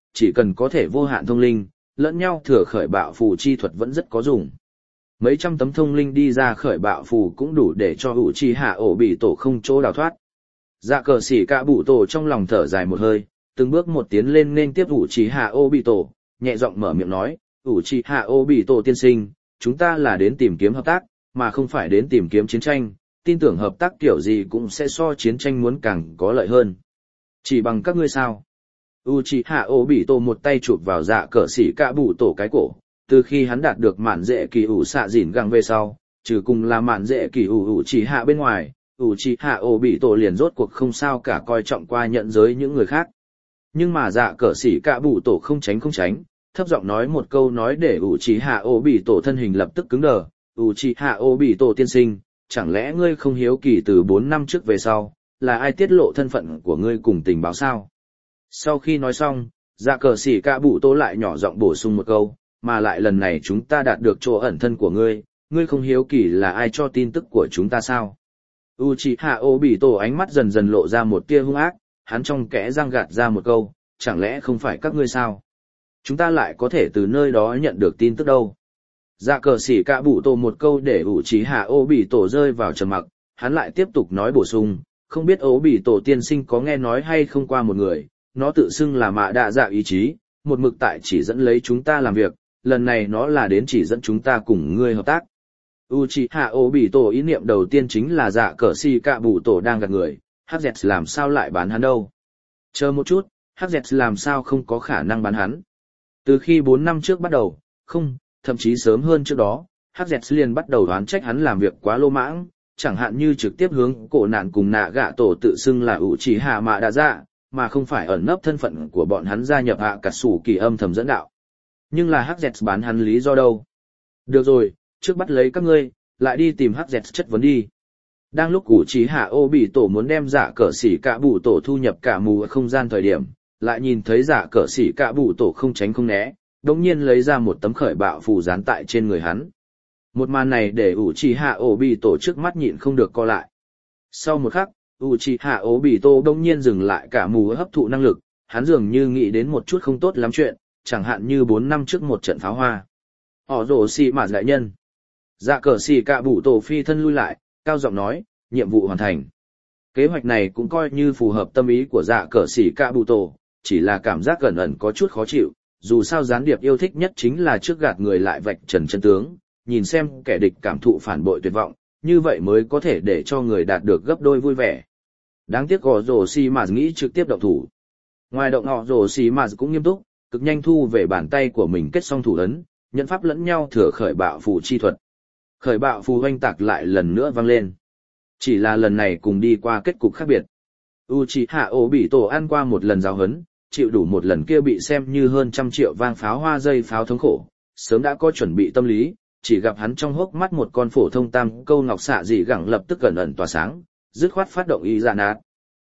S1: chỉ cần có thể vô hạn thông linh, lẫn nhau thừa khởi bạo phù chi thuật vẫn rất có dùng. Mấy trăm tấm thông linh đi ra khởi bạo phù cũng đủ để cho Uchiha Obito không chỗ đào thoát. Dạ cờ xỉ cả bụ tổ trong lòng thở dài một hơi, từng bước một tiến lên nên tiếp Uchiha Obito, nhẹ giọng mở miệng nói, Uchiha Obito tiên sinh, chúng ta là đến tìm kiếm hợp tác, mà không phải đến tìm kiếm chiến tranh, tin tưởng hợp tác kiểu gì cũng sẽ so chiến tranh muốn càng có lợi hơn. Chỉ bằng các ngươi sao? Uchiha Obito một tay chụp vào dạ cờ xỉ cả bụ tổ cái cổ, từ khi hắn đạt được mạn dễ kỳ ủ xạ dỉn găng về sau, trừ cùng là mạn dễ kỳ ủ Uchiha bên ngoài, Uchiha Obito liền rốt cuộc không sao cả coi trọng qua nhận giới những người khác. Nhưng mà dạ cờ xỉ cả bụ tổ không tránh, thấp giọng nói một câu nói để Uchiha Obito thân hình lập tức cứng đờ. Uchiha Obito tiên sinh, chẳng lẽ ngươi không hiếu kỳ từ 4 năm trước về sau, là ai tiết lộ thân phận của ngươi cùng tình báo sao? Sau khi nói xong, dạ cờ xỉ cả bụ tổ lại nhỏ giọng bổ sung một câu, mà lại lần này chúng ta đạt được chỗ ẩn thân của ngươi, ngươi không hiếu kỳ là ai cho tin tức của chúng ta sao? Uchiha Obito ánh mắt dần dần lộ ra một tia hung ác, hắn trong kẽ răng gạt ra một câu, chẳng lẽ không phải các ngươi sao? Chúng ta lại có thể từ nơi đó nhận được tin tức đâu? Dạ cờ xỉ cả bụ tổ một câu để Uchiha Obito rơi vào trầm mặc, hắn lại tiếp tục nói bổ sung, không biết Obito tiên sinh có nghe nói hay không qua một người, nó tự xưng là mạ đạ dạ ý chí, một mực tại chỉ dẫn lấy chúng ta làm việc, lần này nó là đến chỉ dẫn chúng ta cùng ngươi hợp tác. Uchiha Obito ý niệm đầu tiên chính là dạ cờ xỉ cả bụ tổ đang gạt người, HZ làm sao lại bán hắn đâu? Chờ một chút, HZ làm sao không có khả năng bán hắn? Từ khi 4 năm trước bắt đầu, không, thậm chí sớm hơn trước đó, HZ liền bắt đầu đoán trách hắn làm việc quá lô mãng, chẳng hạn như trực tiếp hướng cổ nạn cùng nạ gạ tổ tự xưng là Uchiha mạ đạ dạ, mà không phải ẩn nấp thân phận của bọn hắn gia nhập hạ cả sủ kỳ âm thầm dẫn đạo. Nhưng là HZ bán hắn lý do đâu? Được rồi, trước bắt lấy các ngươi, lại đi tìm HZ chất vấn đi. Đang lúc Uchiha Obito muốn đem dạ cờ xỉ cả bụ tổ thu nhập cả mù ở không gian thời điểm, lại nhìn thấy dạ cờ xỉ cả bụ tổ không tránh không né, đống nhiên lấy ra một tấm khởi bạo phù dán tại trên người hắn. Một màn này để Uchiha Obito trước mắt nhịn không được co lại. Sau một khắc, Uchiha Obito đống nhiên dừng lại cả mù hấp thụ năng lực, hắn dường như nghĩ đến một chút không tốt lắm chuyện, chẳng hạn như 4 năm trước một trận pháo hoa. Orochimaru đại nhân. Dạ cờ xỉ cả bụ tổ phi thân lui lại, cao giọng nói, nhiệm vụ hoàn thành. Kế hoạch này cũng coi như phù hợp tâm ý của dạ cờ xỉ cả bụ tổ, chỉ là cảm giác gần ẩn có chút khó chịu, dù sao gián điệp yêu thích nhất chính là trước gạt người lại vạch trần chân tướng, nhìn xem kẻ địch cảm thụ phản bội tuyệt vọng, như vậy mới có thể để cho người đạt được gấp đôi vui vẻ. Đáng tiếc Orochimaru nghĩ trực tiếp động thủ. Ngoài động Orochimaru cũng nghiêm túc, cực nhanh thu về bàn tay của mình kết xong thủ ấn, nhận pháp lẫn nhau thừa khởi bạo phù chi thuật. Khởi bạo phù hoanh tạc lại lần nữa vang lên. Chỉ là lần này cùng đi qua kết cục khác biệt. Uchiha Obito ăn qua một lần giáo huấn, chịu đủ một lần kia bị xem như hơn 100 triệu vang pháo hoa dây pháo thống khổ, sớm đã có chuẩn bị tâm lý, chỉ gặp hắn trong hốc mắt một con phổ thông tam câu ngọc xạ dị gẳng lập tức gần ẩn tỏa sáng, dứt khoát phát động y dạ nạt.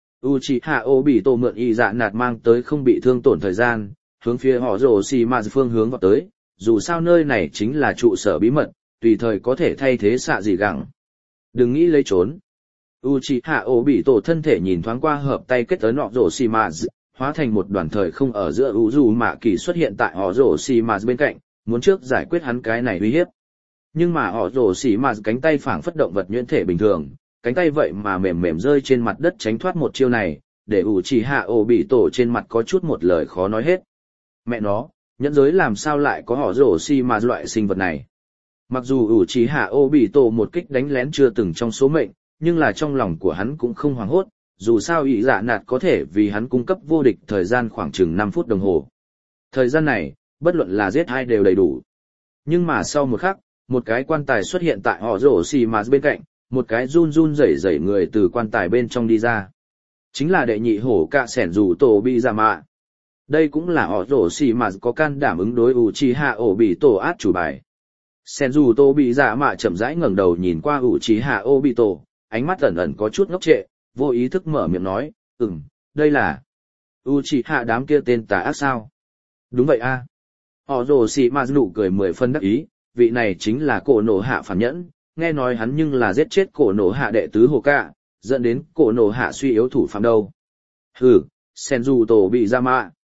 S1: Uchiha Obito mượn y dạ nạt mang tới không bị thương tổn thời gian, hướng phía họ Orochimaru phương hướng vào tới, dù sao nơi này chính là trụ sở bí mật, tùy thời có thể thay thế xạ dị gẳng. Đừng nghĩ lấy trốn. Uchiha Obito thân thể nhìn thoáng qua hợp tay kết ấn Orochimaru, hóa thành một đoàn thời không ở giữa Uzumaki xuất hiện tại Orochimaru bên cạnh, muốn trước giải quyết hắn cái này uy hiếp. Nhưng mà Orochimaru cánh tay phảng phất động vật nhuyễn thể bình thường, cánh tay vậy mà mềm mềm rơi trên mặt đất tránh thoát một chiêu này, để Uchiha Obito trên mặt có chút một lời khó nói hết. Mẹ nó, nhẫn giới làm sao lại có Orochimaru loại sinh vật này? Mặc dù Uchiha Obito một kích đánh lén chưa từng trong số mệnh, nhưng là trong lòng của hắn cũng không hoảng hốt, dù sao ý dạ nạt có thể vì hắn cung cấp vô địch thời gian khoảng chừng 5 phút đồng hồ. Thời gian này, bất luận là giết ai đều đầy đủ. Nhưng mà sau một khắc, một cái quan tài xuất hiện tại Orochimaru bên cạnh, một cái run run rẩy rẩy người từ quan tài bên trong đi ra. Chính là đệ nhị hổ cạ sẻn dù tổ bị giả mạ. Đây cũng là Orochimaru có can đảm ứng đối Uchiha Obito át chủ bài. Sẻn dù tổ bị giả mạ chậm rãi ngẩng đầu nhìn qua Uchiha Obito, ánh mắt ẩn ẩn có chút ngốc trệ, vô ý thức mở miệng nói, đây là Uchiha đám kia tên tà ác sao? Đúng vậy a. Orochimaru nụ cười 10 phân đắc ý, vị này chính là cổ nổ hạ phản nhẫn, nghe nói hắn nhưng là giết chết cổ nổ hạ đệ tứ Hokage, dẫn đến cổ nổ hạ suy yếu thủ phạm đâu. Senju tổ bị ra mạ.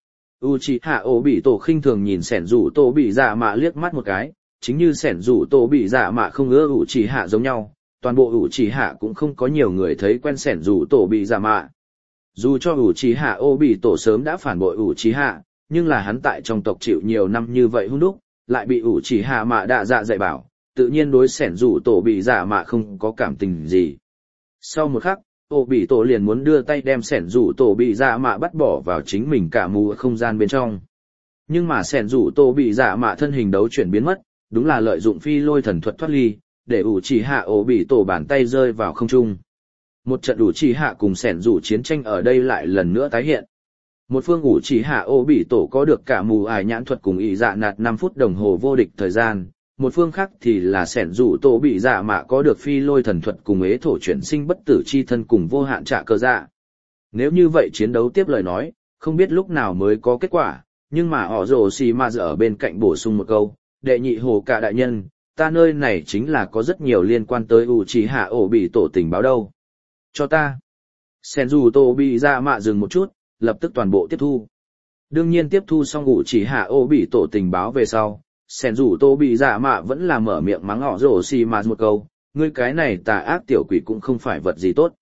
S1: Uchiha Obito khinh thường nhìn sẻn rủ tổ bị dạ mạ liếc mắt một cái, chính như sẻn rủ tổ bị dạ mạ không ưa Uchiha giống nhau, toàn bộ Uchiha cũng không có nhiều người thấy quen sẻn rủ tổ bị dạ mạ. Dù cho Uchiha Obito sớm đã phản bội Uchiha, nhưng là hắn tại trong tộc chịu nhiều năm như vậy hung đúc, lại bị Uchiha mạ đạ dạ dạy bảo, tự nhiên đối sẻn rủ tổ bị dạ mạ không có cảm tình gì. Sau một khắc, Obito liền muốn đưa tay đem sẻn rủ tổ bị dạ mạ bắt bỏ vào chính mình cả mù không gian bên trong. Nhưng mà sẻn rủ tổ bị dạ mạ thân hình đấu chuyển biến mất, đúng là lợi dụng phi lôi thần thuật thoát ly, để Uchiha Obito bàn tay rơi vào không trung. Một trận Uchiha cùng sẻn rủ chiến tranh ở đây lại lần nữa tái hiện. Một phương Uchiha Obito có được cả mù ải nhãn thuật cùng ý dạ nạt 5 phút đồng hồ vô địch thời gian, một phương khác thì là sẻn rủ tổ bị dạ mạ có được phi lôi thần thuật cùng ế thổ chuyển sinh bất tử chi thân cùng vô hạn trả cơ dạ. Nếu như vậy chiến đấu tiếp lời nói, không biết lúc nào mới có kết quả, nhưng mà họ rồ xì ma ở bên cạnh bổ sung một câu, đệ nhị hồ cả đại nhân, ta nơi này chính là có rất nhiều liên quan tới Uchiha Obito tình báo đâu. Cho ta. Sẻn rủ tổ bị dạ mạ dừng một chút, lập tức toàn bộ tiếp thu. Đương nhiên tiếp thu xong Uchiha Obito tình báo về sau, sẻn rủ tô bị dạ mạ vẫn là mở miệng mắng họ rồ xì mà một câu, ngươi cái này tà ác tiểu quỷ cũng không phải vật gì tốt.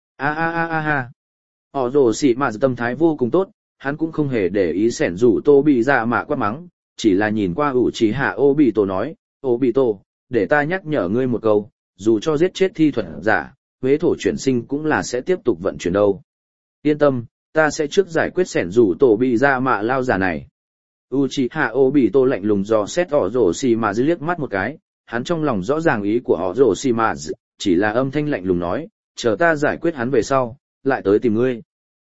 S1: Ha. Họ rồ xì mà tâm thái vô cùng tốt, hắn cũng không hề để ý sẻn rủ tô bị dạ mạ quát mắng, chỉ là nhìn qua Uchiha Obito nói, Obito, để ta nhắc nhở ngươi một câu, dù cho giết chết thi thuật giả, huế thổ chuyển sinh cũng là sẽ tiếp tục vận chuyển đâu. Yên tâm, ta sẽ trước giải quyết sẻn rủ tô bị dạ mạ lao giả này. Uchiha Obito lạnh lùng dò xét Orochimaru liếc mắt một cái, hắn trong lòng rõ ràng ý của Orochimaru, chỉ là âm thanh lạnh lùng nói, chờ ta giải quyết hắn về sau, lại tới tìm ngươi.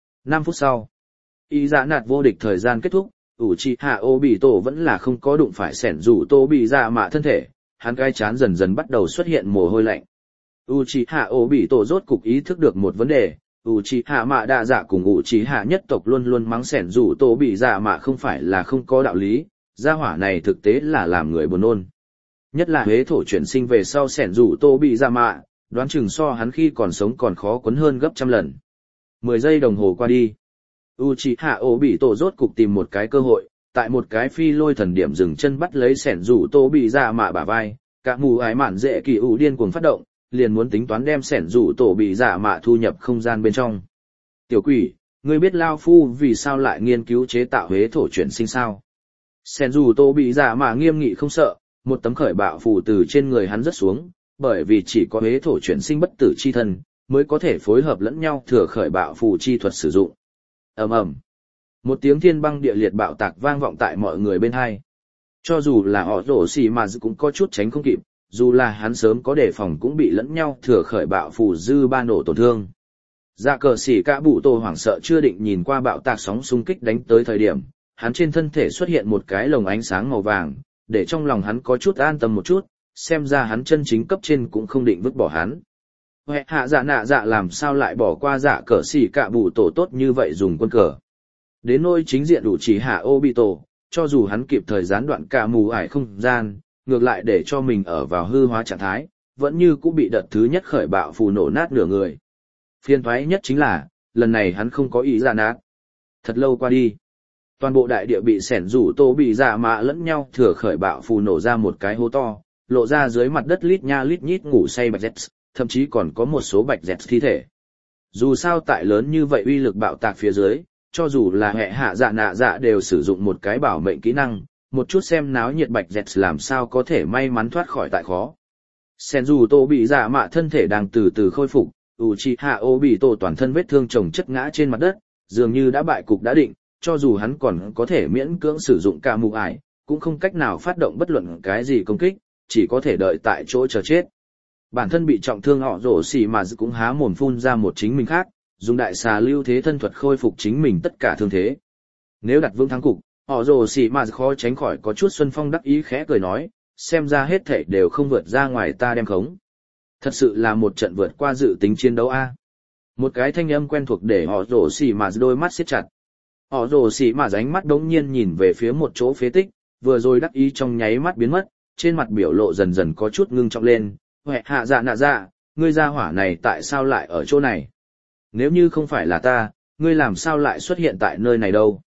S1: 5 phút sau, ý dạ nạt vô địch thời gian kết thúc, Uchiha Obito vẫn là không có đụng phải sẻn rủ tô bị dạ mạ thân thể, hắn cái chán dần dần bắt đầu xuất hiện mồ hôi lạnh. Uchiha Obito rốt cục ý thức được một vấn đề. Uchiha mạ đa dạ cùng Uchiha nhất tộc luôn luôn mắng sẻn rủ tổ bị dạ mạ không phải là không có đạo lý, gia hỏa này thực tế là làm người buồn nôn. Nhất là huế thổ chuyển sinh về sau sẻn rủ tổ bị dạ mạ, đoán chừng so hắn khi còn sống còn khó quấn hơn gấp trăm lần. 10 giây đồng hồ qua đi. Uchiha Obito rốt cục tìm một cái cơ hội, tại một cái phi lôi thần điểm dừng chân bắt lấy sẻn rủ tổ bị dạ mạ bả vai, cả mù ái mạn dễ kỳ ủ điên cuồng phát động, liền muốn tính toán đem sẻn rủ tổ bị dạ mạ thu nhập không gian bên trong. Tiểu quỷ, ngươi biết lao phu vì sao lại nghiên cứu chế tạo huế thổ chuyển sinh sao? Sẻn rủ tổ bị dạ mạ nghiêm nghị không sợ, một tấm khởi bạo phù từ trên người hắn rớt xuống, bởi vì chỉ có huế thổ chuyển sinh bất tử chi thân mới có thể phối hợp lẫn nhau thừa khởi bạo phù chi thuật sử dụng. Ầm ầm, một tiếng thiên băng địa liệt bạo tạc vang vọng tại mọi người bên hai. Cho dù là họ rổ xì mà cũng có chút tránh không kịp, dù là hắn sớm có đề phòng cũng bị lẫn nhau thừa khởi bạo phù dư ba nổ tổn thương. Dạ cờ xỉ cả bụ tổ hoảng sợ chưa định nhìn qua bạo tạc sóng xung kích đánh tới thời điểm, hắn trên thân thể xuất hiện một cái lồng ánh sáng màu vàng, để trong lòng hắn có chút an tâm một chút, xem ra hắn chân chính cấp trên cũng không định vứt bỏ hắn. Huệ hạ dạ nạ dạ làm sao lại bỏ qua dạ cờ xỉ cả bụ tổ tốt như vậy dùng quân cờ. Đến nỗi chính diện đủ chỉ hạ Obito, cho dù hắn kịp thời gián đoạn cả mù ải không gian, ngược lại để cho mình ở vào hư hóa trạng thái, vẫn như cũng bị đợt thứ nhất khởi bạo phù nổ nát nửa người. Phiền toái nhất chính là, lần này hắn không có ý ra nát. Thật lâu qua đi, toàn bộ đại địa bị sẻn rủ tô bị dạ mạ lẫn nhau thừa khởi bạo phù nổ ra một cái hố to, lộ ra dưới mặt đất lít nha lít nhít ngủ say bạch dẹt, thậm chí còn có một số bạch dẹt thi thể. Dù sao tại lớn như vậy uy lực bạo tạc phía dưới, cho dù là hệ hạ dạ nạ dạ đều sử dụng một cái bảo mệnh kỹ năng, một chút xem náo nhiệt bạch dẹt làm sao có thể may mắn thoát khỏi tại khó. Sen dù tô bị dạ mạ thân thể đang từ từ khôi phục, Uchiha Obito toàn thân vết thương chồng chất ngã trên mặt đất, dường như đã bại cục đã định, cho dù hắn còn có thể miễn cưỡng sử dụng cả mù ải, cũng không cách nào phát động bất luận cái gì công kích, chỉ có thể đợi tại chỗ chờ chết. Bản thân bị trọng thương họ rổ xì mà cũng há mồm phun ra một chính mình khác, dùng đại xà lưu thế thân thuật khôi phục chính mình tất cả thương thế. Nếu đặt vững thắng cục, họ rồ xì mà khó tránh khỏi có chút xuân phong đắc ý khẽ cười nói, xem ra hết thảy đều không vượt ra ngoài ta đem khống. Thật sự là một trận vượt qua dự tính chiến đấu a. Một cái thanh âm quen thuộc để họ rồ xì mà đôi mắt siết chặt. Họ rồ xì mà ánh mắt đống nhiên nhìn về phía một chỗ phế tích, vừa rồi đắc ý trong nháy mắt biến mất, trên mặt biểu lộ dần dần có chút ngưng trọng lên. Huệ hạ dạ nạ dạ, ngươi gia hỏa này tại sao lại ở chỗ này? Nếu như không phải là ta, ngươi làm sao lại xuất hiện tại nơi này đâu?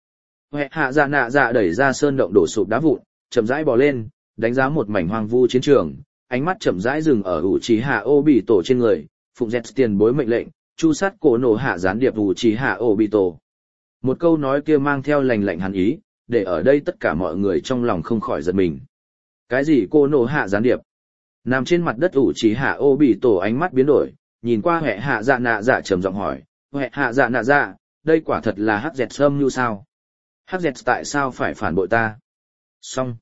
S1: Huệ hạ dạ nạ dạ đẩy ra sơn động đổ sụp đá vụn, chậm rãi bò lên, đánh giá một mảnh hoang vu chiến trường, ánh mắt chậm rãi dừng ở Uchiha Obito trên người, phụng dẹt tiền bối mệnh lệnh, chu sát cổ nổ hạ gián điệp Uchiha Obito. Một câu nói kia mang theo lành lạnh hàn ý, để ở đây tất cả mọi người trong lòng không khỏi giật mình. Cái gì cổ nổ hạ gián điệp? Nằm trên mặt đất Uchiha Obito ánh mắt biến đổi, nhìn qua Huệ hạ dạ nạ dạ trầm giọng hỏi, Huệ hạ dạ nạ dạ, đây quả thật là hắc dẹt sâm như sao? Hắc dẹt tại sao phải phản bội ta? Xong.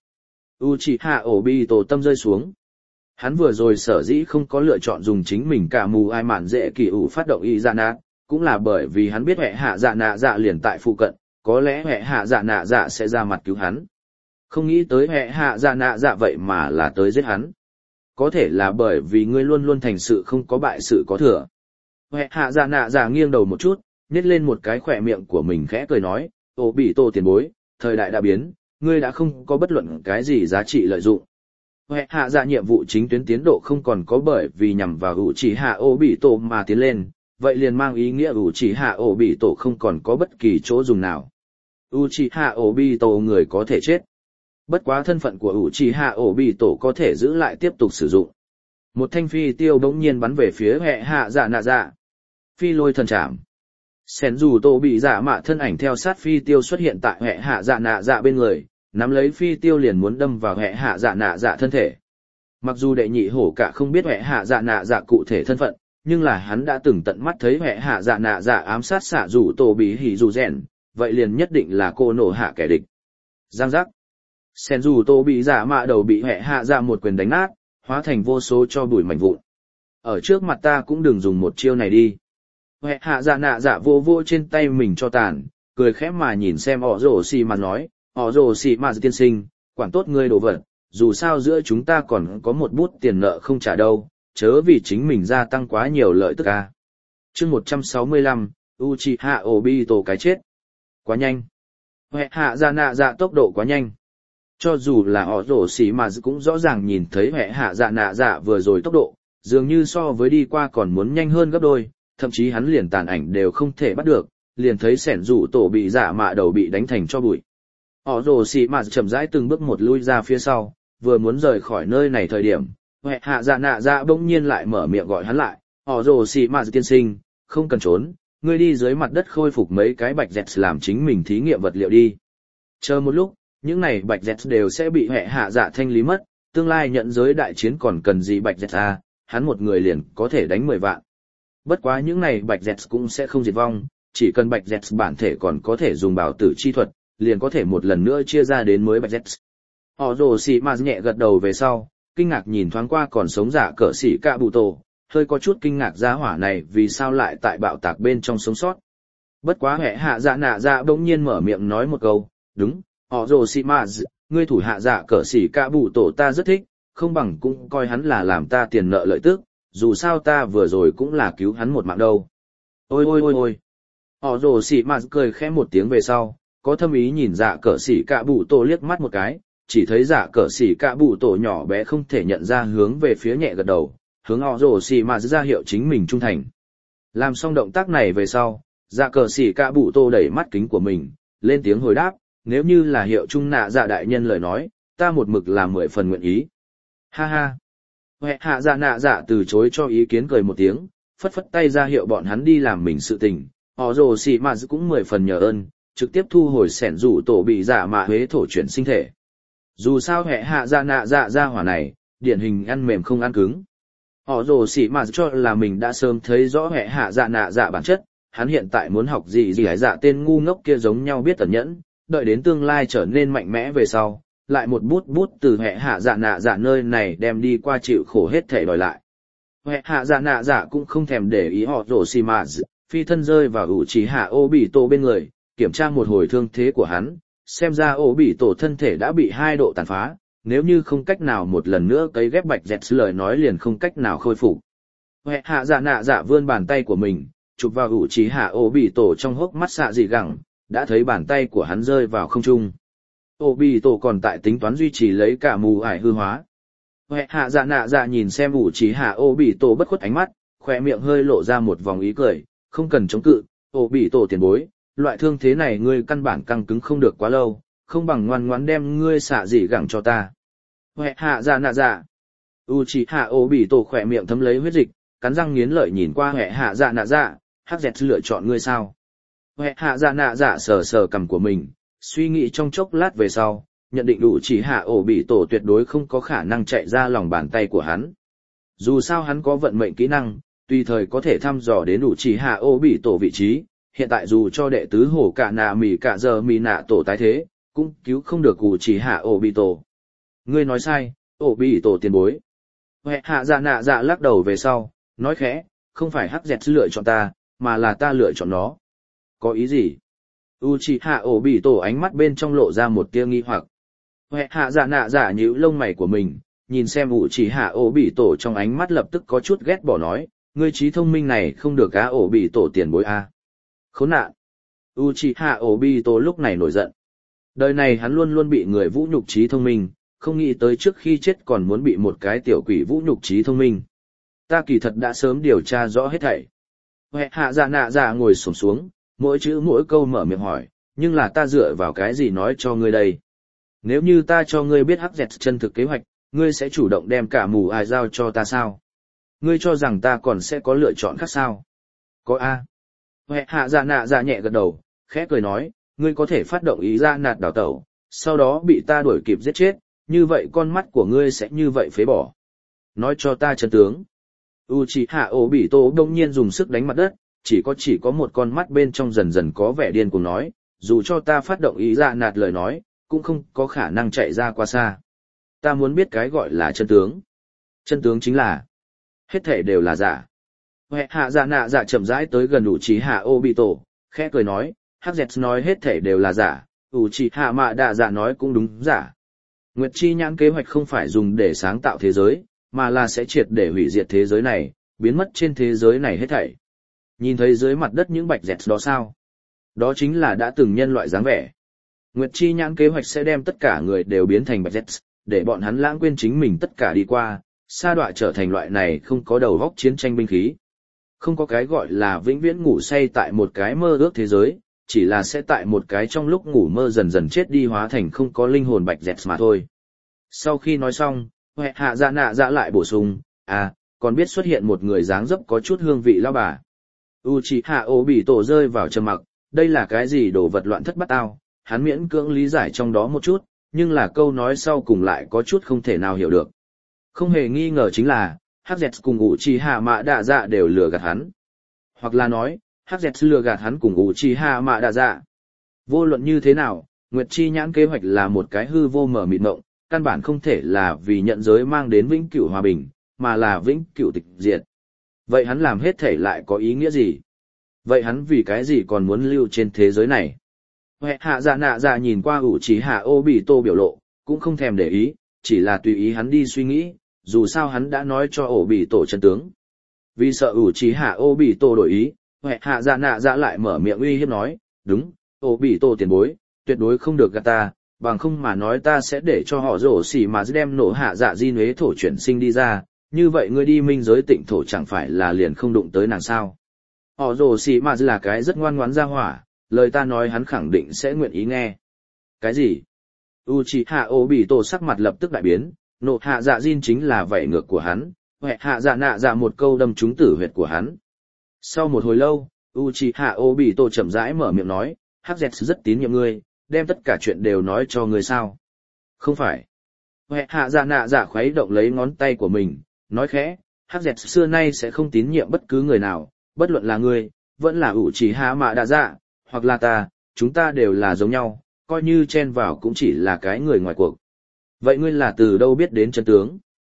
S1: Uchiha Obito tâm rơi xuống. Hắn vừa rồi sở dĩ không có lựa chọn dùng chính mình cả mù ai mạn dễ kỳ ủ phát động y dạ nạ, cũng là bởi vì hắn biết Huệ hạ dạ nạ dạ liền tại phụ cận, có lẽ Huệ hạ dạ nạ dạ sẽ ra mặt cứu hắn. Không nghĩ tới Huệ hạ dạ nạ dạ vậy mà là tới giết hắn. Có thể là bởi vì ngươi luôn luôn thành sự không có bại sự có thừa. Huệ hạ dạ nạ dạ nghiêng đầu một chút, nhếch lên một cái khỏe miệng của mình khẽ cười nói, Obito tiền bối, thời đại đã biến, ngươi đã không có bất luận cái gì giá trị lợi dụng. Huệ hạ dạ nhiệm vụ chính tuyến tiến độ không còn có bởi vì nhằm vào Uchiha Obito mà tiến lên, vậy liền mang ý nghĩa Uchiha Obito không còn có bất kỳ chỗ dùng nào. Uchiha Obito người có thể chết. Bất quá thân phận của Uchiha Obito có thể giữ lại tiếp tục sử dụng. Một thanh phi tiêu bỗng nhiên bắn về phía Huệ hạ dạ nạ dạ. Phi lôi thần trảm. Sẻn dù tổ bị giả mạ thân ảnh theo sát phi tiêu xuất hiện tại Huệ hạ dạ nạ dạ bên người, nắm lấy phi tiêu liền muốn đâm vào Huệ hạ dạ nạ dạ thân thể. Mặc dù đệ nhị hổ cả không biết Huệ hạ dạ nạ dạ cụ thể thân phận, nhưng là hắn đã từng tận mắt thấy Huệ hạ dạ nạ dạ ám sát xạ dù tổ bị hỉ dù rèn, vậy liền nhất định là cô nổ hạ kẻ địch. Giang giác. Sẻn dù tổ bị giả mạ đầu bị Huệ hạ dạ một quyền đánh nát, hóa thành vô số cho bụi mảnh vụn. Ở trước mặt ta cũng đừng dùng một chiêu này đi. Huệ hạ dạ nạ dạ vô vô trên tay mình cho tàn, cười khẽ mà nhìn xem họ rổ xì mà nói, họ rổ xì mà tiên sinh, quản tốt ngươi đồ vật, dù sao giữa chúng ta còn có một bút tiền nợ không trả đâu, chớ vì chính mình gia tăng quá nhiều lợi tức ca. Chương 165, Uchiha Obito cái chết. Quá nhanh. Huệ hạ dạ nạ dạ tốc độ quá nhanh. Cho dù là họ rổ xì mà cũng rõ ràng nhìn thấy Huệ hạ dạ nạ dạ vừa rồi tốc độ, dường như so với đi qua còn muốn nhanh hơn gấp đôi. Thậm chí hắn liền tàn ảnh đều không thể bắt được, liền thấy sẻn rủ tổ bị giả mạ đầu bị đánh thành cho bụi. Họ rồ xì mà chậm rãi từng bước một lui ra phía sau, vừa muốn rời khỏi nơi này thời điểm, Huệ hạ dạ nạ dạ bỗng nhiên lại mở miệng gọi hắn lại, họ rồ xì mà tiên sinh, không cần trốn, ngươi đi dưới mặt đất khôi phục mấy cái bạch dẹt làm chính mình thí nghiệm vật liệu đi. Chờ một lúc, những này bạch dẹt đều sẽ bị Huệ hạ dạ thanh lý mất, tương lai nhận giới đại chiến còn cần gì bạch dẹt à, hắn một người liền có thể đánh 10 vạn. Bất quá những này bạch dẹt cũng sẽ không diệt vong, chỉ cần bạch dẹt bản thể còn có thể dùng bảo tử chi thuật, liền có thể một lần nữa chia ra đến mới bạch dẹt. Họ rồ xì mà nhẹ gật đầu về sau, kinh ngạc nhìn thoáng qua còn sống giả cỡ xỉ cạ bụ tổ, hơi có chút kinh ngạc giá hỏa này vì sao lại tại bạo tạc bên trong sống sót. Bất quá Huệ hạ dạ nạ dạ bỗng nhiên mở miệng nói một câu, đúng, họ rồ xì mà ngươi thủ hạ giả cỡ xỉ cạ bụ tổ ta rất thích, không bằng cũng coi hắn là làm ta tiền nợ lợi tức. Dù sao ta vừa rồi cũng là cứu hắn một mạng đâu. Ôi ôi ôi ôi. Họ rồ xỉ mà cười khẽ một tiếng về sau, có thâm ý nhìn dạ cỡ xỉ cạ bụ tổ liếc mắt một cái, chỉ thấy dạ cỡ xỉ cạ bụ tổ nhỏ bé không thể nhận ra hướng về phía nhẹ gật đầu, hướng họ rồ xỉ mà ra hiệu chính mình trung thành. Làm xong động tác này về sau, dạ cỡ xỉ cạ bụ tổ đẩy mắt kính của mình, lên tiếng hồi đáp, nếu như là hiệu trung nạ dạ đại nhân lời nói, ta một mực là 10 phần nguyện ý. Ha ha. Huệ hạ dạ nạ dạ từ chối cho ý kiến cười một tiếng, phất phất tay ra hiệu bọn hắn đi làm mình sự tình, họ rồ xì mà cũng 10 phần nhờ ơn, trực tiếp thu hồi sẻn rủ tổ bị giả mạ huế thổ chuyển sinh thể. Dù sao Huệ hạ dạ nạ dạ ra hỏa này, điển hình ăn mềm không ăn cứng. Họ rồ xì mà cho là mình đã sớm thấy rõ Huệ hạ dạ nạ dạ bản chất, hắn hiện tại muốn học gì hải dạ tên ngu ngốc kia giống nhau biết tẩn nhẫn, đợi đến tương lai trở nên mạnh mẽ về sau. Lại một bút từ Huệ hạ dạ nạ dạ nơi này đem đi qua chịu khổ hết thể đòi lại. Huệ hạ dạ nạ dạ cũng không thèm để ý họ rồ xì mà, phi thân rơi vào Uchiha Obito bên người, kiểm tra một hồi thương thế của hắn, xem ra Obito thân thể đã bị 2 độ tàn phá, nếu như không cách nào một lần nữa cấy ghép bạch dẹt lời nói liền không cách nào khôi phục. Huệ hạ dạ nạ dạ vươn bàn tay của mình, chụp vào Uchiha Obito trong hốc mắt xạ dị gẳng, đã thấy bàn tay của hắn rơi vào không trung. Obito còn tại tính toán duy trì lấy cả mù ải hư hóa. Huệ hạ dạ nạ dạ nhìn xem Uchiha Obito bất khuất ánh mắt, khỏe miệng hơi lộ ra một vòng ý cười, không cần chống cự, Obito tiền bối, loại thương thế này ngươi căn bản căng cứng không được quá lâu, không bằng ngoan ngoãn đem ngươi xạ dị gẳng cho ta. Huệ hạ dạ nạ dạ. Uchiha Obito khỏe miệng thấm lấy huyết dịch, cắn răng nghiến lợi nhìn qua Huệ hạ dạ nạ dạ, hắc dẹt lựa chọn ngươi sao? Huệ hạ dạ nạ dạ sờ sờ cằm của mình, suy nghĩ trong chốc lát về sau, nhận định Uchiha Obito tuyệt đối không có khả năng chạy ra lòng bàn tay của hắn. Dù sao hắn có vận mệnh kỹ năng, tùy thời có thể thăm dò đến Uchiha Obito vị trí, hiện tại dù cho đệ tứ hổ cả nạ mỉ cả giờ mỉ nạ tổ tái thế, cũng cứu không được Uchiha Obito. Ngươi nói sai, Obito tiền bối. Huệ hạ dạ nạ dạ lắc đầu về sau, nói khẽ, không phải hắc dẹt lựa chọn ta, mà là ta lựa chọn nó. Có ý gì? Uchiha Obito ánh mắt bên trong lộ ra một tia nghi hoặc. Huệ hạ dạ nạ dạ nhíu lông mày của mình, nhìn xem Uchiha Obito trong ánh mắt lập tức có chút ghét bỏ nói, ngươi trí thông minh này không được cá Obito tiền bối a. Khốn nạn. Uchiha Obito lúc này nổi giận. Đời này hắn luôn luôn bị người vũ nhục trí thông minh, không nghĩ tới trước khi chết còn muốn bị một cái tiểu quỷ vũ nhục trí thông minh. Ta kỳ thật đã sớm điều tra rõ hết thảy. Huệ hạ dạ nạ dạ ngồi xổm xuống, mỗi chữ mỗi câu mở miệng hỏi, nhưng là ta dựa vào cái gì nói cho ngươi đây? Nếu như ta cho ngươi biết hắc dẹt chân thực kế hoạch, ngươi sẽ chủ động đem cả mù ai giao cho ta sao? Ngươi cho rằng ta còn sẽ có lựa chọn khác sao? Có a. Huệ hạ dạ nạ dạ nhẹ gật đầu, khẽ cười nói, ngươi có thể phát động ý ra nạt đảo tẩu, sau đó bị ta đuổi kịp giết chết, như vậy con mắt của ngươi sẽ như vậy phế bỏ. Nói cho ta chân tướng. Uchiha Obito đông nhiên dùng sức đánh mặt đất, chỉ có một con mắt bên trong dần dần có vẻ điên cuồng nói, dù cho ta phát động ý dạ nạt lời nói, cũng không có khả năng chạy ra qua xa. Ta muốn biết cái gọi là chân tướng. Chân tướng chính là, hết thể đều là giả. Huệ hạ dạ nạ dạ chậm rãi tới gần Uchiha Obito, khẽ cười nói, hắc dẹt nói hết thể đều là giả, Uchiha mạ đạ dạ nói cũng đúng giả. Nguyệt chi nhãn kế hoạch không phải dùng để sáng tạo thế giới, mà là sẽ triệt để hủy diệt thế giới này, biến mất trên thế giới này hết thảy. Nhìn thấy dưới mặt đất những bạch dẹt đó sao? Đó chính là đã từng nhân loại dáng vẻ. Nguyệt chi nhãn kế hoạch sẽ đem tất cả người đều biến thành bạch dẹt, để bọn hắn lãng quên chính mình tất cả đi qua, sa đọa trở thành loại này không có đầu góc chiến tranh binh khí. Không có cái gọi là vĩnh viễn ngủ say tại một cái mơ ước thế giới, chỉ là sẽ tại một cái trong lúc ngủ mơ dần dần chết đi hóa thành không có linh hồn bạch dẹt mà thôi. Sau khi nói xong, Huệ hạ dạ nạ dạ lại bổ sung, còn biết xuất hiện một người dáng dấp có chút hương vị lao bà. Uchiha Obito rơi vào trầm mặc, đây là cái gì đồ vật loạn thất bát ao, hắn miễn cưỡng lý giải trong đó một chút, nhưng là câu nói sau cùng lại có chút không thể nào hiểu được. Không hề nghi ngờ chính là, hắc dẹt cùng Uchiha mạ đạ dạ đều lừa gạt hắn. Hoặc là nói, hắc dẹt lừa gạt hắn cùng Uchiha mạ đạ dạ. Vô luận như thế nào, Nguyệt chi nhãn kế hoạch là một cái hư vô mở mịt mộng, căn bản không thể là vì nhận giới mang đến vĩnh cửu hòa bình, mà là vĩnh cửu tịch diệt. Vậy hắn làm hết thể lại có ý nghĩa gì? Vậy hắn vì cái gì còn muốn lưu trên thế giới này? Huệ hạ dạ nạ dạ nhìn qua Uchiha Obito biểu lộ, cũng không thèm để ý, chỉ là tùy ý hắn đi suy nghĩ, dù sao hắn đã nói cho Obito chân tướng. Vì sợ Uchiha Obito đổi ý, Huệ hạ dạ nạ dạ lại mở miệng uy hiếp nói, đúng, Obito tiền bối, tuyệt đối không được gạt ta, bằng không mà nói ta sẽ để cho họ rổ xỉ mà đem nổ hạ dạ di nhuế thổ chuyển sinh đi ra, như vậy ngươi đi minh giới tịnh thổ chẳng phải là liền không đụng tới nàng sao. Họ rổ xỉ mà là cái rất ngoan ngoãn ra hỏa, lời ta nói hắn khẳng định sẽ nguyện ý nghe. Cái gì? Uchiha Obito sắc mặt lập tức đại biến, nổ hạ dạ di chính là vảy ngược của hắn, Huệ hạ dạ nạ dạ một câu đâm trúng tử huyệt của hắn. Sau một hồi lâu, Uchiha Obito chậm rãi mở miệng nói, hắc dẹt rất tín nhiệm ngươi, đem tất cả chuyện đều nói cho ngươi sao? Không phải. Huệ hạ dạ nạ dạ khuấy động lấy ngón tay của mình, nói khẽ, hắc dẹt xưa nay sẽ không tín nhiệm bất cứ người nào, bất luận là ngươi, vẫn là Uchiha mạ đạ dạ, hoặc là ta, chúng ta đều là giống nhau, coi như chen vào cũng chỉ là cái người ngoài cuộc. Vậy ngươi là từ đâu biết đến chân tướng?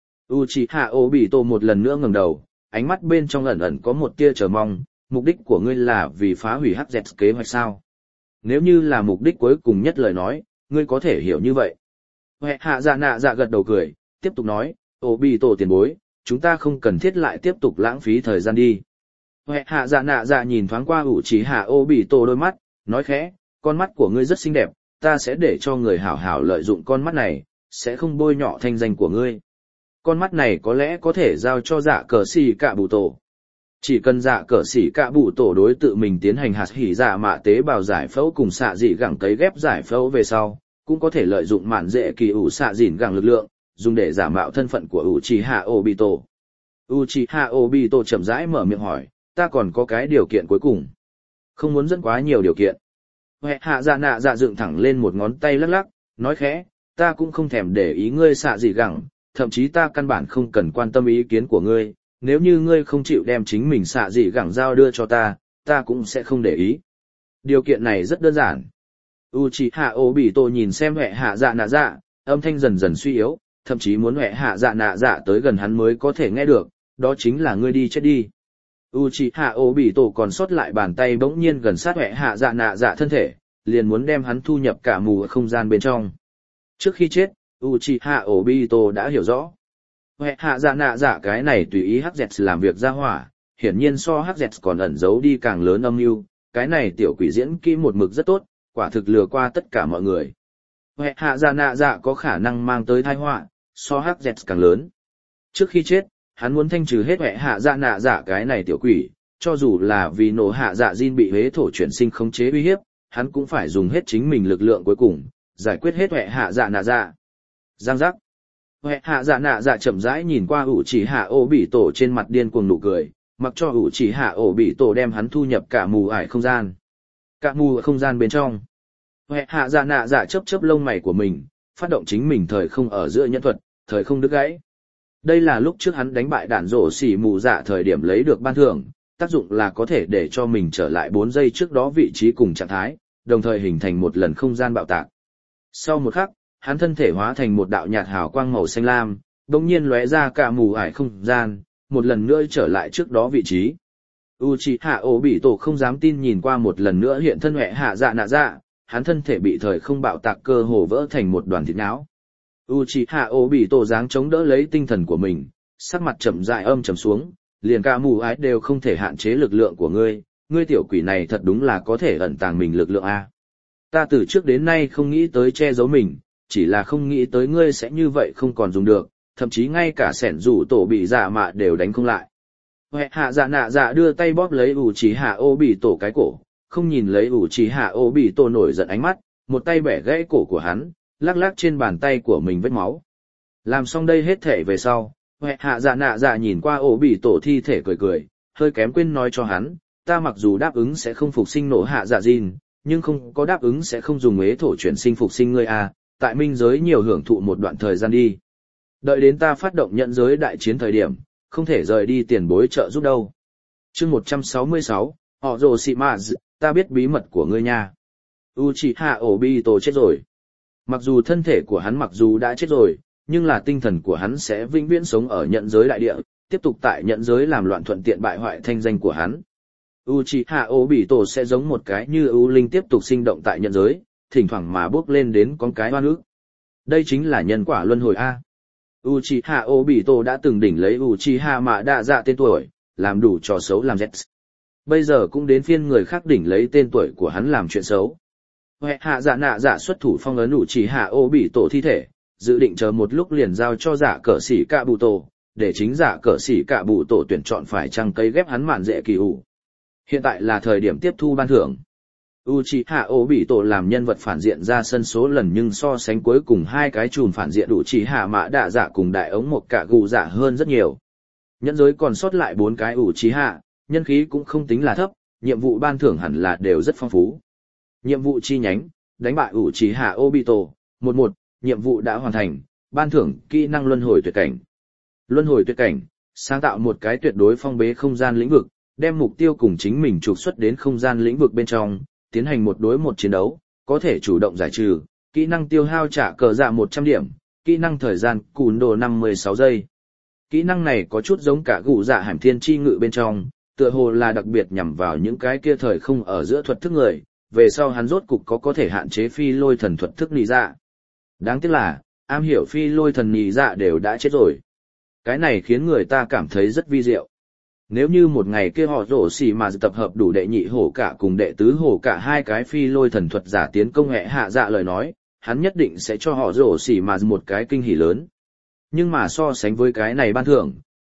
S1: Uchiha Obito một lần nữa ngẩng đầu, ánh mắt bên trong ẩn ẩn có một tia chờ mong, mục đích của ngươi là vì phá hủy hắc dẹt kế hoạch sao? Nếu như là mục đích cuối cùng nhất lời nói, ngươi có thể hiểu như vậy. Huệ hạ dạ nạ dạ gật đầu cười, tiếp tục nói, Obito tiền bối, chúng ta không cần thiết lại tiếp tục lãng phí thời gian đi. Huệ hạ dạ nạ dạ nhìn thoáng qua Uchiha Obito đôi mắt, nói khẽ, con mắt của ngươi rất xinh đẹp, ta sẽ để cho người hảo hảo lợi dụng con mắt này, sẽ không bôi nhọ thanh danh của ngươi. Con mắt này có lẽ có thể giao cho dạ cờ xì cả bụ tổ. Chỉ cần dạ cờ xỉ cả bụ tổ đối tự mình tiến hành hạt hỉ dạ mạ tế bào giải phẫu cùng xạ dị gẳng cấy ghép giải phẫu về sau, cũng có thể lợi dụng mạn dễ kỳ ủ xạ dịn gẳng lực lượng, dùng để giả mạo thân phận của Uchiha Obito. Uchiha Obito chậm rãi mở miệng hỏi, ta còn có cái điều kiện cuối cùng. Không muốn dẫn quá nhiều điều kiện. Hệ hạ dạ nạ dạ dựng thẳng lên một ngón tay lắc lắc, nói khẽ, ta cũng không thèm để ý ngươi xạ dị gẳng, thậm chí ta căn bản không cần quan tâm ý kiến của ngươi, nếu như ngươi không chịu đem chính mình xạ dị gẳng giao đưa cho ta, ta cũng sẽ không để ý. Điều kiện này rất đơn giản. Uchiha Obito nhìn xem hệ hạ dạ nạ dạ, âm thanh dần dần suy yếu, thậm chí muốn hệ hạ dạ nạ dạ tới gần hắn mới có thể nghe được, đó chính là ngươi đi chết đi. Uchiha Obito còn sót lại bàn tay bỗng nhiên gần sát hệ hạ dạ nạ dạ thân thể, liền muốn đem hắn thu nhập cả mù ở không gian bên trong. Trước khi chết, Uchiha Obito đã hiểu rõ. Hệ hạ dạ nạ dạ cái này tùy ý HZ làm việc ra hỏa, hiển nhiên so HZ còn ẩn giấu đi càng lớn âm mưu, cái này tiểu quỷ diễn kỹ một mực rất tốt, quả thực lừa qua tất cả mọi người. Hệ hạ dạ nạ dạ có khả năng mang tới tai họa, so HZ càng lớn. Trước khi chết, hắn muốn thanh trừ hết hệ hạ dạ nạ dạ cái này tiểu quỷ, cho dù là vì nổ hạ dạ Jin bị huế thổ chuyển sinh khống chế uy hiếp, hắn cũng phải dùng hết chính mình lực lượng cuối cùng, giải quyết hết hệ hạ dạ nạ dạ. Giang giác. Hệ hạ dạ nạ dạ chậm rãi nhìn qua Uchiha Obito trên mặt điên cuồng nụ cười, mặc cho Uchiha Obito đem hắn thu nhập cả mù ải không gian. Cả mù ở không gian bên trong. Hệ hạ dạ nạ dạ chớp lông mày của mình, phát động chính mình thời không ở giữa nhân thuật, thời không đứt gãy. Đây là lúc trước hắn đánh bại đạn rổ xỉ mù dạ thời điểm lấy được ban thưởng, tác dụng là có thể để cho mình trở lại 4 giây trước đó vị trí cùng trạng thái, đồng thời hình thành một lần không gian bạo tạc. Sau một khắc, hắn thân thể hóa thành một đạo nhạt hào quang màu xanh lam, đồng nhiên lóe ra cả mù ải không gian, một lần nữa trở lại trước đó vị trí. Uchiha Obito không dám tin nhìn qua một lần nữa hiện thân hệ hạ dạ nạ dạ, hắn thân thể bị thời không bạo tạc cơ hồ vỡ thành một đoàn thịt não. Uchiha Obito dáng chống đỡ lấy tinh thần của mình, sắc mặt chậm rãi âm trầm xuống, liền cả mù ái đều không thể hạn chế lực lượng của ngươi, ngươi tiểu quỷ này thật đúng là có thể ẩn tàng mình lực lượng a. Ta từ trước đến nay không nghĩ tới che giấu mình, chỉ là không nghĩ tới ngươi sẽ như vậy không còn dùng được, thậm chí ngay cả sẻn rủ tổ bị giả mạ đều đánh không lại. Hệ hạ dạ nạ dạ đưa tay bóp lấy Uchiha Obito cái cổ, không nhìn lấy Uchiha Obito nổi giận ánh mắt, một tay bẻ gãy cổ của hắn, lắc lắc trên bàn tay của mình vết máu. Làm xong đây hết thể về sau, hệ hạ dạ nạ dạ nhìn qua Obito thi thể cười cười, hơi kém quên nói cho hắn, ta mặc dù đáp ứng sẽ không phục sinh nổ hạ dạ Jin, nhưng không có đáp ứng sẽ không dùng ế thổ chuyển sinh phục sinh ngươi à, tại minh giới nhiều hưởng thụ một đoạn thời gian đi. Đợi đến ta phát động nhận giới đại chiến thời điểm, không thể rời đi tiền bối trợ giúp đâu. Chương 166, họ rồ xị mạ, ta biết bí mật của ngươi nha. Uchiha Obito chết rồi. Mặc dù thân thể của hắn mặc dù đã chết rồi, nhưng là tinh thần của hắn sẽ vĩnh viễn sống ở nhận giới đại địa, tiếp tục tại nhận giới làm loạn thuận tiện bại hoại thanh danh của hắn. Uchiha Obito sẽ giống một cái như ưu linh tiếp tục sinh động tại nhận giới, thỉnh thoảng mà bước lên đến con cái oan ức. Đây chính là nhân quả luân hồi A. Uchiha Obito đã từng đỉnh lấy Uchiha Mạ Đa Dạ tên tuổi, làm đủ trò xấu làm Z. Bây giờ cũng đến phiên người khác đỉnh lấy tên tuổi của hắn làm chuyện xấu. Hệ hạ dạ nạ dạ xuất thủ phong ấn Uchiha Obito thi thể, dự định chờ một lúc liền giao cho giả cờ sĩ cạ bụ tổ, để chính giả cờ sĩ cạ bụ tổ tuyển chọn phải chăng cấy ghép hắn mạn dễ kỳ ủ. Hiện tại là thời điểm tiếp thu ban thưởng. Uchiha Obito làm nhân vật phản diện ra sân số lần nhưng so sánh cuối cùng hai cái chùm phản diện Uchiha Mạ Đa Dạ cùng đại ống một cả gù dạ hơn rất nhiều. Nhẫn giới còn sót lại 4 cái Uchiha, nhân khí cũng không tính là thấp, nhiệm vụ ban thưởng hẳn là đều rất phong phú. Nhiệm vụ chi nhánh, đánh bại Uchiha Obito, 11, nhiệm vụ đã hoàn thành, ban thưởng kỹ năng luân hồi tuyệt cảnh. Luân hồi tuyệt cảnh, sáng tạo một cái tuyệt đối phong bế không gian lĩnh vực, đem mục tiêu cùng chính mình trục xuất đến không gian lĩnh vực bên trong, tiến hành một đối một chiến đấu, có thể chủ động giải trừ, kỹ năng tiêu hao trả cờ dạ 100 điểm, kỹ năng thời gian cùn đồ 56 giây. Kỹ năng này có chút giống cả gù dạ hàm thiên chi ngự bên trong, tựa hồ là đặc biệt nhằm vào những cái kia thời không ở giữa thuật thức người, về sau hắn rốt cục có thể hạn chế phi lôi thần thuật thức nì dạ. Đáng tiếc là, am hiểu phi lôi thần nì dạ đều đã chết rồi. Cái này khiến người ta cảm thấy rất vi diệu. Nếu như một ngày kia họ rổ xì mà tập hợp đủ đệ nhị hổ cả cùng đệ tứ hổ cả hai cái phi lôi thần thuật giả tiến công hệ hạ dạ lời nói, hắn nhất định sẽ cho họ rổ xì mà một cái kinh hỉ lớn. Nhưng mà so sánh với cái này ban thưởng,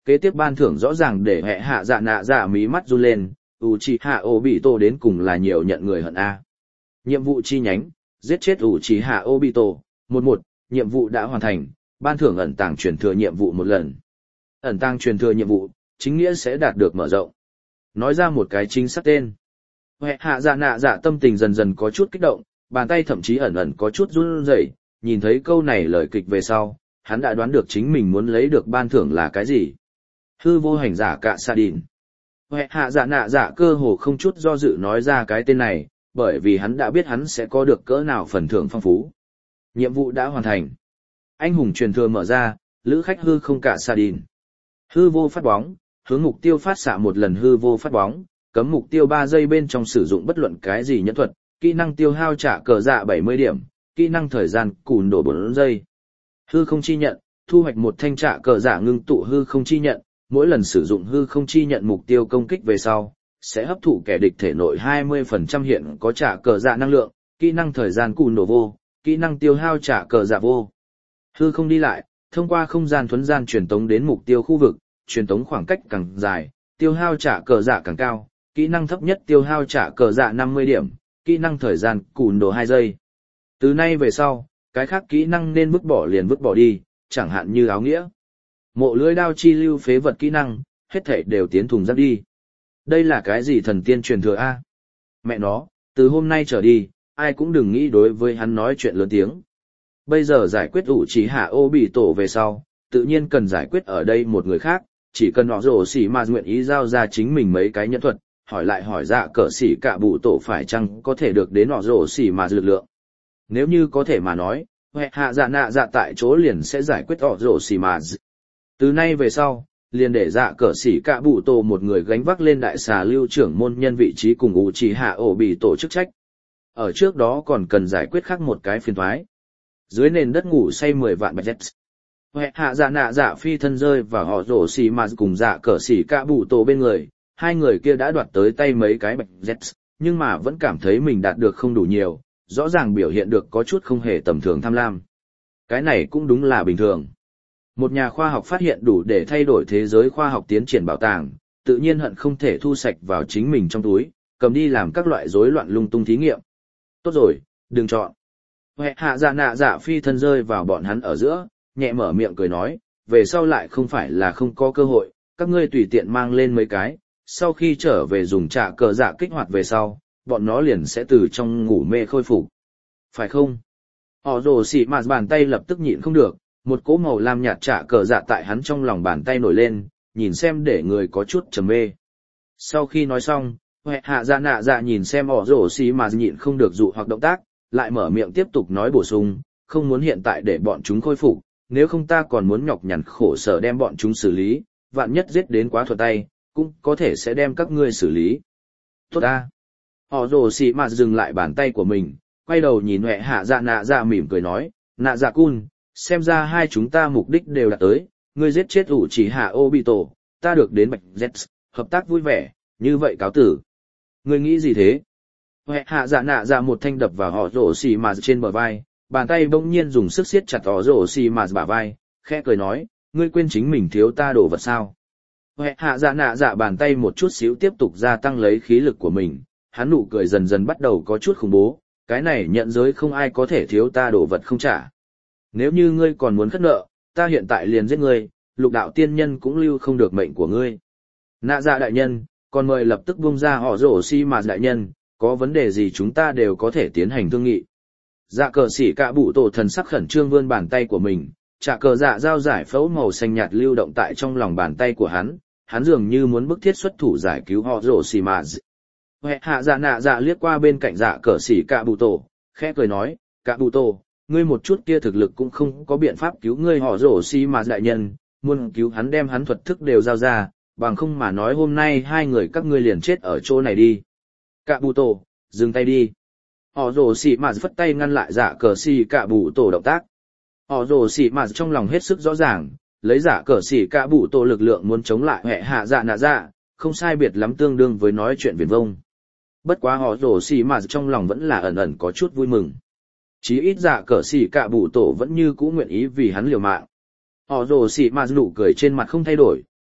S1: kế tiếp ban thưởng rõ ràng để hệ hạ dạ nạ dạ mí mắt run lên, Uchiha Obito đến cùng là nhiều nhận người hận A. Nhiệm vụ chi nhánh, giết chết Uchiha Obito, 11, nhiệm vụ đã hoàn thành, ban thưởng ẩn tàng truyền thừa nhiệm vụ một lần. Ẩn tàng truyền thừa nhiệm vụ, chính nghĩa sẽ đạt được mở rộng. Nói ra một cái chính xác tên. Hệ hạ dạ nạ dạ tâm tình dần dần có chút kích động, bàn tay thậm chí ẩn ẩn có chút run rẩy, nhìn thấy câu này lời kịch về sau, hắn đã đoán được chính mình muốn lấy được ban thưởng là cái gì. Hư vô hành giả Cạ Sa Đìn. Hệ hạ dạ nạ dạ cơ hồ không chút do dự nói ra cái tên này, bởi vì hắn đã biết hắn sẽ có được cỡ nào phần thưởng phong phú. Nhiệm vụ đã hoàn thành. Anh hùng truyền thừa mở ra, lữ khách hư không Cạ Sa Đìn. Hư vô phát bóng, hướng mục tiêu phát xạ một lần hư vô phát bóng, cấm mục tiêu 3 giây bên trong sử dụng bất luận cái gì nhẫn thuật, kỹ năng tiêu hao trả cờ dạ 70 điểm, kỹ năng thời gian cùn đổ 4 giây. Hư không chi nhận, thu hoạch một thanh trả cờ dạ ngưng tụ hư không chi nhận, mỗi lần sử dụng hư không chi nhận mục tiêu công kích về sau, sẽ hấp thụ kẻ địch thể nội 20% hiện có trả cờ dạ năng lượng, kỹ năng thời gian cùn đổ vô, kỹ năng tiêu hao trả cờ dạ vô. Hư không đi lại, thông qua không gian thuấn gian truyền tống đến mục tiêu khu vực, truyền tống khoảng cách càng dài, tiêu hao trả cờ dạ càng cao, kỹ năng thấp nhất tiêu hao trả cờ dạ 50 điểm, kỹ năng thời gian cùn đồ 2 giây. Từ nay về sau, cái khác kỹ năng nên vứt bỏ liền vứt bỏ đi, chẳng hạn như áo nghĩa. Mộ lưỡi đao chi lưu phế vật kỹ năng, hết thảy đều tiến thùng rác đi. Đây là cái gì thần tiên truyền thừa A? Mẹ nó, từ hôm nay trở đi, ai cũng đừng nghĩ đối với hắn nói chuyện lớn tiếng. Bây giờ giải quyết Uchiha Obito về sau, tự nhiên cần giải quyết ở đây một người khác, chỉ cần họ rổ xỉ mà nguyện ý giao ra chính mình mấy cái nhân thuật, hỏi lại hỏi dạ cỡ xỉ cả bụ tổ phải chăng có thể được đến họ rổ xỉ mà lực lượng. Nếu như có thể mà nói, hệ hạ dạ nạ dạ tại chỗ liền sẽ giải quyết họ rổ xỉ mà. Từ nay về sau, liền để dạ cỡ xỉ cả bụ tổ một người gánh vác lên đại xà lưu trưởng môn nhân vị trí cùng Uchiha Obito chức trách. Ở trước đó còn cần giải quyết khác một cái phiền toái. Dưới nền đất ngủ say 10 vạn bạch jets. Hệ hạ dạ nạ dạ phi thân rơi và họ rổ xì mà cùng dạ cỡ xỉ cả bụ tổ bên người, hai người kia đã đoạt tới tay mấy cái bạch jets, nhưng mà vẫn cảm thấy mình đạt được không đủ nhiều, rõ ràng biểu hiện được có chút không hề tầm thường tham lam. Cái này cũng đúng là bình thường. Một nhà khoa học phát hiện đủ để thay đổi thế giới khoa học tiến triển bảo tàng, tự nhiên hận không thể thu sạch vào chính mình trong túi, cầm đi làm các loại rối loạn lung tung thí nghiệm. Tốt rồi, đừng chọn. Hệ hạ dạ nạ dạ phi thân rơi vào bọn hắn ở giữa, nhẹ mở miệng cười nói, về sau lại không phải là không có cơ hội, các ngươi tùy tiện mang lên mấy cái, sau khi trở về dùng trả cờ dạ kích hoạt về sau, bọn nó liền sẽ từ trong ngủ mê khôi phục. Phải không? Họ rồ xỉ mà bàn tay lập tức nhịn không được, một cỗ màu lam nhạt trả cờ dạ tại hắn trong lòng bàn tay nổi lên, nhìn xem để người có chút trầm mê. Sau khi nói xong, hệ hạ dạ nạ dạ nhìn xem họ rồ xỉ mà nhịn không được dụ hoặc động tác, lại mở miệng tiếp tục nói bổ sung, không muốn hiện tại để bọn chúng khôi phục, nếu không ta còn muốn nhọc nhằn khổ sở đem bọn chúng xử lý, vạn nhất giết đến quá thuật tay, cũng có thể sẽ đem các ngươi xử lý. Tốt ta. Họ rồ xì mà dừng lại bàn tay của mình, quay đầu nhìn hệ hạ dạ nạ dạ mỉm cười nói, nạ dạ cun, xem ra hai chúng ta mục đích đều đạt tới, ngươi giết chết Uchiha Obito, ta được đến bạch Z, hợp tác vui vẻ, như vậy cáo tử. Ngươi nghĩ gì thế? Hệ hạ dạ nạ dạ một thanh đập vào họ rồ xì mà trên bờ vai, bàn tay bỗng nhiên dùng sức siết chặt họ rồ xì mà bả vai, khẽ cười nói, ngươi quên chính mình thiếu ta đồ vật sao? Hệ hạ dạ nạ dạ bàn tay một chút xíu tiếp tục gia tăng lấy khí lực của mình, hắn nụ cười dần dần bắt đầu có chút khủng bố, cái này nhận giới không ai có thể thiếu ta đồ vật không trả. Nếu như ngươi còn muốn khất nợ, ta hiện tại liền giết ngươi, lục đạo tiên nhân cũng lưu không được mệnh của ngươi. Nạ dạ đại nhân, còn mời lập tức buông ra họ rồ xì mà đại nhân, có vấn đề gì chúng ta đều có thể tiến hành thương nghị. Dạ cờ xỉ cả bụ tổ thần sắc khẩn trương vươn bàn tay của mình, trả cờ dạ dao giải phẫu màu xanh nhạt lưu động tại trong lòng bàn tay của hắn dường như muốn bức thiết xuất thủ giải cứu họ rồ xì mà. Hệ hạ dạ nạ dạ liếc qua bên cạnh dạ cờ xỉ cả bụ tổ, khẽ cười nói, cả bụ tổ, ngươi một chút kia thực lực cũng không có biện pháp cứu ngươi họ rồ xì mà đại nhân, muốn cứu hắn đem hắn thuật thức đều giao ra, bằng không mà nói hôm nay hai người các ngươi liền chết ở chỗ này đi. Cả bụ tổ, dừng tay đi. Họ rồ xì mà phất tay ngăn lại dạ cờ xỉ cả bụ tổ động tác. Họ rồ xỉ mà trong lòng hết sức rõ ràng, lấy giả cờ xỉ cả bụ tổ lực lượng muốn chống lại hệ hạ dạ nạ dạ, không sai biệt lắm tương đương với nói chuyện viển vông. Bất quá họ rồ xỉ mà trong lòng vẫn là ẩn ẩn có chút vui mừng. Chí ít giả cờ xỉ cả bụ tổ vẫn như cũ nguyện ý vì hắn liều mạng. Họ rồ xỉ mà nụ cười trên mặt không thay đổi,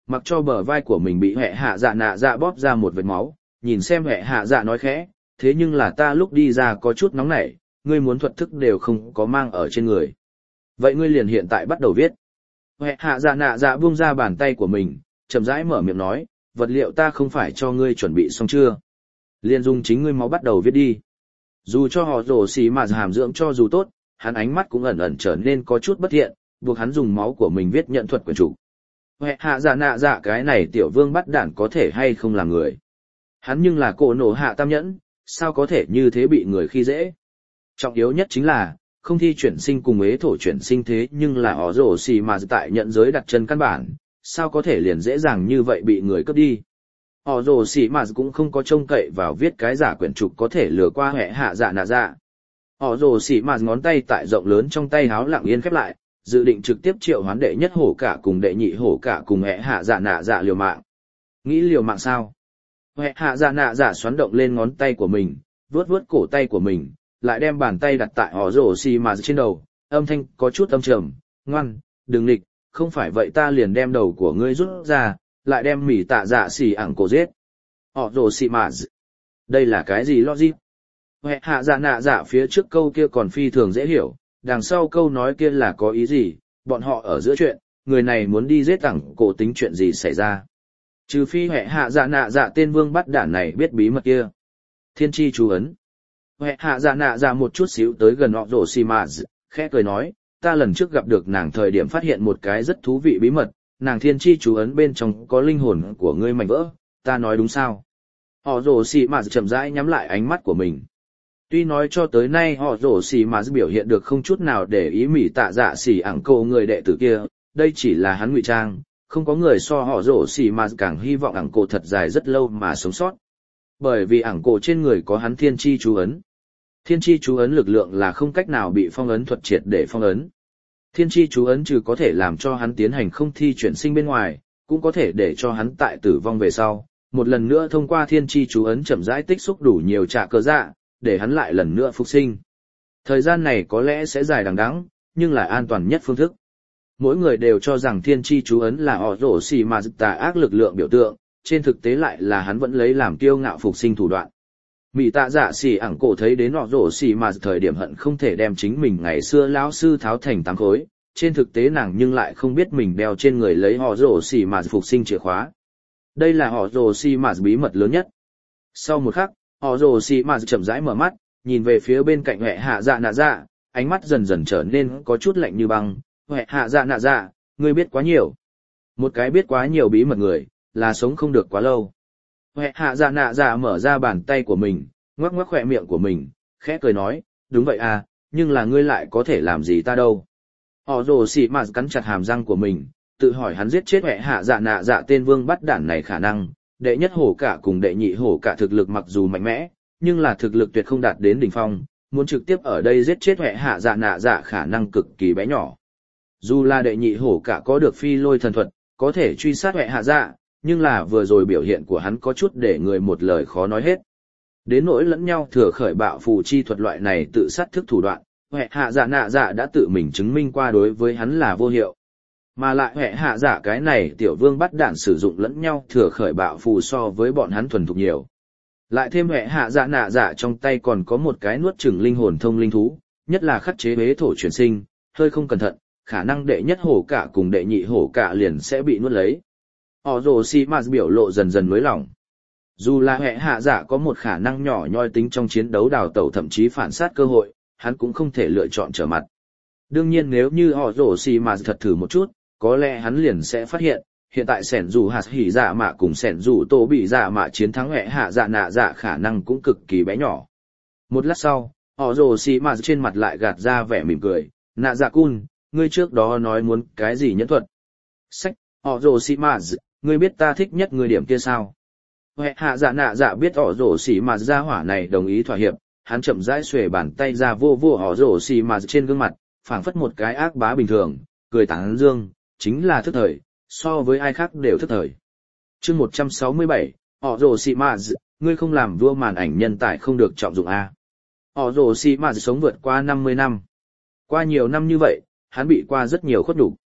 S1: mặc cho bờ vai của mình bị hệ hạ dạ nạ dạ bóp ra một vệt máu, nhìn xem hệ hạ dạ nói khẽ, thế nhưng là ta lúc đi ra có chút nóng nảy, ngươi muốn thuật thức đều không có mang ở trên người. Vậy ngươi liền hiện tại bắt đầu viết. Hệ hạ dạ nạ dạ buông ra bàn tay của mình, chậm rãi mở miệng nói, vật liệu ta không phải cho ngươi chuẩn bị xong chưa? Liền dùng chính ngươi máu bắt đầu viết đi. Dù cho họ rổ xì mà hàm dưỡng cho dù tốt, hắn ánh mắt cũng ẩn ẩn trở nên có chút bất thiện, buộc hắn dùng máu của mình viết nhận thuật quyển trục. Hệ hạ dạ nạ dạ cái này tiểu vương bắt đản có thể hay không là người. Hắn nhưng là cổ nổ hạ tam nhẫn, sao có thể như thế bị người khi dễ. Trọng yếu nhất chính là, không thi chuyển sinh cùng ế thổ chuyển sinh thế nhưng là họ rổ xì mà tại nhận giới đặt chân căn bản, sao có thể liền dễ dàng như vậy bị người cướp đi. Họ rồ xì mà cũng không có trông cậy vào viết cái giả quyển trục có thể lừa qua hệ hạ dạ nạ dạ. Họ rồ xì mà ngón tay tại rộng lớn trong tay háo lặng yên khép lại, dự định trực tiếp triệu hoán đệ nhất hổ cả cùng đệ nhị hổ cả cùng hệ hạ dạ nạ dạ liều mạng. Nghĩ liều mạng sao? Hệ hạ dạ nạ dạ xoắn động lên ngón tay của mình, vuốt vuốt cổ tay của mình, lại đem bàn tay đặt tại họ rồ xì mà trên đầu, âm thanh có chút âm trầm, ngoan, đừng nghịch, không phải vậy ta liền đem đầu của ngươi rút ra, lại đem mỉ tạ dạ xỉ ảng cổ giết. Họ rồ xì mà đây là cái gì logic? Hệ hạ dạ nạ dạ phía trước câu kia còn phi thường dễ hiểu, đằng sau câu nói kia là có ý gì, bọn họ ở giữa chuyện, người này muốn đi giết ảng cổ tính chuyện gì xảy ra. Trừ phi hệ hạ dạ nạ dạ tên vương bắt đản này biết bí mật kia. Thiên tri chú ấn. Hệ hạ dạ nạ dạ một chút xíu tới gần họ rồ xì mà khẽ cười nói, ta lần trước gặp được nàng thời điểm phát hiện một cái rất thú vị bí mật, nàng thiên tri chú ấn bên trong có linh hồn của ngươi mảnh vỡ, ta nói đúng sao? Họ rồ xì mà chậm rãi nhắm lại ánh mắt của mình. Tuy nói cho tới nay họ rồ xì mà biểu hiện được không chút nào để ý mỉ tạ dạ xì ảng cổ người đệ tử kia, đây chỉ là hắn ngụy trang, không có người so họ rồ xì mà càng hy vọng ảng cổ thật dài rất lâu mà sống sót. Bởi vì ảng cổ trên người có hắn thiên tri chú ấn. Thiên tri chú ấn lực lượng là không cách nào bị phong ấn thuật triệt để phong ấn. Thiên tri chú ấn trừ có thể làm cho hắn tiến hành không thi chuyển sinh bên ngoài, cũng có thể để cho hắn tại tử vong về sau, một lần nữa thông qua thiên tri chú ấn chậm rãi tích xúc đủ nhiều trả cơ dạ, để hắn lại lần nữa phục sinh. Thời gian này có lẽ sẽ dài đằng đẵng, nhưng là an toàn nhất phương thức. Mỗi người đều cho rằng thiên tri chú ấn là họ rổ xì mà tà ác lực lượng biểu tượng, trên thực tế lại là hắn vẫn lấy làm kiêu ngạo phục sinh thủ đoạn. Mị tạ dạ xì ảng cổ thấy đến họ rổ xì mà thời điểm hận không thể đem chính mình ngày xưa lão sư tháo thành tám khối, trên thực tế nàng nhưng lại không biết mình đeo trên người lấy họ rổ xì mà phục sinh chìa khóa. Đây là họ rổ xì mà bí mật lớn nhất. Sau một khắc, họ rồ xì mà chậm rãi mở mắt, nhìn về phía bên cạnh hệ hạ dạ nạ dạ, ánh mắt dần dần trở nên có chút lạnh như băng. Hệ hạ dạ nạ dạ, ngươi biết quá nhiều. Một cái biết quá nhiều bí mật người, là sống không được quá lâu. Hệ hạ dạ nạ dạ mở ra bàn tay của mình, ngoắc ngoắc khỏe miệng của mình, khẽ cười nói, đúng vậy à, nhưng là ngươi lại có thể làm gì ta đâu. Họ rồ xì mà cắn chặt hàm răng của mình, tự hỏi hắn giết chết hệ hạ dạ nạ dạ tên vương bắt đản này khả năng. Đệ nhất hổ cả cùng đệ nhị hổ cả thực lực mặc dù mạnh mẽ, nhưng là thực lực tuyệt không đạt đến đỉnh phong, muốn trực tiếp ở đây giết chết hệ hạ dạ nạ dạ khả năng cực kỳ bé nhỏ. Dù là đệ nhị hổ cả có được phi lôi thần thuật, có thể truy sát hệ hạ dạ, nhưng là vừa rồi biểu hiện của hắn có chút để người một lời khó nói hết. Đến nỗi lẫn nhau thừa khởi bạo phù chi thuật loại này tự sát thức thủ đoạn, hệ hạ dạ nạ dạ đã tự mình chứng minh qua đối với hắn là vô hiệu. Mà lại hệ hạ dạ cái này tiểu vương bắt đạn sử dụng lẫn nhau thừa khởi bạo phù so với bọn hắn thuần thục nhiều. Lại thêm hệ hạ dạ nạ dạ trong tay còn có một cái nuốt chửng linh hồn thông linh thú, nhất là khắc chế bế thổ chuyển sinh, hơi không cẩn thận, khả năng đệ nhất hổ cả cùng đệ nhị hổ cả liền sẽ bị nuốt lấy. Họ rồ xì mà biểu lộ dần dần nới lỏng. Dù là hệ hạ dạ có một khả năng nhỏ nhoi tính trong chiến đấu đào tẩu thậm chí phản sát cơ hội, hắn cũng không thể lựa chọn trở mặt. Đương nhiên nếu như họ rồ xì mà thật thử một chút, có lẽ hắn liền sẽ phát hiện, hiện tại sẻn dù hạt hỉ dạ mạ cùng sẻn dù tổ bị dạ mạ chiến thắng hệ hạ dạ nạ dạ khả năng cũng cực kỳ bé nhỏ. Một lát sau, họ rồ xì mà trên mặt lại gạt ra vẻ mỉm cười, nạ dạ cun, ngươi trước đó nói muốn cái gì nhẫn thuật. Sách, họ rồ xì mà, ngươi biết ta thích nhất người điểm kia sao? Hệ hạ dạ nạ dạ biết họ rồ xì mà ra hỏa này đồng ý thỏa hiệp, hắn chậm rãi xuề bàn tay ra vô vô họ rồ xì mà trên gương mặt, phảng phất một cái ác bá bình thường, cười tán dương, chính là thức thời, so với ai khác đều thức thời. Chương 167, họ rồ xì mà, ngươi không làm vua màn ảnh nhân tài không được trọng dụng a. Họ rồ xì mà sống vượt qua 50 năm. Qua nhiều năm như vậy, hắn bị qua rất nhiều khuất nhục.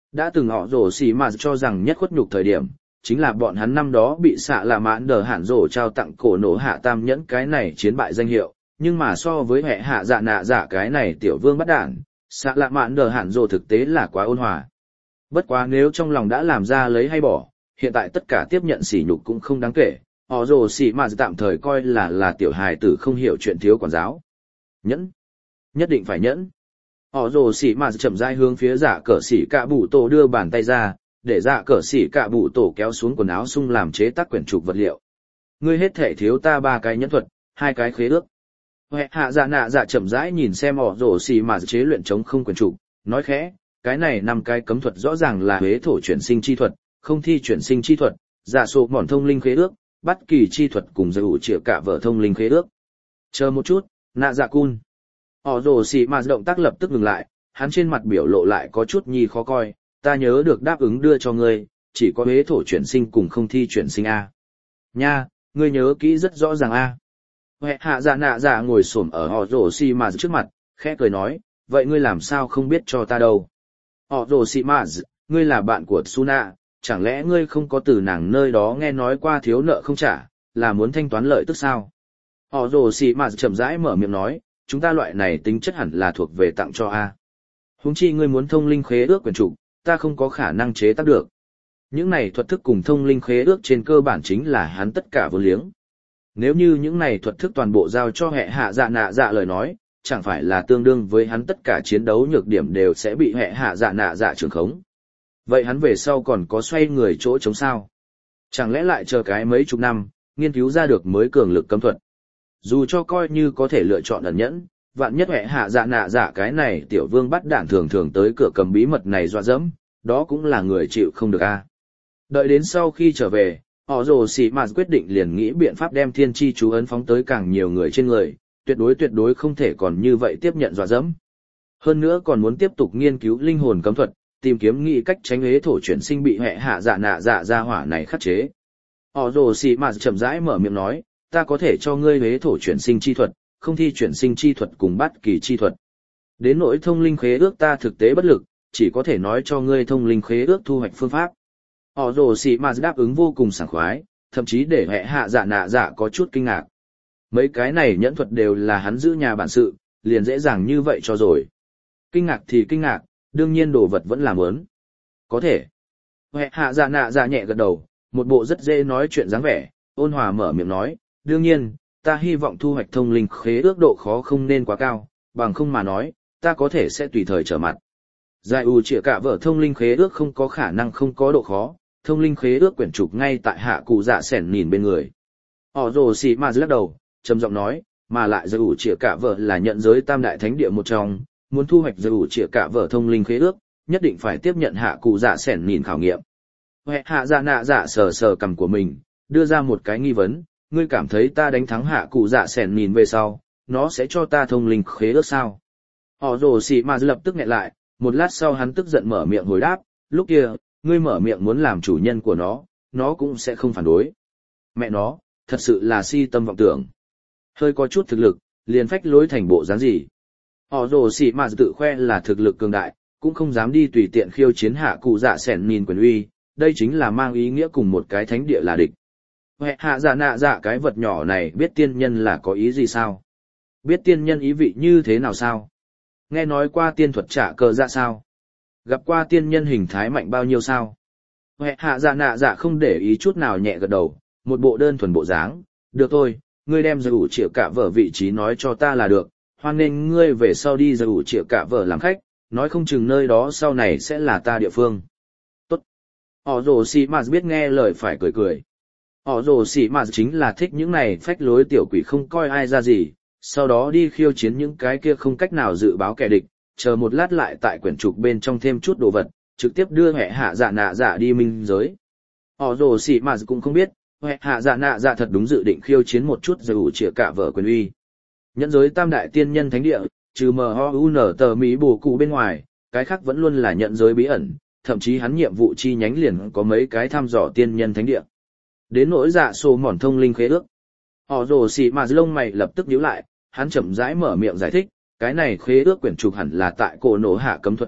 S1: Đã từng họ rổ xì mà cho rằng nhất khuất nhục thời điểm, chính là bọn hắn năm đó bị xạ là mãn đờ hạn rổ trao tặng cổ nổ hạ tam nhẫn cái này chiến bại danh hiệu, nhưng mà so với hệ hạ dạ nạ dạ cái này tiểu vương bắt đản, xạ lạ mãn đờ hạn rổ thực tế là quá ôn hòa. Bất quá nếu trong lòng đã làm ra lấy hay bỏ, hiện tại tất cả tiếp nhận sỉ nhục cũng không đáng kể, họ rồ xỉ mà tạm thời coi là tiểu hài tử không hiểu chuyện thiếu quản giáo. Nhẫn, nhất định phải nhẫn. Họ rồ xỉ mà chậm rãi hướng phía dạ cờ xỉ cạ bụ tổ đưa bàn tay ra, để dạ cờ xỉ cạ bụ tổ kéo xuống quần áo sung làm chế tác quyển trục vật liệu. Ngươi hết thể thiếu ta 3 cái nhẫn thuật, 2 cái khế ước. Hệ hạ dạ nạ dạ chậm rãi nhìn xem họ rồ xỉ mà chế luyện chống không quyển trục, nói khẽ, cái này 5 cái cấm thuật rõ ràng là huế thổ chuyển sinh chi thuật, không thi chuyển sinh chi thuật, giả sổ mòn thông linh khế ước, bắt kỳ chi thuật cùng giải ủ trịa cả vợ thông linh khế ước. Chờ một chút, nạ dạ cun. Họ rồ xì mà động tác lập tức ngừng lại, hắn trên mặt biểu lộ lại có chút nhi khó coi, ta nhớ được đáp ứng đưa cho ngươi, chỉ có huế thổ chuyển sinh cùng không thi chuyển sinh A. Nha, ngươi nhớ kỹ rất rõ ràng A. Hệ hạ dạ nạ dạ ngồi xổm ở họ rồ xì mà trước mặt, khẽ cười nói, vậy ngươi làm sao không biết cho ta đâu. Họ rồ xì mà, ngươi là bạn của Suna, chẳng lẽ ngươi không có từ nàng nơi đó nghe nói qua thiếu nợ không trả, là muốn thanh toán lợi tức sao? Họ rồ xì mà chậm rãi mở miệng nói, chúng ta loại này tính chất hẳn là thuộc về tặng cho A. Huống chi ngươi muốn thông linh khế ước quyển trục, ta không có khả năng chế tác được. Những này thuật thức cùng thông linh khế ước trên cơ bản chính là hắn tất cả vốn liếng. Nếu như những này thuật thức toàn bộ giao cho hệ hạ dạ nạ dạ lời nói, chẳng phải là tương đương với hắn tất cả chiến đấu nhược điểm đều sẽ bị hệ hạ dạ nạ dạ trường khống. Vậy hắn về sau còn có xoay người chỗ chống sao? Chẳng lẽ lại chờ cái mấy chục năm, nghiên cứu ra được mới cường lực cấm thuật? Dù cho coi như có thể lựa chọn ẩn nhẫn, vạn nhất hệ hạ dạ nạ dạ cái này tiểu vương bắt đản thường thường tới cửa cầm bí mật này dọa dẫm, đó cũng là người chịu không được a. Đợi đến sau khi trở về, họ rồ xì mà quyết định liền nghĩ biện pháp đem thiên chi chú ấn phóng tới càng nhiều người trên người, tuyệt đối không thể còn như vậy tiếp nhận dọa dẫm. Hơn nữa còn muốn tiếp tục nghiên cứu linh hồn cấm thuật, tìm kiếm nghị cách tránh huế thổ chuyển sinh bị hệ hạ dạ nạ dạ ra hỏa này khắc chế. Họ rồ xì mà chậm rãi mở miệng nói, ta có thể cho ngươi huế thổ chuyển sinh chi thuật, không thi chuyển sinh chi thuật cùng bắt kỳ chi thuật. Đến nỗi thông linh khế ước ta thực tế bất lực, chỉ có thể nói cho ngươi thông linh khế ước thu hoạch phương pháp. Họ rồ xì mà đáp ứng vô cùng sảng khoái, thậm chí để hệ hạ dạ nạ dạ có chút kinh ngạc. Mấy cái này nhẫn thuật đều là hắn giữ nhà bản sự, liền dễ dàng như vậy cho rồi. Kinh ngạc thì kinh ngạc, đương nhiên đồ vật vẫn làm ớn. Có thể. Hệ hạ dạ nạ dạ nhẹ gật đầu, một bộ rất dễ nói chuyện dáng vẻ, ôn hòa mở miệng nói, đương nhiên, ta hy vọng thu hoạch thông linh khế ước độ khó không nên quá cao, bằng không mà nói, ta có thể sẽ tùy thời trở mặt. Giải ủ trịa cả vợ thông linh khế ước không có khả năng không có độ khó, thông linh khế ước quyển trục ngay tại hạ cụ dạ sẻn nhìn bên người. Họ rồ xì mà lắc đầu, trầm giọng nói, mà lại giải ủ trịa cả vợ là nhận giới tam đại thánh địa một trong, muốn thu hoạch giải ủ trịa cả vợ thông linh khế ước, nhất định phải tiếp nhận hạ cụ dạ sẻn nhìn khảo nghiệm. Hệ hạ dạ nạ dạ sờ cằm của mình, đưa ra một cái nghi vấn, ngươi cảm thấy ta đánh thắng hạ cụ dạ sẻn nhìn về sau, nó sẽ cho ta thông linh khế ước sao? Họ rồ xì mà lập tức nghẹn lại, một lát sau hắn tức giận mở miệng hồi đáp, lúc kia, ngươi mở miệng muốn làm chủ nhân của nó cũng sẽ không phản đối. Mẹ nó, thật sự là si tâm vọng tưởng. Hơi có chút thực lực, liền phách lối thành bộ dáng gì. Họ rồ xì mà tự khoe là thực lực cường đại, cũng không dám đi tùy tiện khiêu chiến hạ cụ dạ sẻn nhìn quyền uy, đây chính là mang ý nghĩa cùng một cái thánh địa là địch. Hệ hạ dạ nạ dạ cái vật nhỏ này biết tiên nhân là có ý gì sao? Biết tiên nhân ý vị như thế nào sao? Nghe nói qua tiên thuật trả cờ dạ sao? Gặp qua tiên nhân hình thái mạnh bao nhiêu sao? Hệ hạ dạ nạ dạ không để ý chút nào nhẹ gật đầu, một bộ đơn thuần bộ dáng. Được thôi, ngươi đem giải ủ trịa cả vợ vị trí nói cho ta là được, hoan nên ngươi về sau đi giải ủ trịa cả vợ làm khách, nói không chừng nơi đó sau này sẽ là ta địa phương. Tốt. Họ rồ xì mà biết nghe lời phải cười. Họ rồ xì mà chính là thích những này phách lối tiểu quỷ không coi ai ra gì, sau đó đi khiêu chiến những cái kia không cách nào dự báo kẻ địch, chờ một lát lại tại quyển trục bên trong thêm chút đồ vật, trực tiếp đưa hệ hạ dạ nạ dạ đi minh giới. Họ rồ xì mà cũng không biết, hệ hạ dạ nạ dạ thật đúng dự định khiêu chiến một chút giải ủ trịa cả vợ quyền uy. Nhẫn giới tam đại tiên nhân thánh địa, trừ MOUN tờ Mỹ bổ cụ bên ngoài, cái khác vẫn luôn là nhận giới bí ẩn, thậm chí hắn nhiệm vụ chi nhánh liền có mấy cái thăm dò tiên nhân thánh địa. Đến nỗi dạ sổ mòn thông linh khế ước. Họ rồ xì mà lông mày lập tức nhíu lại, hắn chậm rãi mở miệng giải thích, cái này khế ước quyển trục hẳn là tại cổ nổ hạ cấm thuật thất,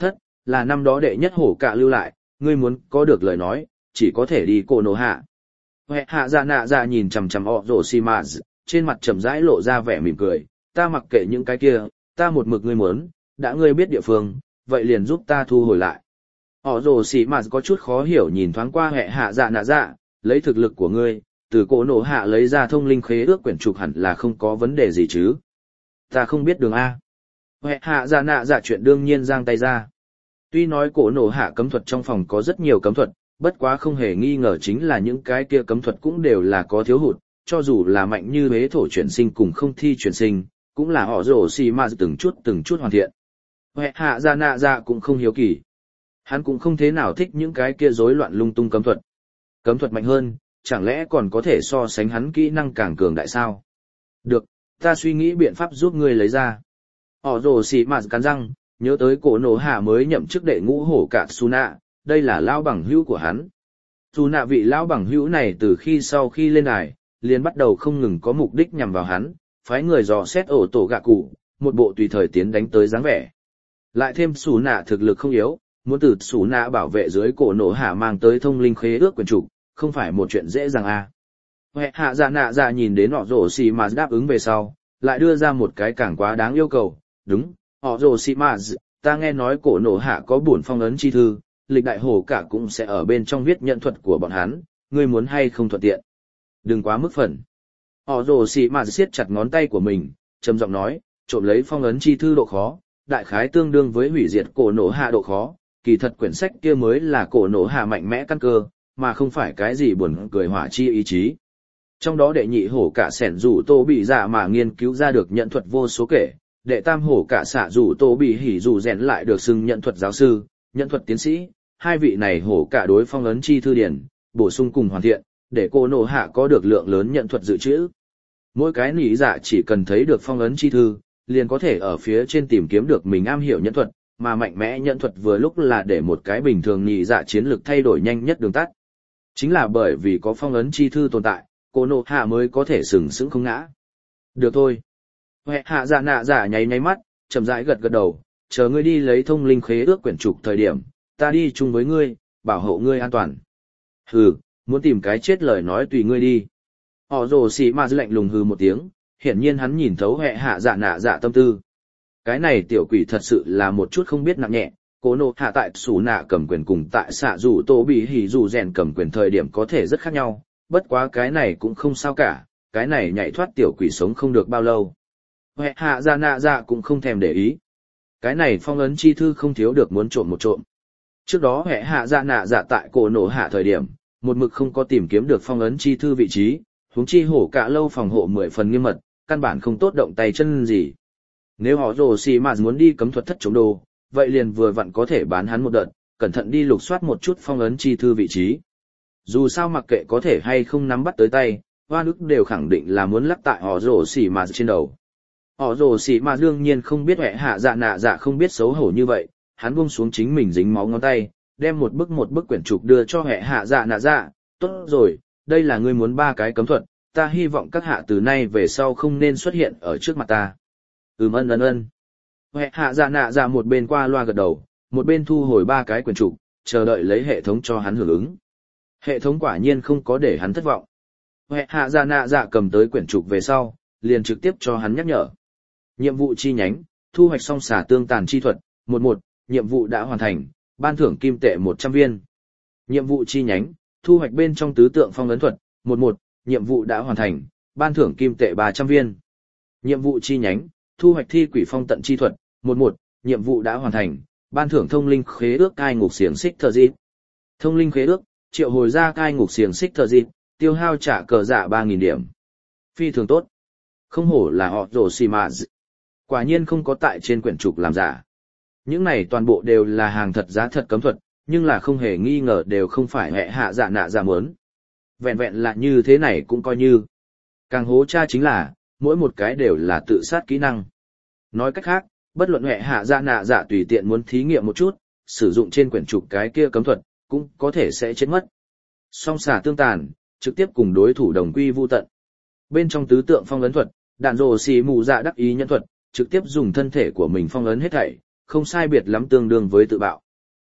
S1: là năm đó đệ nhất hổ cả lưu lại, ngươi muốn có được lời nói, chỉ có thể đi cổ nổ hạ. Hệ hạ dạ nạ dạ nhìn chằm chằm Orochimaru, trên mặt chậm rãi lộ ra vẻ mỉm cười, ta mặc kệ những cái kia, ta một mực ngươi muốn, đã ngươi biết địa phương, vậy liền giúp ta thu hồi lại. Orochimaru có chút khó hiểu nhìn thoáng qua hệ hạ dạ nạ dạ, lấy thực lực của ngươi, từ cổ nổ hạ lấy ra thông linh khế ước quyển trục hẳn là không có vấn đề gì chứ. Ta không biết đường A. Hệ hạ dạ nạ dạ chuyện đương nhiên giang tay ra. Tuy nói cổ nổ hạ cấm thuật trong phòng có rất nhiều cấm thuật, bất quá không hề nghi ngờ chính là những cái kia cấm thuật cũng đều là có thiếu hụt, cho dù là mạnh như hế thổ chuyển sinh cùng không thi chuyển sinh, cũng là họ rổ xì mà từng chút hoàn thiện. Hệ hạ dạ nạ dạ cũng không hiếu kỳ. Hắn cũng không thế nào thích những cái kia rối loạn lung tung cấm thuật. Cấm thuật mạnh hơn, chẳng lẽ còn có thể so sánh hắn kỹ năng càng cường đại sao? Được, ta suy nghĩ biện pháp giúp ngươi lấy ra. Họ rồ xì mà cắn răng, nhớ tới cổ nổ hạ mới nhậm chức đệ ngũ hổ cả Suna, đây là lão bằng hữu của hắn. Suna vị lão bằng hữu này từ sau khi lên đài, liền bắt đầu không ngừng có mục đích nhằm vào hắn, phái người dò xét ổ tổ gạ cụ, một bộ tùy thời tiến đánh tới dáng vẻ. Lại thêm Suna thực lực không yếu, muốn từ Suna bảo vệ dưới cổ nổ hạ mang tới thông linh khế ước quyền trục, không phải một chuyện dễ dàng à. Hệ hạ dạ nạ dạ nhìn đến họ rồ xì mà đáp ứng về sau, lại đưa ra một cái càng quá đáng yêu cầu. Đúng, họ rồ xì mà ta nghe nói cổ nổ hạ có bổn phong ấn chi thư, lịch đại hổ cả cũng sẽ ở bên trong viết nhận thuật của bọn hắn, ngươi muốn hay không thuận tiện. Đừng quá mức phần. Họ rồ xì mà siết chặt ngón tay của mình, trầm giọng nói, trộm lấy phong ấn chi thư độ khó, đại khái tương đương với hủy diệt cổ nổ hạ độ khó, kỳ thật quyển sách kia mới là cổ nổ hạ mạnh mẽ căn cơ, mà không phải cái gì buồn cười hỏa chi ý chí. Trong đó đệ nhị hổ cả sẻn rủ tô bị dạ mà nghiên cứu ra được nhận thuật vô số kể, đệ tam hổ cả xạ rủ tô bị hỉ rủ rèn lại được xưng nhận thuật giáo sư, nhận thuật tiến sĩ, hai vị này hổ cả đối phong ấn chi thư điển, bổ sung cùng hoàn thiện, để cô nổ hạ có được lượng lớn nhận thuật dự trữ. Mỗi cái nỉ dạ chỉ cần thấy được phong ấn chi thư, liền có thể ở phía trên tìm kiếm được mình am hiểu nhận thuật, mà mạnh mẽ nhận thuật vừa lúc là để một cái bình thường nỉ dạ chiến lược thay đổi nhanh nhất đường tắt. Chính là bởi vì có phong ấn chi thư tồn tại, cô nổ hạ mới có thể sừng sững không ngã. Được thôi. Hệ hạ dạ nạ dạ nháy mắt, chậm rãi gật gật đầu, chờ ngươi đi lấy thông linh khế ước quyển trục thời điểm, ta đi chung với ngươi, bảo hộ ngươi an toàn. Hừ, muốn tìm cái chết lời nói tùy ngươi đi. Họ rồ xì mà lạnh lùng hừ một tiếng, hiển nhiên hắn nhìn thấu hệ hạ dạ nạ dạ tâm tư. Cái này tiểu quỷ thật sự là một chút không biết nặng nhẹ, cố nộ hạ tại xù nạ cầm quyền cùng tại xạ rủ tô bị hỉ rủ rèn cầm quyền thời điểm có thể rất khác nhau, bất quá cái này cũng không sao cả, cái này nhảy thoát tiểu quỷ sống không được bao lâu. Hệ hạ dạ nạ dạ cũng không thèm để ý. Cái này phong ấn chi thư không thiếu được muốn trộm một trộm. Trước đó hệ hạ dạ nạ dạ tại cổ nổ hạ thời điểm, một mực không có tìm kiếm được phong ấn chi thư vị trí, huống chi hổ cả lâu phòng hộ 10 phần nghiêm mật, căn bản không tốt động tay chân gì. Nếu họ rồ xì mà muốn đi cấm thuật thất chống đồ, vậy liền vừa vặn có thể bán hắn một đợt, cẩn thận đi lục soát một chút phong ấn chi thư vị trí. Dù sao mặc kệ có thể hay không nắm bắt tới tay, hoa nước đều khẳng định là muốn lắc tại họ rồ xì mà trên đầu. Họ rồ xì mà đương nhiên không biết hệ hạ dạ nạ dạ không biết xấu hổ như vậy, hắn buông xuống chính mình dính máu ngón tay, đem một bức quyển trục đưa cho hệ hạ dạ nạ dạ. Tốt rồi, đây là ngươi muốn 3 cái cấm thuật, ta hy vọng các hạ từ nay về sau không nên xuất hiện ở trước mặt ta. Ân. Hệ hạ dạ nạ dạ một bên qua loa gật đầu, một bên thu hồi 3 cái quyển trục, chờ đợi lấy hệ thống cho hắn hưởng ứng. Hệ thống quả nhiên không có để hắn thất vọng. Hệ hạ dạ nạ dạ cầm tới quyển trục về sau, liền trực tiếp cho hắn nhắc nhở. Nhiệm vụ chi nhánh, thu hoạch song xả tương tàn chi thuật, 11, nhiệm vụ đã hoàn thành, ban thưởng kim tệ 100 viên. Nhiệm vụ chi nhánh, thu hoạch bên trong tứ tượng phong ấn thuật, 11, nhiệm vụ đã hoàn thành, ban thưởng kim tệ 300 viên. Nhiệm vụ chi nhánh, thu hoạch thi quỷ phong tận chi thuật, 11, nhiệm vụ đã hoàn thành, ban thưởng thông linh khế ước cai ngục xiềng xích thờ dịp. Thông linh khế ước, triệu hồi ra cai ngục xiềng xích thờ dịp, tiêu hao trả cờ dạ 3.000 điểm. Phi thường tốt. Không hổ là họ rồ xì mà. Quả nhiên không có tại trên quyển trục làm giả. Những này toàn bộ đều là hàng thật giá thật cấm thuật, nhưng là không hề nghi ngờ đều không phải hệ hạ dạ nạ dạ muốn. Vẹn vẹn là như thế này cũng coi như. Càng hố cha chính là, mỗi một cái đều là tự sát kỹ năng. Nói cách khác, bất luận hệ hạ dạ nạ dạ tùy tiện muốn thí nghiệm một chút, sử dụng trên quyển trục cái kia cấm thuật, cũng có thể sẽ chết mất. Song xả tương tàn, trực tiếp cùng đối thủ đồng quy vu tận. Bên trong tứ tượng phong ấn thuật, đạn rồ xì mù dạ đắc ý nhân thuật, trực tiếp dùng thân thể của mình phong ấn hết thảy, không sai biệt lắm tương đương với tự bạo.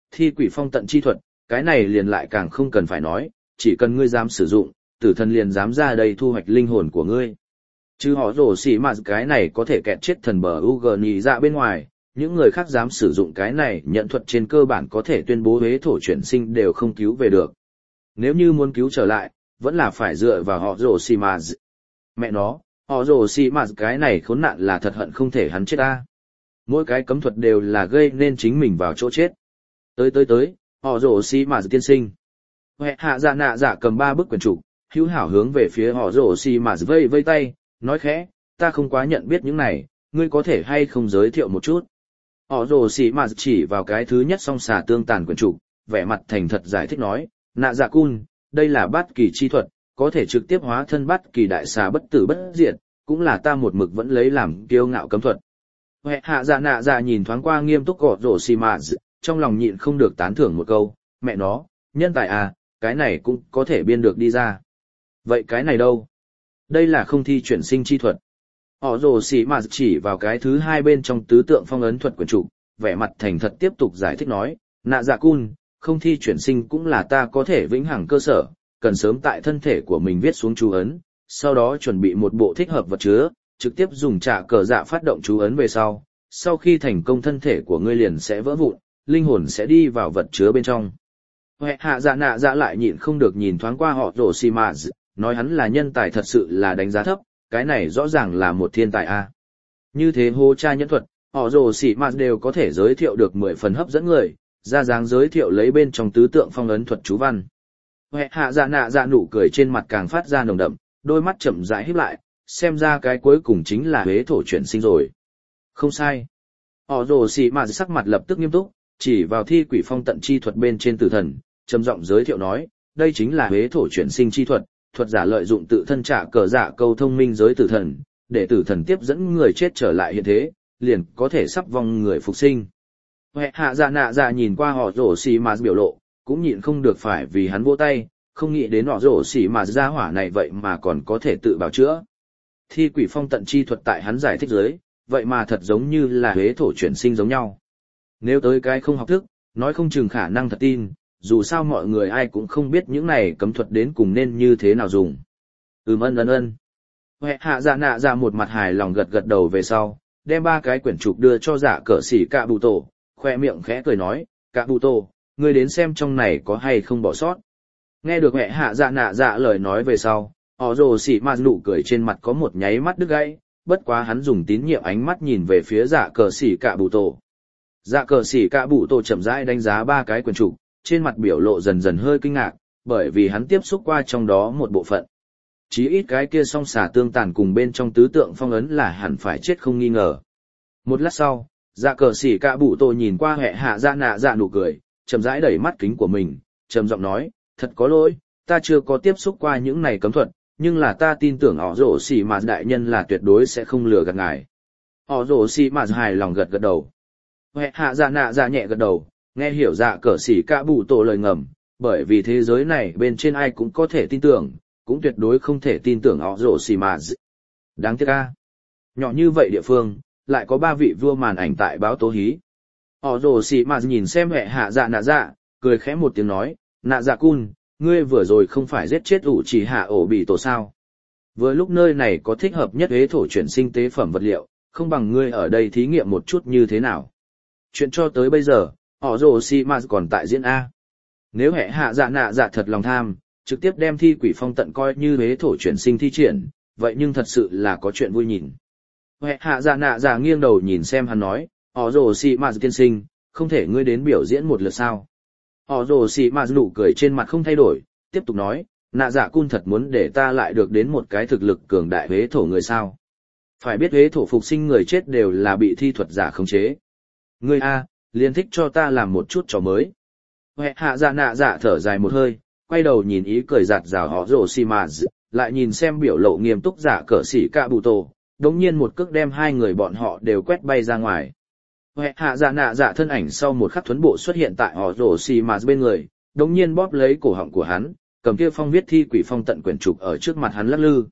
S1: Thi quỷ phong tận chi thuật, cái này liền lại càng không cần phải nói, chỉ cần ngươi dám sử dụng, tử thần liền dám ra đây thu hoạch linh hồn của ngươi. Chứ họ rổ xỉ mà cái này có thể kẹt chết thần bờ UG nhì dạ bên ngoài, những người khác dám sử dụng cái này nhận thuật trên cơ bản có thể tuyên bố huế thổ chuyển sinh đều không cứu về được. Nếu như muốn cứu trở lại, vẫn là phải dựa vào họ rổ xỉ mà. Mẹ nó, họ rổ xỉ mà cái này khốn nạn là thật hận không thể hắn chết ta. Mỗi cái cấm thuật đều là gây nên chính mình vào chỗ chết. Tới, họ rổ xỉ mà tiên sinh. Huệ hạ dạ nạ dạ cầm 3 bức quyển trục, hữu hảo hướng về phía họ rổ xỉ mà vây vây tay, nói khẽ, ta không quá nhận biết những này, ngươi có thể hay không giới thiệu một chút. Họ rồ xỉ mà chỉ vào cái thứ nhất song xà tương tàn quyển trục, vẻ mặt thành thật giải thích nói, nạ dạ cun, đây là bát kỳ chi thuật, có thể trực tiếp hóa thân bát kỳ đại xà bất tử bất diệt, cũng là ta một mực vẫn lấy làm kiêu ngạo cấm thuật. Huệ hạ dạ nạ dạ nhìn thoáng qua nghiêm túc họ rồ xỉ mà, trong lòng nhịn không được tán thưởng một câu, mẹ nó, nhân tài à, cái này cũng có thể biên được đi ra. Vậy cái này đâu? Đây là không thi chuyển sinh chi thuật. Họ rồ xỉ mà chỉ vào cái thứ hai bên trong tứ tượng phong ấn thuật quyển trục, vẻ mặt thành thật tiếp tục giải thích nói, nạ dạ cun, không thi chuyển sinh cũng là ta có thể vĩnh hằng cơ sở, cần sớm tại thân thể của mình viết xuống chú ấn, sau đó chuẩn bị một bộ thích hợp vật chứa, trực tiếp dùng trả cờ dạ phát động chú ấn về sau khi thành công thân thể của ngươi liền sẽ vỡ vụn, linh hồn sẽ đi vào vật chứa bên trong. Huệ hạ dạ nạ dạ lại nhịn không được nhìn thoáng qua họ rồ xỉ mà, nói hắn là nhân tài thật sự là đánh giá thấp, cái này rõ ràng là một thiên tài a. Như thế hô cha nhẫn thuật, họ rồ xỉ mà đều có thể giới thiệu được 10 phần hấp dẫn người, ra dáng giới thiệu lấy bên trong tứ tượng phong ấn thuật chú văn. Huệ hạ dạ nạ dạ nụ cười trên mặt càng phát ra nồng đậm, đôi mắt chậm rãi híp lại, xem ra cái cuối cùng chính là huế thổ chuyển sinh rồi. Không sai. Họ rồ xỉ mà sắc mặt lập tức nghiêm túc, chỉ vào thi quỷ phong tận chi thuật bên trên tử thần, trầm giọng giới thiệu nói, đây chính là huế thổ chuyển sinh chi thuật. Thuật giả lợi dụng tự thân trả cờ dạ câu thông minh giới tử thần, để tử thần tiếp dẫn người chết trở lại hiện thế, liền có thể sắp vong người phục sinh. Huệ hạ dạ nạ dạ nhìn qua họ rổ xỉ mà biểu lộ, cũng nhịn không được phải vì hắn vỗ tay, không nghĩ đến họ rổ xỉ mà ra hỏa này vậy mà còn có thể tự bào chữa. Thi quỷ phong tận chi thuật tại hắn giải thích giới, vậy mà thật giống như là huế thổ chuyển sinh giống nhau. Nếu tới cái không học thức, nói không chừng khả năng thật tin, dù sao mọi người ai cũng không biết những này cấm thuật đến cùng nên như thế nào dùng. Ân. Huệ hạ dạ nạ dạ một mặt hài lòng gật gật đầu về sau, đem 3 cái quyển trục đưa cho dạ cờ xỉ cạ bụ tổ, khoe miệng khẽ cười nói, cạ bụ tổ, ngươi đến xem trong này có hay không bỏ sót. Nghe được huệ hạ dạ nạ dạ lời nói về sau, họ rồ xỉ mà nụ cười trên mặt có một nháy mắt đứt gãy, bất quá hắn dùng tín nhiệm ánh mắt nhìn về phía dạ cờ xỉ cạ bụ tổ. Dạ cờ xỉ cạ bụ tổ chậm rãi đánh giá 3 cái quyển trục, trên mặt biểu lộ dần dần hơi kinh ngạc, bởi vì hắn tiếp xúc qua trong đó một bộ phận. Chí ít cái kia song xà tương tàn cùng bên trong tứ tượng phong ấn là hẳn phải chết không nghi ngờ. Một lát sau, dạ cờ xỉ cạ bụ tổ nhìn qua hệ hạ dạ nạ dạ nụ cười, chậm rãi đẩy mắt kính của mình, trầm giọng nói, thật có lỗi, ta chưa có tiếp xúc qua những này cấm thuật, nhưng là ta tin tưởng họ rổ xỉ mà đại nhân là tuyệt đối sẽ không lừa gạt ngài. Họ rổ xỉ mà hài lòng gật gật đầu. Hệ hạ dạ nạ dạ nhẹ gật đầu, nghe hiểu dạ cờ xỉ cạ bụ tổ lời ngầm, bởi vì thế giới này bên trên ai cũng có thể tin tưởng, cũng tuyệt đối không thể tin tưởng họ rổ xỉ mà. Đáng tiếc a, nhỏ như vậy địa phương, lại có 3 vị vua màn ảnh tại báo tố hí. Họ rổ xỉ mà nhìn xem hệ hạ dạ nạ dạ, cười khẽ một tiếng nói, nạ dạ cun, ngươi vừa rồi không phải giết chết ủ chỉ hạ ổ bị tổ sao. Vừa lúc nơi này có thích hợp nhất huế thổ chuyển sinh tế phẩm vật liệu, không bằng ngươi ở đây thí nghiệm một chút như thế nào. Chuyện cho tới bây giờ, họ rồ xì mà còn tại diễn A. Nếu hệ hạ dạ nạ dạ thật lòng tham, trực tiếp đem thi quỷ phong tận coi như huế thổ chuyển sinh thi triển, vậy nhưng thật sự là có chuyện vui nhìn. Hệ hạ dạ nạ dạ nghiêng đầu nhìn xem hắn nói, họ rồ xì mà tiên sinh, không thể ngươi đến biểu diễn một lượt sao. Họ rồ xì mà nụ cười trên mặt không thay đổi, tiếp tục nói, nạ dạ cun thật muốn để ta lại được đến một cái thực lực cường đại huế thổ người sao. Phải biết huế thổ phục sinh người chết đều là bị thi thuật giả khống chế. Ngươi A, liền thích cho ta làm một chút trò mới. Hệ hạ dạ nạ dạ thở dài một hơi, quay đầu nhìn ý cười giạt rào họ rồ xì mà, lại nhìn xem biểu lộ nghiêm túc giả cờ xỉ cạ bụ tổ, đống nhiên một cước đem 2 người bọn họ đều quét bay ra ngoài. Hệ hạ dạ nạ dạ thân ảnh sau một khắc thuấn bộ xuất hiện tại họ rồ xì mà bên người, đống nhiên bóp lấy cổ họng của hắn, cầm kia phong viết thi quỷ phong tận quyển trục ở trước mặt hắn lắc lư.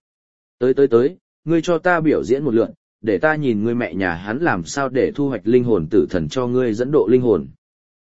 S1: Tới, ngươi cho ta biểu diễn một lượt, để ta nhìn ngươi mẹ nhà hắn làm sao để thu hoạch linh hồn tử thần cho ngươi dẫn độ linh hồn.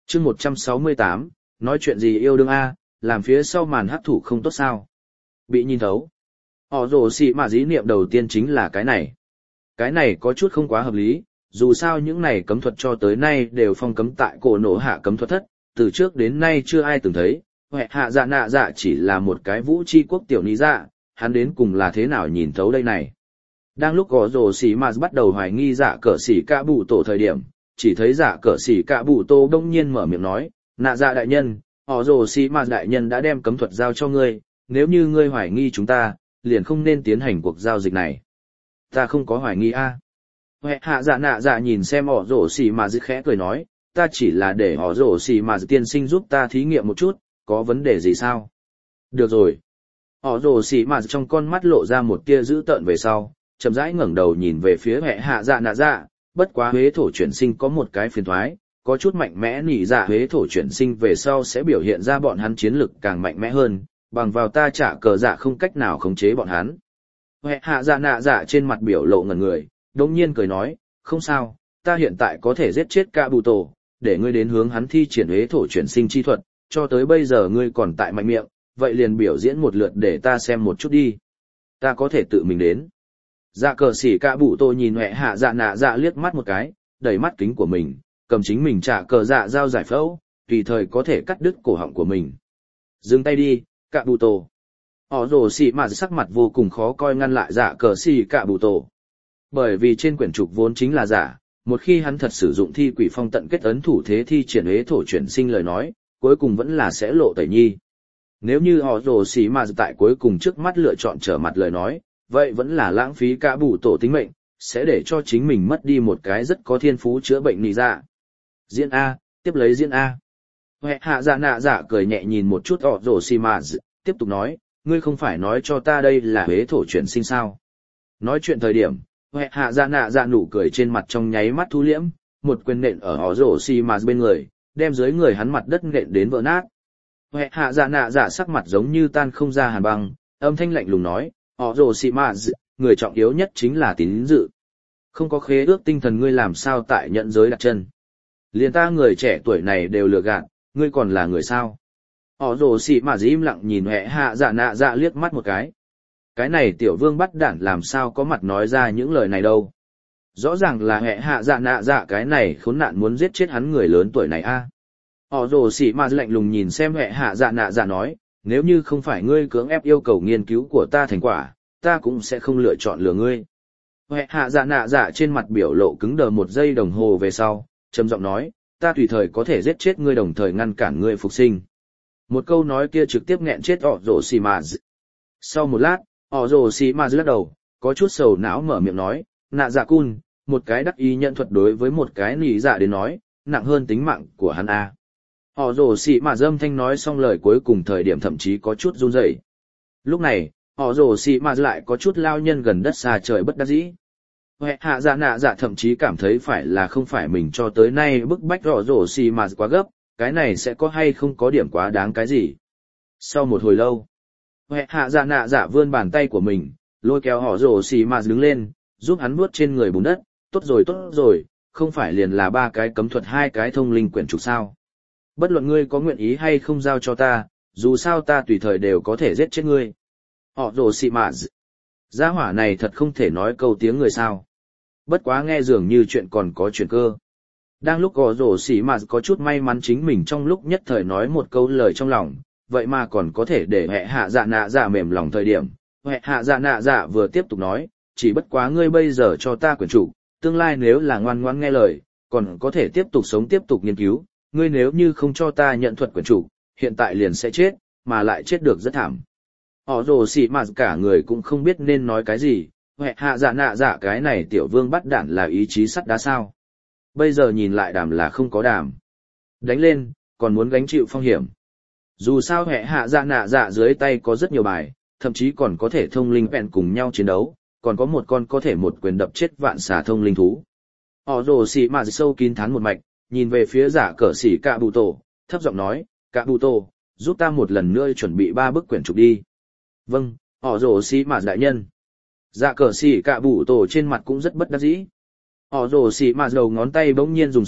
S1: chương 168, nói chuyện gì yêu đương a, làm phía sau màn hắc thủ không tốt sao. Bị nhìn thấu. Họ rồ xì mà dĩ niệm đầu tiên chính là cái này. Cái này có chút không quá hợp lý, dù sao những này cấm thuật cho tới nay đều phong cấm tại cổ nổ hạ cấm thuật thất, từ trước đến nay chưa ai từng thấy. Huệ hạ dạ nạ dạ chỉ là một cái vũ chi quốc tiểu ní dạ, hắn đến cùng là thế nào nhìn thấu đây này. Đang lúc gõ rồ xì mà bắt đầu hoài nghi dạ cờ xì cả bụ tổ thời điểm, chỉ thấy dạ cờ xì cả bụ tổ đông nhiên mở miệng nói, nạ dạ đại nhân, họ rồ xì mà đại nhân đã đem cấm thuật giao cho ngươi, nếu như ngươi hoài nghi chúng ta, liền không nên tiến hành cuộc giao dịch này. Ta không có hoài nghi a. Huệ hạ dạ nạ dạ nhìn xem họ rồ xì mà dứt khẽ cười nói, ta chỉ là để họ rồ xì mà tiên sinh giúp ta thí nghiệm một chút, có vấn đề gì sao? Được rồi. Họ rồ xì mà trong con mắt lộ ra một tia dữ tợn về sau, chậm rãi ngẩng đầu nhìn về phía Huệ hạ dạ nạ dạ, bất quá huế thổ chuyển sinh có một cái phiền thoái, có chút mạnh mẽ nỉ dạ huế thổ chuyển sinh về sau sẽ biểu hiện ra bọn hắn chiến lực càng mạnh mẽ hơn, bằng vào ta trả cờ dạ không cách nào khống chế bọn hắn. Huệ hạ dạ nạ dạ trên mặt biểu lộ ngẩn người, đột nhiên cười nói, không sao, ta hiện tại có thể giết chết cả bụ tổ, để ngươi đến hướng hắn thi triển huế thổ chuyển sinh chi thuật, cho tới bây giờ ngươi còn tại mạnh miệng, vậy liền biểu diễn một lượt để ta xem một chút đi. Ta có thể tự mình đến. Dạ cờ xỉ cả bụ tổ nhìn Huệ hạ dạ nạ dạ liếc mắt một cái, đẩy mắt kính của mình, cầm chính mình trả cờ dạ dao giải phẫu, tùy thời có thể cắt đứt cổ họng của mình. Dừng tay đi, cả bụ tổ. Họ rồ xỉ mà sắc mặt vô cùng khó coi ngăn lại dạ cờ xỉ cả bụ tổ. Bởi vì trên quyển trục vốn chính là giả, một khi hắn thật sử dụng thi quỷ phong tận kết ấn thủ thế thi triển huế thổ chuyển sinh lời nói, cuối cùng vẫn là sẽ lộ tẩy nhi. Nếu như họ rồ xỉ mà tại cuối cùng trước mắt lựa chọn trở mặt lời nói, vậy vẫn là lãng phí cả bụ tổ tính mệnh, sẽ để cho chính mình mất đi một cái rất có thiên phú chữa bệnh nì dạ. Diễn A, tiếp lấy diễn A. Huệ hạ dạ nạ dạ cười nhẹ nhìn một chút họ rồ xỉ mà, tiếp tục nói, ngươi không phải nói cho ta đây là huế thổ chuyển sinh sao. Nói chuyện thời điểm, Huệ hạ dạ nạ dạ nụ cười trên mặt trong nháy mắt thu liễm, một quyền nện ở họ rồ xỉ mà bên người, đem dưới người hắn mặt đất nện đến vỡ nát. Huệ hạ dạ nạ dạ sắc mặt giống như tan không ra hàn băng, âm thanh lạnh lùng nói, họ rồ xỉ mà, người trọng yếu nhất chính là tín dự. Không có khế ước tinh thần ngươi làm sao tại nhận giới đặt chân. Liền ta người trẻ tuổi này đều lừa gạt, ngươi còn là người sao. Họ rồ xỉ mà im lặng nhìn Huệ hạ dạ nạ dạ liếc mắt một cái. Cái này tiểu vương bắt đản làm sao có mặt nói ra những lời này đâu. Rõ ràng là Huệ hạ dạ nạ dạ cái này khốn nạn muốn giết chết hắn người lớn tuổi này a. Họ rồ xỉ mà lạnh lùng nhìn xem Huệ hạ dạ nạ dạ nói, nếu như không phải ngươi cưỡng ép yêu cầu nghiên cứu của ta thành quả, ta cũng sẽ không lựa chọn lừa ngươi. Huệ hạ dạ nạ dạ trên mặt biểu lộ cứng đờ một giây đồng hồ về sau, trầm giọng nói, ta tùy thời có thể giết chết ngươi đồng thời ngăn cản ngươi phục sinh. Một câu nói kia trực tiếp nghẹn chết họ rồ xỉ mà. Sau một lát, họ rồ xỉ mà lắc đầu, có chút sầu não mở miệng nói, nạ dạ cun, một cái đắc ý nhận thuật đối với một cái nỉ dạ đến nói, nặng hơn tính mạng của hắn a. Họ rồ xỉ mà dâm thanh nói xong lời cuối cùng thời điểm thậm chí có chút run rẩy. Lúc này, họ rồ xỉ mà lại có chút lao nhân gần đất xa trời bất đắc dĩ. Huệ hạ dạ nạ dạ thậm chí cảm thấy phải là không phải mình cho tới nay bức bách họ rồ xỉ mà quá gấp, cái này sẽ có hay không có điểm quá đáng cái gì. Sau một hồi lâu, Huệ hạ dạ nạ dạ vươn bàn tay của mình, lôi kéo họ rồ xỉ mà đứng lên, giúp hắn vuốt trên người bùn đất, tốt rồi, không phải liền là 3 cái cấm thuật 2 cái thông linh quyển trục sao. Bất luận ngươi có nguyện ý hay không giao cho ta, dù sao ta tùy thời đều có thể giết chết ngươi. Họ rồ xỉ mà, gia hỏa này thật không thể nói câu tiếng người sao. Bất quá nghe dường như chuyện còn có chuyện cơ. Đang lúc họ rồ xỉ mà có chút may mắn chính mình trong lúc nhất thời nói một câu lời trong lòng, vậy mà còn có thể để Huệ hạ dạ nạ dạ mềm lòng thời điểm. Huệ hạ dạ nạ dạ vừa tiếp tục nói, chỉ bất quá ngươi bây giờ cho ta quyển trục, tương lai nếu là ngoan ngoãn nghe lời, còn có thể tiếp tục sống tiếp tục nghiên cứu, ngươi nếu như không cho ta nhận thuật quyển trục, hiện tại liền sẽ chết, mà lại chết được rất thảm. Họ rồ xỉ mà cả người cũng không biết nên nói cái gì, Huệ hạ dạ nạ dạ cái này tiểu vương bắt đản là ý chí sắt đá sao. Bây giờ nhìn lại đàm là không có đàm. Đánh lên, còn muốn gánh chịu phong hiểm. Dù sao Huệ hạ dạ nạ dạ dưới tay có rất nhiều bài, thậm chí còn có thể thông linh vẹn cùng nhau chiến đấu, còn có một con có thể một quyền đập chết vạn xà thông linh thú. Họ rồ xỉ mà sâu kín thán một mạch, nhìn về phía giả cờ xỉ cạ bụ tổ, thấp giọng nói, cạ bụ tổ, giúp ta một lần nữa chuẩn bị 3 bức quyển trục đi. Vâng, họ rồ xỉ mà đại nhân. Dạ cờ xỉ cạ bụ tổ trên mặt cũng rất bất đắc dĩ. Họ rồ xỉ mà đầu ngón tay bỗng nhiên dùng sức,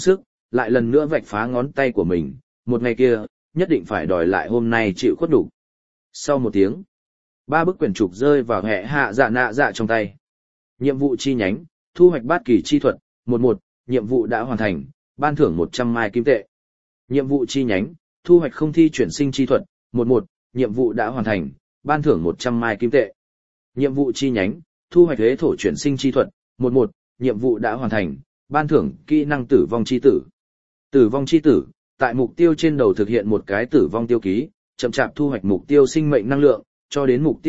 S1: lại lần nữa vạch phá ngón tay của mình, một ngày kia, nhất định phải đòi lại hôm nay chịu khuất đủ. Sau một tiếng, 3 bức quyển trục rơi vào hệ hạ dạ nạ dạ trong tay. Nhiệm vụ chi nhánh, thu hoạch bát kỳ chi thuật, 11, nhiệm vụ đã hoàn thành, ban thưởng 100 mai kim tệ. Nhiệm vụ chi nhánh, thu hoạch không thi chuyển sinh chi thuật, 11, nhiệm vụ đã hoàn thành, ban thưởng 100 mai kim tệ. Nhiệm vụ chi nhánh, thu hoạch huế thổ chuyển sinh chi thuật, 11, nhiệm vụ đã hoàn thành, ban thưởng kỹ năng tử vong chi tử. Tử vong chi tử, tại mục tiêu trên đầu thực hiện một cái tử vong tiêu ký, chậm chạp thu hoạch mục tiêu sinh mệnh năng lượng, cho đến mục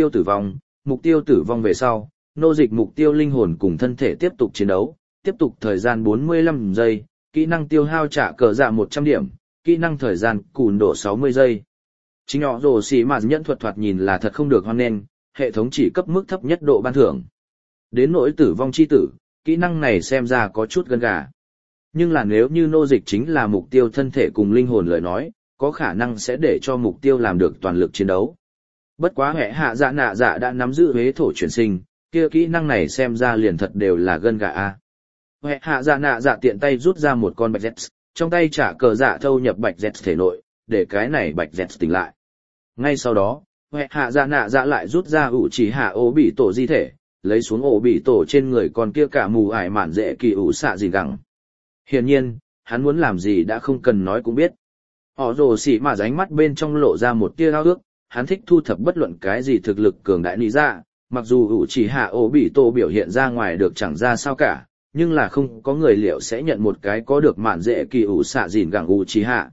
S1: tiêu tử vong về sau, nô dịch mục tiêu linh hồn cùng thân thể tiếp tục chiến đấu, tiếp tục thời gian 45 giây, kỹ năng tiêu hao trả cờ dạ 100 điểm, kỹ năng thời gian cùn độ 60 giây. Chính nhỏ rồ xì mà nhẫn thuật thoạt nhìn là thật không được hoan nghênh, hệ thống chỉ cấp mức thấp nhất độ ban thưởng. Đến nỗi tử vong chi tử, kỹ năng này xem ra có chút gân gà. Nhưng là nếu như nô dịch chính là mục tiêu thân thể cùng linh hồn lời nói, có khả năng sẽ để cho mục tiêu làm được toàn lực chiến đấu. Bất quá hệ hạ dạ nạ dạ đã nắm giữ huế thổ chuyển sinh, kia kỹ năng này xem ra liền thật đều là gân gà a. Hệ hạ dạ nạ dạ tiện tay rút ra một con bạch dẹt, trong tay trả cờ dạ thâu nhập bạch dẹt thể nội, để cái này bạch dẹt tỉnh lại. Ngay sau đó, hệ hạ dạ nạ dạ lại rút ra ủ chỉ hạ ổ bị tổ di thể, lấy xuống ổ bị tổ trên người con kia cả mù ải mạn dễ kỳ ủ xạ gì gẳng. Hiển nhiên, hắn muốn làm gì đã không cần nói cũng biết. Họ rồ xỉ mà ránh mắt bên trong lộ ra một tia ao ước, hắn thích thu thập bất luận cái gì thực lực cường đại nị ra, mặc dù ủ chỉ hạ ổ bị tổ biểu hiện ra ngoài được chẳng ra sao cả, nhưng là không có người liệu sẽ nhận một cái có được mạn dễ kỳ ủ xạ dìn gẳng ủ chỉ hạ.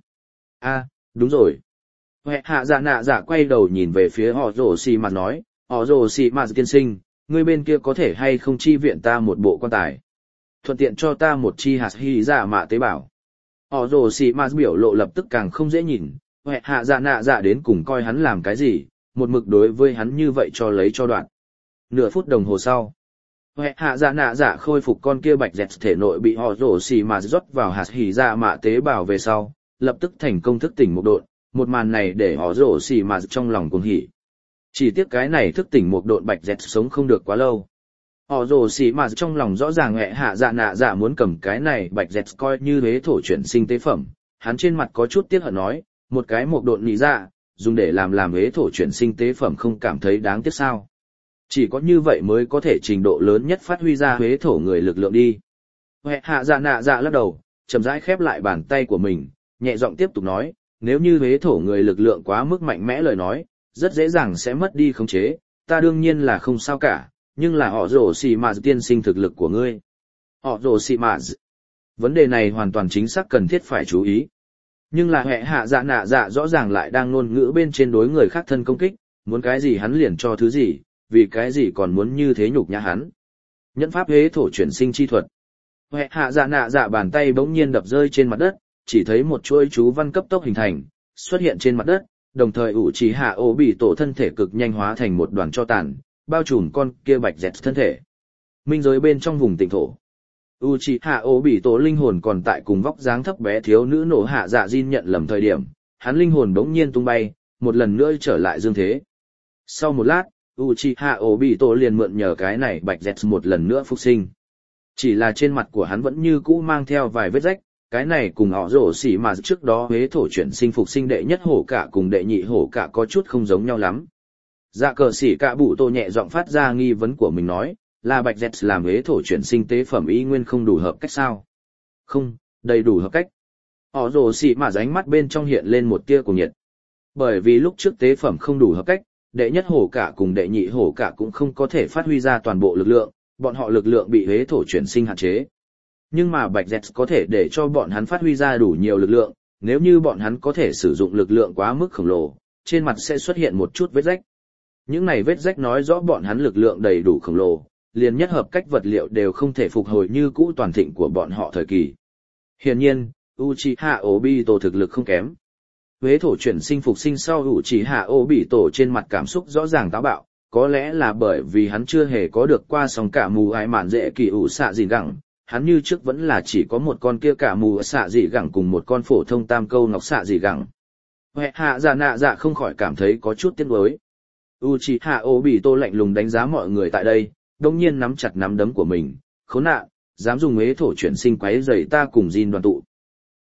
S1: Đúng rồi. Hệ hạ dạ nạ dạ quay đầu nhìn về phía họ rồ xỉ mà nói, họ rồ xỉ mà tiên sinh, ngươi bên kia có thể hay không chi viện ta một bộ quan tài, thuận tiện cho ta một chi hạt hy dạ mạ tế bào. Họ rồ xỉ mà biểu lộ lập tức càng không dễ nhìn, hệ hạ dạ nạ dạ đến cùng coi hắn làm cái gì, một mực đối với hắn như vậy cho lấy cho đoạn. Nửa phút đồng hồ sau, hệ hạ dạ nạ dạ khôi phục con kia bạch dẹt thể nội bị họ rồ xỉ mà rót vào hạt hy dạ mạ tế bào về sau, lập tức thành công thức tỉnh một độn, một màn này để họ rồ xỉ mà trong lòng cuồng hỉ. Chỉ tiếc cái này thức tỉnh một độn bạch dẹt sống không được quá lâu. Họ rồ xỉ mà trong lòng rõ ràng hệ hạ dạ nạ dạ muốn cầm cái này bạch dẹt coi như huế thổ chuyển sinh tế phẩm, hắn trên mặt có chút tiếc hận nói, một cái một độn nị dạ, dùng để làm huế thổ chuyển sinh tế phẩm không cảm thấy đáng tiếc sao. Chỉ có như vậy mới có thể trình độ lớn nhất phát huy ra huế thổ người lực lượng đi. Hệ hạ dạ nạ dạ lắc đầu, chậm rãi khép lại bàn tay của mình, nhẹ giọng tiếp tục nói, nếu như huế thổ người lực lượng quá mức mạnh mẽ lời nói, rất dễ dàng sẽ mất đi khống chế, ta đương nhiên là không sao cả, nhưng là họ rồ xì mà tiên sinh thực lực của ngươi. Họ rồ xì mà vấn đề này hoàn toàn chính xác cần thiết phải chú ý. Nhưng là hệ hạ dạ nạ dạ rõ ràng lại đang ngôn ngữ bên trên đối người khác thân công kích, muốn cái gì hắn liền cho thứ gì, vì cái gì còn muốn như thế nhục nhã hắn. Nhẫn pháp huế thổ chuyển sinh chi thuật. Hệ hạ dạ nạ dạ bàn tay bỗng nhiên đập rơi trên mặt đất, chỉ thấy một chuỗi chú văn cấp tốc hình thành, xuất hiện trên mặt đất, đồng thời ủ chỉ hạ ổ bị tổ thân thể cực nhanh hóa thành một đoàn cho tàn, bao trùm con kia bạch dẹt thân thể. Minh giới bên trong vùng tỉnh thổ. Uchiha Obito linh hồn còn tại cùng vóc dáng thấp bé thiếu nữ nổ hạ dạ Jin nhận lầm thời điểm, hắn linh hồn bỗng nhiên tung bay, một lần nữa trở lại dương thế. Sau một lát, Uchiha Obito liền mượn nhờ cái này bạch dẹt một lần nữa phục sinh. Chỉ là trên mặt của hắn vẫn như cũ mang theo vài vết rách, cái này cùng họ rổ xỉ mà trước đó huế thổ chuyển sinh phục sinh đệ nhất hổ cả cùng đệ nhị hổ cả có chút không giống nhau lắm. Dạ cờ xỉ cả bụ tô nhẹ giọng phát ra nghi vấn của mình nói, là bạch dẹt làm huế thổ chuyển sinh tế phẩm y nguyên không đủ hợp cách sao? Không, đầy đủ hợp cách. Họ rồ xỉ mà ránh mắt bên trong hiện lên một tia của nhiệt. Bởi vì lúc trước tế phẩm không đủ hợp cách, đệ nhất hổ cả cùng đệ nhị hổ cả cũng không có thể phát huy ra toàn bộ lực lượng, bọn họ lực lượng bị huế thổ chuyển sinh hạn chế. Nhưng mà bạch dẹt có thể để cho bọn hắn phát huy ra đủ nhiều lực lượng, nếu như bọn hắn có thể sử dụng lực lượng quá mức khổng lồ, trên mặt sẽ xuất hiện một chút vết rách. Những này vết rách nói rõ bọn hắn lực lượng đầy đủ khổng lồ, liền nhất hợp cách vật liệu đều không thể phục hồi như cũ toàn thịnh của bọn họ thời kỳ. Hiển nhiên, Uchiha Obito thực lực không kém. Huế thổ chuyển sinh phục sinh sau Uchiha Obito trên mặt cảm xúc rõ ràng táo bạo, có lẽ là bởi vì hắn chưa hề có được qua sóng cả mù ái mạn dễ kỳ ủ xạ gì gẳng, hắn như trước vẫn là chỉ có một con kia cả mù xạ dị gẳng cùng một con phổ thông tam câu ngọc xạ dị gẳng. Hệ hạ dạ nạ dạ không khỏi cảm thấy có chút tiếc nuối. Uchiha Obito lạnh lùng đánh giá mọi người tại đây, đồng nhiên nắm chặt nắm đấm của mình, khốn nạn, dám dùng huế thổ chuyển sinh quấy rầy ta cùng Jin đoàn tụ.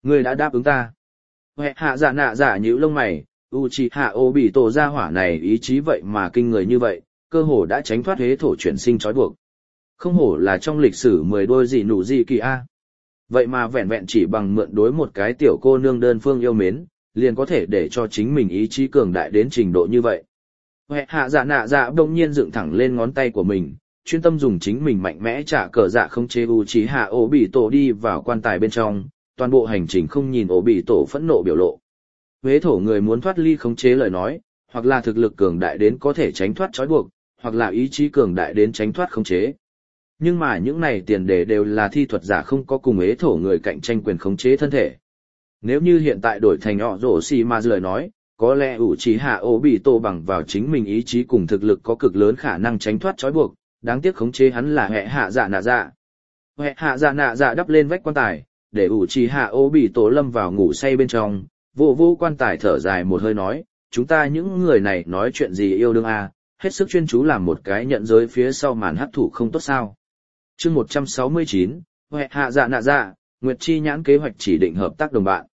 S1: Ngươi đã đáp ứng ta. Huệ hạ dạ nạ dạ nhíu lông mày, Uchiha Obito gia hỏa này ý chí vậy mà kinh người như vậy, cơ hồ đã tránh thoát huế thổ chuyển sinh trói buộc. Không hổ là trong lịch sử 10 đôi gì nụ gì kỳ a. Vậy mà vẹn vẹn chỉ bằng mượn đối một cái tiểu cô nương đơn phương yêu mến, liền có thể để cho chính mình ý chí cường đại đến trình độ như vậy. Huệ hạ dạ nạ dạ bỗng nhiên dựng thẳng lên ngón tay của mình, chuyên tâm dùng chính mình mạnh mẽ trả cờ dạ không chế Uchiha Obito đi vào quan tài bên trong, toàn bộ hành trình không nhìn Obito phẫn nộ biểu lộ. Huế thổ người muốn thoát ly khống chế lời nói, hoặc là thực lực cường đại đến có thể tránh thoát trói buộc, hoặc là ý chí cường đại đến tránh thoát khống chế. Nhưng mà những này tiền đề đều là thi thuật giả không có cùng huế thổ người cạnh tranh quyền khống chế thân thể. Nếu như hiện tại đổi thành họ rổ xì mà lời nói, có lẽ Uchiha Obito bằng vào chính mình ý chí cùng thực lực có cực lớn khả năng tránh thoát trói buộc, đáng tiếc khống chế hắn là hệ hạ dạ nạ dạ. Hệ hạ dạ nạ dạ đắp lên vách quan tài, để Uchiha Obito lâm vào ngủ say bên trong, vô quan tài thở dài một hơi nói, chúng ta những người này nói chuyện gì yêu đương à, hết sức chuyên chú làm một cái nhận giới phía sau màn hấp thụ không tốt sao. Chương 169, Hệ hạ dạ nạ dạ, Nguyệt Chi nhãn kế hoạch chỉ định hợp tác đồng bạn.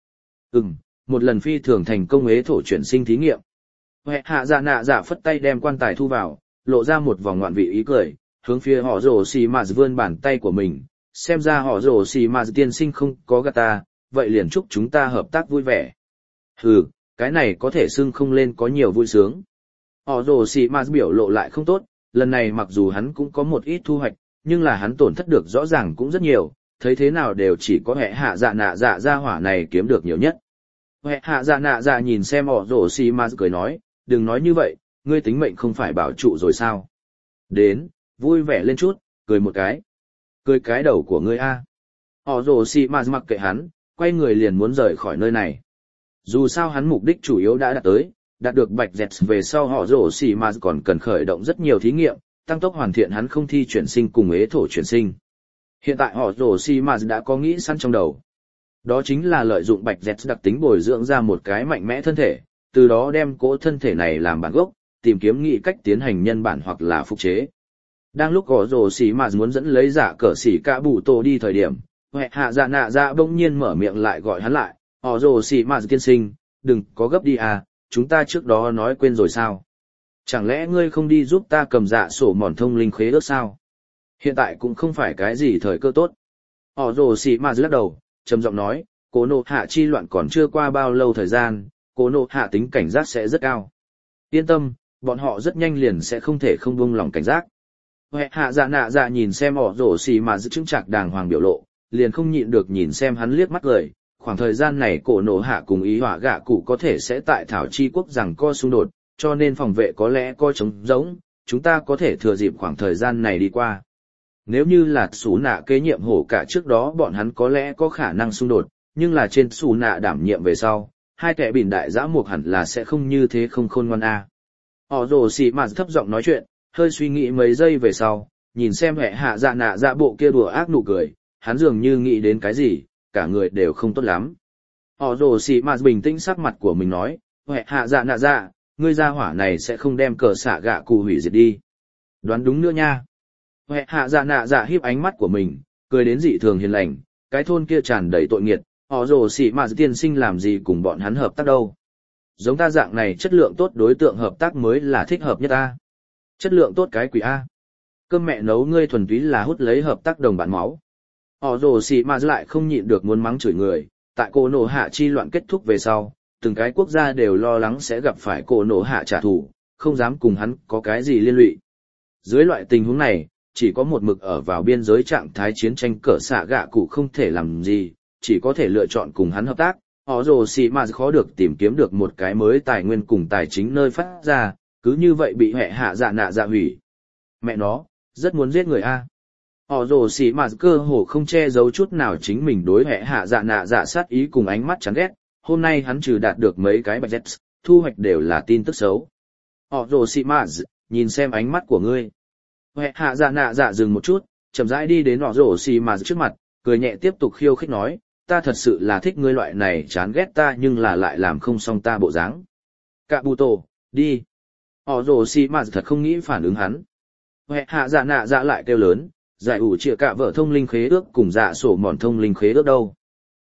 S1: Một lần phi thường thành công ế thổ chuyển sinh thí nghiệm. Hệ hạ dạ nạ dạ phất tay đem quan tài thu vào, lộ ra một vòng ngoạn vị ý cười, hướng phía họ rồ xì mà vươn bàn tay của mình, xem ra họ rồ xì mà tiên sinh không có gạt ta, vậy liền chúc chúng ta hợp tác vui vẻ. Hừ, cái này có thể xưng không lên có nhiều vui sướng. Họ rồ xì mà biểu lộ lại không tốt, lần này mặc dù hắn cũng có một ít thu hoạch, nhưng là hắn tổn thất được rõ ràng cũng rất nhiều, thấy thế nào đều chỉ có hệ hạ dạ nạ dạ ra hỏa này kiếm được nhiều nhất. Hệ hạ dạ nạ dạ nhìn xem họ rồ xì mà cười nói, đừng nói như vậy, ngươi tính mệnh không phải bảo trụ rồi sao. Đến, vui vẻ lên chút, cười một cái. Cười cái đầu của ngươi a. Họ rồ xì mà mặc kệ hắn, quay người liền muốn rời khỏi nơi này. Dù sao hắn mục đích chủ yếu đã đạt tới, đạt được bạch dẹt về sau họ rồ xì mà còn cần khởi động rất nhiều thí nghiệm, tăng tốc hoàn thiện hắn không thi chuyển sinh cùng ế thổ chuyển sinh. Hiện tại họ rồ xì mà đã có nghĩ sẵn trong đầu. Đó chính là lợi dụng bạch dẹt đặc tính bồi dưỡng ra một cái mạnh mẽ thân thể, từ đó đem cỗ thân thể này làm bản gốc, tìm kiếm nghị cách tiến hành nhân bản hoặc là phục chế. Đang lúc họ rồ xì mà muốn dẫn lấy giả cờ xì cả bù tô đi thời điểm, hệ hạ dạ nạ dạ bỗng nhiên mở miệng lại gọi hắn lại, họ rồ xì mà tiên sinh, đừng có gấp đi à, chúng ta trước đó nói quên rồi sao? Chẳng lẽ ngươi không đi giúp ta cầm dạ sổ mòn thông linh khế ước sao? Hiện tại cũng không phải cái gì thời cơ tốt. Họ rồ xì mà lắc đầu, trầm giọng nói, cố nộ hạ chi loạn còn chưa qua bao lâu thời gian, cố nộ hạ tính cảnh giác sẽ rất cao. Yên tâm, bọn họ rất nhanh liền sẽ không thể không buông lòng cảnh giác. Hệ hạ dạ nạ dạ nhìn xem họ rồ xì mà giữ chứng chặt đàng hoàng biểu lộ, liền không nhịn được nhìn xem hắn liếc mắt cười. Khoảng thời gian này cổ nổ hạ cùng ý hỏa gạ cụ có thể sẽ tại thảo chi quốc rằng co xung đột, cho nên phòng vệ có lẽ coi trống rỗng, chúng ta có thể thừa dịp khoảng thời gian này đi qua. Nếu như là Sú Nạ kế nhiệm hổ cả trước đó bọn hắn có lẽ có khả năng xung đột, nhưng là trên Sú Nạ đảm nhiệm về sau, hai kẻ bỉn đại giã mục hẳn là sẽ không như thế không khôn ngoan a. Họ rồ xì mà thấp giọng nói chuyện, hơi suy nghĩ mấy giây về sau, nhìn xem hệ hạ dạ nạ dạ bộ kia đùa ác nụ cười, hắn dường như nghĩ đến cái gì, cả người đều không tốt lắm. Họ rồ xì mà bình tĩnh sắc mặt của mình nói, hệ hạ dạ nạ dạ, ngươi gia hỏa này sẽ không đem cờ xạ gạ cụ hủy diệt đi. Đoán đúng nữa nha. Hệ hạ dạ nạ dạ híp ánh mắt của mình, cười đến dị thường hiền lành, cái thôn kia tràn đầy tội nghiệt, họ rồ xì mà tiên sinh làm gì cùng bọn hắn hợp tác đâu. Giống ta dạng này chất lượng tốt đối tượng hợp tác mới là thích hợp nhất ta. Chất lượng tốt cái quỷ A. Cơm mẹ nấu ngươi thuần túy là hút lấy hợp tác đồng bạn máu. Họ rồ xì mà lại không nhịn được muốn mắng chửi người, tại cổ nổ hạ chi loạn kết thúc về sau, từng cái quốc gia đều lo lắng sẽ gặp phải cổ nổ hạ trả thù, không dám cùng hắn có cái gì liên lụy. Dưới loại tình huống này, chỉ có một mực ở vào biên giới trạng thái chiến tranh cỡ xạ gạ cụ không thể làm gì, chỉ có thể lựa chọn cùng hắn hợp tác. Họ rồ xì mà khó được tìm kiếm được một cái mới tài nguyên cùng tài chính nơi phát ra, cứ như vậy bị hệ hạ dạ nạ dạ hủy. Mẹ nó, rất muốn giết người a. Họ rồ xì mà cơ hồ không che giấu chút nào chính mình đối hệ hạ dạ nạ dạ sát ý cùng ánh mắt chán ghét, hôm nay hắn trừ đạt được mấy cái bạch jets, thu hoạch đều là tin tức xấu. Họ rồ xì mà nhìn xem ánh mắt của ngươi. Hệ hạ dạ nạ dạ dừng một chút, chậm rãi đi đến họ rồ xì mà trước mặt, cười nhẹ tiếp tục khiêu khích nói, ta thật sự là thích ngươi loại này chán ghét ta nhưng là lại làm không xong ta bộ dáng. Cạ bù tổ, đi. Họ rồ xì mà thật không nghĩ phản ứng hắn. Hệ hạ dạ nạ dạ lại kêu lớn, giải ủ trịa cạ vợ thông linh khế ước cùng dạ sổ mòn thông linh khế ước đâu.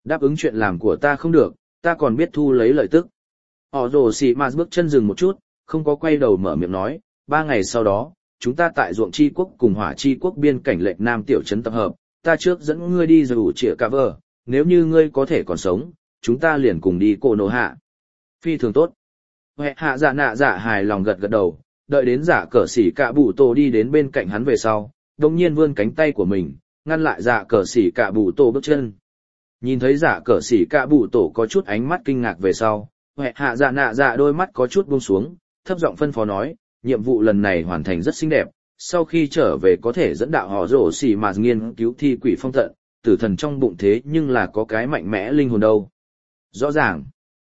S1: Đáp ứng chuyện làm của ta không được, ta còn biết thu lấy lợi tức. Họ rồ xì mà bước chân dừng một chút, không có quay đầu mở miệng nói, 3 ngày sau đó, chúng ta tại ruộng chi quốc cùng hỏa chi quốc biên cảnh lệnh Nam tiểu trấn tập hợp, ta trước dẫn ngươi đi rủ trịa cả vợ, nếu như ngươi có thể còn sống, chúng ta liền cùng đi Cô Nô Hạ. Phi thường tốt. Huệ hạ dạ nạ dạ hài lòng gật gật đầu, đợi đến dạ cờ xỉ cạ bụ tổ đi đến bên cạnh hắn về sau, đồng nhiên vươn cánh tay của mình, ngăn lại dạ cờ xỉ cạ bụ tổ bước chân. Nhìn thấy dạ cờ xỉ cạ bụ tổ có chút ánh mắt kinh ngạc về sau, Huệ hạ dạ nạ dạ đôi mắt có chút buông xuống, thấp giọng phân phó nói, nhiệm vụ lần này hoàn thành rất xinh đẹp, sau khi trở về có thể dẫn đạo họ rổ xỉ mà nghiên cứu thi quỷ phong tận, tử thần trong bụng thế nhưng là có cái mạnh mẽ linh hồn đâu. Rõ ràng.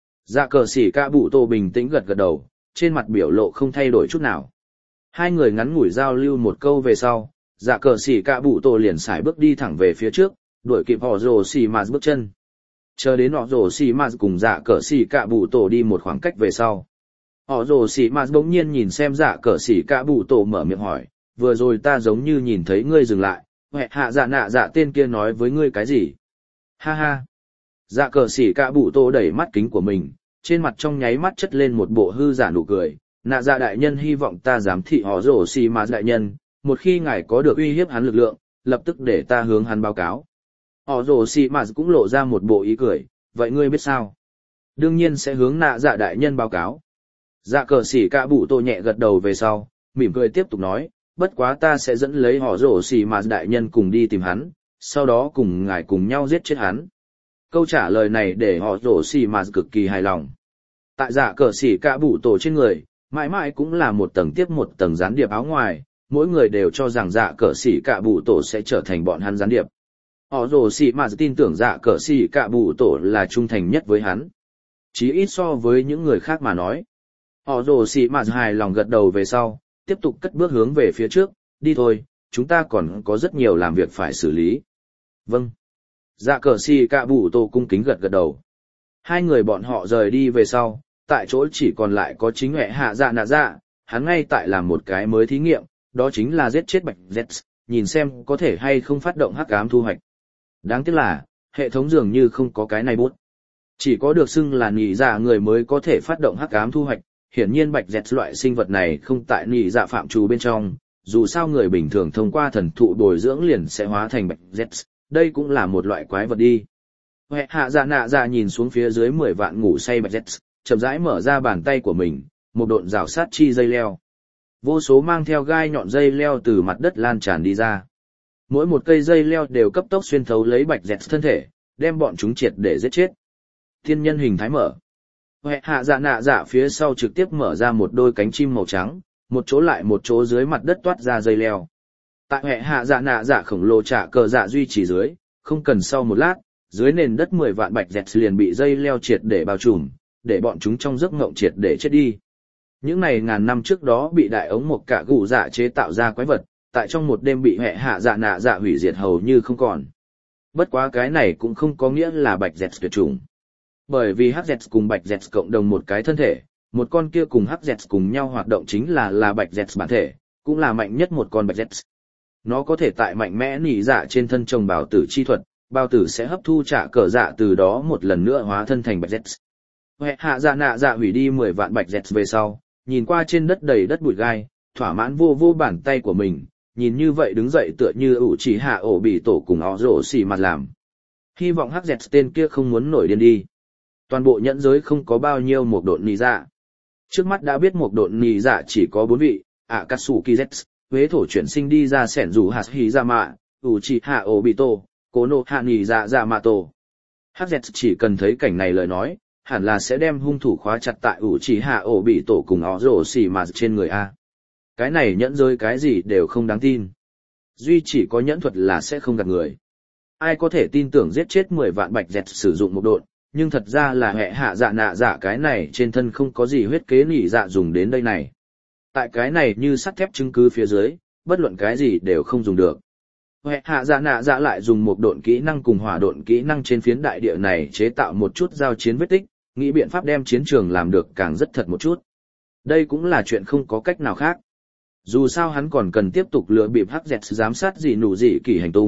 S1: Dạ cờ xỉ cạ bụ tổ bình tĩnh gật gật đầu, trên mặt biểu lộ không thay đổi chút nào. Hai người ngắn ngủi giao lưu một câu về sau, dạ cờ xỉ cạ bụ tổ liền sải bước đi thẳng về phía trước, đuổi kịp họ rồ xỉ mà bước chân. Chờ đến họ rồ xỉ mà cùng dạ cờ xỉ cạ bụ tổ đi một khoảng cách về sau. Họ rồ xỉ mà bỗng nhiên nhìn xem dạ cờ xỉ cạ bụ tổ mở miệng hỏi, vừa rồi ta giống như nhìn thấy ngươi dừng lại, Huệ hạ dạ nạ dạ tên kia nói với ngươi cái gì? Ha ha! Dạ cờ xỉ cạ bụ tổ đẩy mắt kính của mình, trên mặt trong nháy mắt chất lên một bộ hư giả nụ cười. Nạ dạ đại nhân hy vọng ta giám thị họ rổ xì mà đại nhân, một khi ngài có được uy hiếp hắn lực lượng, lập tức để ta hướng hắn báo cáo. Họ rổ xì mà cũng lộ ra một bộ ý cười, vậy ngươi biết sao? Đương nhiên sẽ hướng nạ dạ đại nhân báo cáo. Dạ cờ xỉ cạ bụ tổ nhẹ gật đầu về sau, mỉm cười tiếp tục nói, bất quá ta sẽ dẫn lấy họ rổ xì mà đại nhân cùng đi tìm hắn, sau đó cùng ngài cùng nhau giết chết hắn. Câu trả lời này để họ rổ xì mà cực kỳ hài lòng. Tại dạ cờ xỉ cạ bụ tổ trên người, mãi mãi cũng là một tầng tiếp một tầng gián điệp áo ngoài, mỗi người đều cho rằng dạ cờ xỉ cạ bụ tổ sẽ trở thành bọn hắn gián điệp. Họ rồ xỉ mà tin tưởng dạ cờ xỉ cạ bụ tổ là trung thành nhất với hắn. Chí ít so với những người khác mà nói. Họ rồ xỉ mà hài lòng gật đầu về sau, tiếp tục cất bước hướng về phía trước, đi thôi, chúng ta còn có rất nhiều làm việc phải xử lý. Vâng. Dạ cờ xỉ cạ bụ tổ cung kính gật gật đầu. Hai người bọn họ rời đi về sau, tại chỗ chỉ còn lại có chính Huệ hạ dạ nạ dạ, hắn ngay tại làm một cái mới thí nghiệm, đó chính là giết chết Bạch Z, nhìn xem có thể hay không phát động hắc ám thu hoạch. Đáng tiếc là, hệ thống dường như không có cái này bút. Chỉ có được xưng là nhị dạ người mới có thể phát động hắc ám thu hoạch, hiển nhiên Bạch Z loại sinh vật này không tại nhị dạ phạm trù bên trong, dù sao người bình thường thông qua thần thụ bồi dưỡng liền sẽ hóa thành Bạch Z, đây cũng là một loại quái vật đi. Huệ hạ dạ nạ dạ nhìn xuống phía dưới 10 vạn ngủ say Bạch Z, chậm rãi mở ra bàn tay của mình, một độn rào sát chi dây leo. Vô số mang theo gai nhọn dây leo từ mặt đất lan tràn đi ra. Mỗi một cây dây leo đều cấp tốc xuyên thấu lấy Bạch Dẹt thân thể, đem bọn chúng triệt để giết chết. Thiên nhân hình thái mở. Huệ hạ dạ nạ dạ phía sau trực tiếp mở ra một đôi cánh chim màu trắng, một chỗ lại một chỗ dưới mặt đất toát ra dây leo. Tại Huệ hạ dạ nạ dạ khổng lồ trả cờ dạ duy trì dưới, không cần sau một lát, dưới nền đất 10 vạn Bạch Dẹt liền bị dây leo triệt để bao trùm, để bọn chúng trong giấc ngộng triệt để chết đi. Những này ngàn năm trước đó bị đại ống một cả gụ dạ chế tạo ra quái vật, tại trong một đêm bị Huệ hạ dạ nạ dạ hủy diệt hầu như không còn. Bất quá cái này cũng không có nghĩa là Bạch Dẹt tuyệt chủng. Bởi vì Hắc Dẹt cùng Bạch Dẹt cộng đồng một cái thân thể, một con kia cùng Hắc Dẹt cùng nhau hoạt động chính là Bạch Dẹt bản thể, cũng là mạnh nhất một con Bạch Dẹt. Nó có thể tại mạnh mẽ nỉ dạ trên thân trồng bào tử chi thuật, bào tử sẽ hấp thu trả cờ dạ từ đó một lần nữa hóa thân thành Bạch Dẹt. Huệ hạ dạ nạ dạ hủy đi 10 vạn Bạch Dẹt về sau, nhìn qua trên đất đầy đất bụi gai, thỏa mãn vô bàn tay của mình, nhìn như vậy đứng dậy tựa như ủ chỉ hạ ổ bị tổ cùng ó rổ xì mặt làm. Hy vọng Hắc Dẹt tên kia không muốn nổi điên đi. Toàn bộ nhẫn giới không có bao nhiêu một độn nì dạ. Trước mắt đã biết một độn nì dạ chỉ có 4 vị, Akatsuki Z, Huế thổ chuyển sinh đi ra sẻn rủ hạt hì ra mạ, ủ chỉ hạ ổ bị tổ, cố nộ hạ nì dạ dạ mạ tổ. Hắc Dẹt chỉ cần thấy cảnh này lời nói, hẳn là sẽ đem hung thủ khóa chặt tại ủ chỉ hạ ổ bị tổ cùng ó rổ xì mà trên người A. Cái này nhẫn giới cái gì đều không đáng tin. Duy chỉ có nhẫn thuật là sẽ không gạt người. Ai có thể tin tưởng giết chết 10 vạn Bạch Dẹt sử dụng một độn, nhưng thật ra là Huệ hạ dạ nạ dạ cái này trên thân không có gì huyết kế nỉ dạ dùng đến đây này. Tại cái này như sắt thép chứng cứ phía dưới, bất luận cái gì đều không dùng được. Huệ hạ dạ nạ dạ lại dùng một độn kỹ năng cùng hỏa độn kỹ năng trên phiến đại địa này chế tạo một chút giao chiến vết tích, nghĩ biện pháp đem chiến trường làm được càng rất thật một chút. Đây cũng là chuyện không có cách nào khác. Dù sao hắn còn cần tiếp tục lừa bịp Hắc Dẹt giám sát gì nụ gì kỳ hành tung,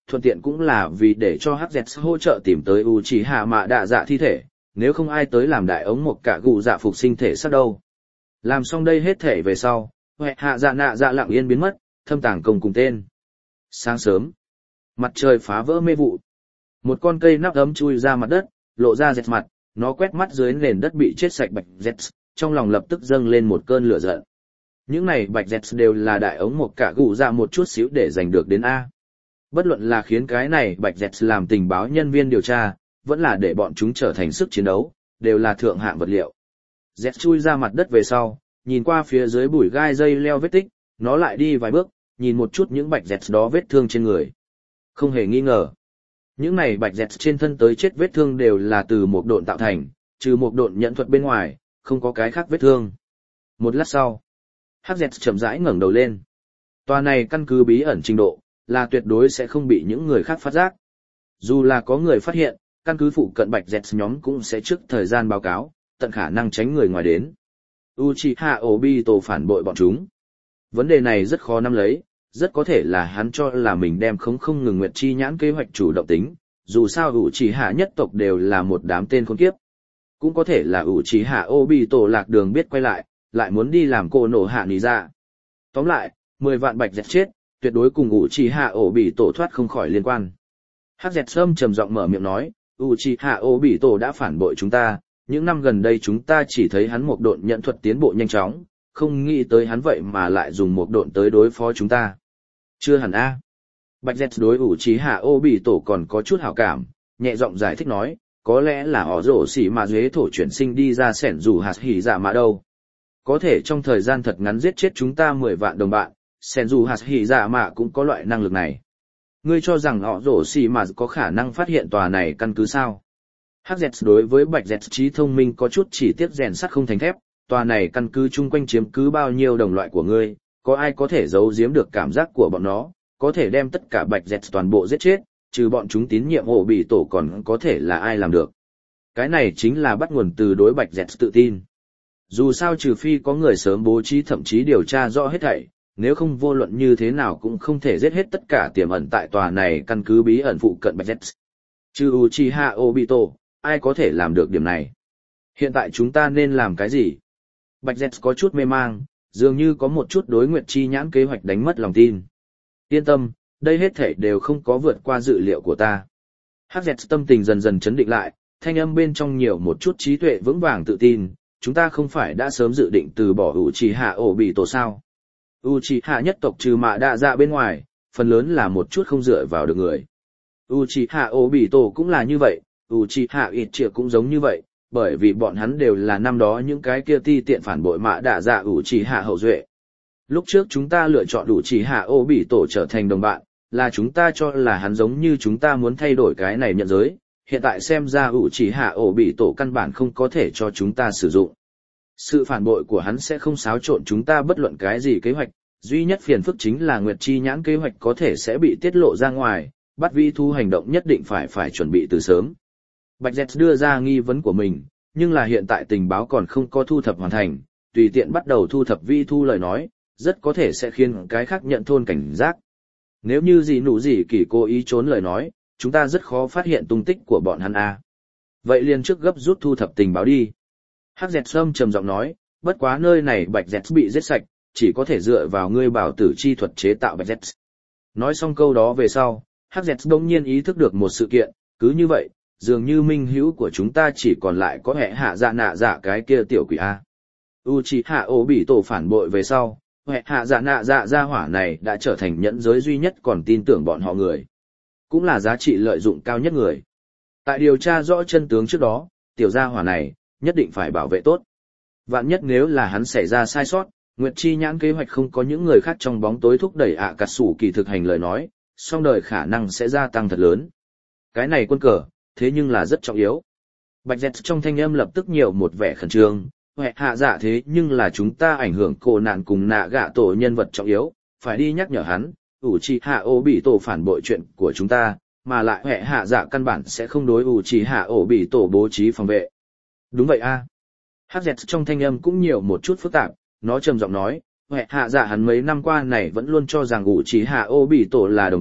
S1: thuận tiện cũng là vì để cho HZ hỗ trợ tìm tới Uchiha Mạ Đạ Dạ thi thể, nếu không ai tới làm đại ống một cả gù dạ phục sinh thể xác đâu. Làm xong đây hết thể về sau, Huệ Hạ Dạ Nạ Dạ lặng yên biến mất, thâm tàng công cùng tên. Sáng sớm, mặt trời phá vỡ mê vụ. Một con cây nắp ấm chui ra mặt đất, lộ ra dẹt mặt, nó quét mắt dưới nền đất bị chết sạch bạch dẹt, trong lòng lập tức dâng lên một cơn lửa giận. Những này bạch dẹt đều là đại ống một cả gù dạ một chút xíu để giành được đến A. Bất luận là khiến cái này bạch dẹt làm tình báo nhân viên điều tra, vẫn là để bọn chúng trở thành sức chiến đấu, đều là thượng hạng vật liệu. Dẹt chui ra mặt đất về sau, nhìn qua phía dưới bụi gai dây leo vết tích, nó lại đi vài bước, nhìn một chút những bạch dẹt đó vết thương trên người. Không hề nghi ngờ. Những này bạch dẹt trên thân tới chết vết thương đều là từ một độn tạo thành, trừ một độn nhận thuật bên ngoài, không có cái khác vết thương. Một lát sau, hắc dẹt chậm rãi ngẩng đầu lên. Tòa này căn cứ bí ẩn trình độ, là tuyệt đối sẽ không bị những người khác phát giác. Dù là có người phát hiện, căn cứ phụ cận bạch dẹt nhóm cũng sẽ trước thời gian báo cáo, tận khả năng tránh người ngoài đến. Uchiha Obito phản bội bọn chúng. Vấn đề này rất khó nắm lấy, rất có thể là hắn cho là mình đem không ngừng nguyệt chi nhãn kế hoạch chủ động tính, dù sao Uchiha nhất tộc đều là một đám tên khốn kiếp. Cũng có thể là Uchiha Obito lạc đường biết quay lại muốn đi làm cô nổ hạ nì ra. Tóm lại, 10 vạn bạch dẹt chết, tuyệt đối cùng Uchiha Obito thoát không khỏi liên quan. Hắc dẹt sâm trầm giọng mở miệng nói, Uchiha Obito đã phản bội chúng ta, những năm gần đây chúng ta chỉ thấy hắn một độn nhận thuật tiến bộ nhanh chóng, không nghĩ tới hắn vậy mà lại dùng một độn tới đối phó chúng ta. Chưa hẳn a. Bạch dẹt đối Uchiha Obito còn có chút hảo cảm, nhẹ giọng giải thích nói, có lẽ là họ rổ xỉ mà dưới thổ chuyển sinh đi ra sẻn dù hạt hỉ dạ mà đâu. Có thể trong thời gian thật ngắn giết chết chúng ta 10 vạn đồng bạn, sẻn dù hạt hỉ dạ mà cũng có loại năng lực này. Ngươi cho rằng họ rổ xỉ mà có khả năng phát hiện tòa này căn cứ sao? Hắc dẹt đối với bạch dẹt trí thông minh có chút chỉ tiếc rèn sắt không thành thép, tòa này căn cứ chung quanh chiếm cứ bao nhiêu đồng loại của ngươi, có ai có thể giấu giếm được cảm giác của bọn nó, có thể đem tất cả bạch dẹt toàn bộ giết chết, trừ bọn chúng tín nhiệm ổ bị tổ còn có thể là ai làm được. Cái này chính là bắt nguồn từ đối bạch dẹt tự tin. Dù sao trừ phi có người sớm bố trí thậm chí điều tra rõ hết thảy, nếu không vô luận như thế nào cũng không thể giết hết tất cả tiềm ẩn tại tòa này căn cứ bí ẩn phụ cận bạch dẹt. Trừ Uchiha Obito, ai có thể làm được điểm này? Hiện tại chúng ta nên làm cái gì? Bạch dẹt có chút mê mang, dường như có một chút đối nguyệt chi nhãn kế hoạch đánh mất lòng tin. Yên tâm, đây hết thảy đều không có vượt qua dự liệu của ta. Hắc dẹt tâm tình dần dần chấn định lại, thanh âm bên trong nhiều một chút trí tuệ vững vàng tự tin, chúng ta không phải đã sớm dự định từ bỏ Uchiha Obito sao? Uchiha nhất tộc trừ Mạ Đạ Dạ bên ngoài, phần lớn là một chút không dựa vào được người. Uchiha Obito cũng là như vậy, Uchiha Itachi cũng giống như vậy, bởi vì bọn hắn đều là năm đó những cái kia ti tiện phản bội Mạ Đạ Dạ Uchiha hậu duệ. Lúc trước chúng ta lựa chọn Uchiha Obito trở thành đồng bạn, là chúng ta cho là hắn giống như chúng ta muốn thay đổi cái này nhận giới, hiện tại xem ra Uchiha Obito căn bản không có thể cho chúng ta sử dụng. Sự phản bội của hắn sẽ không xáo trộn chúng ta bất luận cái gì kế hoạch, duy nhất phiền phức chính là Nguyệt Chi Nhãn kế hoạch có thể sẽ bị tiết lộ ra ngoài, bắt vi thu hành động nhất định phải chuẩn bị từ sớm. Bạch Dẹt đưa ra nghi vấn của mình, nhưng là hiện tại tình báo còn không có thu thập hoàn thành, tùy tiện bắt đầu thu thập vi thu lời nói, rất có thể sẽ khiến cái khác nhận thôn cảnh giác. Nếu như gì nụ gì kỳ cố ý trốn lời nói, chúng ta rất khó phát hiện tung tích của bọn hắn a. Vậy liền trước gấp rút thu thập tình báo đi. Hắc dẹt sâm trầm giọng nói, bất quá nơi này bạch dẹt bị giết sạch, chỉ có thể dựa vào ngươi bảo tử chi thuật chế tạo bạch dẹt. Nói xong câu đó về sau, Hắc dẹt đông nhiên ý thức được một sự kiện, cứ như vậy, dường như minh hữu của chúng ta chỉ còn lại có hệ hạ dạ nạ dạ cái kia tiểu quỷ a. Uchiha Obito phản bội về sau, hệ hạ dạ nạ dạ gia hỏa này đã trở thành nhẫn giới duy nhất còn tin tưởng bọn họ người. Cũng là giá trị lợi dụng cao nhất người. Tại điều tra rõ chân tướng trước đó, tiểu gia hỏa này, nhất định phải bảo vệ tốt. Vạn nhất nếu là hắn xảy ra sai sót, Nguyệt Chi Nhãn kế hoạch không có những người khác trong bóng tối thúc đẩy ạ cà sủ kỳ thực hành lời nói, song đời khả năng sẽ gia tăng thật lớn. Cái này quân cờ, thế nhưng là rất trọng yếu. Bạch dẹt trong thanh âm lập tức nhiều một vẻ khẩn trương, hệ hạ dạ thế nhưng là chúng ta ảnh hưởng cổ nạn cùng nạ gạ tổ nhân vật trọng yếu, phải đi nhắc nhở hắn, Uchiha Obito phản bội chuyện của chúng ta, mà lại hệ hạ dạ căn bản sẽ không đối Uchiha Obito bố trí phòng vệ. Đúng vậy a. Hắc dẹt trong thanh âm cũng nhiều một chút phức tạp, nó trầm giọng nói, hệ hạ dạ hắn mấy năm qua này vẫn luôn cho rằng Uchiha Obito là đồng bạn,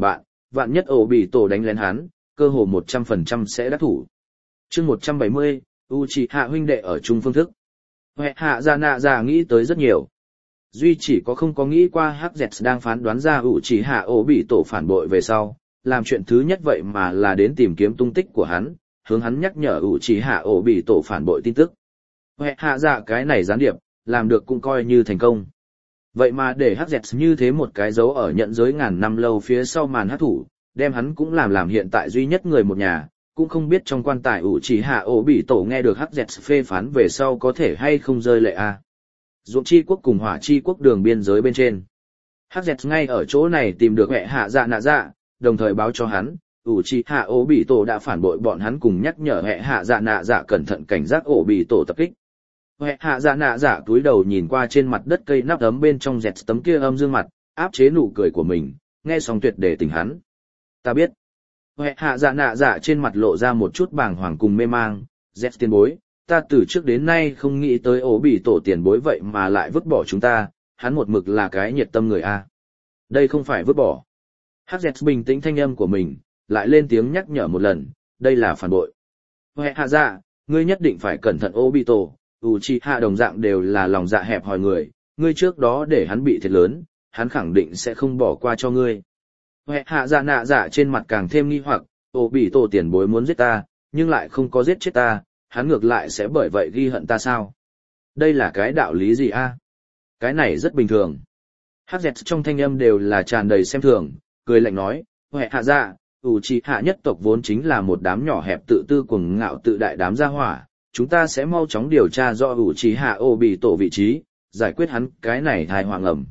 S1: vạn nhất ổ bị tổ đánh lén hắn, cơ hồ 100% sẽ đắc thủ. Chương 170, Uchiha huynh đệ ở chung phương thức. Hệ hạ ra nạ ra nghĩ tới rất nhiều. Duy chỉ có không có nghĩ qua HZ đang phán đoán ra Uchiha ổ bị tổ phản bội về sau, làm chuyện thứ nhất vậy mà là đến tìm kiếm tung tích của hắn, hướng hắn nhắc nhở Uchiha ổ bị tổ phản bội tin tức. Hệ hạ ra cái này gián điệp, làm được cũng coi như thành công. Vậy mà để HZ như thế một cái dấu ở nhận giới ngàn năm lâu phía sau màn hát thủ, đem hắn cũng làm hiện tại duy nhất người một nhà, cũng không biết trong quan tài Uchiha ổ bị tổ nghe được HZ phê phán về sau có thể hay không rơi lệ a. Ruộng chi quốc cùng hỏa chi quốc đường biên giới bên trên. HZ ngay ở chỗ này tìm được hệ hạ dạ nạ dạ, đồng thời báo cho hắn, Uchiha ổ bị tổ đã phản bội bọn hắn cùng nhắc nhở hệ hạ dạ nạ dạ cẩn thận cảnh giác ổ bị tổ tập kích. Hệ hạ dạ nạ dạ túi đầu nhìn qua trên mặt đất cây nắp ấm bên trong dẹt tấm kia âm dương mặt, áp chế nụ cười của mình, nghe xong tuyệt để tỉnh hắn. Ta biết. Hệ hạ dạ nạ dạ trên mặt lộ ra một chút bàng hoàng cùng mê mang, dẹt tiền bối, ta từ trước đến nay không nghĩ tới ổ bị tổ tiền bối vậy mà lại vứt bỏ chúng ta, hắn một mực là cái nhiệt tâm người a. Đây không phải vứt bỏ. HZ bình tĩnh thanh âm của mình, lại lên tiếng nhắc nhở một lần, đây là phản bội. Hệ hạ dạ, ngươi nhất định phải cẩn thận ổ bị tổ. Uchiha đồng dạng đều là lòng dạ hẹp hòi người, ngươi trước đó để hắn bị thiệt lớn, hắn khẳng định sẽ không bỏ qua cho ngươi. Hệ hạ dạ nạ dạ trên mặt càng thêm nghi hoặc, ổ bị tổ tiền bối muốn giết ta, nhưng lại không có giết chết ta, hắn ngược lại sẽ bởi vậy ghi hận ta sao? Đây là cái đạo lý gì a? Cái này rất bình thường. HZ trong thanh âm đều là tràn đầy xem thường, cười lạnh nói, hệ hạ dạ, Uchiha nhất tộc vốn chính là một đám nhỏ hẹp tự tư cuồng ngạo tự đại đám gia hỏa. Chúng ta sẽ mau chóng điều tra rõ Uchiha Obito vị trí, giải quyết hắn cái này thai hoàng ẩm.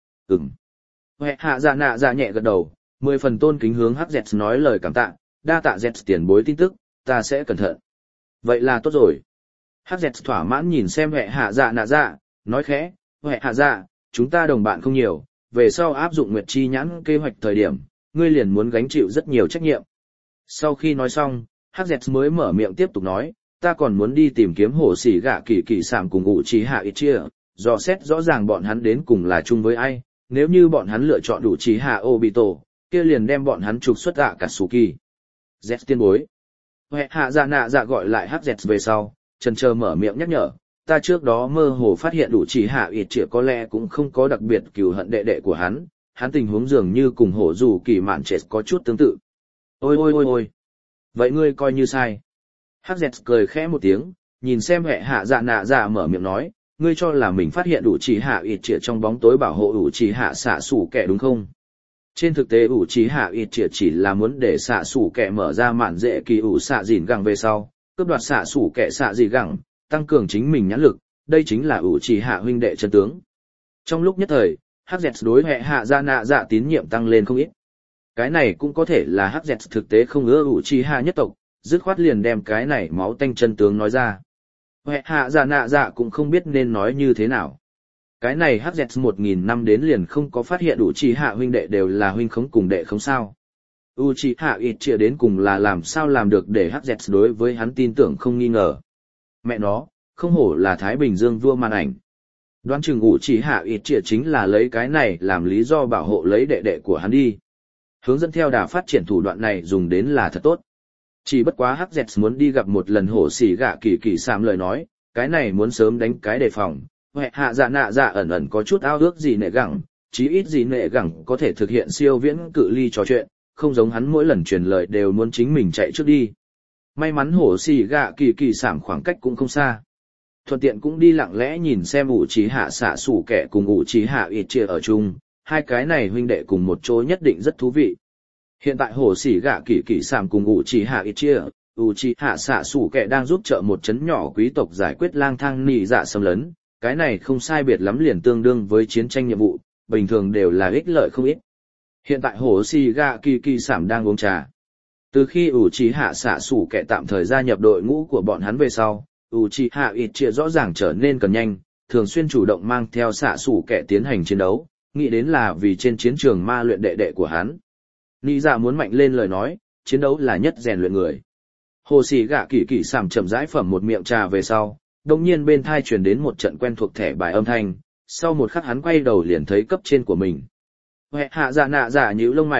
S1: Hệ hạ dạ nạ dạ nhẹ gật đầu, 10 phần tôn kính hướng HZ nói lời cảm tạ, đa tạ Z tiền bối tin tức, ta sẽ cẩn thận. Vậy là tốt rồi. HZ thỏa mãn nhìn xem hệ hạ dạ nạ dạ, nói khẽ, hệ hạ dạ, chúng ta đồng bạn không nhiều, về sau áp dụng Nguyệt Chi nhãn kế hoạch thời điểm, ngươi liền muốn gánh chịu rất nhiều trách nhiệm. Sau khi nói xong, HZ mới mở miệng tiếp tục nói, ta còn muốn đi tìm kiếm hổ xỉ gạ kỳ kỳ sảm cùng Uchiha Itachi, dò xét rõ ràng bọn hắn đến cùng là chung với ai, nếu như bọn hắn lựa chọn Uchiha Obito, kia liền đem bọn hắn trục xuất Akatsuki. Z tiên bối. Hệ hạ dạ nạ dạ gọi lại HZ về sau, chần chờ mở miệng nhắc nhở, ta trước đó mơ hồ phát hiện Uchiha Itachi có lẽ cũng không có đặc biệt cừu hận đệ đệ của hắn tình huống dường như cùng hổ dù kỳ mạn chết có chút tương tự. Ôi. Vậy ngươi coi như sai. HZ cười khẽ một tiếng, nhìn xem hệ hạ dạ nạ dạ mở miệng nói, ngươi cho là mình phát hiện Uchiha Itachi trong bóng tối bảo hộ Uchiha xạ sủ kẻ đúng không? Trên thực tế Uchiha Itachi chỉ là muốn để xạ sủ kẻ mở ra mạn dễ kỳ xạ dìn gẳng về sau, cướp đoạt xạ sủ kẻ xạ dị gẳng, tăng cường chính mình nhãn lực, đây chính là Uchiha huynh đệ chân tướng. Trong lúc nhất thời, HZ đối hệ hạ dạ nạ dạ tín nhiệm tăng lên không ít. Cái này cũng có thể là HZ thực tế không ưa Uchiha nhất tộc, dứt khoát liền đem cái này máu tanh chân tướng nói ra. Hệ hạ dạ nạ dạ cũng không biết nên nói như thế nào. Cái này HZ 1000 năm đến liền không có phát hiện Uchiha huynh đệ đều là huynh khống cùng đệ không sao. Uchiha Itachi đến cùng là làm sao làm được để HZ đối với hắn tin tưởng không nghi ngờ. Mẹ nó, không hổ là Thái Bình Dương vua màn ảnh. Đoán chừng Uchiha Itachi chính là lấy cái này làm lý do bảo hộ lấy đệ đệ của hắn đi. Hướng dẫn theo đà phát triển thủ đoạn này dùng đến là thật tốt. Chỉ bất quá HZ muốn đi gặp một lần hổ xỉ gạ kỳ kỳ sảm lời nói, cái này muốn sớm đánh cái đề phòng. Hệ hạ dạ nạ dạ ẩn có chút ao ước gì nệ gẳng, chí ít gì nệ gẳng có thể thực hiện siêu viễn cự ly trò chuyện, không giống hắn mỗi lần truyền lời đều muốn chính mình chạy trước đi. May mắn hổ xỉ gạ kỳ kỳ sảm khoảng cách cũng không xa. Thuận tiện cũng đi lặng lẽ nhìn xem Uchiha xạ sủ kẻ cùng Uchiha Itachi ở chung, hai cái này huynh đệ cùng một chỗ nhất định rất thú vị. Hiện tại hổ xỉ gạ kỳ kỳ sảm cùng Uchiha Itachi, Uchiha xạ sủ kẻ đang giúp trợ một chấn nhỏ quý tộc giải quyết lang thang nị dạ xâm lấn, cái này không sai biệt lắm liền tương đương với chiến tranh nhiệm vụ, bình thường đều là ích lợi không ít. Hiện tại hổ xỉ gạ kỳ kỳ sảm đang uống trà. Từ khi Uchiha xạ sủ kẻ tạm thời gia nhập đội ngũ của bọn hắn về sau, Uchiha Itachi rõ ràng trở nên cần nhanh, thường xuyên chủ động mang theo xạ sủ kẻ tiến hành chiến đấu, nghĩ đến là vì trên chiến trường ma luyện đệ đệ của hắn. Nị dạ muốn mạnh lên lời nói, chiến đấu là nhất rèn luyện người. Hồ xỉ gạ kỳ kỳ sảm chậm rãi phẩm một miệng trà về sau, đồng nhiên bên thai truyền đến một trận quen thuộc thẻ bài âm thanh, sau một khắc hắn quay đầu liền thấy cấp trên của mình. Hệ hạ dạ nạ dạ nhíu lông mày,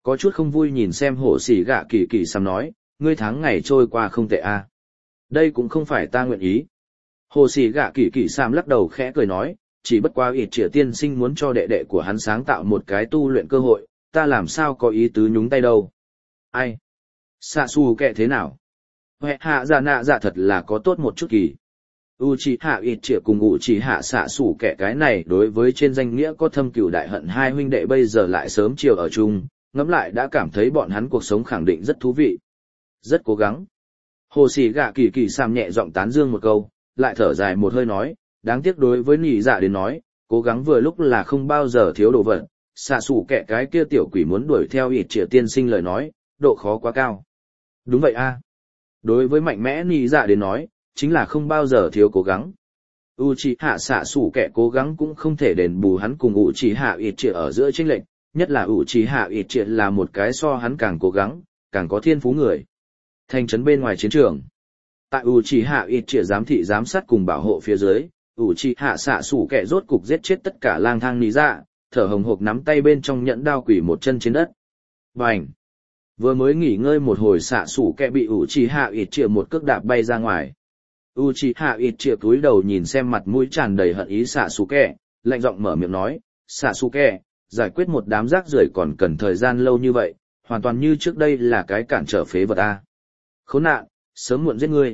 S1: có chút không vui nhìn xem hổ xỉ gạ kỳ kỳ sắm nói, ngươi tháng ngày trôi qua không tệ a. Đây cũng không phải ta nguyện ý. Hồ xỉ gạ kỳ kỳ sắm lắc đầu khẽ cười nói, chỉ bất quá ít trịa tiên sinh muốn cho đệ đệ của hắn sáng tạo một cái tu luyện cơ hội, ta làm sao có ý tứ nhúng tay đâu. Ai? Xạ xù kệ thế nào? Huệ hạ dạ nạ dạ thật là có tốt một chút kỳ. Uchiha Itachi cùng Uchiha xạ sủ kẻ cái này đối với trên danh nghĩa có thâm cừu đại hận hai huynh đệ bây giờ lại sớm chiều ở chung, ngẫm lại đã cảm thấy bọn hắn cuộc sống khẳng định rất thú vị. Rất cố gắng. Hồ Sĩ Gạ Kỳ Kỳ Sam nhẹ giọng tán dương một câu, lại thở dài một hơi nói, đáng tiếc đối với nhị dạ đến nói, cố gắng vừa lúc là không bao giờ thiếu đồ vật, xạ sủ kẻ cái kia tiểu quỷ muốn đuổi theo Itachi tiên sinh lời nói, độ khó quá cao. Đúng vậy a. Đối với mạnh mẽ nhị dạ đến nói, chính là không bao giờ thiếu cố gắng. Uchiha xạ sủ kẻ cố gắng cũng không thể đền bù hắn cùng Uchiha Itachi ở giữa chênh lệch, nhất là Uchiha Itachi là một cái so hắn càng cố gắng, càng có thiên phú người. Thành trấn bên ngoài chiến trường. Tại Uchiha Itachi giám thị giám sát cùng bảo hộ phía dưới, Uchiha xạ sủ kẻ rốt cục giết chết tất cả lang thang nị dạ, thở hồng hộc nắm tay bên trong nhẫn đao quỷ một chân trên đất. Bành! Vừa mới nghỉ ngơi một hồi xạ sủ kẻ bị Uchiha Itachi một cước đạp bay ra ngoài. Uchiha Itachi cúi đầu nhìn xem mặt mũi tràn đầy hận ý Sasuke, lạnh giọng mở miệng nói, Sasuke, giải quyết một đám rác rưởi còn cần thời gian lâu như vậy, hoàn toàn như trước đây là cái cản trở phế vật a. Khốn nạn, sớm muộn giết ngươi.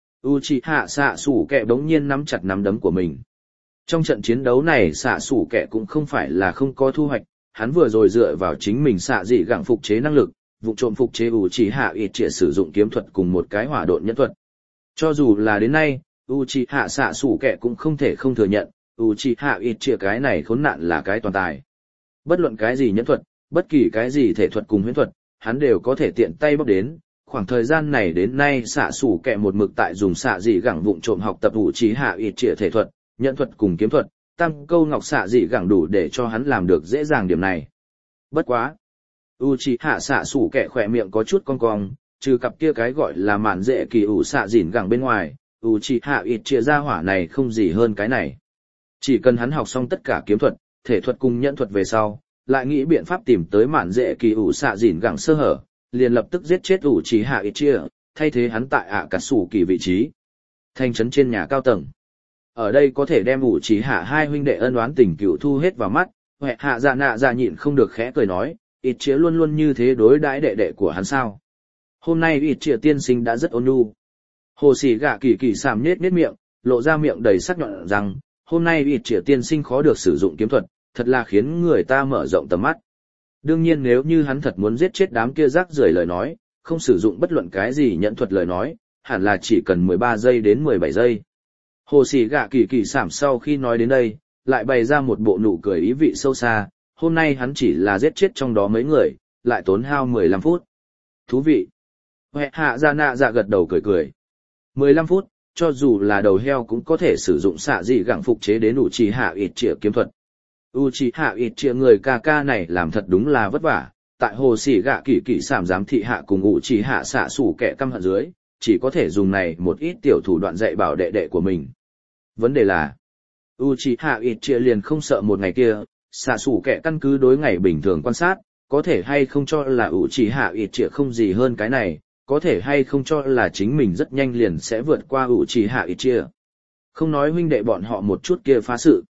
S1: Uchiha Sasuke bỗng nhiên nắm chặt nắm đấm của mình. Trong trận chiến đấu này Sasuke cũng không phải là không có thu hoạch, hắn vừa rồi dựa vào chính mình xạ dị gặng phục chế năng lực, vụ trộm phục chế Uchiha Itachi sử dụng kiếm thuật cùng một cái hỏa độn nhẫn thuật. Cho dù là đến nay, Uchiha xạ sủ kẻ cũng không thể không thừa nhận, Uchiha Itachi cái này khốn nạn là cái toàn tài. Bất luận cái gì nhẫn thuật, bất kỳ cái gì thể thuật cùng huyễn thuật, hắn đều có thể tiện tay bóc đến. Khoảng thời gian này đến nay xạ sủ kẻ một mực tại dùng xạ dị gẳng vụng trộm học tập Uchiha Itachi thể thuật, nhẫn thuật cùng kiếm thuật, tam câu ngọc xạ dị gẳng đủ để cho hắn làm được dễ dàng điểm này. Bất quá. Uchiha xạ sủ kẻ khỏe miệng có chút cong cong. Trừ cặp kia cái gọi là mạn dễ kỳ ủ xạ dỉn gẳng bên ngoài, Uchiha Itachi ra hỏa này không gì hơn cái này. Chỉ cần hắn học xong tất cả kiếm thuật, thể thuật cùng nhẫn thuật về sau, lại nghĩ biện pháp tìm tới mạn dễ kỳ ủ xạ dỉn gẳng sơ hở, liền lập tức giết chết Uchiha Itachi, thay thế hắn tại Akatsuki vị trí. Thành trấn trên nhà cao tầng. Ở đây có thể đem Uchiha hai huynh đệ ân oán tình cựu thu hết vào mắt, Huệ hạ dạ nạ dạ nhịn không được khẽ cười nói, Itachi luôn luôn như thế đối đãi đệ đệ của hắn sao? Hôm nay Itachi tiên sinh đã rất ôn nhu. Hồ Sĩ Gạ Kỳ Kỳ sàm nhếch miệng, lộ ra miệng đầy sắc nhọn rằng, hôm nay Itachi tiên sinh khó được sử dụng kiếm thuật, thật là khiến người ta mở rộng tầm mắt. Đương nhiên nếu như hắn thật muốn giết chết đám kia rác rưởi lời nói, không sử dụng bất luận cái gì nhẫn thuật lời nói, hẳn là chỉ cần 13 giây đến 17 giây. Hồ Sĩ Gạ Kỳ Kỳ sàm sau khi nói đến đây, lại bày ra một bộ nụ cười ý vị sâu xa, hôm nay hắn chỉ là giết chết trong đó mấy người, lại tốn hao 15 phút. Thú vị. Huệ hạ dạ nạ dạ gật đầu cười cười. 15 phút, cho dù là đầu heo cũng có thể sử dụng xạ dị gặng phục chế đến Uchiha Itachi kiếm thuật. Uchiha Itachi người ca ca này làm thật đúng là vất vả, tại Hồ Sĩ Gạ Kỳ Kỳ sảm giám thị hạ cùng Uchiha xạ sủ kẻ căm hận dưới, chỉ có thể dùng này một ít tiểu thủ đoạn dạy bảo đệ đệ của mình. Vấn đề là, Uchiha Itachi liền không sợ một ngày kia, xạ sủ kẻ căn cứ đối ngày bình thường quan sát, có thể hay không cho là Uchiha Itachi không gì hơn cái này, có thể hay không cho là chính mình rất nhanh liền sẽ vượt qua Uchiha Itachi. Không nói huynh đệ bọn họ một chút kia phá sự.